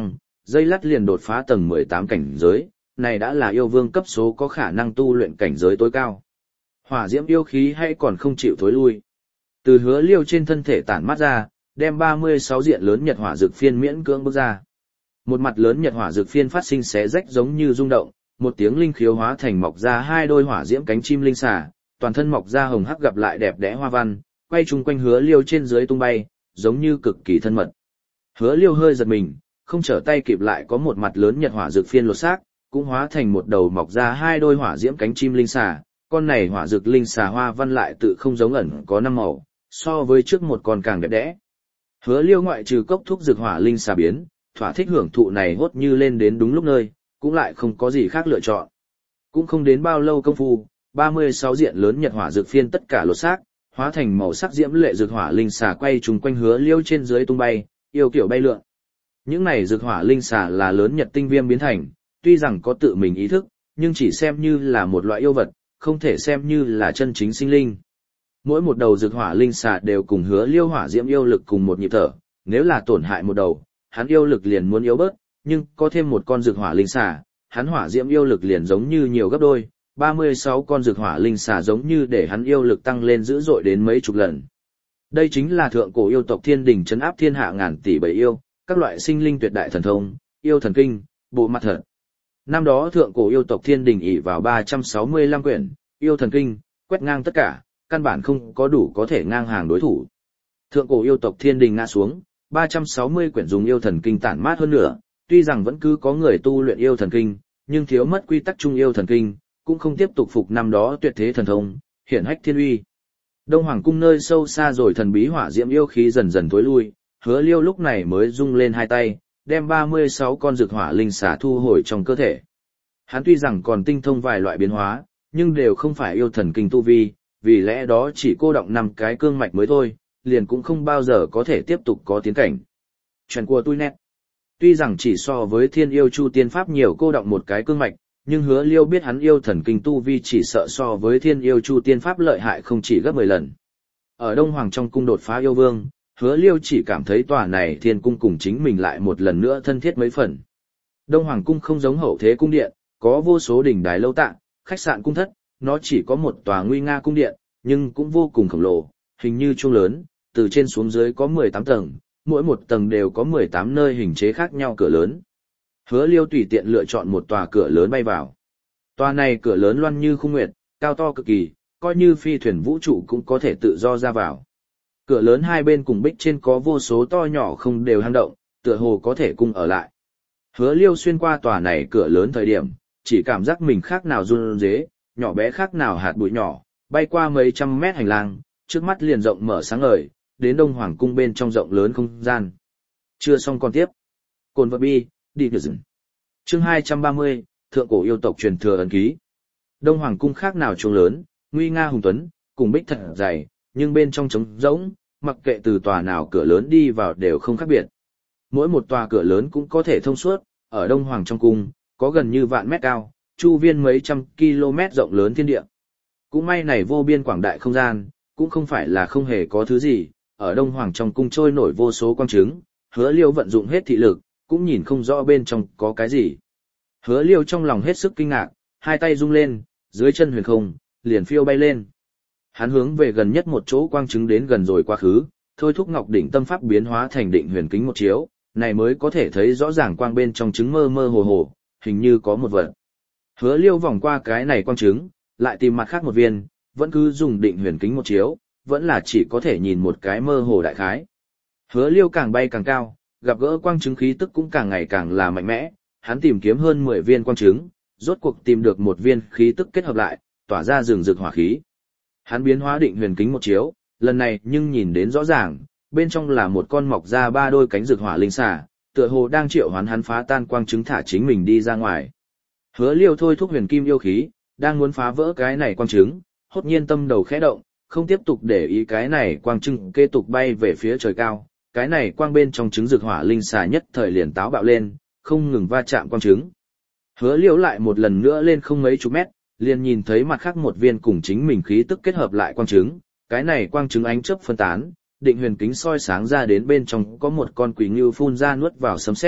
dây lát liền đột phá tầng 18 cảnh giới, này đã là yêu vương cấp số có khả năng tu luyện cảnh giới tối cao. Hỏa diễm yêu khí hay còn không chịu thối lui. Từ Hứa Liêu trên thân thể tản mát ra, đem 36 diện lớn nhật hỏa dược phiên miễn cưỡng bước ra. Một mặt lớn nhật hỏa dược phiên phát sinh xé rách giống như rung động, một tiếng linh khiếu hóa thành mọc ra hai đôi hỏa diễm cánh chim linh xà, toàn thân mọc ra hồng hắc gặp lại đẹp đẽ hoa văn, quay chung quanh Hứa Liêu trên dưới tung bay, giống như cực kỳ thân mật. Hứa Liêu hơi giật mình, không trở tay kịp lại có một mặt lớn nhật hỏa dược phiên lột xác, cũng hóa thành một đầu mọc ra hai đôi hỏa diễm cánh chim linh xà, con này hỏa dược linh xà hoa văn lại tự không giống ẩn có năm màu, so với trước một con càng đẹp đẽ. Hứa Liêu ngoại trừ cốc thuốc dược hỏa linh xà biến, thỏa thích hưởng thụ này hốt như lên đến đúng lúc nơi, cũng lại không có gì khác lựa chọn. Cũng không đến bao lâu công phu, 36 diện lớn nhật hỏa dược phiên tất cả lột xác, hóa thành màu sắc diễm lệ dược hỏa linh xà quay trùng quanh Hứa Liêu trên dưới tung bay, yêu kiểu bay lượn. Những này dược hỏa linh xà là lớn nhật tinh viêm biến thành, tuy rằng có tự mình ý thức, nhưng chỉ xem như là một loại yêu vật, không thể xem như là chân chính sinh linh. Mỗi một đầu dược hỏa linh xà đều cùng Hứa Liêu hỏa diễm yêu lực cùng một nhịp thở, nếu là tổn hại một đầu, hắn yêu lực liền muốn yếu bớt, nhưng có thêm một con dược hỏa linh xà, hắn hỏa diễm yêu lực liền giống như nhiều gấp đôi, 36 con dược hỏa linh xà giống như để hắn yêu lực tăng lên dữ dội đến mấy chục lần. Đây chính là thượng cổ yêu tộc Thiên Đình trấn áp thiên hạ ngàn tỷ bầy yêu, các loại sinh linh tuyệt đại thần thông, yêu thần kinh, bộ mặt thật. Năm đó thượng cổ yêu tộc Thiên Đình ỷ vào 365 quyển, yêu thần kinh, quét ngang tất cả, căn bản không có đủ có thể ngang hàng đối thủ. Thượng cổ yêu tộc Thiên Đình ngã xuống, 360 quyển dùng yêu thần kinh tản mát hơn nữa, tuy rằng vẫn cứ có người tu luyện yêu thần kinh, nhưng thiếu mất quy tắc chung yêu thần kinh, cũng không tiếp tục phục năm đó tuyệt thế thần thông, hiển hách thiên uy. Đông Hoàng cung nơi sâu xa rồi thần bí hỏa diễm yêu khí dần dần tối lui, Hứa Liêu lúc này mới rung lên hai tay, đem 36 con dược hỏa linh xà thu hồi trong cơ thể. Hắn tuy rằng còn tinh thông vài loại biến hóa, nhưng đều không phải yêu thần kinh tu vi, vì lẽ đó chỉ cô động 5 cái cương mạch mới thôi, liền cũng không bao giờ có thể tiếp tục có tiến cảnh. Chuyện của tôi nét. Tuy rằng chỉ so với Thiên Yêu Chu Tiên Pháp nhiều cô động một cái cương mạch, nhưng Hứa Liêu biết hắn yêu thần kinh tu vi chỉ sợ so với Thiên Yêu Chu Tiên Pháp lợi hại không chỉ gấp 10 lần. Ở Đông Hoàng trong cung đột phá yêu vương, Hứa Liêu chỉ cảm thấy tòa này thiên cung cùng chính mình lại một lần nữa thân thiết mấy phần. Đông Hoàng cung không giống hậu thế cung điện, có vô số đỉnh đài lâu tạng, khách sạn cung thất, nó chỉ có một tòa nguy nga cung điện, nhưng cũng vô cùng khổng lồ, hình như chuông lớn, từ trên xuống dưới có 18 tầng, mỗi một tầng đều có 18 nơi hình chế khác nhau cửa lớn. Hứa Liêu tùy tiện lựa chọn một tòa cửa lớn bay vào. Tòa này cửa lớn loan như khung nguyệt, cao to cực kỳ, coi như phi thuyền vũ trụ cũng có thể tự do ra vào. Cửa lớn hai bên cùng bích trên có vô số to nhỏ không đều hang động, tựa hồ có thể cung ở lại. Hứa Liêu xuyên qua tòa này cửa lớn thời điểm, chỉ cảm giác mình khác nào run rế, nhỏ bé khác nào hạt bụi nhỏ, bay qua mấy trăm mét hành lang, trước mắt liền rộng mở sáng ngời, đến Đông Hoàng cung bên trong rộng lớn không gian. Chưa xong còn tiếp. Cồn vật bi, đi được dừng. Chương 230, Thượng cổ yêu tộc truyền thừa ấn ký. Đông Hoàng cung khác nào chuông lớn, nguy nga hùng tuấn, cùng bích thật dày, nhưng bên trong trống rỗng, mặc kệ từ tòa nào cửa lớn đi vào đều không khác biệt. Mỗi một tòa cửa lớn cũng có thể thông suốt, ở Đông Hoàng trong cung, có gần như vạn mét cao, chu viên mấy trăm km rộng lớn thiên địa. Cũng may này vô biên quảng đại không gian, cũng không phải là không hề có thứ gì, ở Đông Hoàng trong cung trôi nổi vô số quang chứng, Hứa Liêu vận dụng hết thị lực, cũng nhìn không rõ bên trong có cái gì. Hứa Liêu trong lòng hết sức kinh ngạc, hai tay rung lên, dưới chân huyền không, liền phiêu bay lên. Hắn hướng về gần nhất một chỗ quang chứng đến gần rồi quá khứ, thôi thúc ngọc đỉnh tâm pháp biến hóa thành định huyền kính một chiếu, này mới có thể thấy rõ ràng quang bên trong chứng mơ mơ hồ hồ, hình như có một vật. Hứa Liêu vòng qua cái này quang chứng, lại tìm mặt khác một viên, vẫn cứ dùng định huyền kính một chiếu, vẫn là chỉ có thể nhìn một cái mơ hồ đại khái. Hứa Liêu càng bay càng cao, gặp gỡ quang chứng khí tức cũng càng ngày càng là mạnh mẽ, hắn tìm kiếm hơn 10 viên quang chứng, rốt cuộc tìm được một viên khí tức kết hợp lại, tỏa ra rừng rực hỏa khí. Hắn biến hóa định huyền kính một chiếu, lần này nhưng nhìn đến rõ ràng, bên trong là một con mọc ra 3 đôi cánh rực hỏa linh xà, tựa hồ đang triệu hoán hắn phá tan quang chứng thả chính mình đi ra ngoài. Hứa Liêu thôi thúc huyền kim yêu khí, đang muốn phá vỡ cái này quang chứng, hốt nhiên tâm đầu khẽ động, không tiếp tục để ý cái này quang chứng kế tục bay về phía trời cao, cái này quang bên trong trứng rực hỏa linh xà nhất thời liền táo bạo lên, không ngừng va chạm quang trứng. Hứa Liễu lại một lần nữa lên không mấy chục mét, liền nhìn thấy mặt khác một viên cùng chính mình khí tức kết hợp lại quang trứng, cái này quang trứng ánh chớp phân tán, định huyền kính soi sáng ra đến bên trong có một con quỷ ngưu phun ra nuốt vào sấm sét,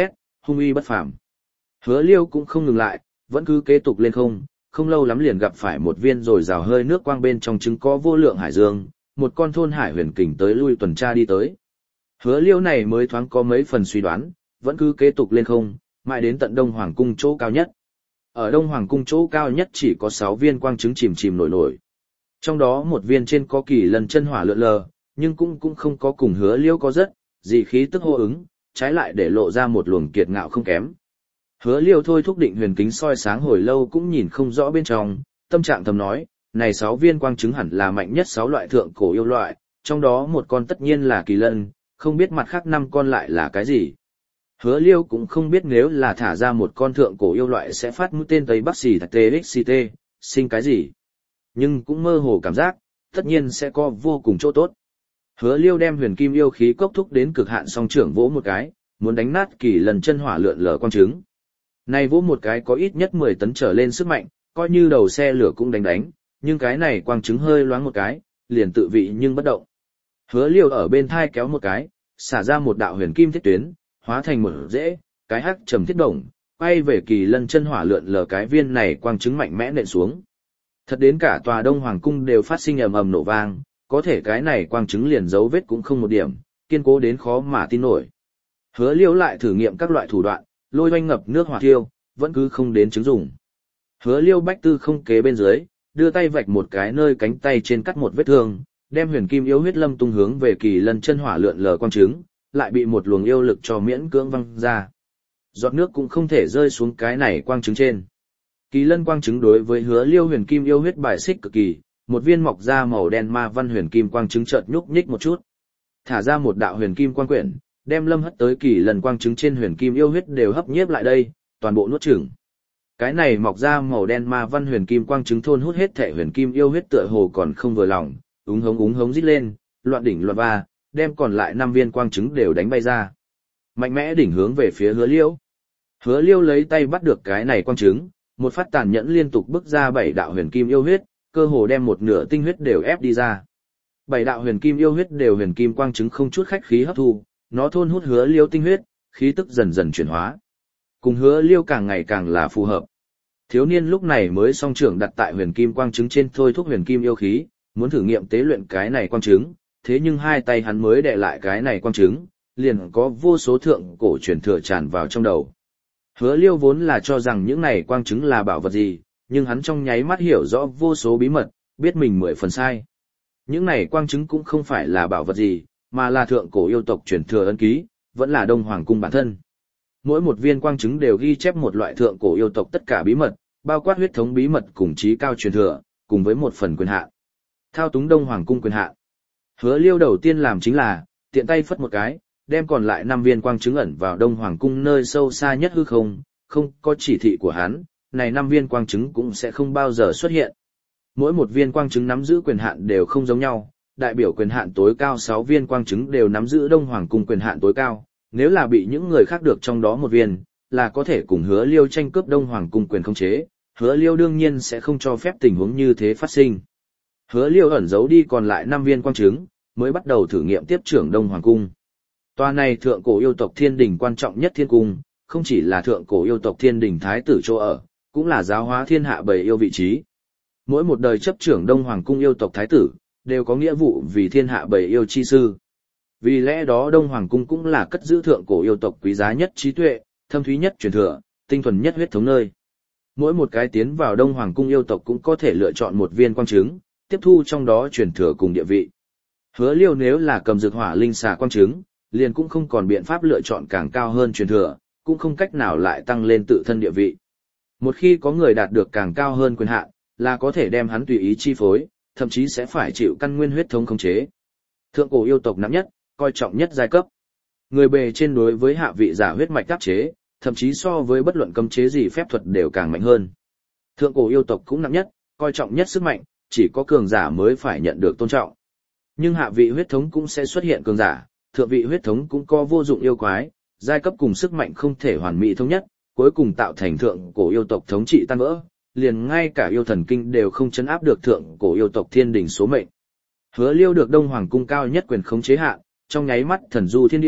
hung uy bất phàm. Hứa Liêu cũng không ngừng lại, vẫn cứ kế tục lên không lâu lắm liền gặp phải một viên rồi rào hơi nước quang bên trong trứng có vô lượng hải dương, một con thôn hải huyền kình tới lui tuần tra đi tới. Hứa Liêu này mới thoáng có mấy phần suy đoán, vẫn cứ kế tục lên không, mãi đến tận Đông Hoàng cung chỗ cao nhất. Ở Đông Hoàng cung chỗ cao nhất chỉ có 6 viên quang trứng chìm chìm nổi nổi. Trong đó một viên trên có kỳ lân chân hỏa lượn lờ, nhưng cũng không có cùng Hứa Liêu có rất gì khí tức hô ứng, trái lại để lộ ra một luồng kiệt ngạo không kém. Hứa Liêu thôi thúc định huyền kính soi sáng hồi lâu cũng nhìn không rõ bên trong, tâm trạng thầm nói, này 6 viên quang trứng hẳn là mạnh nhất 6 loại thượng cổ yêu loại, trong đó một con tất nhiên là kỳ lân, không biết mặt khác 5 con lại là cái gì. Hứa Liêu cũng không biết nếu là thả ra một con thượng cổ yêu loại sẽ phát mũi tên Tây Bắc xì TXT, sinh cái gì. Nhưng cũng mơ hồ cảm giác, tất nhiên sẽ có vô cùng chỗ tốt. Hứa Liêu đem huyền kim yêu khí cốc thúc đến cực hạn song trưởng vỗ một cái, muốn đánh nát kỳ lần chân hỏa lượn lờ quang trứng. Này vỗ một cái có ít nhất 10 tấn trở lên sức mạnh, coi như đầu xe lửa cũng đánh, nhưng cái này quang trứng hơi loáng một cái, liền tự vị nhưng bất động. Hứa Liêu ở bên thai kéo một cái, xả ra một đạo huyền kim thiết tuyến, hóa thành một rễ, cái hắc trầm thiết đồng, quay về kỳ lân chân hỏa lượn lờ cái viên này quang trứng mạnh mẽ nện xuống. Thật đến cả tòa Đông Hoàng cung đều phát sinh ầm ầm nổ vang, có thể cái này quang trứng liền dấu vết cũng không một điểm, kiên cố đến khó mà tin nổi. Hứa Liêu lại thử nghiệm các loại thủ đoạn, lôi oanh ngập nước hỏa thiêu, vẫn cứ không đến chứng dùng. Hứa Liêu bách tư không kế bên dưới, đưa tay vạch một cái nơi cánh tay trên cắt một vết thương, đem huyền kim yêu huyết lâm tung hướng về kỳ lân chân hỏa lượn lờ quang trứng, lại bị một luồng yêu lực cho miễn cưỡng văng ra. Giọt nước cũng không thể rơi xuống cái này quang trứng trên. Kỳ lân quang trứng đối với Hứa Liêu huyền kim yêu huyết bài xích cực kỳ, một viên mọc ra màu đen ma văn huyền kim quang trứng chợt nhúc nhích một chút. Thả ra một đạo huyền kim quang quyển, đem lâm hất tới kỳ lân quang trứng trên huyền kim yêu huyết đều hấp nhiếp lại đây, toàn bộ nuốt chửng. Cái này mọc ra màu đen ma văn huyền kim quang trứng thôn hút hết thể huyền kim yêu huyết tựa hồ còn không vừa lòng, úng hống rít lên, loạn đỉnh loạn va, đem còn lại 5 viên quang trứng đều đánh bay ra. Mạnh mẽ đỉnh hướng về phía Hứa Liêu. Hứa Liêu lấy tay bắt được cái này quang trứng, một phát tàn nhẫn liên tục bức ra 7 đạo huyền kim yêu huyết, cơ hồ đem một nửa tinh huyết đều ép đi ra. 7 đạo huyền kim yêu huyết đều huyền kim quang trứng không chút khách khí hấp thu, nó thôn hút Hứa Liêu tinh huyết, khí tức dần dần chuyển hóa. Cùng Hứa Liêu càng ngày càng là phù hợp. Thiếu niên lúc này mới song trưởng đặt tại huyền kim quang trứng trên thôi thúc huyền kim yêu khí, muốn thử nghiệm tế luyện cái này quang trứng, thế nhưng hai tay hắn mới đè lại cái này quang trứng, liền có vô số thượng cổ truyền thừa tràn vào trong đầu. Hứa Liêu vốn là cho rằng những này quang trứng là bảo vật gì, nhưng hắn trong nháy mắt hiểu rõ vô số bí mật, biết mình 10 phần sai. Những này quang trứng cũng không phải là bảo vật gì, mà là thượng cổ yêu tộc truyền thừa ấn ký, vẫn là Đông Hoàng cung bản thân. Mỗi một viên quang trứng đều ghi chép một loại thượng cổ yêu tộc tất cả bí mật, bao quát huyết thống bí mật cùng trí cao truyền thừa, cùng với một phần quyền hạn. Thao túng Đông Hoàng cung quyền hạn. Hứa Liêu đầu tiên làm chính là tiện tay phất một cái, đem còn lại 5 viên quang trứng ẩn vào Đông Hoàng cung nơi sâu xa nhất hư không, không có chỉ thị của hắn, này 5 viên quang trứng cũng sẽ không bao giờ xuất hiện. Mỗi một viên quang trứng nắm giữ quyền hạn đều không giống nhau, đại biểu quyền hạn tối cao 6 viên quang trứng đều nắm giữ Đông Hoàng cung quyền hạn tối cao, nếu là bị những người khác được trong đó một viên, là có thể cùng Hứa Liêu tranh cướp Đông Hoàng cung quyền khống chế, Hứa Liêu đương nhiên sẽ không cho phép tình huống như thế phát sinh. Hứa Liêu ẩn giấu đi còn lại 5 viên quang trứng, mới bắt đầu thử nghiệm tiếp trưởng Đông Hoàng cung. Tòa này thượng cổ yêu tộc thiên đình quan trọng nhất thiên cung, không chỉ là thượng cổ yêu tộc thiên đình thái tử chỗ ở, cũng là giáo hóa thiên hạ bầy yêu vị trí. Mỗi một đời chấp trưởng Đông Hoàng cung yêu tộc thái tử, đều có nghĩa vụ vì thiên hạ bầy yêu chi sư. Vì lẽ đó Đông Hoàng cung cũng là cất giữ thượng cổ yêu tộc quý giá nhất trí tuệ, thâm thúy nhất truyền thừa, tinh thuần nhất huyết thống nơi. Mỗi một cái tiến vào Đông Hoàng cung yêu tộc cũng có thể lựa chọn một viên quang trứng, tiếp thu trong đó truyền thừa cùng địa vị. Hứa Liêu nếu là cầm dược hỏa linh xà quang trứng, liền cũng không còn biện pháp lựa chọn càng cao hơn truyền thừa, cũng không cách nào lại tăng lên tự thân địa vị. Một khi có người đạt được càng cao hơn quyền hạn, là có thể đem hắn tùy ý chi phối, thậm chí sẽ phải chịu căn nguyên huyết thống khống chế. Thượng cổ yêu tộc nặng nhất, coi trọng nhất giai cấp. Người bề trên đối với hạ vị giả huyết mạch áp chế, thậm chí so với bất luận cấm chế gì phép thuật đều càng mạnh hơn. Thượng cổ yêu tộc cũng nặng nhất, coi trọng nhất sức mạnh, chỉ có cường giả mới phải nhận được tôn trọng. Nhưng hạ vị huyết thống cũng sẽ xuất hiện cường giả, thượng vị huyết thống cũng có vô dụng yêu quái, giai cấp cùng sức mạnh không thể hoàn mỹ thống nhất, cuối cùng tạo thành thượng cổ yêu tộc thống trị tan vỡ, liền ngay cả yêu thần kinh đều không chấn áp được thượng cổ yêu tộc thiên đình số mệnh. Hứa Liêu được Đông Hoàng cung cao nhất quyền khống chế hạ, trong nháy mắt thần du thiên địa,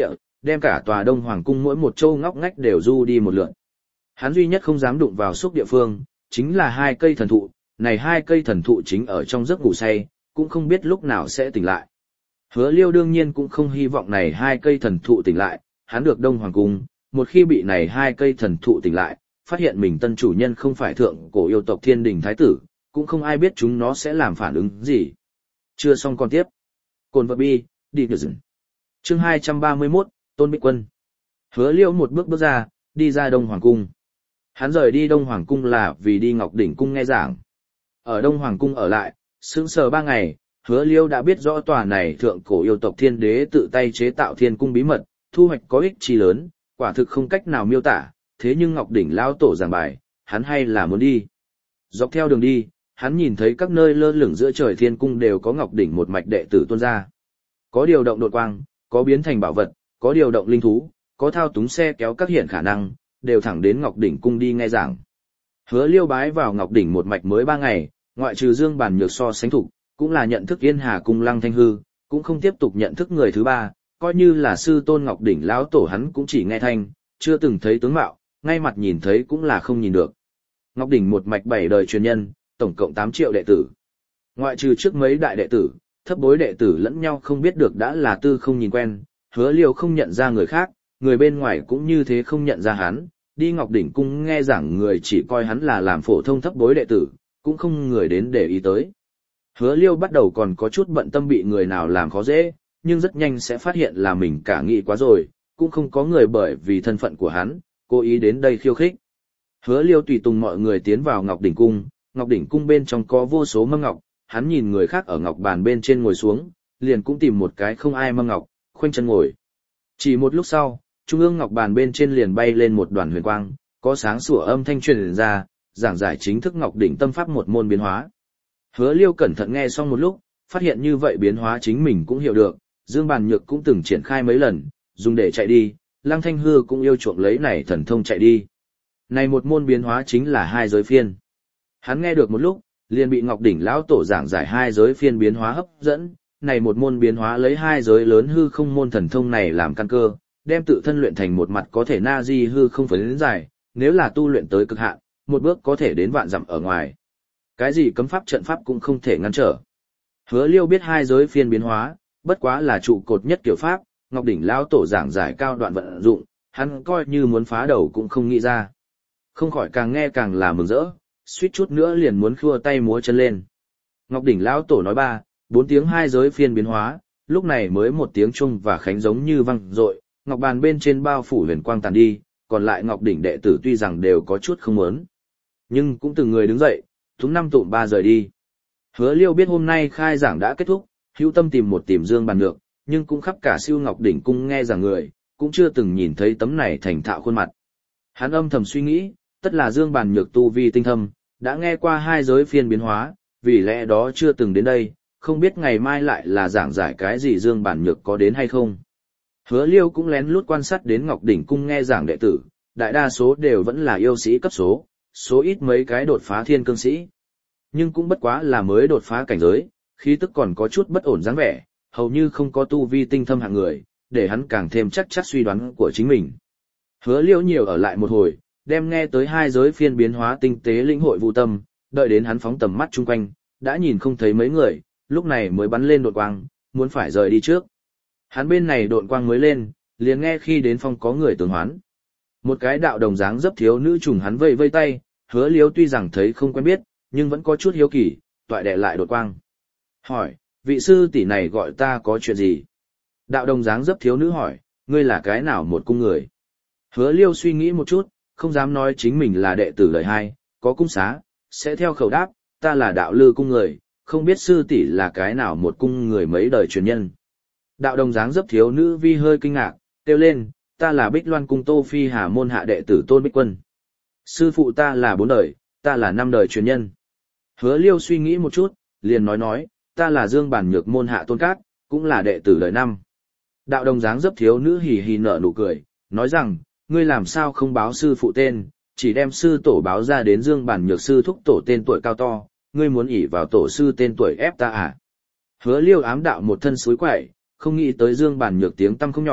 đem cả tòa Đông Hoàng cung mỗi một châu ngóc ngách đều du đi một lượt. Hắn duy nhất không dám đụng vào xúc địa phương, chính là hai cây thần thụ, này hai cây thần thụ chính ở trong giấc ngủ say, cũng không biết lúc nào sẽ tỉnh lại. Hứa Liêu đương nhiên cũng không hy vọng này hai cây thần thụ tỉnh lại, hắn được Đông Hoàng cung, một khi bị này hai cây thần thụ tỉnh lại, phát hiện mình tân chủ nhân không phải thượng cổ yêu tộc Thiên Đình Thái tử, cũng không ai biết chúng nó sẽ làm phản ứng gì. Chưa xong còn tiếp. Cồn vật bi, đi được dừng. Chương 231, Tôn Bích Quân. Hứa Liêu một bước bước ra, đi ra Đông Hoàng cung. Hắn rời đi Đông Hoàng cung là vì đi Ngọc Đỉnh cung nghe giảng. Ở Đông Hoàng cung ở lại, sững sờ 3 ngày, Hứa Liêu đã biết rõ tòa này thượng cổ yêu tộc Thiên Đế tự tay chế tạo Thiên cung bí mật, thu hoạch có ích chi lớn, quả thực không cách nào miêu tả, thế nhưng Ngọc Đỉnh lão tổ giảng bài, hắn hay là muốn đi. Dọc theo đường đi, hắn nhìn thấy các nơi lơ lửng giữa trời Thiên cung đều có Ngọc Đỉnh một mạch đệ tử tuôn ra. Có điều động đột quang, có biến thành bảo vật, có điều động linh thú, có thao túng xe kéo các hiện khả năng, đều thẳng đến Ngọc Đỉnh cung đi nghe giảng. Hứa Liêu bái vào Ngọc Đỉnh một mạch mới 3 ngày, ngoại trừ Dương Bàn Nhược so sánh thục, cũng là nhận thức Yên Hà cung Lăng Thanh Hư, cũng không tiếp tục nhận thức người thứ ba, coi như là sư tôn Ngọc Đỉnh lão tổ hắn cũng chỉ nghe thanh, chưa từng thấy tướng mạo, ngay mặt nhìn thấy cũng là không nhìn được. Ngọc Đỉnh một mạch 7 đời truyền nhân, tổng cộng 8 triệu đệ tử. Ngoại trừ trước mấy đại đệ tử, thấp bối đệ tử lẫn nhau không biết được đã là tư không nhìn quen, Hứa Liêu không nhận ra người khác, người bên ngoài cũng như thế không nhận ra hắn, đi Ngọc Đỉnh cung nghe giảng người chỉ coi hắn là làm phổ thông thấp bối đệ tử, cũng không người đến để ý tới. Hứa Liêu bắt đầu còn có chút bận tâm bị người nào làm khó dễ, nhưng rất nhanh sẽ phát hiện là mình cả nghĩ quá rồi, cũng không có người bởi vì thân phận của hắn, cố ý đến đây khiêu khích. Hứa Liêu tùy tùng mọi người tiến vào Ngọc Đỉnh cung bên trong có vô số mâm ngọc, hắn nhìn người khác ở ngọc bàn bên trên ngồi xuống, liền cũng tìm một cái không ai mâm ngọc, khoanh chân ngồi. Chỉ một lúc sau, trung ương ngọc bàn bên trên liền bay lên một đoàn huyền quang, có sáng sủa âm thanh truyền ra, giảng giải chính thức Ngọc Đỉnh tâm pháp một môn biến hóa. Hứa Liêu cẩn thận nghe xong một lúc, phát hiện như vậy biến hóa chính mình cũng hiểu được, Dương Bàn Nhược cũng từng triển khai mấy lần, dùng để chạy đi, Lăng Thanh Hư cũng yêu chuộng lấy này thần thông chạy đi. Này một môn biến hóa chính là hai giới phiên. Hắn nghe được một lúc, liền bị Ngọc Đỉnh lão tổ giảng giải hai giới phiên biến hóa hấp dẫn, này một môn biến hóa lấy hai giới lớn hư không môn thần thông này làm căn cơ, đem tự thân luyện thành một mặt có thể na di hư không phải đến dài, nếu là tu luyện tới cực hạn, một bước có thể đến vạn dặm ở ngoài. Cái gì cấm pháp trận pháp cũng không thể ngăn trở. Hứa Liêu biết hai giới phiên biến hóa, bất quá là trụ cột nhất kiểu pháp, Ngọc Đỉnh lão tổ giảng giải cao đoạn vận dụng, hắn coi như muốn phá đầu cũng không nghĩ ra. Không khỏi càng nghe càng là mừng rỡ, suýt chút nữa liền muốn khua tay múa chân lên. Ngọc Đỉnh lão tổ nói 3-4 tiếng hai giới phiên biến hóa, lúc này mới một tiếng trung và khánh giống như vang dội, ngọc bàn bên trên bao phủ huyền quang tàn đi, còn lại Ngọc Đỉnh đệ tử tuy rằng đều có chút không muốn, nhưng cũng từng người đứng dậy, thúng năm tụm ba rời đi. Hứa Liêu biết hôm nay khai giảng đã kết thúc, hữu tâm tìm Dương Bàn Nhược, nhưng cũng khắp cả siêu Ngọc Đỉnh cung nghe giảng người, cũng chưa từng nhìn thấy tấm này thành thạo khuôn mặt. Hắn âm thầm suy nghĩ, tất là Dương Bàn Nhược tu vi tinh thâm, đã nghe qua hai giới phiên biến hóa, vì lẽ đó chưa từng đến đây, không biết ngày mai lại là giảng giải cái gì Dương Bàn Nhược có đến hay không. Hứa Liêu cũng lén lút quan sát đến Ngọc Đỉnh cung nghe giảng đệ tử, đại đa số đều vẫn là yêu sĩ cấp số ít mấy cái đột phá thiên cương sĩ. Nhưng cũng bất quá là mới đột phá cảnh giới, khí tức còn có chút bất ổn dáng vẻ, hầu như không có tu vi tinh thâm hạng người, để hắn càng thêm chắc suy đoán của chính mình. Hứa Liêu nhiều ở lại một hồi, đem nghe tới hai giới phiên biến hóa tinh tế lĩnh hội vụ tâm, đợi đến hắn phóng tầm mắt chung quanh, đã nhìn không thấy mấy người, lúc này mới bắn lên đột quang, muốn phải rời đi trước. Hắn bên này đột quang mới lên, liền nghe khi đến phong có người tướng hoán. Một cái đạo đồng dáng dấp thiếu nữ trùng hắn vây vây tay, Hứa Liêu tuy rằng thấy không quen biết, nhưng vẫn có chút hiếu kỳ, toại đè lại đột quang. Hỏi, vị sư tỷ này gọi ta có chuyện gì? Đạo đồng dáng dấp thiếu nữ hỏi, ngươi là cái nào một cung người? Hứa Liêu suy nghĩ một chút, không dám nói chính mình là đệ tử đời 2, có cung xá, sẽ theo khẩu đáp, ta là đạo lư cung người, không biết sư tỷ là cái nào một cung người mấy đời truyền nhân. Đạo đồng dáng dấp thiếu nữ vi hơi kinh ngạc, kêu lên, ta là Bích Loan cung Tô Phi Hà môn hạ đệ tử Tôn Bích Quân. Sư phụ ta là 4 đời, ta là 5 đời truyền nhân. Hứa Liêu suy nghĩ một chút, liền nói, ta là Dương Bàn Nhược môn hạ Tôn Cát, cũng là đệ tử đời 5. Đạo đồng dáng dấp thiếu nữ hì hì nở nụ cười, nói rằng, ngươi làm sao không báo sư phụ tên, chỉ đem sư tổ báo ra đến Dương Bàn Nhược sư thúc tổ tên tuổi cao to, ngươi muốn ỷ vào tổ sư tên tuổi ép ta à? Hứa Liêu ám đạo một thân suối quậy, không nghĩ tới Dương Bàn Nhược tiếng tăm không nhỏ,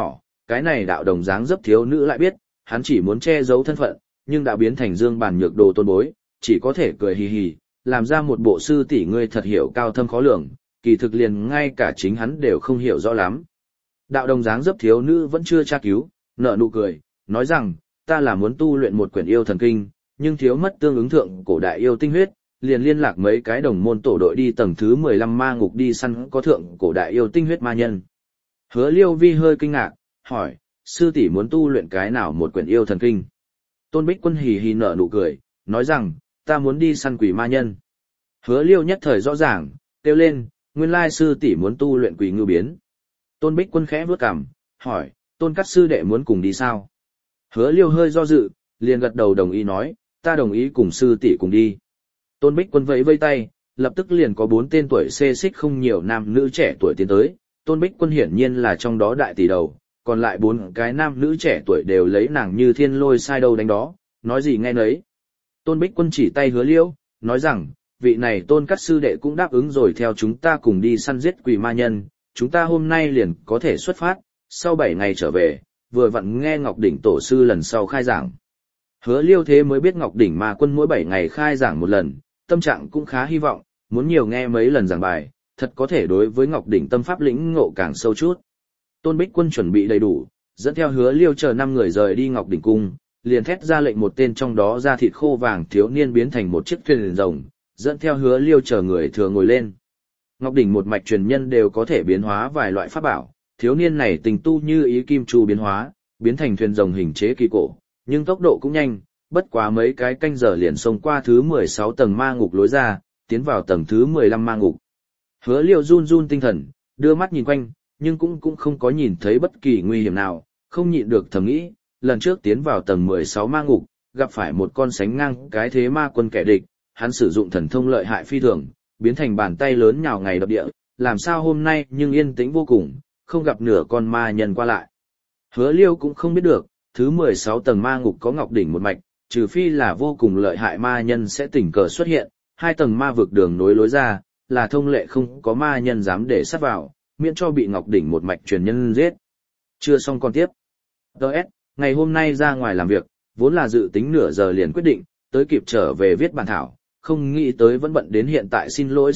cái này đạo đồng dáng dấp thiếu nữ lại biết, hắn chỉ muốn che giấu thân phận, nhưng đã biến thành dương bàn nhược đồ tôn bối, chỉ có thể cười hì hì, làm ra một bộ sư tỷ ngươi thật hiểu cao thâm khó lường, kỳ thực liền ngay cả chính hắn đều không hiểu rõ lắm. Đạo đồng dáng dấp thiếu nữ vẫn chưa tra cứu, nở nụ cười, nói rằng, ta là muốn tu luyện một quyển yêu thần kinh, nhưng thiếu mất tương ứng thượng cổ đại yêu tinh huyết, liền liên lạc mấy cái đồng môn tổ đội đi tầng thứ 15 ma ngục đi săn có thượng cổ đại yêu tinh huyết ma nhân. Hứa Liêu Vi hơi kinh ngạc, hỏi, sư tỷ muốn tu luyện cái nào một quyển yêu thần kinh? Tôn Bích Quân hì hì nở nụ cười, nói rằng, ta muốn đi săn quỷ ma nhân. Hứa Liêu nhất thời rõ ràng, kêu lên, nguyên lai sư tỷ muốn tu luyện quỷ ngưu biến. Tôn Bích Quân khẽ vuốt cằm, hỏi, Tôn Cát sư đệ muốn cùng đi sao? Hứa Liêu hơi do dự, liền gật đầu đồng ý nói, ta đồng ý cùng sư tỷ cùng đi. Tôn Bích Quân vẫy vây tay, lập tức liền có 4 tên tuổi xê xích không nhiều nam nữ trẻ tuổi tiến tới. Tôn Bích Quân hiển nhiên là trong đó đại tỷ đầu, còn lại 4 cái nam nữ trẻ tuổi đều lấy nàng như thiên lôi sai đâu đánh đó, nói gì nghe nấy. Tôn Bích Quân chỉ tay Hứa Liêu, nói rằng, vị này Tôn Cát sư đệ cũng đáp ứng rồi theo chúng ta cùng đi săn giết quỷ ma nhân, chúng ta hôm nay liền có thể xuất phát, sau 7 ngày trở về, vừa vặn nghe Ngọc Đỉnh tổ sư lần sau khai giảng. Hứa Liêu thế mới biết Ngọc Đỉnh ma quân mỗi 7 ngày khai giảng một lần, tâm trạng cũng khá hy vọng, muốn nhiều nghe mấy lần giảng bài, thật có thể đối với Ngọc Đỉnh tâm pháp lĩnh ngộ càng sâu chút. Tôn Bích Quân chuẩn bị đầy đủ, dẫn theo Hứa Liêu chờ 5 người rời đi Ngọc Đỉnh cung, liền thét ra lệnh một tên trong đó da thịt khô vàng thiếu niên biến thành một chiếc thuyền rồng, dẫn theo Hứa Liêu chờ người thừa ngồi lên. Ngọc Đỉnh một mạch truyền nhân đều có thể biến hóa vài loại pháp bảo, thiếu niên này tình tu như ý kim chu biến hóa, biến thành thuyền rồng hình chế kỳ cổ, nhưng tốc độ cũng nhanh, bất quá mấy cái canh giờ liền xông qua thứ 16 tầng ma ngục lối ra, tiến vào tầng thứ 15 ma ngục. Hứa Liêu run run tinh thần, đưa mắt nhìn quanh, nhưng cũng không có nhìn thấy bất kỳ nguy hiểm nào, không nhịn được thầm nghĩ, lần trước tiến vào tầng 16 ma ngục, gặp phải một con sánh ngang cái thế ma quân kẻ địch, hắn sử dụng thần thông lợi hại phi thường, biến thành bàn tay lớn nhào ngày đập địa, làm sao hôm nay nhưng yên tĩnh vô cùng, không gặp nửa con ma nhân qua lại. Hứa Liêu cũng không biết được, thứ 16 tầng ma ngục có Ngọc Đỉnh một mạch, trừ phi là vô cùng lợi hại ma nhân sẽ tình cờ xuất hiện, 2 tầng ma vực đường nối lối ra, là thông lệ không có ma nhân dám để sát vào, miễn cho bị Ngọc Đỉnh một mạch truyền nhân giết. Chưa xong còn tiếp. Đợt, ngày hôm nay ra ngoài làm việc, vốn là dự tính nửa giờ liền quyết định, tới kịp trở về viết bản thảo, không nghĩ tới vẫn bận đến hiện tại xin lỗi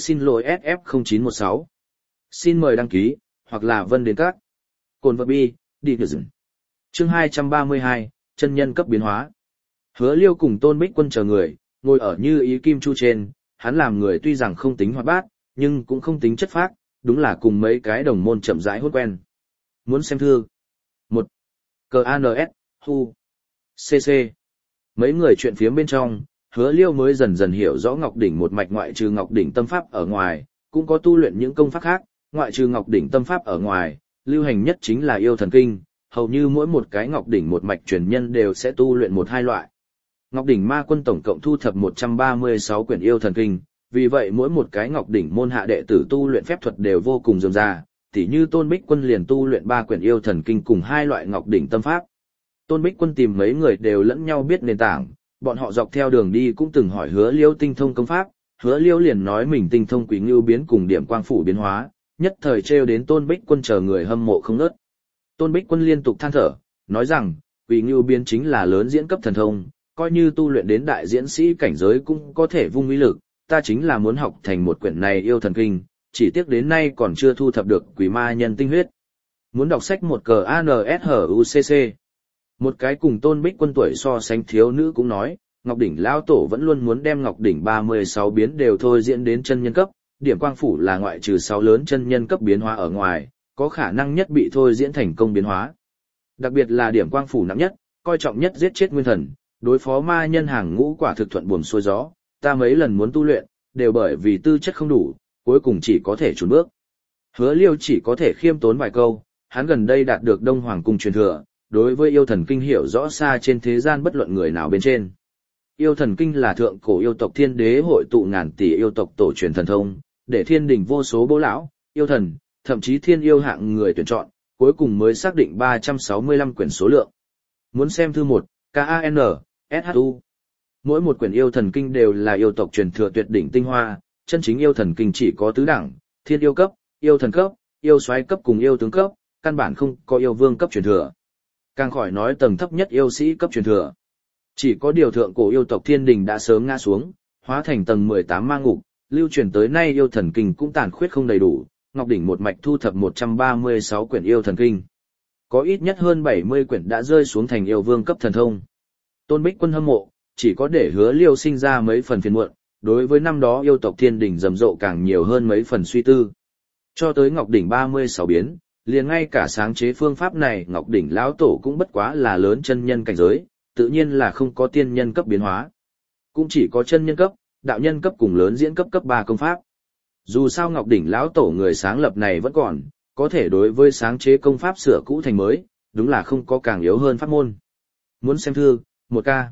SF0916. Xin mời đăng ký, hoặc là Vân đến các. Cồn vật bi, đi kìa dừng. Chương 232, chân nhân cấp biến hóa. Hứa Liêu cùng Tôn Bích Quân chờ người, ngồi ở như ý kim chu trên, hắn làm người tuy rằng không tính hoạt bát, nhưng cũng không tính chất phác, đúng là cùng mấy cái đồng môn chậm rãi hốt quen. Muốn xem thư. 1. CANS, HU. CC. Mấy người chuyện phiếm bên trong, Hứa Liêu mới dần dần hiểu rõ Ngọc Đỉnh một mạch ngoại trừ Ngọc Đỉnh tâm pháp ở ngoài, cũng có tu luyện những công pháp khác, ngoại trừ Ngọc Đỉnh tâm pháp ở ngoài, lưu hành nhất chính là yêu thần kinh, hầu như mỗi một cái Ngọc Đỉnh một mạch truyền nhân đều sẽ tu luyện một hai loại. Ngọc Đỉnh ma quân tổng cộng thu thập 136 quyển yêu thần kinh, vì vậy mỗi một cái Ngọc Đỉnh môn hạ đệ tử tu luyện phép thuật đều vô cùng rườm rà, tỉ như Tôn Bích Quân liền tu luyện 3 quyển yêu thần kinh cùng 2 loại Ngọc Đỉnh tâm pháp. Tôn Bích Quân tìm mấy người đều lẫn nhau biết nền tảng, bọn họ dọc theo đường đi cũng từng hỏi Hứa Liêu tinh thông công pháp, Hứa Liêu liền nói mình tinh thông quỷ ngưu biến cùng điểm quang phủ biến hóa, nhất thời trêu đến Tôn Bích Quân chờ người hâm mộ không ngớt. Tôn Bích Quân liên tục than thở, nói rằng, quỷ ngưu biến chính là lớn diễn cấp thần thông, coi như tu luyện đến đại diễn sĩ cảnh giới cũng có thể vung uy lực, ta chính là muốn học thành một quyển này yêu thần kinh, chỉ tiếc đến nay còn chưa thu thập được quỷ ma nhân tinh huyết. Muốn đọc sách một CANSHUCC. Một cái cùng Tôn Bích Quân tuổi so sánh thiếu nữ cũng nói, Ngọc Đỉnh lão tổ vẫn luôn muốn đem Ngọc Đỉnh 36 biến đều thôi diễn đến chân nhân cấp, điểm quang phủ là ngoại trừ 6 lớn chân nhân cấp biến hóa ở ngoài, có khả năng nhất bị thôi diễn thành công biến hóa. Đặc biệt là điểm quang phủ nặng nhất, coi trọng nhất giết chết nguyên thần, đối phó ma nhân hàng ngũ quả thực thuận buồm xuôi gió, ta mấy lần muốn tu luyện, đều bởi vì tư chất không đủ, cuối cùng chỉ có thể chùn bước. Hứa Liêu chỉ có thể khiêm tốn vài câu, hắn gần đây đạt được Đông Hoàng cung truyền thừa, đối với yêu thần kinh hiểu rõ xa trên thế gian bất luận người nào bên trên. Yêu thần kinh là thượng cổ yêu tộc thiên đế hội tụ ngàn tỷ yêu tộc tổ truyền thần thông, để thiên đình vô số bố lão, yêu thần, thậm chí thiên yêu hạng người tuyển chọn, cuối cùng mới xác định 365 quyển số lượng. Muốn xem thư 1, KAN, SHU. Mỗi một quyển yêu thần kinh đều là yêu tộc truyền thừa tuyệt đỉnh tinh hoa, chân chính yêu thần kinh chỉ có tứ đẳng, thiên yêu cấp, yêu thần cấp, yêu soái cấp cùng yêu tướng cấp, căn bản không có yêu vương cấp truyền thừa. Càng khỏi nói tầng thấp nhất yêu sĩ cấp truyền thừa. Chỉ có điều thượng cổ yêu tộc thiên đình đã sớm ngã xuống, hóa thành tầng 18 ma ngục, lưu truyền tới nay yêu thần kinh cũng tàn khuyết không đầy đủ, Ngọc Đỉnh một mạch thu thập 136 quyển yêu thần kinh. Có ít nhất hơn 70 quyển đã rơi xuống thành yêu vương cấp thần thông. Tôn Bích Quân hâm mộ, chỉ có để Hứa Liêu sinh ra mấy phần phiền muộn, đối với năm đó yêu tộc thiên đình rầm rộ càng nhiều hơn mấy phần suy tư. Cho tới Ngọc Đỉnh 36 biến, liền ngay cả sáng chế phương pháp này Ngọc Đỉnh lão tổ cũng bất quá là lớn chân nhân cảnh giới, tự nhiên là không có tiên nhân cấp biến hóa. Cũng chỉ có chân nhân cấp, đạo nhân cấp cùng lớn diễn cấp cấp 3 công pháp. Dù sao Ngọc Đỉnh lão tổ người sáng lập này vẫn còn, có thể đối với sáng chế công pháp sửa cũ thành mới, đúng là không có càng yếu hơn pháp môn. Muốn xem thư, 1K.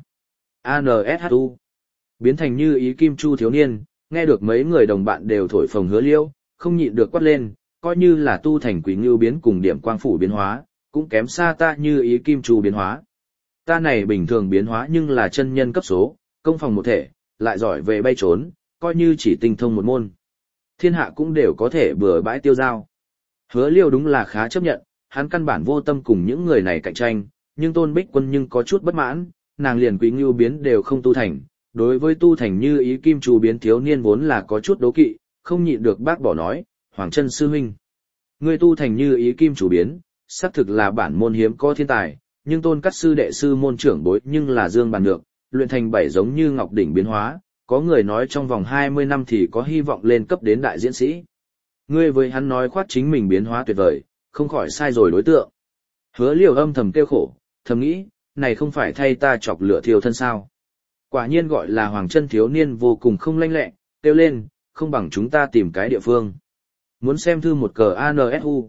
ANSHU. Biến thành như ý kim chu thiếu niên, nghe được mấy người đồng bạn đều thổi phồng Hứa Liêu, không nhịn được quát lên, coi như là tu thành Quỷ Ngưu biến cùng điểm quang phủ biến hóa, cũng kém xa ta như ý kim chu biến hóa. Ta này bình thường biến hóa nhưng là chân nhân cấp số, công phòng một thể, lại giỏi về bay trốn, coi như chỉ tinh thông một môn. Thiên hạ cũng đều có thể bừa bãi tiêu giao. Hứa Liêu đúng là khá chấp nhận, hắn căn bản vô tâm cùng những người này cạnh tranh, nhưng Tôn Bích Quân nhưng có chút bất mãn, nàng liền Quý Ngưu biến đều không tu thành, đối với tu thành như ý kim chu biến thiếu niên vốn là có chút đố kỵ, không nhịn được bác bỏ nói, Hoàng Chân sư huynh, ngươi tu thành như ý kim chu biến, xác thực là bản môn hiếm có thiên tài, nhưng Tôn Cắt sư đệ sư môn trưởng bối nhưng là Dương Bàn Nhược, luyện thành 7 giống như Ngọc Đỉnh biến hóa, có người nói trong vòng 20 năm thì có hy vọng lên cấp đến đại diễn sĩ. Ngươi với hắn nói khoát chính mình biến hóa tuyệt vời, không khỏi sai rồi đối tượng. Hứa Liêu âm thầm kêu khổ, thầm nghĩ, này không phải thay ta chọc lửa thiêu thân sao. Quả nhiên gọi là Hoàng Chân thiếu niên vô cùng không lanh lẹ, kêu lên, không bằng chúng ta tìm cái địa phương. Muốn xem thư một cờ ANSU.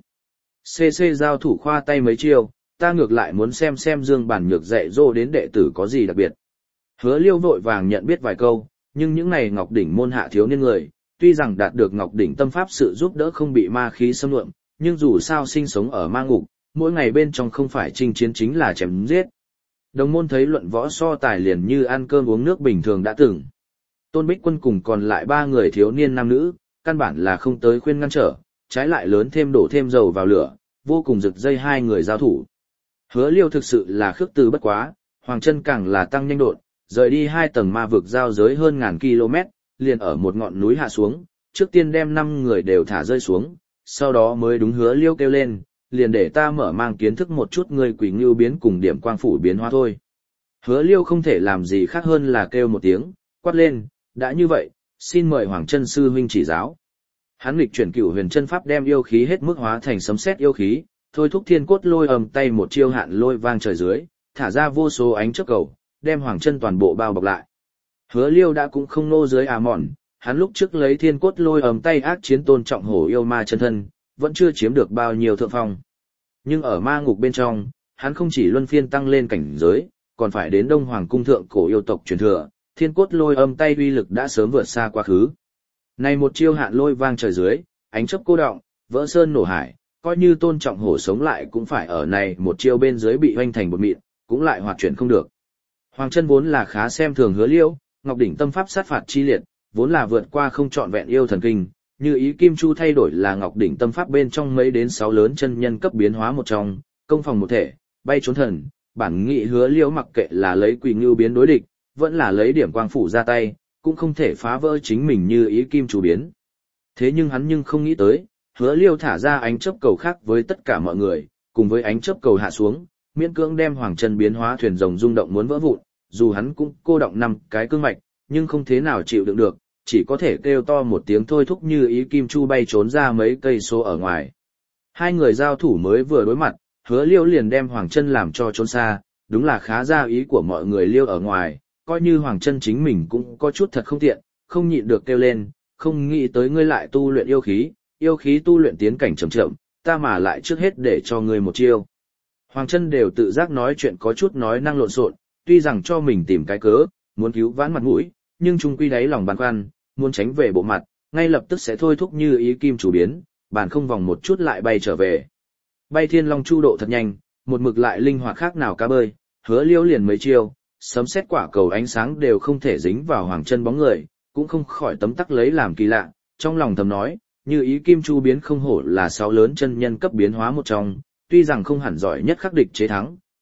CC giao thủ khoa tay mấy chiêu, ta ngược lại muốn xem Dương Bản Nhược dạy dỗ đến đệ tử có gì đặc biệt. Hứa Liêu vội vàng nhận biết vài câu, nhưng những này Ngọc Đỉnh môn hạ thiếu niên người, tuy rằng đạt được Ngọc Đỉnh tâm pháp sự giúp đỡ không bị ma khí xâm lượm, nhưng dù sao sinh sống ở ma ngục, mỗi ngày bên trong không phải chinh chiến chính là chém giết. Đồng môn thấy luận võ so tài liền như ăn cơm uống nước bình thường đã từng. Tôn Bích Quân cùng còn lại 3 người thiếu niên nam nữ, căn bản là không tới khuyên ngăn trở, trái lại lớn thêm đổ thêm dầu vào lửa, vô cùng rực dây 2 người giao thủ. Hứa Liêu thực sự là khước từ bất quá, Hoàng Chân càng là tăng nhanh đột, rời đi 2 tầng ma vực giao giới hơn ngàn km, liền ở một ngọn núi hạ xuống, trước tiên đem 5 người đều thả rơi xuống, sau đó mới đúng Hứa Liêu kêu lên, liền để ta mở mang kiến thức một chút người Quỷ Ngưu biến cùng điểm quang phủ biến hóa thôi. Hứa Liêu không thể làm gì khác hơn là kêu một tiếng, quát lên, đã như vậy, xin mời Hoàng Chân sư huynh chỉ giáo. Hắn nghịch chuyển Cửu Huyền chân pháp đem yêu khí hết mức hóa thành sấm sét yêu khí, thôi thúc thiên cốt lôi ầm tay một chiêu hạn lôi vang trời dưới, thả ra vô số ánh chớp cầu, đem Hoàng Chân toàn bộ bao bọc lại. Hứa Liêu đã cũng không nô dưới mòn, hắn lúc trước lấy thiên cốt lôi ầm tay ác chiến tôn trọng hổ yêu ma chân thân, vẫn chưa chiếm được bao nhiêu thượng phong. Nhưng ở ma ngục bên trong, hắn không chỉ luân phiên tăng lên cảnh giới, còn phải đến Đông Hoàng cung thượng cổ yêu tộc truyền thừa, thiên cốt lôi âm tay uy lực đã sớm vượt xa quá khứ. Này một chiêu hạn lôi vang trời dưới, ánh chớp cô động, vỡ sơn nổ hải, coi như tôn trọng hổ sống lại cũng phải ở này một chiêu bên dưới bị hoanh thành bột mịn, cũng lại hoạt chuyển không được. Hoàng Chân vốn là khá xem thường Hứa Liêu, Ngọc Đỉnh tâm pháp sát phạt chi liệt, vốn là vượt qua không trọn vẹn yêu thần kinh, như ý kim chu thay đổi là Ngọc Đỉnh tâm pháp bên trong mấy đến 6 lớn chân nhân cấp biến hóa một trong, công phòng một thể, bay trốn thần, bản nghị Hứa Liêu mặc kệ là lấy Quỷ Ngưu biến đối địch, vẫn là lấy điểm quang phủ ra tay, cũng không thể phá vỡ chính mình như ý kim chu biến. Thế nhưng hắn nhưng không nghĩ tới, Hứa Liêu thả ra ánh chớp cầu khác với tất cả mọi người, cùng với ánh chớp cầu hạ xuống, miễn cưỡng đem Hoàng Chân biến hóa thuyền rồng rung động muốn vỡ vụn, dù hắn cũng cô động 5 cái cương mạch, nhưng không thế nào chịu đựng được, chỉ có thể kêu to một tiếng thôi thúc như ý kim chu bay trốn ra mấy cây số ở ngoài. 2 người giao thủ mới vừa đối mặt, Hứa Liêu liền đem Hoàng Chân làm cho trốn xa, đúng là khá ra ý của mọi người Liêu ở ngoài, coi như Hoàng Chân chính mình cũng có chút thật không tiện, không nhịn được kêu lên, không nghĩ tới ngươi lại tu luyện yêu khí tu luyện tiến cảnh chậm chậm, ta mà lại trước hết để cho ngươi một chiêu. Hoàng Chân đều tự giác nói chuyện có chút nói năng lộn xộn, tuy rằng cho mình tìm cái cớ, muốn cứu vãn mặt mũi, nhưng chung quy đáy lòng băn khoăn, muốn tránh về bộ mặt, ngay lập tức sẽ thôi thúc như ý kim chủ biến, bàn không vòng một chút lại bay trở về. Bay Thiên Long chu độ thật nhanh, một mực lại linh hoạt khác nào cá bơi, Hứa Liêu liền mấy chiêu, sấm sét quả cầu ánh sáng đều không thể dính vào Hoàng Chân bóng người, cũng không khỏi tấm tắc lấy làm kỳ lạ, trong lòng thầm nói, như ý kim chu biến không hổ là 6 lớn chân nhân cấp biến hóa một trong, tuy rằng không hẳn giỏi nhất khắc địch chế thắng,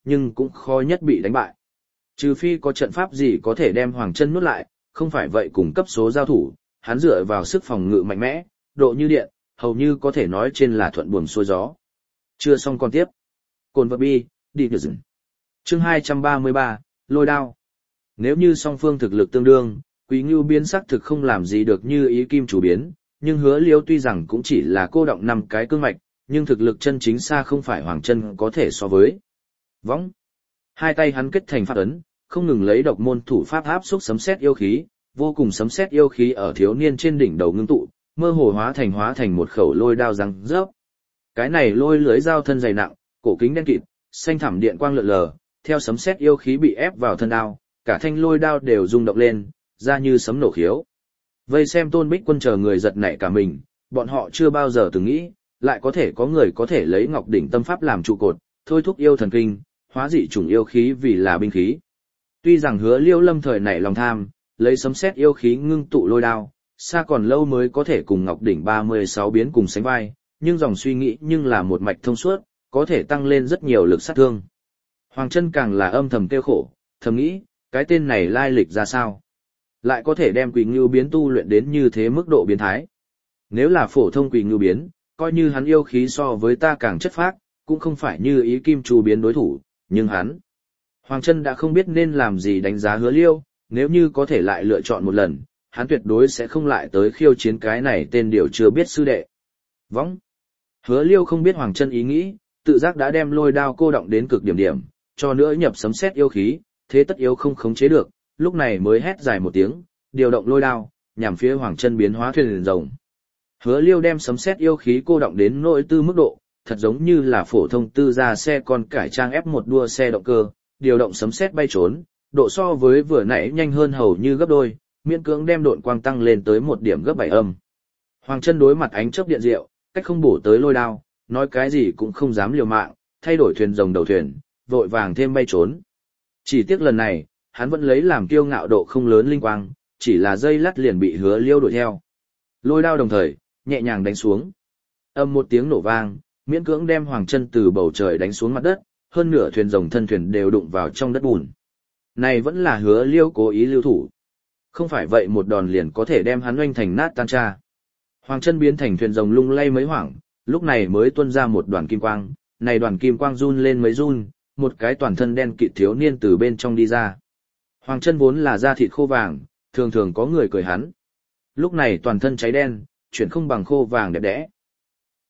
nhưng cũng khó nhất bị đánh bại. Trừ phi có trận pháp gì có thể đem Hoàng Chân nuốt lại, không phải vậy cùng cấp số giao thủ, hắn dựa vào sức phòng ngự mạnh mẽ, độ như điện, hầu như có thể nói trên là thuận buồm xuôi gió. Chưa xong còn tiếp. Cồn vật bi, đi được dừng. Chương 233, lôi đao. Nếu như song phương thực lực tương đương, Quý Ngưu biến sắc thực không làm gì được như ý kim chủ biến, nhưng Hứa Liêu tuy rằng cũng chỉ là cô động 5 cái cương mạch, nhưng thực lực chân chính xa không phải Hoàng Chân có thể so với. Võng. Hai tay hắn kết thành pháp ấn, không ngừng lấy độc môn thủ pháp áp xúc sấm sét yêu khí, vô cùng sấm sét yêu khí ở thiếu niên trên đỉnh đầu ngưng tụ, mơ hồ hóa thành một khẩu lôi đao răng rớp. Cái này lôi lưới dao thân dày nặng, cổ kính đen kịt, xanh thẳm điện quang lượn lờ, theo sấm sét yêu khí bị ép vào thân đao, cả thanh lôi đao đều rung động lên, ra như sấm nổ khiếu. Vây xem Tôn Bích Quân chờ người giật nảy cả mình, bọn họ chưa bao giờ từng nghĩ, lại có thể có người có thể lấy Ngọc Đỉnh Tâm Pháp làm trụ cột, thôi thúc yêu thần kinh, hóa dị chủng yêu khí vì là binh khí. Tuy rằng Hứa Liêu lâm thời nảy lòng tham, lấy sấm sét yêu khí ngưng tụ lôi đao, xa còn lâu mới có thể cùng Ngọc Đỉnh 36 biến cùng sánh vai, nhưng dòng suy nghĩ nhưng là một mạch thông suốt, có thể tăng lên rất nhiều lực sát thương. Hoàng Chân càng là âm thầm tiêu khổ, thầm nghĩ, cái tên này lai lịch ra sao? Lại có thể đem Quỳ Ngưu biến tu luyện đến như thế mức độ biến thái. Nếu là phổ thông Quỳ Ngưu biến, coi như hắn yêu khí so với ta càng chất phác, cũng không phải như ý kim chu biến đối thủ, nhưng hắn. Hoàng Chân đã không biết nên làm gì đánh giá Hứa Liêu, nếu như có thể lại lựa chọn một lần, hắn tuyệt đối sẽ không lại tới khiêu chiến cái này tên điều chưa biết sư đệ. Võng. Hứa Liêu không biết Hoàng Chân ý nghĩ, tự giác đã đem lôi đao cô động đến cực điểm, cho nữa nhập sấm sét yêu khí, thế tất yếu không khống chế được, lúc này mới hét dài một tiếng, điều động lôi đao, nhằm phía Hoàng Chân biến hóa thuyền rồng. Hứa Liêu đem sấm sét yêu khí cô động đến nội tư mức độ, thật giống như là phổ thông tư gia xe con cải trang F1 đua xe động cơ, điều động sấm sét bay trốn, độ so với vừa nãy nhanh hơn hầu như gấp đôi, miễn cưỡng đem độn quang tăng lên tới một điểm gấp 7 âm. Hoàng Chân đối mặt ánh chớp điện diệu, cách không bổ tới lôi đao, nói cái gì cũng không dám liều mạng, thay đổi thuyền rồng đầu thuyền, vội vàng thêm bay trốn. Chỉ tiếc lần này, hắn vẫn lấy làm kiêu ngạo độ không lớn linh quang, chỉ là dây lát liền bị Hứa Liêu đuổi theo. Lôi đao đồng thời, nhẹ nhàng đánh xuống. Âm một tiếng nổ vang, miễn cưỡng đem Hoàng Chân từ bầu trời đánh xuống mặt đất, hơn nửa thuyền rồng thân thuyền đều đụng vào trong đất bùn. Này vẫn là Hứa Liêu cố ý lưu thủ. Không phải vậy một đòn liền có thể đem hắn oanh thành nát tan cha. Hoàng Chân biến thành thuyền rồng lung lay mấy hoảng, lúc này mới tuôn ra một đoàn kim quang, này đoàn kim quang run lên mấy run, một cái toàn thân đen kịt thiếu niên từ bên trong đi ra. Hoàng Chân vốn là da thịt khô vàng, thường thường có người cười hắn. Lúc này toàn thân cháy đen, chuyển không bằng khô vàng đẹp đẽ.